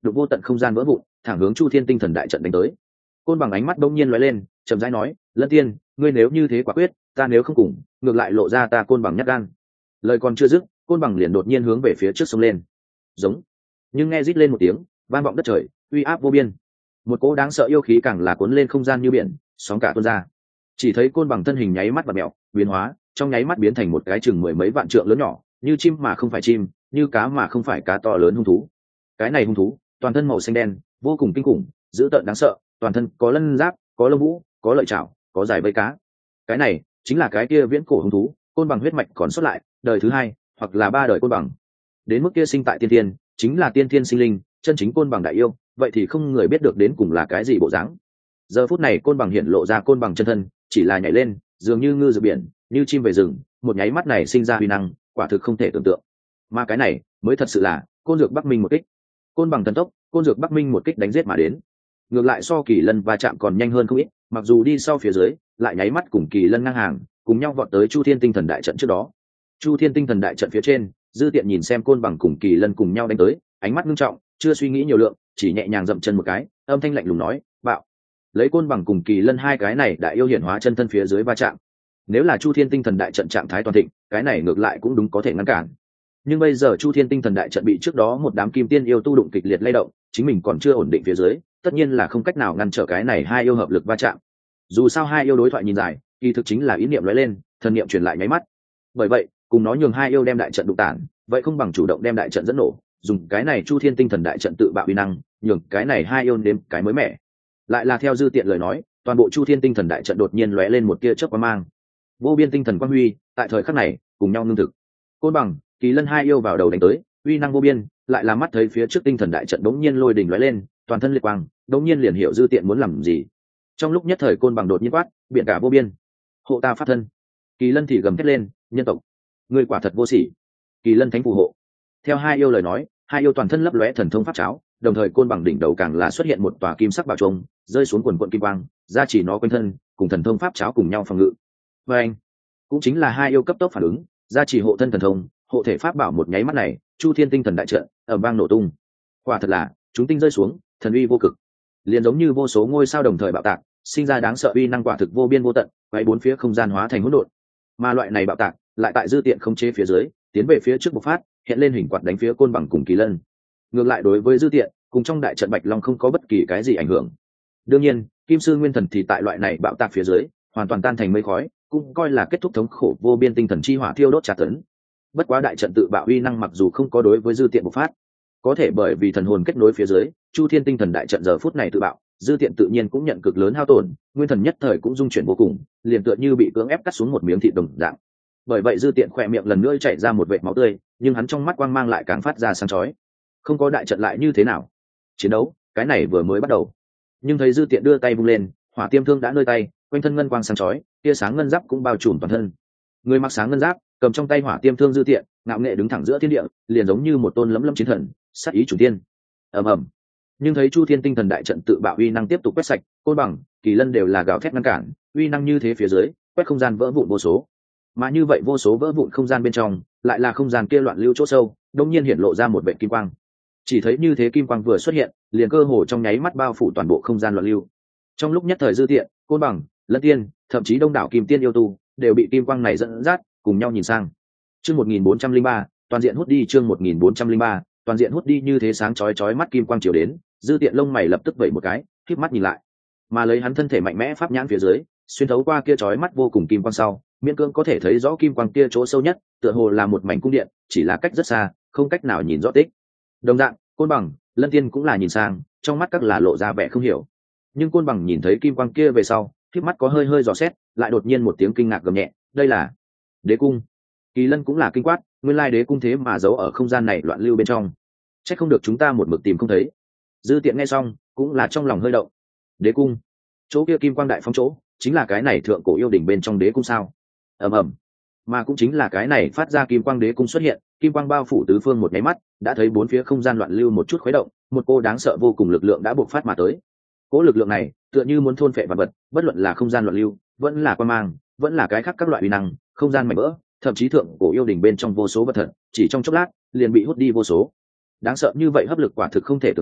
đục vô tận không gian vỡ vụn thẳng hướng chu thiên tinh thần đại trận đánh tới. Côn bằng ánh mắt đông nhiên lóe lên, chậm rãi nói, Lân Tiên, ngươi nếu như thế quả quyết, ta nếu không cùng, ngược lại lộ ra ta côn bằng nhát gan. Lời còn chưa dứt, côn bằng liền đột nhiên hướng về phía trước sông lên. Giống. Nhưng nghe rít lên một tiếng, vang vọng đất trời, uy áp vô biên. Một cỗ đáng sợ yêu khí càng là cuốn lên không gian như biển, sóng cả tuôn ra. Chỉ thấy côn bằng thân hình nháy mắt và mèo, biến hóa, trong nháy mắt biến thành một cái chừng mười mấy vạn trượng lớn nhỏ, như chim mà không phải chim, như cá mà không phải cá to lớn hung thú. Cái này hung thú, toàn thân màu xanh đen, vô cùng kinh khủng, dữ tợn đáng sợ, toàn thân có lân giáp, có lông vũ, có lợi chảo, có dài vây cá. Cái này chính là cái kia viễn cổ hung thú, côn bằng huyết mạch còn sót lại, đời thứ hai, hoặc là ba đời côn bằng. Đến mức kia sinh tại tiên thiên, chính là tiên thiên sinh linh, chân chính côn bằng đại yêu, vậy thì không người biết được đến cùng là cái gì bộ dáng. Giờ phút này côn bằng hiện lộ ra côn bằng chân thân, chỉ là nhảy lên, dường như ngư rực biển, như chim về rừng, một nháy mắt này sinh ra huy năng, quả thực không thể tưởng tượng. Mà cái này mới thật sự là côn dược Bắc Minh một kích. Côn bằng thần tốc, côn dược Bắc Minh một kích đánh giết mà đến. Ngược lại so Kỳ Lân va chạm còn nhanh hơn không ít, mặc dù đi sau phía dưới, lại nháy mắt cùng Kỳ Lân ngang hàng, cùng nhau vọt tới Chu Thiên Tinh Thần đại trận trước đó. Chu Thiên Tinh Thần đại trận phía trên, Dư Tiện nhìn xem côn bằng cùng Kỳ Lân cùng nhau đánh tới, ánh mắt nghiêm trọng, chưa suy nghĩ nhiều lượng, chỉ nhẹ nhàng dậm chân một cái, âm thanh lạnh lùng nói, "Bạo!" Lấy côn bằng cùng Kỳ Lân hai cái này đại yêu hiển hóa chân thân phía dưới va chạm. Nếu là Chu Thiên Tinh Thần đại trận trạng thái toàn thịnh, cái này ngược lại cũng đúng có thể ngăn cản. Nhưng bây giờ Chu Thiên Tinh Thần đại trận bị trước đó một đám kim tiên yêu tu đụng kịch liệt lay động, chính mình còn chưa ổn định phía dưới, tất nhiên là không cách nào ngăn trở cái này hai yêu hợp lực va chạm. Dù sao hai yêu đối thoại nhìn dài, kỳ thực chính là ý niệm lóe lên, thần niệm truyền lại nháy mắt. Bởi vậy, cùng nó nhường hai yêu đem đại trận đụng tản, vậy không bằng chủ động đem đại trận dẫn nổ, dùng cái này Chu Thiên Tinh Thần đại trận tự bạo uy năng, nhường cái này hai yêu nếm cái mới mẻ. Lại là theo Dư Tiện lời nói, toàn bộ Chu Thiên Tinh Thần đại trận đột nhiên lóe lên một tia chớp quang mang. Vô biên tinh thần quang huy, tại thời khắc này, cùng nhau ngưng thực. Côn bằng, Kỳ Lân hai yêu vào đầu đánh tới, uy năng vô biên, lại là mắt thấy phía trước tinh thần đại trận đống nhiên lôi đỉnh lóe lên, toàn thân liệt quang, đống nhiên liền hiểu Dư Tiện muốn làm gì. Trong lúc nhất thời côn bằng đột nhiên quát, biển cả vô biên, hộ ta pháp thân. Kỳ Lân thì gầm thét lên, nhân tộc, ngươi quả thật vô sỉ. Kỳ Lân thánh phù hộ. Theo hai yêu lời nói, hai yêu toàn thân lấp lóe thần thông pháp cháo, đồng thời côn bằng đỉnh đầu càng là xuất hiện một tòa kim sắc bảo trùng, rơi xuống quần quần kim quang, gia chỉ nó quanh thân, cùng thần thông pháp cháo cùng nhau phòng ngự. Và anh, cũng chính là hai yêu cấp tốc phản ứng, gia chỉ hộ thân thần thông, hộ thể pháp bảo một nháy mắt này, Chu Thiên Tinh Thần đại trận ầm vang nổ tung. Quả thật là, chúng tinh rơi xuống, thần uy vô cực, liền giống như vô số ngôi sao đồng thời bạo tạc, sinh ra đáng sợ uy năng quả thực vô biên vô tận, quấy bốn phía không gian hóa thành hỗn độn. Mà loại này bạo tạc, lại tại Dư Tiện khống chế phía dưới, tiến về phía trước bộc phát, hiện lên hình quạt đánh phía côn bằng cùng Kỳ Lân. Ngược lại đối với Dư Tiện, cùng trong đại trận Bạch Long không có bất kỳ cái gì ảnh hưởng. Đương nhiên, Kim Sư Nguyên Thần thì tại loại này bạo tạc phía dưới, hoàn toàn tan thành mây khói, cũng coi là kết thúc thống khổ vô biên tinh thần chi hỏa thiêu đốt tra tấn. Bất quá đại trận tự bạo uy năng mặc dù không có đối với Dư Tiện bộc phát, có thể bởi vì thần hồn kết nối phía dưới, Chu Thiên Tinh Thần đại trận giờ phút này tự bạo, Dư Tiện tự nhiên cũng nhận cực lớn hao tổn, nguyên thần nhất thời cũng dung chuyển vô cùng, liền tựa như bị cưỡng ép cắt xuống một miếng thịt đồng dạng. Bởi vậy Dư Tiện khỏe miệng lần nữa chảy ra một vệt máu tươi, nhưng hắn trong mắt quang mang lại càng phát ra sáng chói. Không có đại trận lại như thế nào? Chiến đấu, cái này vừa mới bắt đầu. Nhưng thấy Dư Tiện đưa tay vung lên, hỏa tiêm thương đã nơi tay, quanh thân ngân quang sáng chói, tia sáng ngân giáp cũng bao trùm toàn thân. Người mặc sáng ngân giáp, cầm trong tay hỏa tiêm thương Dư Tiện, ngạo nghệ đứng thẳng giữa thiên địa, liền giống như một tôn lẫm lẫm chiến thần, sát ý chủ tiên. Ầm ầm. Nhưng thấy Chu Thiên Tinh Thần đại trận tự bạo uy năng tiếp tục quét sạch, côn bằng, Kỳ Lân đều là gào thét ngăn cản, uy năng như thế phía dưới, quét không gian vỡ vụn vô số. Mà như vậy vô số vỡ vụn không gian bên trong, lại là không gian kia loạn lưu chỗ sâu, đột nhiên hiện lộ ra một vệt kim quang. Chỉ thấy như thế kim quang vừa xuất hiện, liền cơ hồ trong nháy mắt bao phủ toàn bộ không gian loạn lưu. Trong lúc nhất thời Dư Tiện, côn bằng, Lân Tiên, thậm chí đông đảo kim tiên yêu tu, đều bị kim quang này dẫn dắt, cùng nhau nhìn sang. Chương một nghìn bốn trăm linh ba, toàn diện hút đi. Chương một nghìn bốn trăm linh ba, toàn diện hút đi. Như thế sáng chói chói mắt kim quang chiếu đến, Dư Tiện lông mày lập tức vẩy một cái, khép mắt nhìn lại. Mà lấy hắn thân thể mạnh mẽ pháp nhãn phía dưới, xuyên thấu qua kia chói mắt vô cùng kim quang sau, miễn cưỡng có thể thấy rõ kim quang kia chỗ sâu nhất, tựa hồ là một mảnh cung điện, chỉ là cách rất xa, không cách nào nhìn rõ tích. Đồng dạng, côn bằng, Lân Tiên cũng là nhìn sang, trong mắt các là lộ ra vẻ không hiểu. Nhưng côn bằng nhìn thấy kim quang kia về sau, khép mắt có hơi hơi dò xét, lại đột nhiên một tiếng kinh ngạc gầm nhẹ, đây là Đế cung. Kỳ Lân cũng là kinh quát, nguyên lai Đế cung thế mà giấu ở không gian này loạn lưu bên trong, chắc không được chúng ta một mực tìm không thấy. Dư Tiện nghe xong, cũng là trong lòng hơi động. Đế cung, chỗ kia kim quang đại phong chỗ, chính là cái này thượng cổ yêu đỉnh bên trong đế cung sao? Ầm ầm. Mà cũng chính là cái này phát ra kim quang đế cung xuất hiện, kim quang bao phủ tứ phương một cái mắt, đã thấy bốn phía không gian loạn lưu một chút khuấy động, một cô đáng sợ vô cùng lực lượng đã bộc phát mà tới. Cỗ lực lượng này, tựa như muốn thôn phệ vạn vật, bất luận là không gian loạn lưu, vẫn là quang mang, vẫn là cái khác các loại uy năng, không gian mạnh vỡ, thậm chí thượng cổ yêu đỉnh bên trong vô số vật thật, chỉ trong chốc lát, liền bị hút đi vô số. Đáng sợ như vậy hấp lực quả thực không thể tưởng tượng,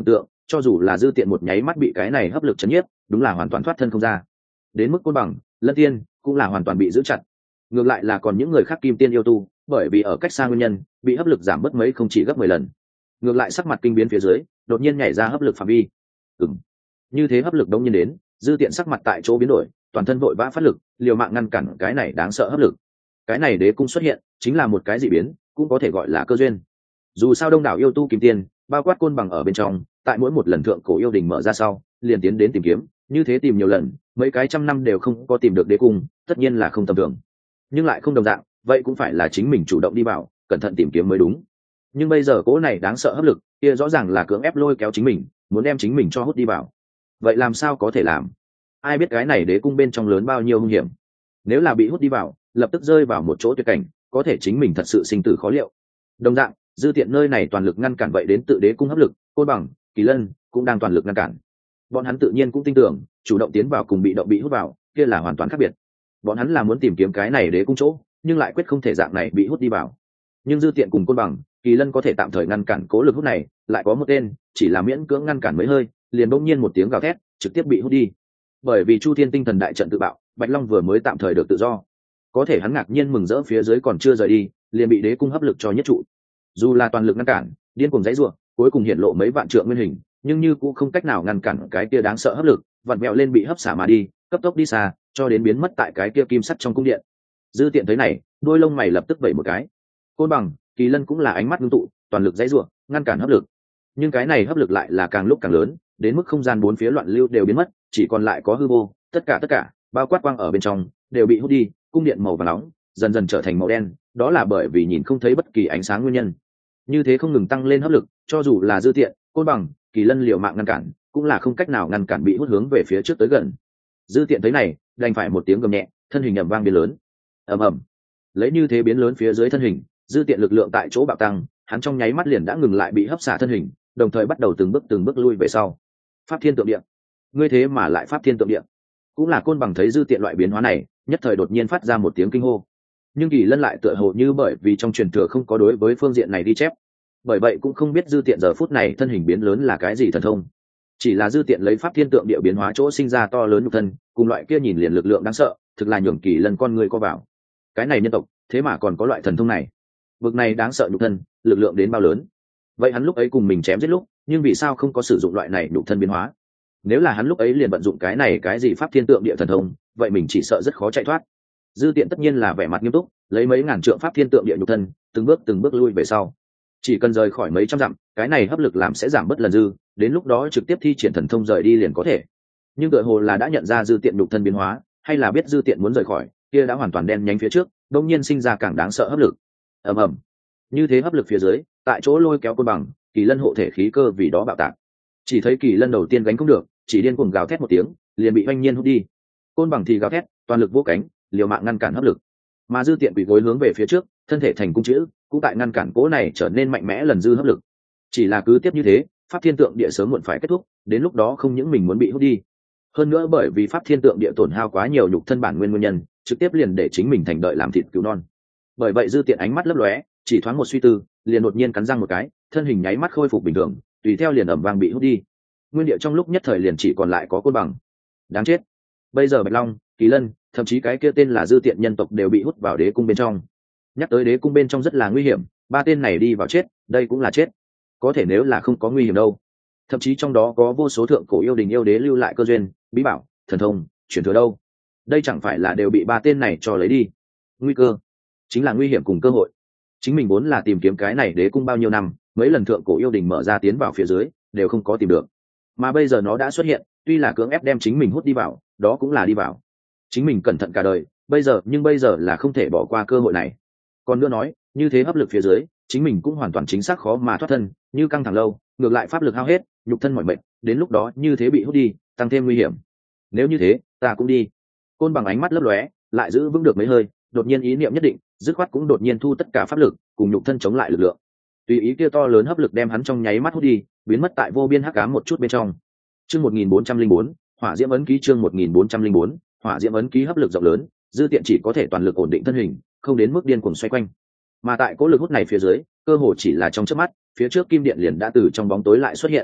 cho dù là dư tiện một nháy mắt bị cái này hấp lực chấn nhiếp, đúng là hoàn toàn thoát thân không ra. Đến mức côn bằng, lân tiên cũng là hoàn toàn bị giữ chặt. Ngược lại là còn những người khác kim tiên yêu tu, bởi vì ở cách xa nguyên nhân, bị hấp lực giảm bớt mấy không chỉ gấp mười lần. Ngược lại sắc mặt kinh biến phía dưới, đột nhiên nhảy ra hấp lực phạm vi. Ừm. Như thế hấp lực đông nhiên đến, dư tiện sắc mặt tại chỗ biến đổi, toàn thân vội vã phát lực, liều mạng ngăn cản cái này đáng sợ hấp lực. Cái này đế cung xuất hiện, chính là một cái dị biến, cũng có thể gọi là cơ duyên. Dù sao đông đảo yêu tu kim tiên, bao quát côn bằng ở bên trong, tại mỗi một lần thượng cổ yêu đình mở ra sau, liền tiến đến tìm kiếm, như thế tìm nhiều lần, mấy cái trăm năm đều không có tìm được đế cung, tất nhiên là không tầm thường. Nhưng lại không đồng dạng, vậy cũng phải là chính mình chủ động đi vào, cẩn thận tìm kiếm mới đúng. Nhưng bây giờ cỗ này đáng sợ hấp lực, kia rõ ràng là cưỡng ép lôi kéo chính mình, muốn đem chính mình cho hút đi vào. Vậy làm sao có thể làm? Ai biết cái này đế cung bên trong lớn bao nhiêu hung hiểm? Nếu là bị hút đi vào, lập tức rơi vào một chỗ tuyệt cảnh, có thể chính mình thật sự sinh tử khó liệu. Đồng dạng, dư tiện nơi này toàn lực ngăn cản vậy đến tự đế cung hấp lực, côn bằng, kỳ lân cũng đang toàn lực ngăn cản. Bọn hắn tự nhiên cũng tin tưởng, chủ động tiến vào cùng bị động bị hút vào, kia là hoàn toàn khác biệt. Bọn hắn là muốn tìm kiếm cái này đế cung chỗ, nhưng lại quyết không thể dạng này bị hút đi vào. Nhưng dư tiện cùng côn bằng, kỳ lân có thể tạm thời ngăn cản cố lực hút này, lại có một tên chỉ là miễn cưỡng ngăn cản mấy hơi, liền bỗng nhiên một tiếng gào thét, trực tiếp bị hút đi. Bởi vì Chu Thiên Tinh Thần đại trận tự bạo, Bạch Long vừa mới tạm thời được tự do. Có thể hắn ngạc nhiên mừng rỡ phía dưới còn chưa rời đi, liền bị đế cung hấp lực cho nhất trụ. Dù là toàn lực ngăn cản, điên cuồng giãy giụa, cuối cùng hiện lộ mấy vạn trượng nguyên hình, nhưng như cũng không cách nào ngăn cản cái kia đáng sợ hấp lực, vặn vẹo lên bị hấp xả mà đi, cấp tốc đi xa, cho đến biến mất tại cái kia kim sắt trong cung điện. Dư tiện thấy này, đôi lông mày lập tức vẩy một cái. Côn bằng, kỳ lân cũng là ánh mắt ngưng tụ, toàn lực giãy giụa, ngăn cản hấp lực. Nhưng cái này hấp lực lại là càng lúc càng lớn, đến mức không gian bốn phía loạn lưu đều biến mất, chỉ còn lại có hư vô, tất cả tất cả, bao quát quang ở bên trong, đều bị hút đi, cung điện màu vàng nóng dần dần trở thành màu đen, đó là bởi vì nhìn không thấy bất kỳ ánh sáng nguyên nhân. Như thế không ngừng tăng lên hấp lực, cho dù là dư tiện, côn bằng, kỳ lân liều mạng ngăn cản, cũng là không cách nào ngăn cản bị hút hướng về phía trước tới gần. Dư tiện thấy này, đành phải một tiếng gầm nhẹ, thân hình ầm vang biến lớn. Ầm ầm. Lấy như thế biến lớn phía dưới thân hình, dư tiện lực lượng tại chỗ bạo tăng, hắn trong nháy mắt liền đã ngừng lại bị hấp xả thân hình, đồng thời bắt đầu từng bước từng bước lui về sau. Pháp thiên tượng địa, ngươi thế mà lại pháp thiên tượng địa. Cũng là côn bằng thấy dư tiện loại biến hóa này, nhất thời đột nhiên phát ra một tiếng kinh hô. Nhưng kỳ lân lại tựa hồ như bởi vì trong truyền thừa không có đối với phương diện này đi chép, bởi vậy cũng không biết dư tiện giờ phút này thân hình biến lớn là cái gì thần thông. Chỉ là dư tiện lấy pháp thiên tượng địa biến hóa chỗ sinh ra to lớn nhục thân, cùng loại kia nhìn liền lực lượng đáng sợ, thực là nhường kỳ lân con người co vào. Cái này nhân tộc thế mà còn có loại thần thông này, vực này đáng sợ nhục thân, lực lượng đến bao lớn. Vậy hắn lúc ấy cùng mình chém giết lúc, nhưng vì sao không có sử dụng loại này nhục thân biến hóa? Nếu là hắn lúc ấy liền vận dụng cái này cái gì pháp thiên tượng địa thần thông, vậy mình chỉ sợ rất khó chạy thoát. Dư tiện tất nhiên là vẻ mặt nghiêm túc, lấy mấy ngàn trượng pháp thiên tượng địa nhục thân, từng bước từng bước lui về sau. Chỉ cần rời khỏi mấy trăm dặm, cái này hấp lực làm sẽ giảm bớt lần dư, đến lúc đó trực tiếp thi triển thần thông rời đi liền có thể. Nhưng tựa hồ là đã nhận ra dư tiện nhục thân biến hóa, hay là biết dư tiện muốn rời khỏi, kia đã hoàn toàn đen nhánh phía trước, đột nhiên sinh ra càng đáng sợ hấp lực. Ầm ầm. Như thế hấp lực phía dưới, tại chỗ lôi kéo côn bằng, kỳ lân hộ thể khí cơ vì đó bạo tạc. Chỉ thấy kỳ lân đầu tiên gánh không được, chỉ điên cuồng gào thét một tiếng, liền bị oanh nhiên hút đi. Côn bằng thì gào thét, toàn lực vỗ cánh, liều mạng ngăn cản hấp lực. Mà dư tiện quỳ gối hướng về phía trước, thân thể thành cung chữ, cũng tại ngăn cản cỗ này trở nên mạnh mẽ lần dư hấp lực. Chỉ là cứ tiếp như thế, pháp thiên tượng địa sớm muộn phải kết thúc, đến lúc đó không những mình muốn bị hút đi, hơn nữa bởi vì pháp thiên tượng địa tổn hao quá nhiều nhục thân bản nguyên nguyên nhân, trực tiếp liền để chính mình thành đợi làm thịt cứu non. Bởi vậy dư tiện ánh mắt lấp lóe, chỉ thoáng một suy tư, liền đột nhiên cắn răng một cái, thân hình nháy mắt khôi phục bình thường, tùy theo liền ầm vang bị hút đi. Nguyên địa trong lúc nhất thời liền chỉ còn lại có côn bằng. Đáng chết. Bây giờ Bạch Long, Kỳ Lân, thậm chí cái kia tên là dư tiện nhân tộc đều bị hút vào đế cung bên trong. Nhắc tới đế cung bên trong rất là nguy hiểm, ba tên này đi vào chết, đây cũng là chết. Có thể nếu là không có nguy hiểm đâu. Thậm chí trong đó có vô số thượng cổ yêu đình yêu đế lưu lại cơ duyên, bí bảo, thần thông, truyền thừa đâu. Đây chẳng phải là đều bị ba tên này cho lấy đi. Nguy cơ chính là nguy hiểm cùng cơ hội. Chính mình vốn là tìm kiếm cái này đế cung bao nhiêu năm, mấy lần thượng cổ yêu đình mở ra tiến vào phía dưới, đều không có tìm được. Mà bây giờ nó đã xuất hiện, tuy là cưỡng ép đem chính mình hút đi vào, đó cũng là đi vào. Chính mình cẩn thận cả đời, bây giờ nhưng bây giờ là không thể bỏ qua cơ hội này. Còn nữa nói, như thế hấp lực phía dưới, chính mình cũng hoàn toàn chính xác khó mà thoát thân, như căng thẳng lâu, ngược lại pháp lực hao hết, nhục thân mỏi mệt, đến lúc đó như thế bị hút đi, tăng thêm nguy hiểm. Nếu như thế, ta cũng đi. Côn bằng ánh mắt lấp lóe, lại giữ vững được mấy hơi, đột nhiên ý niệm nhất định, dứt khoát cũng đột nhiên thu tất cả pháp lực, cùng nhục thân chống lại lực lượng. Tùy ý kia to lớn hấp lực đem hắn trong nháy mắt hút đi, biến mất tại vô biên hắc ám một chút bên trong. Chương một nghìn bốn trăm linh bốn, Hỏa Diễm ấn ký chương một nghìn bốn trăm linh bốn, Hỏa Diễm ấn ký hấp lực rộng lớn, dư tiện chỉ có thể toàn lực ổn định thân hình, không đến mức điên cuồng xoay quanh. Mà tại cỗ lực hút này phía dưới, cơ hồ chỉ là trong chớp mắt, phía trước kim điện liền đã từ trong bóng tối lại xuất hiện.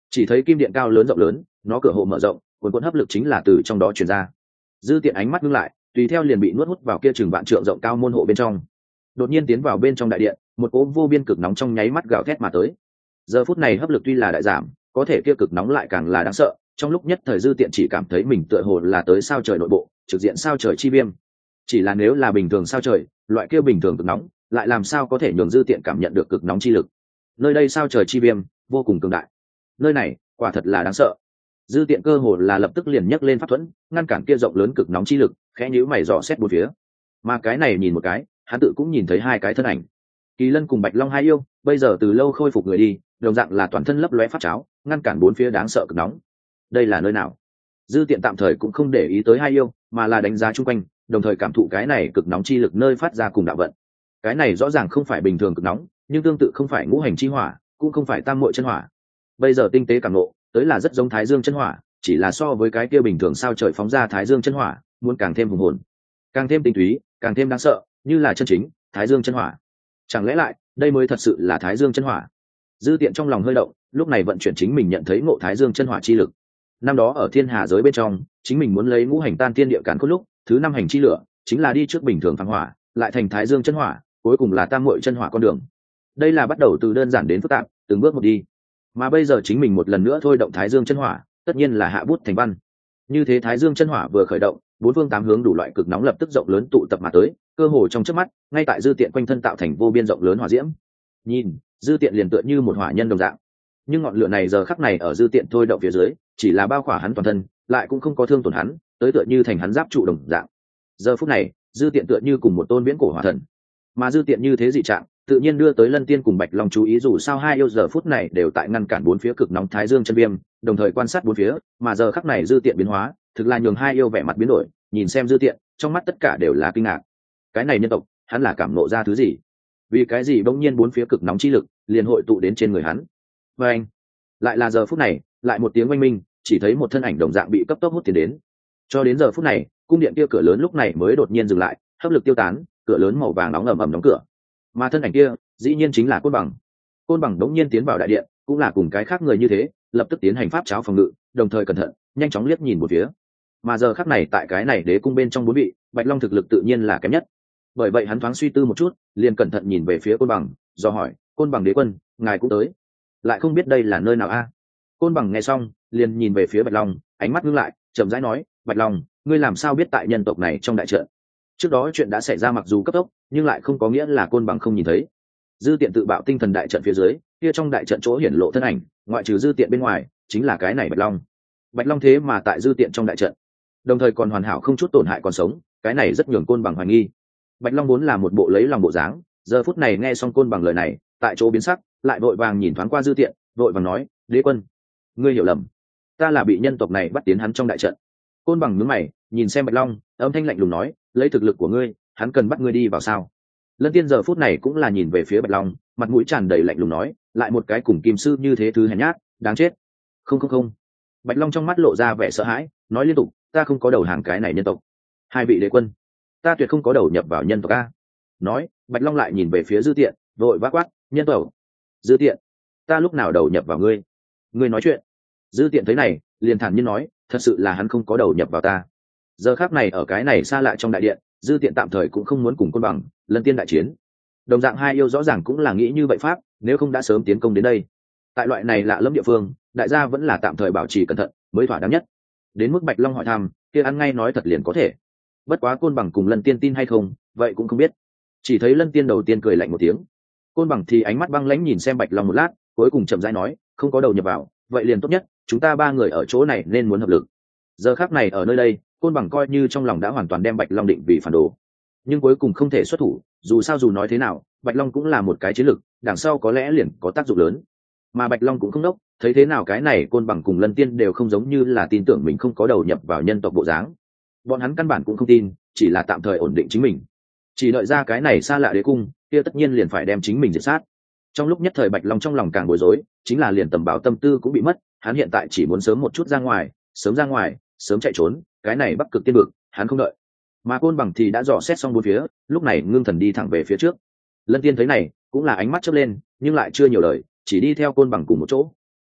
chỉ thấy kim điện cao lớn rộng lớn, nó cửa hộ mở rộng, cuồn cuộn hấp lực chính là từ trong đó truyền ra. Dư Tiện ánh mắt ngưng lại, tùy theo liền bị nuốt hút vào kia chừng vạn trượng rộng cao môn hộ bên trong. Đột nhiên tiến vào bên trong đại điện, một cỗ vô biên cực nóng trong nháy mắt gào thét mà tới. Giờ phút này hấp lực tuy là đại giảm, có thể kia cực nóng lại càng là đáng sợ. Trong lúc nhất thời Dư Tiện chỉ cảm thấy mình tựa hồ là tới sao trời nội bộ, trực diện sao trời chi viêm. Chỉ là nếu là bình thường sao trời, loại kia bình thường cực nóng, lại làm sao có thể nhường Dư Tiện cảm nhận được cực nóng chi lực. Nơi đây sao trời chi viêm, vô cùng cường đại. Nơi này, quả thật là đáng sợ. Dư Tiện cơ hồ là lập tức liền nhấc lên pháp thuẫn, ngăn cản kia rộng lớn cực nóng chi lực, khẽ nhíu mày dò xét bốn phía. Mà cái này nhìn một cái, hắn tự cũng nhìn thấy hai cái thân ảnh. Kỳ Lân cùng Bạch Long hai yêu, bây giờ từ lâu khôi phục người đi, đồng dạng là toàn thân lấp lóe pháp cháo, ngăn cản bốn phía đáng sợ cực nóng. Đây là nơi nào? Dư Tiện tạm thời cũng không để ý tới hai yêu, mà là đánh giá chung quanh, đồng thời cảm thụ cái này cực nóng chi lực nơi phát ra cùng đạo vận. Cái này rõ ràng không phải bình thường cực nóng, nhưng tương tự không phải ngũ hành chi hỏa, cũng không phải tam muội chân hỏa. Bây giờ tinh tế cảm ngộ, tới là rất giống Thái Dương chân hỏa, chỉ là so với cái kia bình thường sao trời phóng ra Thái Dương chân hỏa, muốn càng thêm hùng hồn, càng thêm tinh túy, càng thêm đáng sợ, như là chân chính Thái Dương chân hỏa. Chẳng lẽ lại, đây mới thật sự là Thái Dương chân hỏa? Dư Tiện trong lòng hơi động, lúc này vận chuyển chính mình nhận thấy ngộ Thái Dương chân hỏa chi lực. Năm đó ở thiên hà giới bên trong, chính mình muốn lấy ngũ hành tan thiên địa càn khôn lúc, thứ năm hành chi lửa, chính là đi trước bình thường phăng hỏa, lại thành Thái Dương chân hỏa, cuối cùng là tam muội chân hỏa con đường. Đây là bắt đầu từ đơn giản đến phức tạp, từng bước một đi. Mà bây giờ chính mình một lần nữa thôi động Thái Dương chân hỏa, tất nhiên là hạ bút thành văn. Như thế Thái Dương chân hỏa vừa khởi động, bốn phương tám hướng đủ loại cực nóng lập tức rộng lớn tụ tập mà tới, cơ hồ trong chớp mắt, ngay tại Dư Tiện quanh thân tạo thành vô biên rộng lớn hỏa diễm. Nhìn, Dư Tiện liền tựa như một hỏa nhân đồng dạng. Nhưng ngọn lửa này giờ khắc này ở Dư Tiện thôi động phía dưới, chỉ là bao khỏa hắn toàn thân, lại cũng không có thương tổn hắn, tới tựa như thành hắn giáp trụ đồng dạng. Giờ phút này, Dư Tiện tựa như cùng một tôn viễn cổ hỏa thần. Mà Dư Tiện như thế dị trạng, tự nhiên đưa tới Lân Tiên cùng Bạch Long chú ý, dù sao hai yêu giờ phút này đều tại ngăn cản bốn phía cực nóng Thái Dương chân viêm, đồng thời quan sát bốn phía, mà giờ khắc này Dư Tiện biến hóa, thực là nhường hai yêu vẻ mặt biến đổi, nhìn xem Dư Tiện, trong mắt tất cả đều là kinh ngạc. Cái này nhân tộc, hắn là cảm nộ ra thứ gì? Vì cái gì bỗng nhiên bốn phía cực nóng chi lực liền hội tụ đến trên người hắn? Và anh, lại là giờ phút này, lại một tiếng oanh minh, chỉ thấy một thân ảnh đồng dạng bị cấp tốc hút tiến đến. Cho đến giờ phút này, cung điện kia cửa lớn lúc này mới đột nhiên dừng lại, hấp lực tiêu tán, cửa lớn màu vàng nóng ầm ầm đóng cửa. Mà thân ảnh kia, dĩ nhiên chính là Côn Bằng. Côn Bằng đống nhiên tiến vào đại điện, cũng là cùng cái khác người như thế, lập tức tiến hành pháp cháo phòng ngự, đồng thời cẩn thận, nhanh chóng liếc nhìn một phía. Mà giờ khắc này tại cái này đế cung bên trong bốn vị, Bạch Long thực lực tự nhiên là kém nhất. Bởi vậy hắn thoáng suy tư một chút, liền cẩn thận nhìn về phía Côn Bằng, do hỏi: "Côn Bằng đế quân, ngài cũng tới? Lại không biết đây là nơi nào a?" À? Côn Bằng nghe xong, liền nhìn về phía Bạch Long, ánh mắt ngưng lại, chậm rãi nói: "Bạch Long, ngươi làm sao biết tại nhân tộc này trong đại trận? Trước đó chuyện đã xảy ra mặc dù cấp tốc, nhưng lại không có nghĩa là Côn Bằng không nhìn thấy." Dư Tiện tự bạo tinh thần đại trận phía dưới, kia trong đại trận chỗ hiển lộ thân ảnh, ngoại trừ Dư Tiện bên ngoài, chính là cái này Bạch Long. Bạch Long thế mà tại Dư Tiện trong đại trận, đồng thời còn hoàn hảo không chút tổn hại còn sống, cái này rất nhường Côn Bằng hoài nghi. Bạch Long vốn là một bộ lấy lòng bộ dáng, giờ phút này nghe xong Côn Bằng lời này, tại chỗ biến sắc, lại vội vàng nhìn thoáng qua Dư Tiện, vội vàng nói: "Đế quân, ngươi hiểu lầm, ta là bị nhân tộc này bắt tiến hắn trong đại trận." Côn Bằng nhướng mày, nhìn xem Bạch Long, âm thanh lạnh lùng nói: "Lấy thực lực của ngươi, hắn cần bắt ngươi đi vào sao?" Lân Tiên giờ phút này cũng là nhìn về phía Bạch Long, mặt mũi tràn đầy lạnh lùng nói: "Lại một cái cùng kim sư như thế thứ hèn nhát, đáng chết." "Không không không." Bạch Long trong mắt lộ ra vẻ sợ hãi, nói liên tục: "Ta không có đầu hàng cái này nhân tộc. Hai vị đế quân, ta tuyệt không có đầu nhập vào nhân tộc a." Nói, Bạch Long lại nhìn về phía Dư Tiện, vội vã quát: "Nhân tộc, Dư Tiện, ta lúc nào đầu nhập vào ngươi? Ngươi nói chuyện." Dư Tiện thấy này, liền thản nhiên nói: "Thật sự là hắn không có đầu nhập vào ta." Giờ khắc này ở cái này xa lạ trong đại điện, Dư Tiện tạm thời cũng không muốn cùng Côn Bằng, Lân Tiên đại chiến. Đồng dạng hai yêu rõ ràng cũng là nghĩ như vậy pháp, nếu không đã sớm tiến công đến đây. Tại loại này lạ lẫm địa phương, đại gia vẫn là tạm thời bảo trì cẩn thận mới thỏa đáng nhất. Đến mức Bạch Long hỏi thăm, kia ăn ngay nói thật liền có thể. Bất quá Côn Bằng cùng Lân Tiên tin hay không, vậy cũng không biết. Chỉ thấy Lân Tiên đầu tiên cười lạnh một tiếng. Côn Bằng thì ánh mắt băng lãnh nhìn xem Bạch Long một lát, cuối cùng chậm rãi nói: "Không có đầu nhập vào, vậy liền tốt nhất, chúng ta ba người ở chỗ này nên muốn hợp lực." Giờ khắc này ở nơi đây, Côn Bằng coi như trong lòng đã hoàn toàn đem Bạch Long định vì phản đồ, nhưng cuối cùng không thể xuất thủ, dù sao dù nói thế nào, Bạch Long cũng là một cái chiến lực, đằng sau có lẽ liền có tác dụng lớn. Mà Bạch Long cũng không đốc, thấy thế nào cái này Côn Bằng cùng Lân Tiên đều không giống như là tin tưởng mình không có đầu nhập vào nhân tộc bộ dáng. Bọn hắn căn bản cũng không tin, chỉ là tạm thời ổn định chính mình. Chỉ đợi ra cái này xa lạ đế cung, kia tất nhiên liền phải đem chính mình diệt sát. Trong lúc nhất thời Bạch Long trong lòng càng bối rối, chính là liền tầm bảo tâm tư cũng bị mất, hắn hiện tại chỉ muốn sớm một chút ra ngoài, sớm ra ngoài, sớm chạy trốn, cái này Bắc Cực tiên vực, hắn không đợi. Mà Côn Bằng thì đã dò xét xong bốn phía, lúc này ngưng thần đi thẳng về phía trước. Lân Tiên thấy này, cũng là ánh mắt chớp lên, nhưng lại chưa nhiều lời, chỉ đi theo Côn Bằng cùng một chỗ.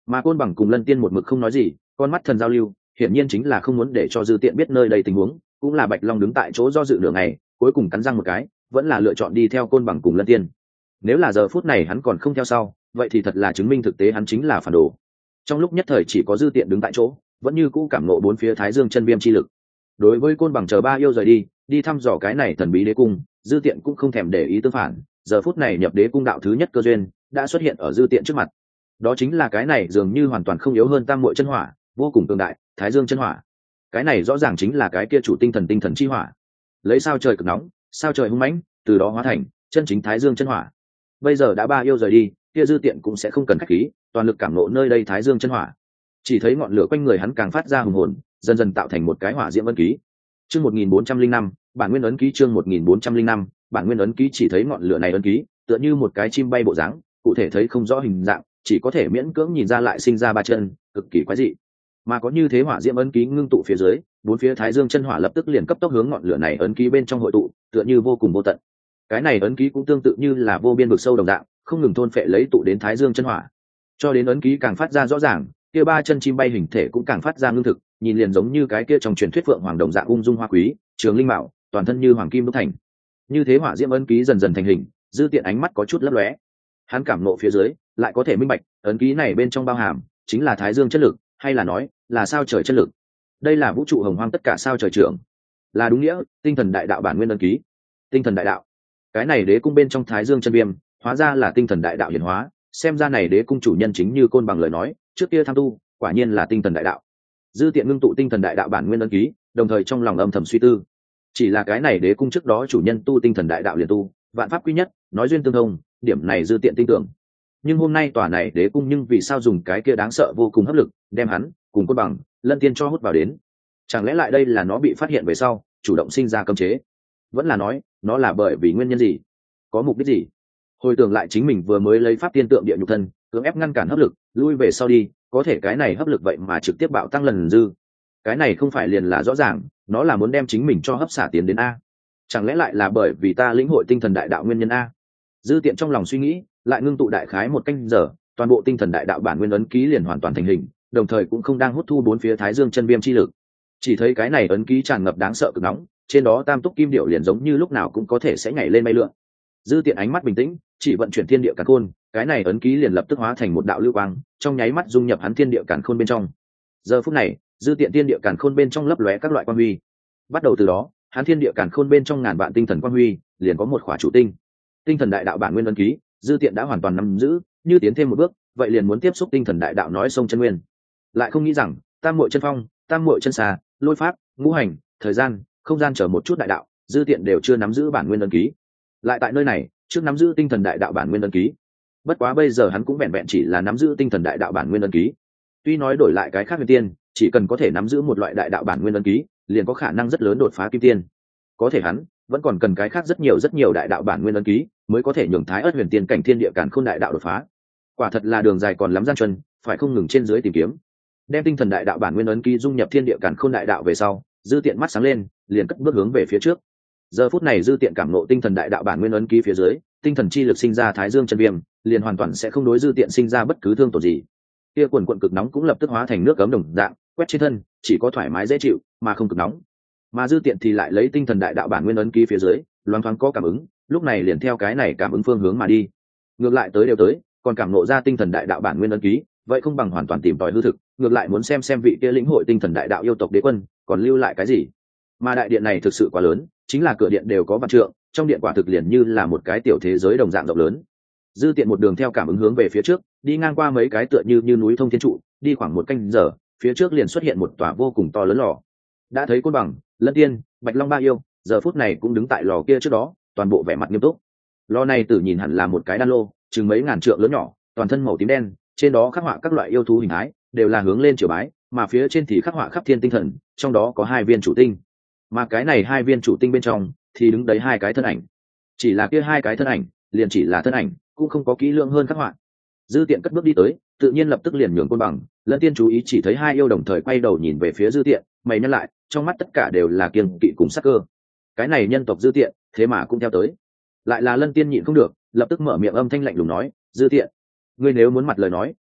Mà Côn Bằng cùng Lân Tiên một mực không nói gì, con mắt thần giao lưu, hiển nhiên chính là không muốn để cho Dư Tiện biết nơi đây tình huống. Cũng là Bạch Long đứng tại chỗ do dự nửa ngày, cuối cùng cắn răng một cái, vẫn là lựa chọn đi theo Côn Bằng cùng Lân Tiên. Nếu là giờ phút này hắn còn không theo sau, vậy thì thật là chứng minh thực tế hắn chính là phản đồ. Trong lúc nhất thời chỉ có Dư Tiện đứng tại chỗ, vẫn như cũ cảm ngộ bốn phía Thái Dương chân viêm chi lực. Đối với Côn Bằng chờ ba yêu rời đi, đi thăm dò cái này thần bí đế cung, Dư Tiện cũng không thèm để ý tương phản. Giờ phút này nhập đế cung đạo thứ nhất cơ duyên đã xuất hiện ở Dư Tiện trước mặt. Đó chính là cái này dường như hoàn toàn không yếu hơn Tam Muội chân hỏa, vô cùng cường đại, Thái Dương chân hỏa. Cái này rõ ràng chính là cái kia chủ tinh thần tinh thần chi hỏa. Lấy sao trời cực nóng, sao trời hung mãnh, từ đó hóa thành chân chính Thái Dương chân hỏa. Bây giờ đã ba yêu rời đi, kia Dư Tiện cũng sẽ không cần khách khí, toàn lực cảm ngộ nơi đây Thái Dương chân hỏa. Chỉ thấy ngọn lửa quanh người hắn càng phát ra hùng hồn, dần dần tạo thành một cái hỏa diễm ấn ký. Chương một nghìn bốn trăm linh năm, bản nguyên ấn ký chương một nghìn bốn trăm linh năm, bản nguyên ấn ký chỉ thấy ngọn lửa này ấn ký, tựa như một cái chim bay bộ dáng, cụ thể thấy không rõ hình dạng, chỉ có thể miễn cưỡng nhìn ra lại sinh ra ba chân, cực kỳ quái dị. Mà có như thế hỏa diễm ấn ký ngưng tụ phía dưới, bốn phía Thái Dương chân hỏa lập tức liền cấp tốc hướng ngọn lửa này ấn ký bên trong hội tụ, tựa như vô cùng vô tận. Cái này ấn ký cũng tương tự như là vô biên vực sâu đồng dạng, không ngừng thôn phệ lấy tụ đến Thái Dương chân hỏa. Cho đến ấn ký càng phát ra rõ ràng, kia ba chân chim bay hình thể cũng càng phát ra ngưng thực, nhìn liền giống như cái kia trong truyền thuyết phượng hoàng đồng dạng ung dung hoa quý, trường linh mạo, toàn thân như hoàng kim đúc thành. Như thế hỏa diễm ấn ký dần dần thành hình, Dư Tiện ánh mắt có chút lấp lóe. Hắn cảm nộ phía dưới, lại có thể minh bạch, ấn ký này bên trong bao hàm chính là Thái Dương chất lực, hay là nói là sao trời chất lực. Đây là vũ trụ hồng hoang tất cả sao trời trưởng, là đúng nghĩa tinh thần đại đạo bản nguyên ấn ký. Tinh thần đại đạo, cái này đế cung bên trong Thái Dương chân viêm, hóa ra là tinh thần đại đạo hiển hóa. Xem ra này đế cung chủ nhân chính như Côn Bằng lời nói, trước kia tham tu, quả nhiên là tinh thần đại đạo. Dư Tiện ngưng tụ tinh thần đại đạo bản nguyên ấn ký, đồng thời trong lòng âm thầm suy tư. Chỉ là cái này đế cung trước đó chủ nhân tu tinh thần đại đạo liền tu, vạn pháp quy nhất, nói duyên tương thông, điểm này Dư Tiện tin tưởng. Nhưng hôm nay tòa này đế cung nhưng vì sao dùng cái kia đáng sợ vô cùng hấp lực, đem hắn cùng Côn Bằng, Lân Tiên cho hút vào đến? Chẳng lẽ lại đây là nó bị phát hiện về sau, chủ động sinh ra cấm chế? Vẫn là nói, nó là bởi vì nguyên nhân gì? Có mục đích gì? Hồi tưởng lại chính mình vừa mới lấy pháp tiên tượng địa nhục thân, cưỡng ép ngăn cản hấp lực, lui về sau đi, có thể cái này hấp lực vậy mà trực tiếp bạo tăng lần dư. Cái này không phải liền là rõ ràng, nó là muốn đem chính mình cho hấp xả tiến đến a? Chẳng lẽ lại là bởi vì ta lĩnh hội tinh thần đại đạo nguyên nhân a? Dư Tiện trong lòng suy nghĩ, lại ngưng tụ đại khái một canh giờ, toàn bộ tinh thần đại đạo bản nguyên ấn ký liền hoàn toàn thành hình, đồng thời cũng không đang hút thu bốn phía Thái Dương chân viêm chi lực. Chỉ thấy cái này ấn ký tràn ngập đáng sợ cực nóng, trên đó tam túc kim điệu liền giống như lúc nào cũng có thể sẽ nhảy lên bay lượn. Dư Tiện ánh mắt bình tĩnh, chỉ vận chuyển thiên địa càn khôn, cái này ấn ký liền lập tức hóa thành một đạo lưu quang, trong nháy mắt dung nhập hắn thiên địa càn khôn bên trong. Giờ phút này, Dư Tiện thiên địa càn khôn bên trong lấp lóe các loại quang huy. Bắt đầu từ đó, hắn thiên địa càn khôn bên trong ngàn vạn tinh thần quang huy, liền có một khỏa chủ tinh. Tinh thần đại đạo bản nguyên ấn ký, Dư Tiện đã hoàn toàn nắm giữ, như tiến thêm một bước, vậy liền muốn tiếp xúc tinh thần đại đạo nói sông chân nguyên. Lại không nghĩ rằng, Tam Muội chân phong, Tam Muội chân xà, lôi pháp, ngũ hành, thời gian, không gian chờ một chút đại đạo, Dư Tiện đều chưa nắm giữ bản nguyên ấn ký. Lại tại nơi này, trước nắm giữ tinh thần đại đạo bản nguyên ấn ký. Bất quá bây giờ hắn cũng vẹn vẹn chỉ là nắm giữ tinh thần đại đạo bản nguyên ấn ký. Tuy nói đổi lại cái khác huyền tiên, chỉ cần có thể nắm giữ một loại đại đạo bản nguyên ấn ký, liền có khả năng rất lớn đột phá kim tiên. Có thể hắn vẫn còn cần cái khác rất nhiều rất nhiều đại đạo bản nguyên ấn ký, mới có thể nhường Thái Ức huyền tiên cảnh thiên địa càn khôn đại đạo đột phá. Quả thật là đường dài còn lắm gian truân, phải không ngừng trên dưới tìm kiếm. Đem tinh thần đại đạo bản nguyên ấn ký dung nhập thiên địa càn khôn đại đạo về sau, Dư Tiện mắt sáng lên, liền cất bước hướng về phía trước. Giờ phút này Dư Tiện cảm ngộ tinh thần đại đạo bản nguyên ấn ký phía dưới, tinh thần chi lực sinh ra Thái Dương chân viêm, liền hoàn toàn sẽ không đối Dư Tiện sinh ra bất cứ thương tổn gì. Kia quần quần cực nóng cũng lập tức hóa thành nước cấm đồng dạng, quét trên thân, chỉ có thoải mái dễ chịu, mà không cực nóng. Mà Dư Tiện thì lại lấy tinh thần đại đạo bản nguyên ấn ký phía dưới, loáng thoáng có cảm ứng, lúc này liền theo cái này cảm ứng phương hướng mà đi. Ngược lại tới đều tới, còn cảm ngộ ra tinh thần đại đạo bản nguyên ấn ký, vậy không bằng hoàn toàn tìm tòi hư thực, ngược lại muốn xem xem vị kia lĩnh hội tinh thần đại đạo yêu tộc đế quân còn lưu lại cái gì. Mà đại điện này thực sự quá lớn, chính là cửa điện đều có vạn trượng, trong điện quả thực liền như là một cái tiểu thế giới đồng dạng rộng lớn. Dư Tiện một đường theo cảm ứng hướng về phía trước, đi ngang qua mấy cái tựa như như núi thông thiên trụ, đi khoảng một canh giờ, phía trước liền xuất hiện một tòa vô cùng to lớn lò. Đã thấy Côn Bằng, Lân Tiên, Bạch Long ba yêu, giờ phút này cũng đứng tại lò kia trước đó, toàn bộ vẻ mặt nghiêm túc. Lò này tự nhìn hẳn là một cái đan lô, chừng mấy ngàn trượng lớn nhỏ, toàn thân màu tím đen, trên đó khắc họa các loại yêu thú hình thái, đều là hướng lên triều bái, mà phía trên thì khắc họa khắp thiên tinh thần, trong đó có hai viên chủ tinh. Mà cái này hai viên chủ tinh bên trong thì đứng đấy hai cái thân ảnh. Chỉ là kia hai cái thân ảnh, liền chỉ là thân ảnh, cũng không có kỹ lưỡng hơn khắc họa. Dư Tiện cất bước đi tới, tự nhiên lập tức liền nhường Côn Bằng, Lân Tiên chú ý chỉ thấy hai yêu đồng thời quay đầu nhìn về phía Dư Tiện, mày nhăn lại, trong mắt tất cả đều là kiêng kỵ cùng sắc cơ. Cái này nhân tộc Dư Tiện, thế mà cũng theo tới. Lại là Lân Tiên nhịn không được, lập tức mở miệng âm thanh lạnh lùng nói, Dư Tiện, ngươi nếu muốn mặt lời nói,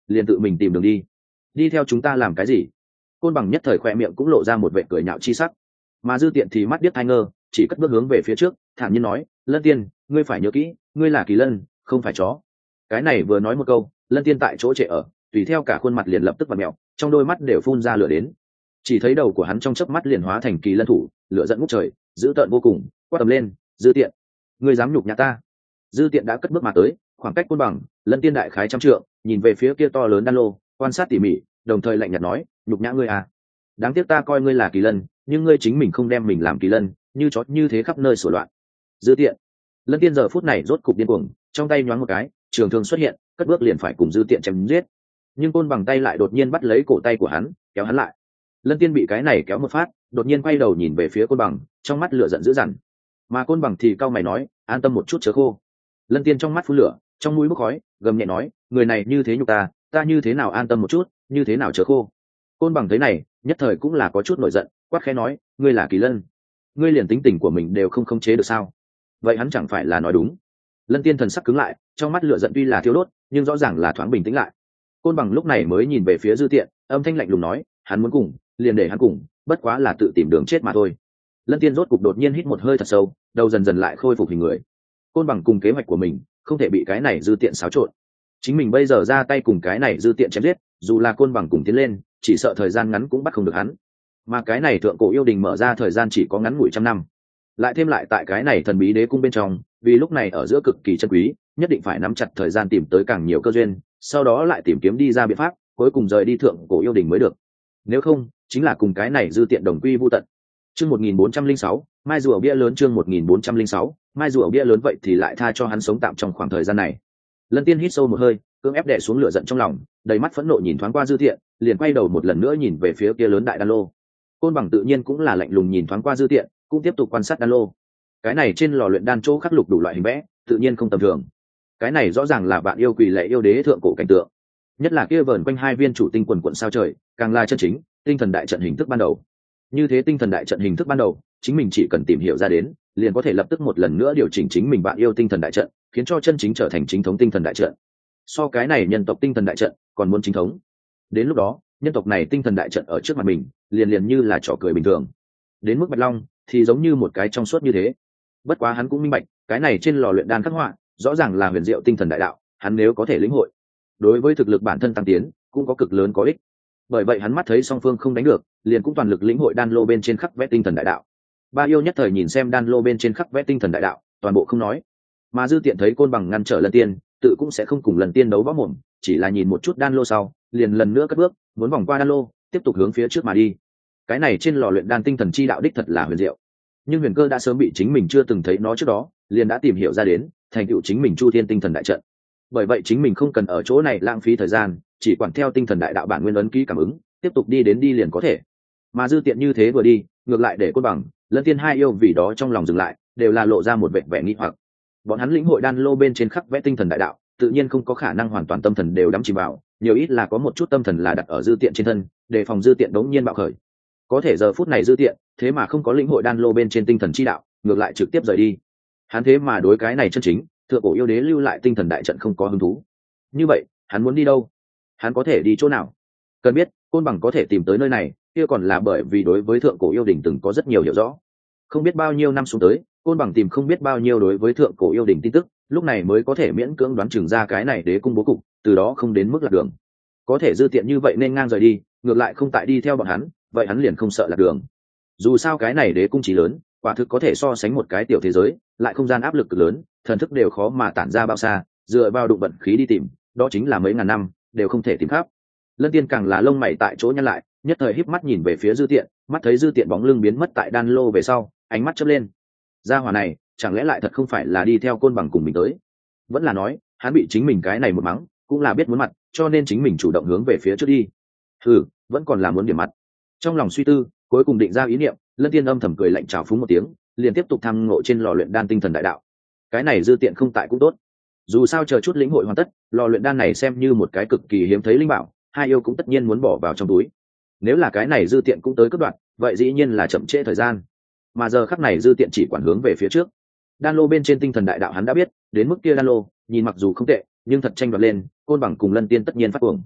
liền tự mình tìm đường đi. Đi theo chúng ta làm cái gì? Côn Bằng nhất thời khoe miệng cũng lộ ra một vẻ cười nhạo chi sắc, mà Dư Tiện thì mắt điếc tai ngơ, chỉ cất bước hướng về phía trước, thản nhiên nói, Lân Tiên, ngươi phải nhớ kỹ, ngươi là kỳ lân, không phải chó. Cái này vừa nói một câu, Lân Tiên tại chỗ trệ ở, tùy theo cả khuôn mặt liền lập tức vặn mèo, trong đôi mắt đều phun ra lửa đến. Chỉ thấy đầu của hắn trong chớp mắt liền hóa thành kỳ lân thủ, lửa giận ngút trời, dữ tợn vô cùng, quát tầm lên, Dư Tiện, ngươi dám nhục nhã ta? Dư Tiện đã cất bước mà tới, khoảng cách Côn Bằng, Lân Tiên đại khái trăm trượng, nhìn về phía kia to lớn đan lô, quan sát tỉ mỉ, đồng thời lạnh nhạt nói, nhục nhã ngươi à? Đáng tiếc ta coi ngươi là kỳ lân, nhưng ngươi chính mình không đem mình làm kỳ lân, như chó như thế khắp nơi sổ loạn. Dư Tiện. Lân Tiên giờ phút này rốt cục điên cuồng, trong tay nhoáng một cái, trường thương xuất hiện, cất bước liền phải cùng Dư Tiện chém giết. Nhưng Côn Bằng tay lại đột nhiên bắt lấy cổ tay của hắn, kéo hắn lại. Lân Tiên bị cái này kéo một phát, đột nhiên quay đầu nhìn về phía Côn Bằng, trong mắt lửa giận dữ dằn. Mà Côn Bằng thì cau mày nói, an tâm một chút chớ khô. Lân Tiên trong mắt phun lửa, trong mũi bốc khói, gầm nhẹ nói, người này như thế nhục ta, ta như thế nào an tâm một chút, như thế nào chớ khô. Côn Bằng thấy này, nhất thời cũng là có chút nổi giận, quát khẽ nói, ngươi là kỳ lân, ngươi liền tính tình của mình đều không khống chế được sao? Vậy hắn chẳng phải là nói đúng? Lân Tiên thần sắc cứng lại, trong mắt lửa giận tuy là thiêu đốt, nhưng rõ ràng là thoáng bình tĩnh lại. Côn Bằng lúc này mới nhìn về phía Dư Tiện, âm thanh lạnh lùng nói, hắn muốn cùng, liền để hắn cùng, bất quá là tự tìm đường chết mà thôi. Lân Tiên rốt cục đột nhiên hít một hơi thật sâu, đầu dần dần lại khôi phục hình người. Côn Bằng cùng kế hoạch của mình, không thể bị cái này Dư Tiện xáo trộn. Chính mình bây giờ ra tay cùng cái này Dư Tiện chém giết, dù là Côn Bằng cùng tiến lên, chỉ sợ thời gian ngắn cũng bắt không được hắn. Mà cái này thượng cổ yêu đình mở ra thời gian chỉ có ngắn ngủi trăm năm, lại thêm lại tại cái này thần bí đế cung bên trong, vì lúc này ở giữa cực kỳ chân quý, nhất định phải nắm chặt thời gian tìm tới càng nhiều cơ duyên, sau đó lại tìm kiếm đi ra biện pháp, cuối cùng rời đi thượng cổ yêu đình mới được. Nếu không, chính là cùng cái này Dư Tiện đồng quy vu tận. Chương một nghìn bốn trăm linh sáu, mai rùa bia lớn. Chương một nghìn bốn trăm linh sáu, mai rùa bia lớn. Vậy thì lại tha cho hắn sống tạm trong khoảng thời gian này. Lân Tiên hít sâu một hơi, cưỡng ép đè xuống lửa giận trong lòng, đầy mắt phẫn nộ nhìn thoáng qua Dư Tiện, liền quay đầu một lần nữa nhìn về phía kia lớn đại đan lô. Côn Bằng tự nhiên cũng là lạnh lùng nhìn thoáng qua Dư Tiện, cũng tiếp tục quan sát đan lô. Cái này trên lò luyện đan chỗ khắc lục đủ loại hình vẽ, tự nhiên không tầm thường. Cái này rõ ràng là bạn yêu quỷ lệ yêu đế thượng cổ cảnh tượng, nhất là kia vờn quanh hai viên chủ tinh quần quận sao trời, càng là chân chính tinh thần đại trận hình thức ban đầu. Như thế tinh thần đại trận hình thức ban đầu, chính mình chỉ cần tìm hiểu ra đến, liền có thể lập tức một lần nữa điều chỉnh chính mình bạn yêu tinh thần đại trận, khiến cho chân chính trở thành chính thống tinh thần đại trận. So cái này nhân tộc tinh thần đại trận còn muốn chính thống. Đến lúc đó, nhân tộc này tinh thần đại trận ở trước mặt mình, liền liền như là trò cười bình thường. Đến mức Bạch Long thì giống như một cái trong suốt như thế. Bất quá hắn cũng minh bạch, cái này trên lò luyện đan khắc họa, rõ ràng là huyền diệu tinh thần đại đạo, hắn nếu có thể lĩnh hội, đối với thực lực bản thân tăng tiến, cũng có cực lớn có ích. Bởi vậy hắn mắt thấy song phương không đánh được, liền cũng toàn lực lĩnh hội đan lô bên trên khắc vẽ tinh thần đại đạo. Ba yêu nhất thời nhìn xem đan lô bên trên khắc vẽ tinh thần đại đạo, toàn bộ không nói. Mà Dư Tiện thấy Côn Bằng ngăn trở Lân Tiên, tự cũng sẽ không cùng Lần Tiên đấu võ mồm, chỉ là nhìn một chút đan lô sau, liền lần nữa cất bước, muốn vòng qua đan lô, tiếp tục hướng phía trước mà đi. Cái này trên lò luyện đan tinh thần chi đạo đích thật là huyền diệu, nhưng Huyền Cơ đã sớm bị chính mình chưa từng thấy nó trước đó, liền đã tìm hiểu ra đến, thành tựu chính mình Chu Thiên tinh thần đại trận. Bởi vậy chính mình không cần ở chỗ này lãng phí thời gian, chỉ quản theo tinh thần đại đạo bản nguyên ấn ký cảm ứng, tiếp tục đi đến đi liền có thể. Mà Dư Tiện như thế vừa đi, ngược lại để Côn Bằng, Lân Tiên hai yêu vì đó trong lòng dừng lại, đều là lộ ra một vẻ vẻ nghi hoặc. Bọn hắn lĩnh hội đan lô bên trên khắc vẽ tinh thần đại đạo, tự nhiên không có khả năng hoàn toàn tâm thần đều đắm chìm vào, nhiều ít là có một chút tâm thần là đặt ở Dư Tiện trên thân, để phòng Dư Tiện đống nhiên bạo khởi. Có thể giờ phút này Dư Tiện, thế mà không có lĩnh hội đan lô bên trên tinh thần chi đạo, ngược lại trực tiếp rời đi. Hắn thế mà đối cái này chân chính, thượng cổ yêu đế lưu lại tinh thần đại trận không có hứng thú. Như vậy, hắn muốn đi đâu? Hắn có thể đi chỗ nào? Cần biết, Côn Bằng có thể tìm tới nơi này, kia còn là bởi vì đối với thượng cổ yêu đình từng có rất nhiều hiểu rõ. Không biết bao nhiêu năm xuống tới, Côn Bằng tìm không biết bao nhiêu đối với thượng cổ yêu đình tin tức, lúc này mới có thể miễn cưỡng đoán chừng ra cái này đế cung bố cục, từ đó không đến mức lạc đường. Có thể Dư Tiện như vậy nên ngang rời đi, ngược lại không tại đi theo bọn hắn, vậy hắn liền không sợ lạc đường. Dù sao cái này đế cung chỉ lớn, quả thực có thể so sánh một cái tiểu thế giới, lại không gian áp lực cực lớn, thần thức đều khó mà tản ra bao xa, dựa vào đụng vận khí đi tìm, đó chính là mấy ngàn năm đều không thể tìm khắp. Lân Tiên càng là lông mày tại chỗ nhăn lại, nhất thời híp mắt nhìn về phía Dư Tiện, mắt thấy Dư Tiện bóng lưng biến mất tại đan lô về sau, ánh mắt chớp lên. Gia hỏa này, chẳng lẽ lại thật không phải là đi theo Côn Bằng cùng mình tới? Vẫn là nói, hắn bị chính mình cái này một mắng, cũng là biết muốn mặt, cho nên chính mình chủ động hướng về phía trước đi. Ừ, vẫn còn là muốn điểm mặt. Trong lòng suy tư, cuối cùng định ra ý niệm, Lân Tiên âm thầm cười lạnh chào phúng một tiếng, liền tiếp tục tham ngộ trên lò luyện đan tinh thần đại đạo. Cái này Dư Tiện không tại cũng tốt. Dù sao chờ chút lĩnh hội hoàn tất, lò luyện đan này xem như một cái cực kỳ hiếm thấy linh bảo, hai yêu cũng tất nhiên muốn bỏ vào trong túi. Nếu là cái này Dư Tiện cũng tới cướp đoạt, vậy dĩ nhiên là chậm trễ thời gian. Mà giờ khắc này Dư Tiện chỉ quản hướng về phía trước. Đan lô bên trên tinh thần đại đạo hắn đã biết, đến mức kia đan lô, nhìn mặc dù không tệ, nhưng thật tranh đoạt lên, Côn Bằng cùng Lân Tiên tất nhiên phát cuồng.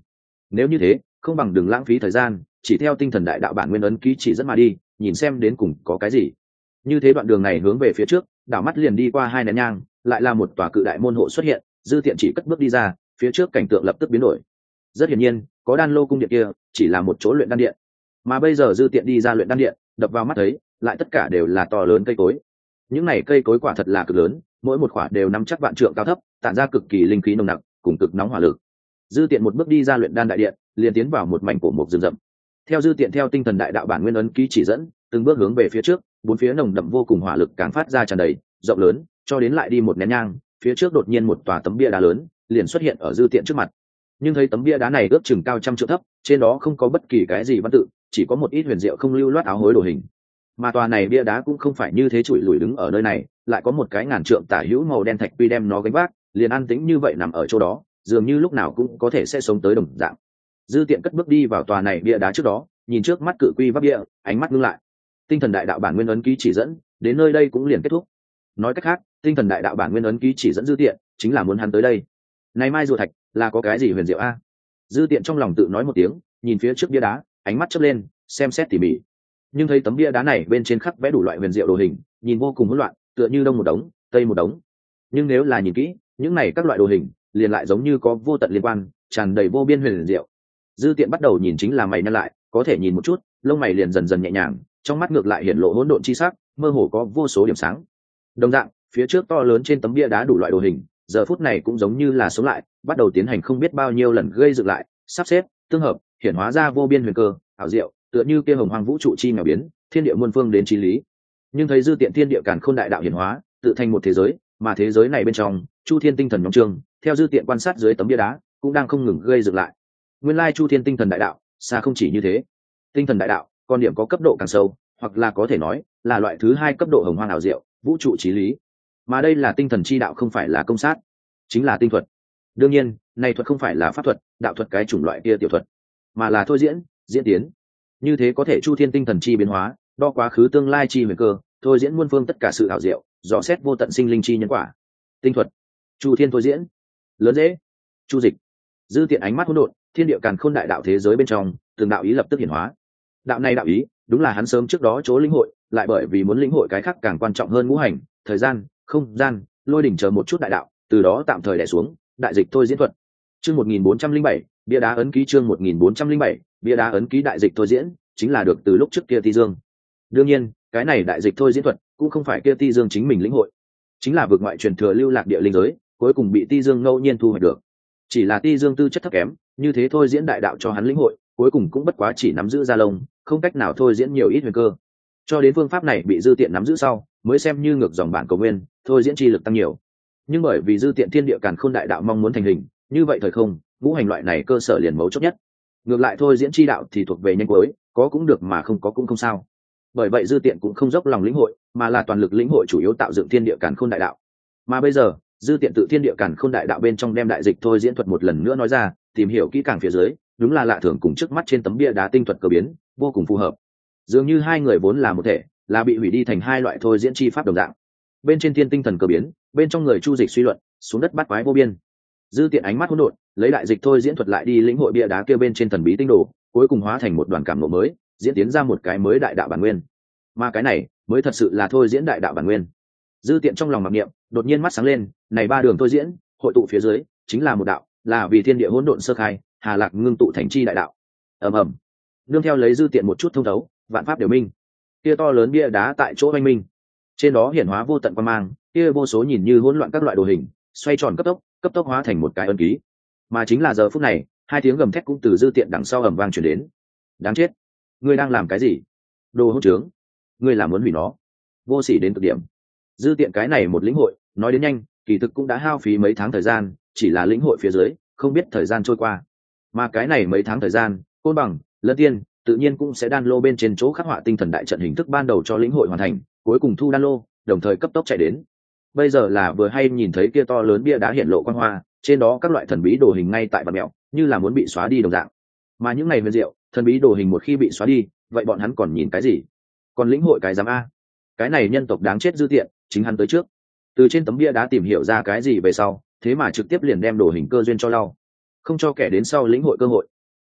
nếu như thế không bằng đừng lãng phí thời gian, chỉ theo tinh thần đại đạo bản nguyên ấn ký chỉ dẫn mà đi, nhìn xem đến cùng có cái gì. Như thế đoạn đường này hướng về phía trước, đảo mắt liền đi qua hai nén nhang, lại là một tòa cự đại môn hộ xuất hiện. Dư Tiện chỉ cất bước đi ra, phía trước cảnh tượng lập tức biến đổi. Rất hiển nhiên, có đan lô cung điện kia chỉ là một chỗ luyện đan điện, mà bây giờ Dư Tiện đi ra luyện đan điện, đập vào mắt thấy lại tất cả đều là to lớn cây cối. Những này cây cối quả thật là cực lớn, mỗi một quả đều nắm chắc vạn trượng cao thấp, tản ra cực kỳ linh khí nồng nặc cùng cực nóng hỏa lực. Dư Tiện một bước đi ra luyện đan đại điện, liền tiến vào một mảnh cổ mục rừng rậm. Theo Dư Tiện theo tinh thần đại đạo bản nguyên ấn ký chỉ dẫn, từng bước hướng về phía trước, bốn phía nồng đậm vô cùng hỏa lực càng phát ra tràn đầy, rộng lớn, cho đến lại đi một nén nhang, phía trước đột nhiên một tòa tấm bia đá lớn liền xuất hiện ở Dư Tiện trước mặt. Nhưng thấy tấm bia đá này ước chừng cao trăm trượng thấp, trên đó không có bất kỳ cái gì văn tự, chỉ có một ít huyền diệu không lưu loát áo hối đồ hình. Mà tòa này bia đá cũng không phải như thế trụi lủi đứng ở nơi này, lại có một cái ngàn trượng tả hữu màu đen thạch quy đem nó gánh vác, liền an tĩnh như vậy nằm ở chỗ đó, dường như lúc nào cũng có thể sẽ sống tới đồng dạng. Dư Tiện cất bước đi vào tòa này bia đá trước đó, nhìn trước mắt cự quy vác bia, ánh mắt ngưng lại. Tinh thần đại đạo bản nguyên ấn ký chỉ dẫn, đến nơi đây cũng liền kết thúc. Nói cách khác, tinh thần đại đạo bản nguyên ấn ký chỉ dẫn Dư Tiện, chính là muốn hắn tới đây. Này mai rùa thạch, là có cái gì huyền diệu a? Dư Tiện trong lòng tự nói một tiếng, nhìn phía trước bia đá, ánh mắt chớp lên, xem xét tỉ mỉ. Nhưng thấy tấm bia đá này bên trên khắc vẽ đủ loại huyền diệu đồ hình, nhìn vô cùng hỗn loạn, tựa như đông một đống, tây một đống. Nhưng nếu là nhìn kỹ, những này các loại đồ hình, liền lại giống như có vô tận liên quan, tràn đầy vô biên huyền diệu. Dư Tiện bắt đầu nhìn chính là mày nhăn lại, có thể nhìn một chút, lông mày liền dần dần nhẹ nhàng, trong mắt ngược lại hiện lộ hỗn độn chi sắc, mơ hồ có vô số điểm sáng. Đồng dạng, phía trước to lớn trên tấm bia đá đủ loại đồ hình, giờ phút này cũng giống như là sống lại, bắt đầu tiến hành không biết bao nhiêu lần gây dựng lại, sắp xếp, tương hợp, hiển hóa ra vô biên huyền cơ, ảo diệu, tựa như kia hồng hoang vũ trụ chi nhỏ biến, thiên địa muôn phương đến chí lý. Nhưng thấy Dư Tiện thiên địa càn khôn đại đạo hiển hóa, tự thành một thế giới, mà thế giới này bên trong, Chu Thiên tinh thần nhóm trường, theo Dư Tiện quan sát dưới tấm bia đá, cũng đang không ngừng gây dựng lại. Nguyên lai Chu Thiên tinh thần đại đạo, xa không chỉ như thế. Tinh thần đại đạo, còn điểm có cấp độ càng sâu, hoặc là có thể nói, là loại thứ hai cấp độ hồng hoang ảo diệu, vũ trụ chí lý. Mà đây là tinh thần chi đạo, không phải là công sát, chính là tinh thuật. Đương nhiên, này thuật không phải là pháp thuật, đạo thuật cái chủng loại kia tiểu thuật, mà là thôi diễn, diễn tiến. Như thế có thể chu thiên tinh thần chi biến hóa, đo quá khứ tương lai chi huyền cơ, thôi diễn muôn phương tất cả sự ảo diệu, rõ xét vô tận sinh linh chi nhân quả. Tinh thuật, chu thiên thôi diễn, lớn dễ, chu dịch. Dư Tiện ánh mắt hỗn độn, thiên địa càn khôn đại đạo thế giới bên trong, từng đạo ý lập tức hiển hóa. Đạo này đạo ý, đúng là hắn sớm trước đó chỗ lĩnh hội, lại bởi vì muốn lĩnh hội cái khác càng quan trọng hơn ngũ hành, thời gian, không gian, lôi đỉnh chờ một chút đại đạo, từ đó tạm thời đè xuống, đại dịch thôi diễn thuật. Chương một nghìn bốn trăm linh bảy, bia đá ấn ký chương một nghìn bốn trăm linh bảy, bia đá ấn ký đại dịch thôi diễn, chính là được từ lúc trước kia Ti Dương. Đương nhiên, cái này đại dịch thôi diễn thuật cũng không phải kia Ti Dương chính mình lĩnh hội, chính là vượt ngoại truyền thừa lưu lạc địa linh giới, cuối cùng bị Ti Dương ngẫu nhiên thu hoạch được. Chỉ là Ti Dương tư chất thấp kém, như thế thôi diễn đại đạo cho hắn lĩnh hội, cuối cùng cũng bất quá chỉ nắm giữ ra lông, không cách nào thôi diễn nhiều ít huyền cơ. Cho đến phương pháp này bị Dư Tiện nắm giữ sau, mới xem như ngược dòng bản cầu nguyên, thôi diễn chi lực tăng nhiều. Nhưng bởi vì Dư Tiện thiên địa càn khôn đại đạo mong muốn thành hình, như vậy thời không, ngũ hành loại này cơ sở liền mấu chốt nhất. Ngược lại thôi diễn chi đạo thì thuộc về nhanh cuối, có cũng được mà không có cũng không sao. Bởi vậy Dư Tiện cũng không dốc lòng lĩnh hội, mà là toàn lực lĩnh hội chủ yếu tạo dựng thiên địa càn khôn đại đạo. Mà bây giờ, Dư Tiện tự thiên địa càn khôn đại đạo bên trong đem đại dịch thôi diễn thuật một lần nữa nói ra, tìm hiểu kỹ càng phía dưới, đúng là lạ thường cùng trước mắt trên tấm bia đá tinh thuật cơ biến, vô cùng phù hợp. Dường như hai người vốn là một thể, là bị hủy đi thành hai loại thôi diễn chi pháp đồng dạng. Bên trên thiên tinh thần cơ biến, bên trong người chu dịch suy luận, xuống đất bắt quái vô biên. Dư Tiện ánh mắt hỗn độn, lấy đại dịch thôi diễn thuật lại đi lĩnh hội bia đá kia bên trên thần bí tinh đồ, cuối cùng hóa thành một đoàn cảm ngộ mới, diễn tiến ra một cái mới đại đạo bản nguyên. Mà cái này mới thật sự là thôi diễn đại đạo bản nguyên. Dư Tiện trong lòng mặc niệm, đột nhiên mắt sáng lên, này ba đường thôi diễn, hội tụ phía dưới, chính là một đạo, là vì thiên địa hỗn độn sơ khai, hà lạc ngưng tụ thành chi đại đạo. Ầm ầm. Nương theo lấy Dư Tiện một chút thông thấu, vạn pháp đều minh. Kia to lớn bia đá tại chỗ oanh minh, trên đó hiển hóa vô tận quang mang, kia vô số nhìn như hỗn loạn các loại đồ hình, xoay tròn cấp tốc, cấp tốc hóa thành một cái ấn ký. Mà chính là giờ phút này, hai tiếng gầm thét cũng từ Dư Tiện đằng sau ầm vang truyền đến. Đáng chết, ngươi đang làm cái gì? Đồ hỗn trướng, ngươi làm muốn hủy nó. Vô sỉ đến cực điểm. Dư Tiện cái này một lĩnh hội, nói đến nhanh, kỳ thực cũng đã hao phí mấy tháng thời gian, chỉ là lĩnh hội phía dưới, không biết thời gian trôi qua. Mà cái này mấy tháng thời gian, Côn Bằng, Lân Tiên, tự nhiên cũng sẽ đan lô bên trên chỗ khắc họa tinh thần đại trận hình thức ban đầu cho lĩnh hội hoàn thành, cuối cùng thu đan lô, đồng thời cấp tốc chạy đến. Bây giờ là vừa hay nhìn thấy kia to lớn bia đá hiện lộ quang hoa, trên đó các loại thần bí đồ hình ngay tại bạt mẹo, như là muốn bị xóa đi đồng dạng. Mà những này huyền diệu, thần bí đồ hình một khi bị xóa đi, vậy bọn hắn còn nhìn cái gì? Còn lĩnh hội cái giám a? Cái này nhân tộc đáng chết Dư Tiện, chính hắn tới trước. Từ trên tấm bia đá tìm hiểu ra cái gì về sau, thế mà trực tiếp liền đem đồ hình cơ duyên cho lau, không cho kẻ đến sau lĩnh hội cơ hội.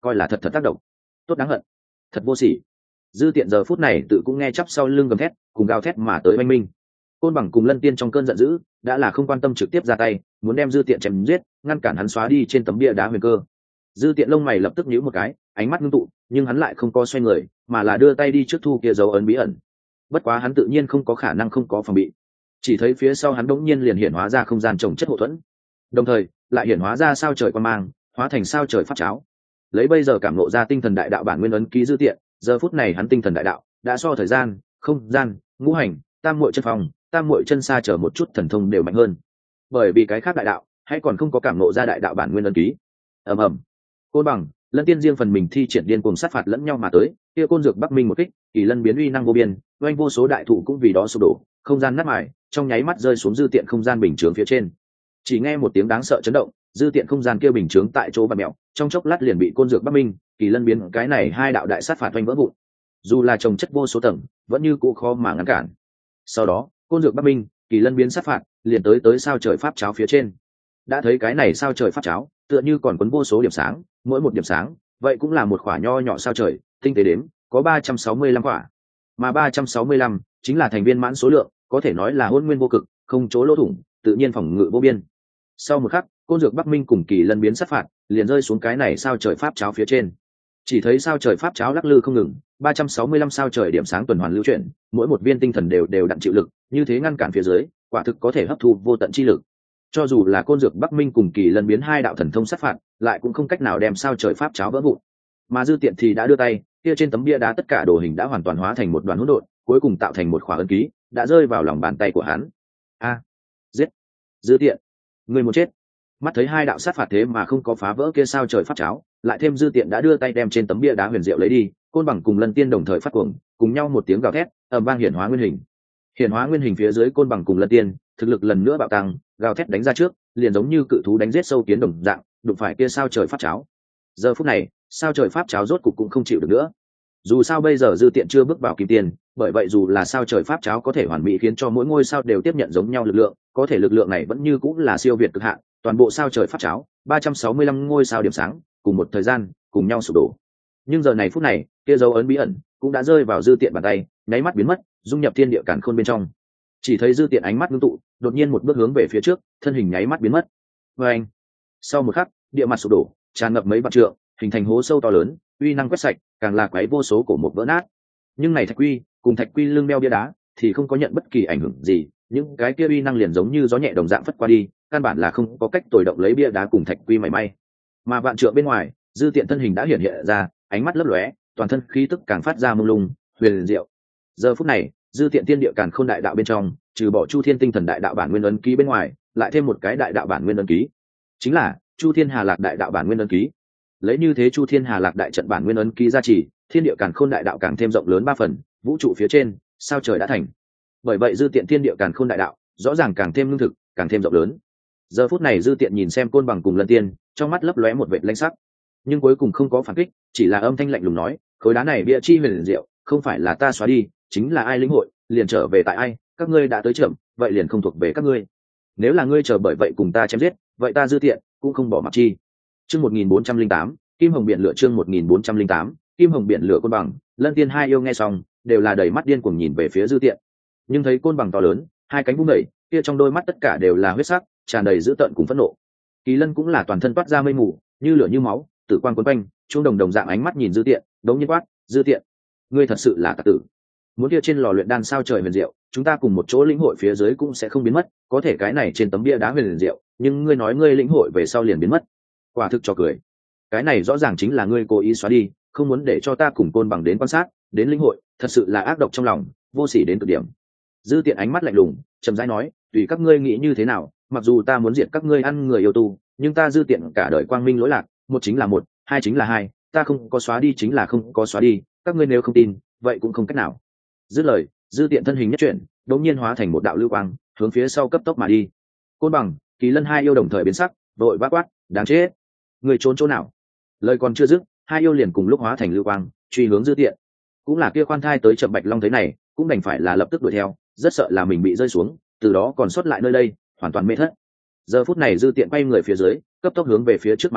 coi là thật thật tác động, tốt đáng hận, thật vô sỉ. Dư Tiện giờ phút này tự cũng nghe chắp sau lưng gầm thét, cùng gào thét mà tới oanh minh. Côn Bằng cùng Lân Tiên trong cơn giận dữ đã là không quan tâm trực tiếp ra tay, muốn đem Dư Tiện chém giết, ngăn cản hắn xóa đi trên tấm bia đá huyền cơ. Dư Tiện lông mày lập tức nhíu một cái, ánh mắt ngưng tụ, nhưng hắn lại không có xoay người, mà là đưa tay đi trước thu kia dấu ấn bí ẩn. Bất quá hắn tự nhiên không có khả năng không có phòng bị, chỉ thấy phía sau hắn đống nhiên liền hiện hóa ra không gian trồng chất hộ thuẫn, đồng thời lại hiện hóa ra sao trời quan mang, hóa thành sao trời pháp cháo. Lấy bây giờ cảm ngộ ra tinh thần đại đạo bản nguyên ấn ký Dư Tiện, giờ phút này hắn tinh thần đại đạo đã so thời gian, không gian, ngũ hành, tam muội chân phòng, tam muội chân xa chờ một chút thần thông đều mạnh hơn. Bởi vì cái khác đại đạo hay còn không có cảm ngộ ra đại đạo bản nguyên ấn ký. Ầm ầm. Côn Bằng, Lân Tiên riêng phần mình thi triển điên cuồng sát phạt lẫn nhau mà tới, kia côn dược Bắc Minh một kích, Kỳ Lân biến uy năng vô biên, oanh vô số đại thụ cũng vì đó sụp đổ, không gian nát mài, trong nháy mắt rơi xuống Dư Tiện không gian bình chướng phía trên. Chỉ nghe một tiếng đáng sợ chấn động, Dư Tiện không gian kia bình chướng tại chỗ bạt mèo, trong chốc lát liền bị côn dược Bắc Minh, Kỳ Lân biến cái này hai đạo đại sát phạt oanh vỡ vụn. Dù là trồng chất vô số tầng, vẫn như cũ khó mà ngăn cản. Sau đó, côn dược Bắc Minh, Kỳ Lân biến sát phạt, liền tới tới sao trời pháp cháo phía trên. Đã thấy cái này sao trời pháp cháo, tựa như còn quấn vô số điểm sáng, mỗi một điểm sáng, vậy cũng là một quả nho nhỏ sao trời, tinh tế đếm, có ba trăm sáu mươi lăm quả. Mà ba trăm sáu mươi lăm chính là thành viên mãn số lượng, có thể nói là hỗn nguyên vô cực, không chỗ lỗ thủng, tự nhiên phòng ngự vô biên. Sau một khắc, côn dược Bắc Minh cùng Kỳ Lân biến sát phạt, liền rơi xuống cái này sao trời pháp cháo phía trên. Chỉ thấy sao trời pháp cháo lắc lư không ngừng, ba trăm sáu mươi lăm sao trời điểm sáng tuần hoàn lưu chuyển, mỗi một viên tinh thần đều đều đặn chịu lực, như thế ngăn cản phía dưới, quả thực có thể hấp thu vô tận chi lực. Cho dù là côn dược Bắc Minh cùng Kỳ Lân biến hai đạo thần thông sát phạt, lại cũng không cách nào đem sao trời pháp cháo vỡ vụn. Mà Dư Tiện thì đã đưa tay, kia trên tấm bia đá tất cả đồ hình đã hoàn toàn hóa thành một đoàn hỗn độn, cuối cùng tạo thành một khỏa ấn ký, đã rơi vào lòng bàn tay của hắn. A, giết! Dư Tiện, người muốn chết! Mắt thấy hai đạo sát phạt thế mà không có phá vỡ kia sao trời pháp cháo, lại thêm Dư Tiện đã đưa tay đem trên tấm bia đá huyền diệu lấy đi, Côn Bằng cùng Lân Tiên đồng thời phát cuồng, cùng nhau một tiếng gào thét, ầm vang hiển hóa nguyên hình. Hiển hóa nguyên hình phía dưới Côn Bằng cùng Lân Tiên, thực lực lần nữa bạo tăng, gào thét đánh ra trước, liền giống như cự thú đánh giết sâu kiến đồng dạng, đụng phải kia sao trời pháp cháo. Giờ phút này, sao trời pháp cháo rốt cục cũng không chịu được nữa. Dù sao bây giờ Dư Tiện chưa bước vào kim tiền, bởi vậy dù là sao trời pháp cháo có thể hoàn mỹ khiến cho mỗi ngôi sao đều tiếp nhận giống nhau lực lượng, có thể lực lượng này vẫn như cũng là siêu việt cực hạn, toàn bộ sao trời pháp cháo, ba trăm sáu mươi lăm ngôi sao điểm sáng, cùng một thời gian, cùng nhau sụp đổ. Nhưng giờ này phút này, kia dấu ấn bí ẩn cũng đã rơi vào Dư Tiện bàn tay, nháy mắt biến mất, dung nhập thiên địa càn khôn bên trong. Chỉ thấy Dư Tiện ánh mắt ngưng tụ, đột nhiên một bước hướng về phía trước, thân hình nháy mắt biến mất. Và anh, sau một khắc, địa mặt sụp đổ, tràn ngập mấy vạn trượng, hình thành hố sâu to lớn, uy năng quét sạch, càng là quấy vô số cổ một vỡ nát. Nhưng này thạch quy, cùng thạch quy lưng đeo bia đá, thì không có nhận bất kỳ ảnh hưởng gì, những cái kia uy năng liền giống như gió nhẹ đồng dạng phất qua đi, căn bản là không có cách tồi động lấy bia đá cùng thạch quy mảy may. Mà vạn trượng bên ngoài, Dư Tiện thân hình đã hiện hiện ra, ánh mắt lấp lóe, toàn thân khí tức càng phát ra mông lung, huyền diệu. Giờ phút này, Dư Tiện tiên địa càn khôn đại đạo bên trong, trừ bỏ Chu Thiên tinh thần đại đạo bản nguyên ấn ký bên ngoài, lại thêm một cái đại đạo bản nguyên ấn ký, chính là Chu Thiên Hà Lạc đại đạo bản nguyên ấn ký. Lấy như thế Chu Thiên Hà Lạc đại trận bản nguyên ấn ký gia trì, thiên địa càn khôn đại đạo càng thêm rộng lớn ba phần, vũ trụ phía trên, sao trời đã thành. Bởi vậy Dư Tiện thiên địa càn khôn đại đạo, rõ ràng càng thêm lương thực, càng thêm rộng lớn. Giờ phút này Dư Tiện nhìn xem Côn Bằng cùng Lân Tiên, trong mắt lấp lóe một vệt lãnh sắc, nhưng cuối cùng không có phản kích, chỉ là âm thanh lạnh lùng nói, khối đá này bia chi huyền diệu, không phải là ta xóa đi, chính là ai lĩnh hội, liền trở về tại ai, các ngươi đã tới chậm, vậy liền không thuộc về các ngươi. Nếu là ngươi chờ bởi vậy cùng ta chém giết, vậy ta Dư Tiện cũng không bỏ mặc chi. Chương một nghìn bốn trăm linh tám, Kim Hồng Biển Lửa chương một nghìn bốn trăm linh tám, Kim Hồng Biển Lửa. Côn Bằng, Lân Tiên hai yêu nghe xong, đều là đầy mắt điên cuồng nhìn về phía Dư Tiện. Nhưng thấy Côn Bằng to lớn, hai cánh vung đẩy, kia trong đôi mắt tất cả đều là huyết sắc, tràn đầy dữ tợn cùng phẫn nộ. Kỳ Lân cũng là toàn thân toát ra mây mù, như lửa như máu, tử quang cuốn quanh, chuông đồng đồng dạng ánh mắt nhìn Dư Tiện, đống nhiên quát, "Dư Tiện, ngươi thật sự là tặc tử! Muốn kia trên lò luyện đan sao trời huyền diệu, chúng ta cùng một chỗ lĩnh hội phía dưới cũng sẽ không biến mất, có thể cái này trên tấm bia đá huyền diệu, nhưng ngươi nói ngươi lĩnh hội về sau liền biến mất. Quả thực cho cười. Cái này rõ ràng chính là ngươi cố ý xóa đi, không muốn để cho ta cùng Côn Bằng đến quan sát, đến lĩnh hội, thật sự là ác độc trong lòng, vô sỉ đến cực điểm." Dư Tiện ánh mắt lạnh lùng, trầm rãi nói, "Tùy các ngươi nghĩ như thế nào, mặc dù ta muốn diệt các ngươi ăn người yêu tu, nhưng ta Dư Tiện cả đời quang minh lỗi lạc, một chính là một, hai chính là hai, ta không có xóa đi chính là không có xóa đi, các ngươi nếu không tin, vậy cũng không cách nào." Dứt lời, Dư Tiện thân hình nhất chuyển, đột nhiên hóa thành một đạo lưu quang, hướng phía sau cấp tốc mà đi. Côn Bằng, Kỳ Lân hai yêu đồng thời biến sắc, vội vã quát, "Đáng chết! Người trốn chỗ nào?" Lời còn chưa dứt, hai yêu liền cùng lúc hóa thành lưu quang, truy hướng Dư Tiện. Cũng là kia khoan thai tới chậm Bạch Long thấy này, cũng đành phải là lập tức đuổi theo, rất sợ là mình bị rơi xuống, từ đó còn sót lại nơi đây, hoàn toàn mê thất. Giờ phút này Dư Tiện quay người phía dưới, cấp tốc hướng về phía trước mà đi,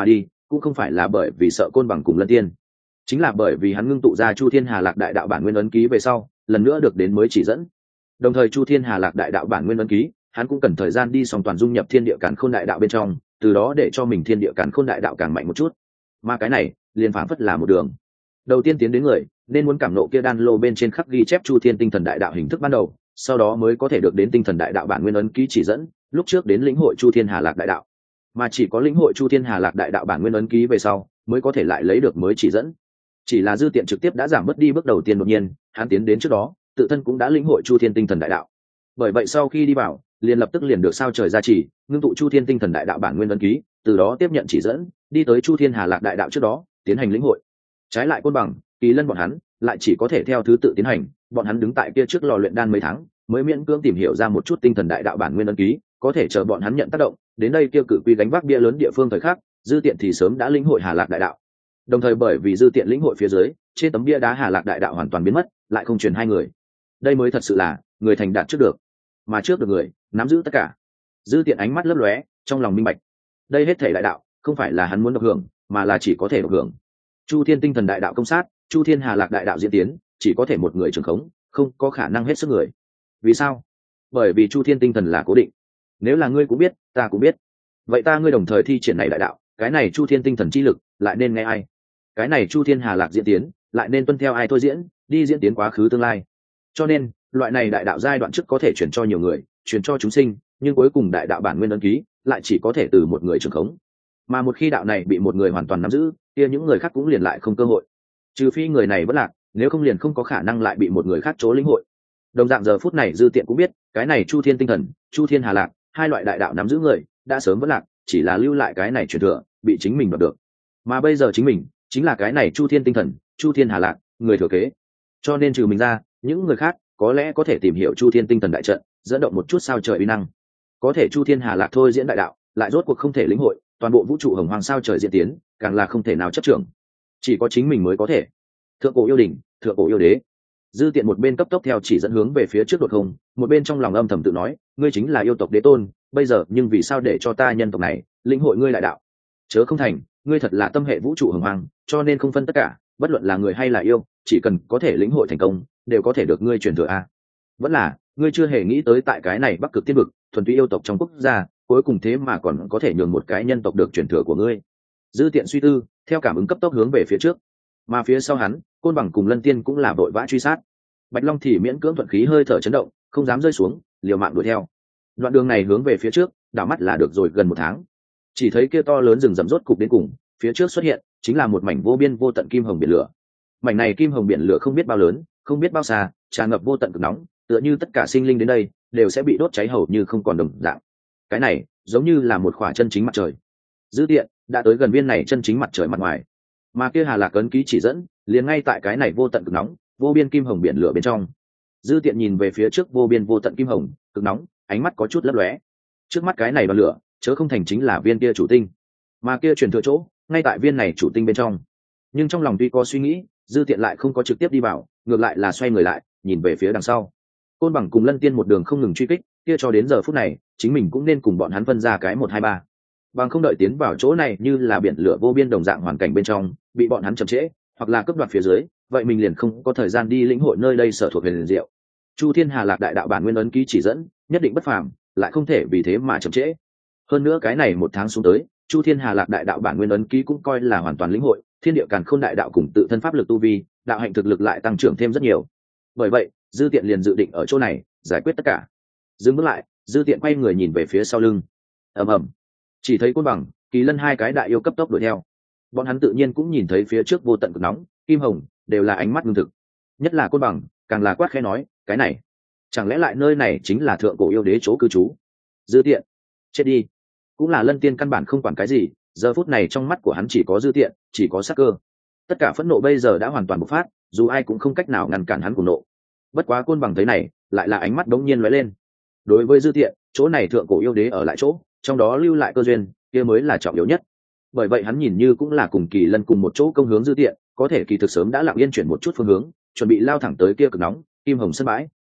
cũng không phải là bởi vì sợ côn bằng cùng lân tiên, chính là bởi vì hắn ngưng tụ ra chu thiên hà lạc đại đạo bản nguyên ấn ký về sau lần nữa được đến mới chỉ dẫn. Đồng thời chu thiên hà lạc đại đạo bản nguyên ấn ký hắn cũng cần thời gian đi song toàn dung nhập thiên địa càn khôn đại đạo bên trong, từ đó để cho mình thiên địa càn khôn đại đạo càng mạnh một chút. Mà cái này liền phảng phất là một đường đầu tiên tiến đến người nên muốn cảm nộ kia đan lô bên trên khắc ghi chép chu thiên tinh thần đại đạo hình thức ban đầu, sau đó mới có thể được đến tinh thần đại đạo bản nguyên ấn ký chỉ dẫn, lúc trước đến lĩnh hội chu thiên hà lạc đại đạo. Mà chỉ có lĩnh hội chu thiên hà lạc đại đạo bản nguyên ấn ký về sau mới có thể lại lấy được mới chỉ dẫn. Chỉ là Dư Tiện trực tiếp đã giảm mất đi bước đầu tiên, đột nhiên hắn tiến đến trước đó tự thân cũng đã lĩnh hội chu thiên tinh thần đại đạo, bởi vậy sau khi đi vào liền lập tức liền được sao trời gia trì ngưng tụ chu thiên tinh thần đại đạo bản nguyên ấn ký, từ đó tiếp nhận chỉ dẫn đi tới chu thiên hà lạc đại đạo trước đó tiến hành lĩnh hội. Trái lại Côn Bằng, Kỳ Lân bọn hắn lại chỉ có thể theo thứ tự tiến hành, bọn hắn đứng tại kia trước lò luyện đan mấy tháng mới miễn cưỡng tìm hiểu ra một chút tinh thần đại đạo bản nguyên ấn ký, có thể chờ bọn hắn nhận tác động đến đây kia cự quy gánh vác bia lớn địa phương thời khắc, Dư Tiện thì sớm đã lĩnh hội hà lạc đại đạo. Đồng thời bởi vì Dư Tiện lĩnh hội phía dưới trên tấm bia đá hà lạc đại đạo hoàn toàn biến mất, lại không truyền hai người. Đây mới thật sự là người thành đạt trước được, mà trước được người nắm giữ tất cả. Dư Tiện ánh mắt lấp lóe, trong lòng minh bạch, đây hết thể đại đạo không phải là hắn muốn được hưởng, mà là chỉ có thể được hưởng. Chu thiên tinh thần đại đạo công sát, chu thiên hà lạc đại đạo diễn tiến, chỉ có thể một người trường khống, không có khả năng hết sức người. Vì sao? Bởi vì chu thiên tinh thần là cố định. Nếu là ngươi cũng biết, ta cũng biết, vậy ta ngươi đồng thời thi triển này đại đạo, cái này chu thiên tinh thần chi lực lại nên nghe ai? Cái này chu thiên hà lạc diễn tiến lại nên tuân theo ai thôi diễn, đi diễn tiến quá khứ tương lai. Cho nên loại này đại đạo giai đoạn trước có thể chuyển cho nhiều người, chuyển cho chúng sinh, nhưng cuối cùng đại đạo bản nguyên ấn ký lại chỉ có thể từ một người trường khống. Mà một khi đạo này bị một người hoàn toàn nắm giữ, kia những người khác cũng liền lại không cơ hội, trừ phi người này vẫn lạc, nếu không liền không có khả năng lại bị một người khác chỗ lĩnh hội. Đồng dạng giờ phút này Dư Tiện cũng biết, cái này chu thiên tinh thần, chu thiên hà lạc, hai loại đại đạo nắm giữ người đã sớm vẫn lạc, chỉ là lưu lại cái này truyền thừa bị chính mình đoạt được. Mà bây giờ chính mình chính là cái này chu thiên tinh thần, chu thiên hà lạc người thừa kế. Cho nên trừ mình ra, những người khác có lẽ có thể tìm hiểu chu thiên tinh thần đại trận, dẫn động một chút sao trời uy năng. Có thể chu thiên hà lạc thôi diễn đại đạo lại rốt cuộc không thể lĩnh hội, toàn bộ vũ trụ hồng hoàng sao trời diễn tiến càng là không thể nào chấp trưởng, chỉ có chính mình mới có thể. Thượng cổ yêu đình, thượng cổ yêu đế. Dư Tiện một bên cấp tốc theo chỉ dẫn hướng về phía trước đột không, một bên trong lòng âm thầm tự nói, ngươi chính là yêu tộc đế tôn, bây giờ nhưng vì sao để cho ta nhân tộc này lĩnh hội ngươi đại đạo? Chớ không thành, ngươi thật là tâm hệ vũ trụ hồng hoàng, cho nên không phân tất cả, bất luận là người hay là yêu, chỉ cần có thể lĩnh hội thành công, đều có thể được ngươi truyền thừa a. Vẫn là ngươi chưa hề nghĩ tới tại cái này Bắc Cực Tiên vực, thuần túy yêu tộc trong quốc gia, cuối cùng thế mà còn có thể nhường một cái nhân tộc được truyền thừa của ngươi. Dư Tiện suy tư, theo cảm ứng cấp tốc hướng về phía trước, mà phía sau hắn, Côn Bằng cùng Lân Tiên cũng là vội vã truy sát. Bạch Long thì miễn cưỡng thuận khí hơi thở chấn động, không dám rơi xuống, liều mạng đuổi theo. Đoạn đường này hướng về phía trước, đảo mắt là được rồi gần một tháng. Chỉ thấy kia to lớn rừng rậm rốt cục đến cùng, phía trước xuất hiện chính là một mảnh vô biên vô tận kim hồng biển lửa. Mảnh này kim hồng biển lửa không biết bao lớn, không biết bao xa, tràn ngập vô tận cực nóng, tựa như tất cả sinh linh đến đây đều sẽ bị đốt cháy hầu như không còn đồng dạng. Cái này giống như là một khỏa chân chính mặt trời. Dư Tiện đã tới gần viên này chân chính mặt trời mặt ngoài, mà kia hà lạc ấn ký chỉ dẫn liền ngay tại cái này vô tận cực nóng, vô biên kim hồng biển lửa bên trong. Dư Tiện nhìn về phía trước vô biên vô tận kim hồng cực nóng, ánh mắt có chút lấp lóe. Trước mắt cái này đoàn lửa chớ không thành chính là viên kia chủ tinh, mà kia truyền thừa chỗ ngay tại viên này chủ tinh bên trong. Nhưng trong lòng tuy có suy nghĩ, Dư Tiện lại không có trực tiếp đi vào, ngược lại là xoay người lại nhìn về phía đằng sau. Côn Bằng cùng Lân Tiên một đường không ngừng truy kích, kia cho đến giờ phút này chính mình cũng nên cùng bọn hắn phân ra cái một hai ba, bằng không đợi tiến vào chỗ này như là biển lửa vô biên đồng dạng hoàn cảnh bên trong, bị bọn hắn chậm trễ hoặc là cướp đoạt phía dưới, vậy mình liền không có thời gian đi lĩnh hội nơi đây sở thuộc về liền diệu. Chu thiên hà lạc đại đạo bản nguyên ấn ký chỉ dẫn nhất định bất phàm, lại không thể vì thế mà chậm trễ. Hơn nữa cái này một tháng xuống tới, chu thiên hà lạc đại đạo bản nguyên ấn ký cũng coi là hoàn toàn lĩnh hội, thiên địa càn khôn đại đạo cùng tự thân pháp lực tu vi, đạo hạnh thực lực lại tăng trưởng thêm rất nhiều. Bởi vậy Dư Tiện liền dự định ở chỗ này giải quyết tất cả. Dừng bước lại, Dư Tiện quay người nhìn về phía sau lưng. Ầm ầm, chỉ thấy Côn Bằng, Kỳ Lân hai cái đại yêu cấp tốc đuổi theo. Bọn hắn tự nhiên cũng nhìn thấy phía trước vô tận cực nóng, kim hồng, đều là ánh mắt ngưng thực. Nhất là Côn Bằng, càng là quát khẽ nói, cái này, chẳng lẽ lại nơi này chính là thượng cổ yêu đế chỗ cư trú? Dư Tiện, chết đi. Cũng là Lân Tiên căn bản không quản cái gì, giờ phút này trong mắt của hắn chỉ có Dư Tiện, chỉ có sát cơ. Tất cả phẫn nộ bây giờ đã hoàn toàn bộc phát, dù ai cũng không cách nào ngăn cản hắn cuồng nộ. Bất quá Côn Bằng thấy này, lại là ánh mắt đống nhiên lóe lên. Đối với Dư Tiện, chỗ này thượng cổ yêu đế ở lại chỗ, trong đó lưu lại cơ duyên, kia mới là trọng yếu nhất. Bởi vậy hắn nhìn như cũng là cùng Kỳ Lân cùng một chỗ công hướng Dư Tiện, có thể kỳ thực sớm đã lặng yên chuyển một chút phương hướng, chuẩn bị lao thẳng tới kia cực nóng kim hồng sân bãi.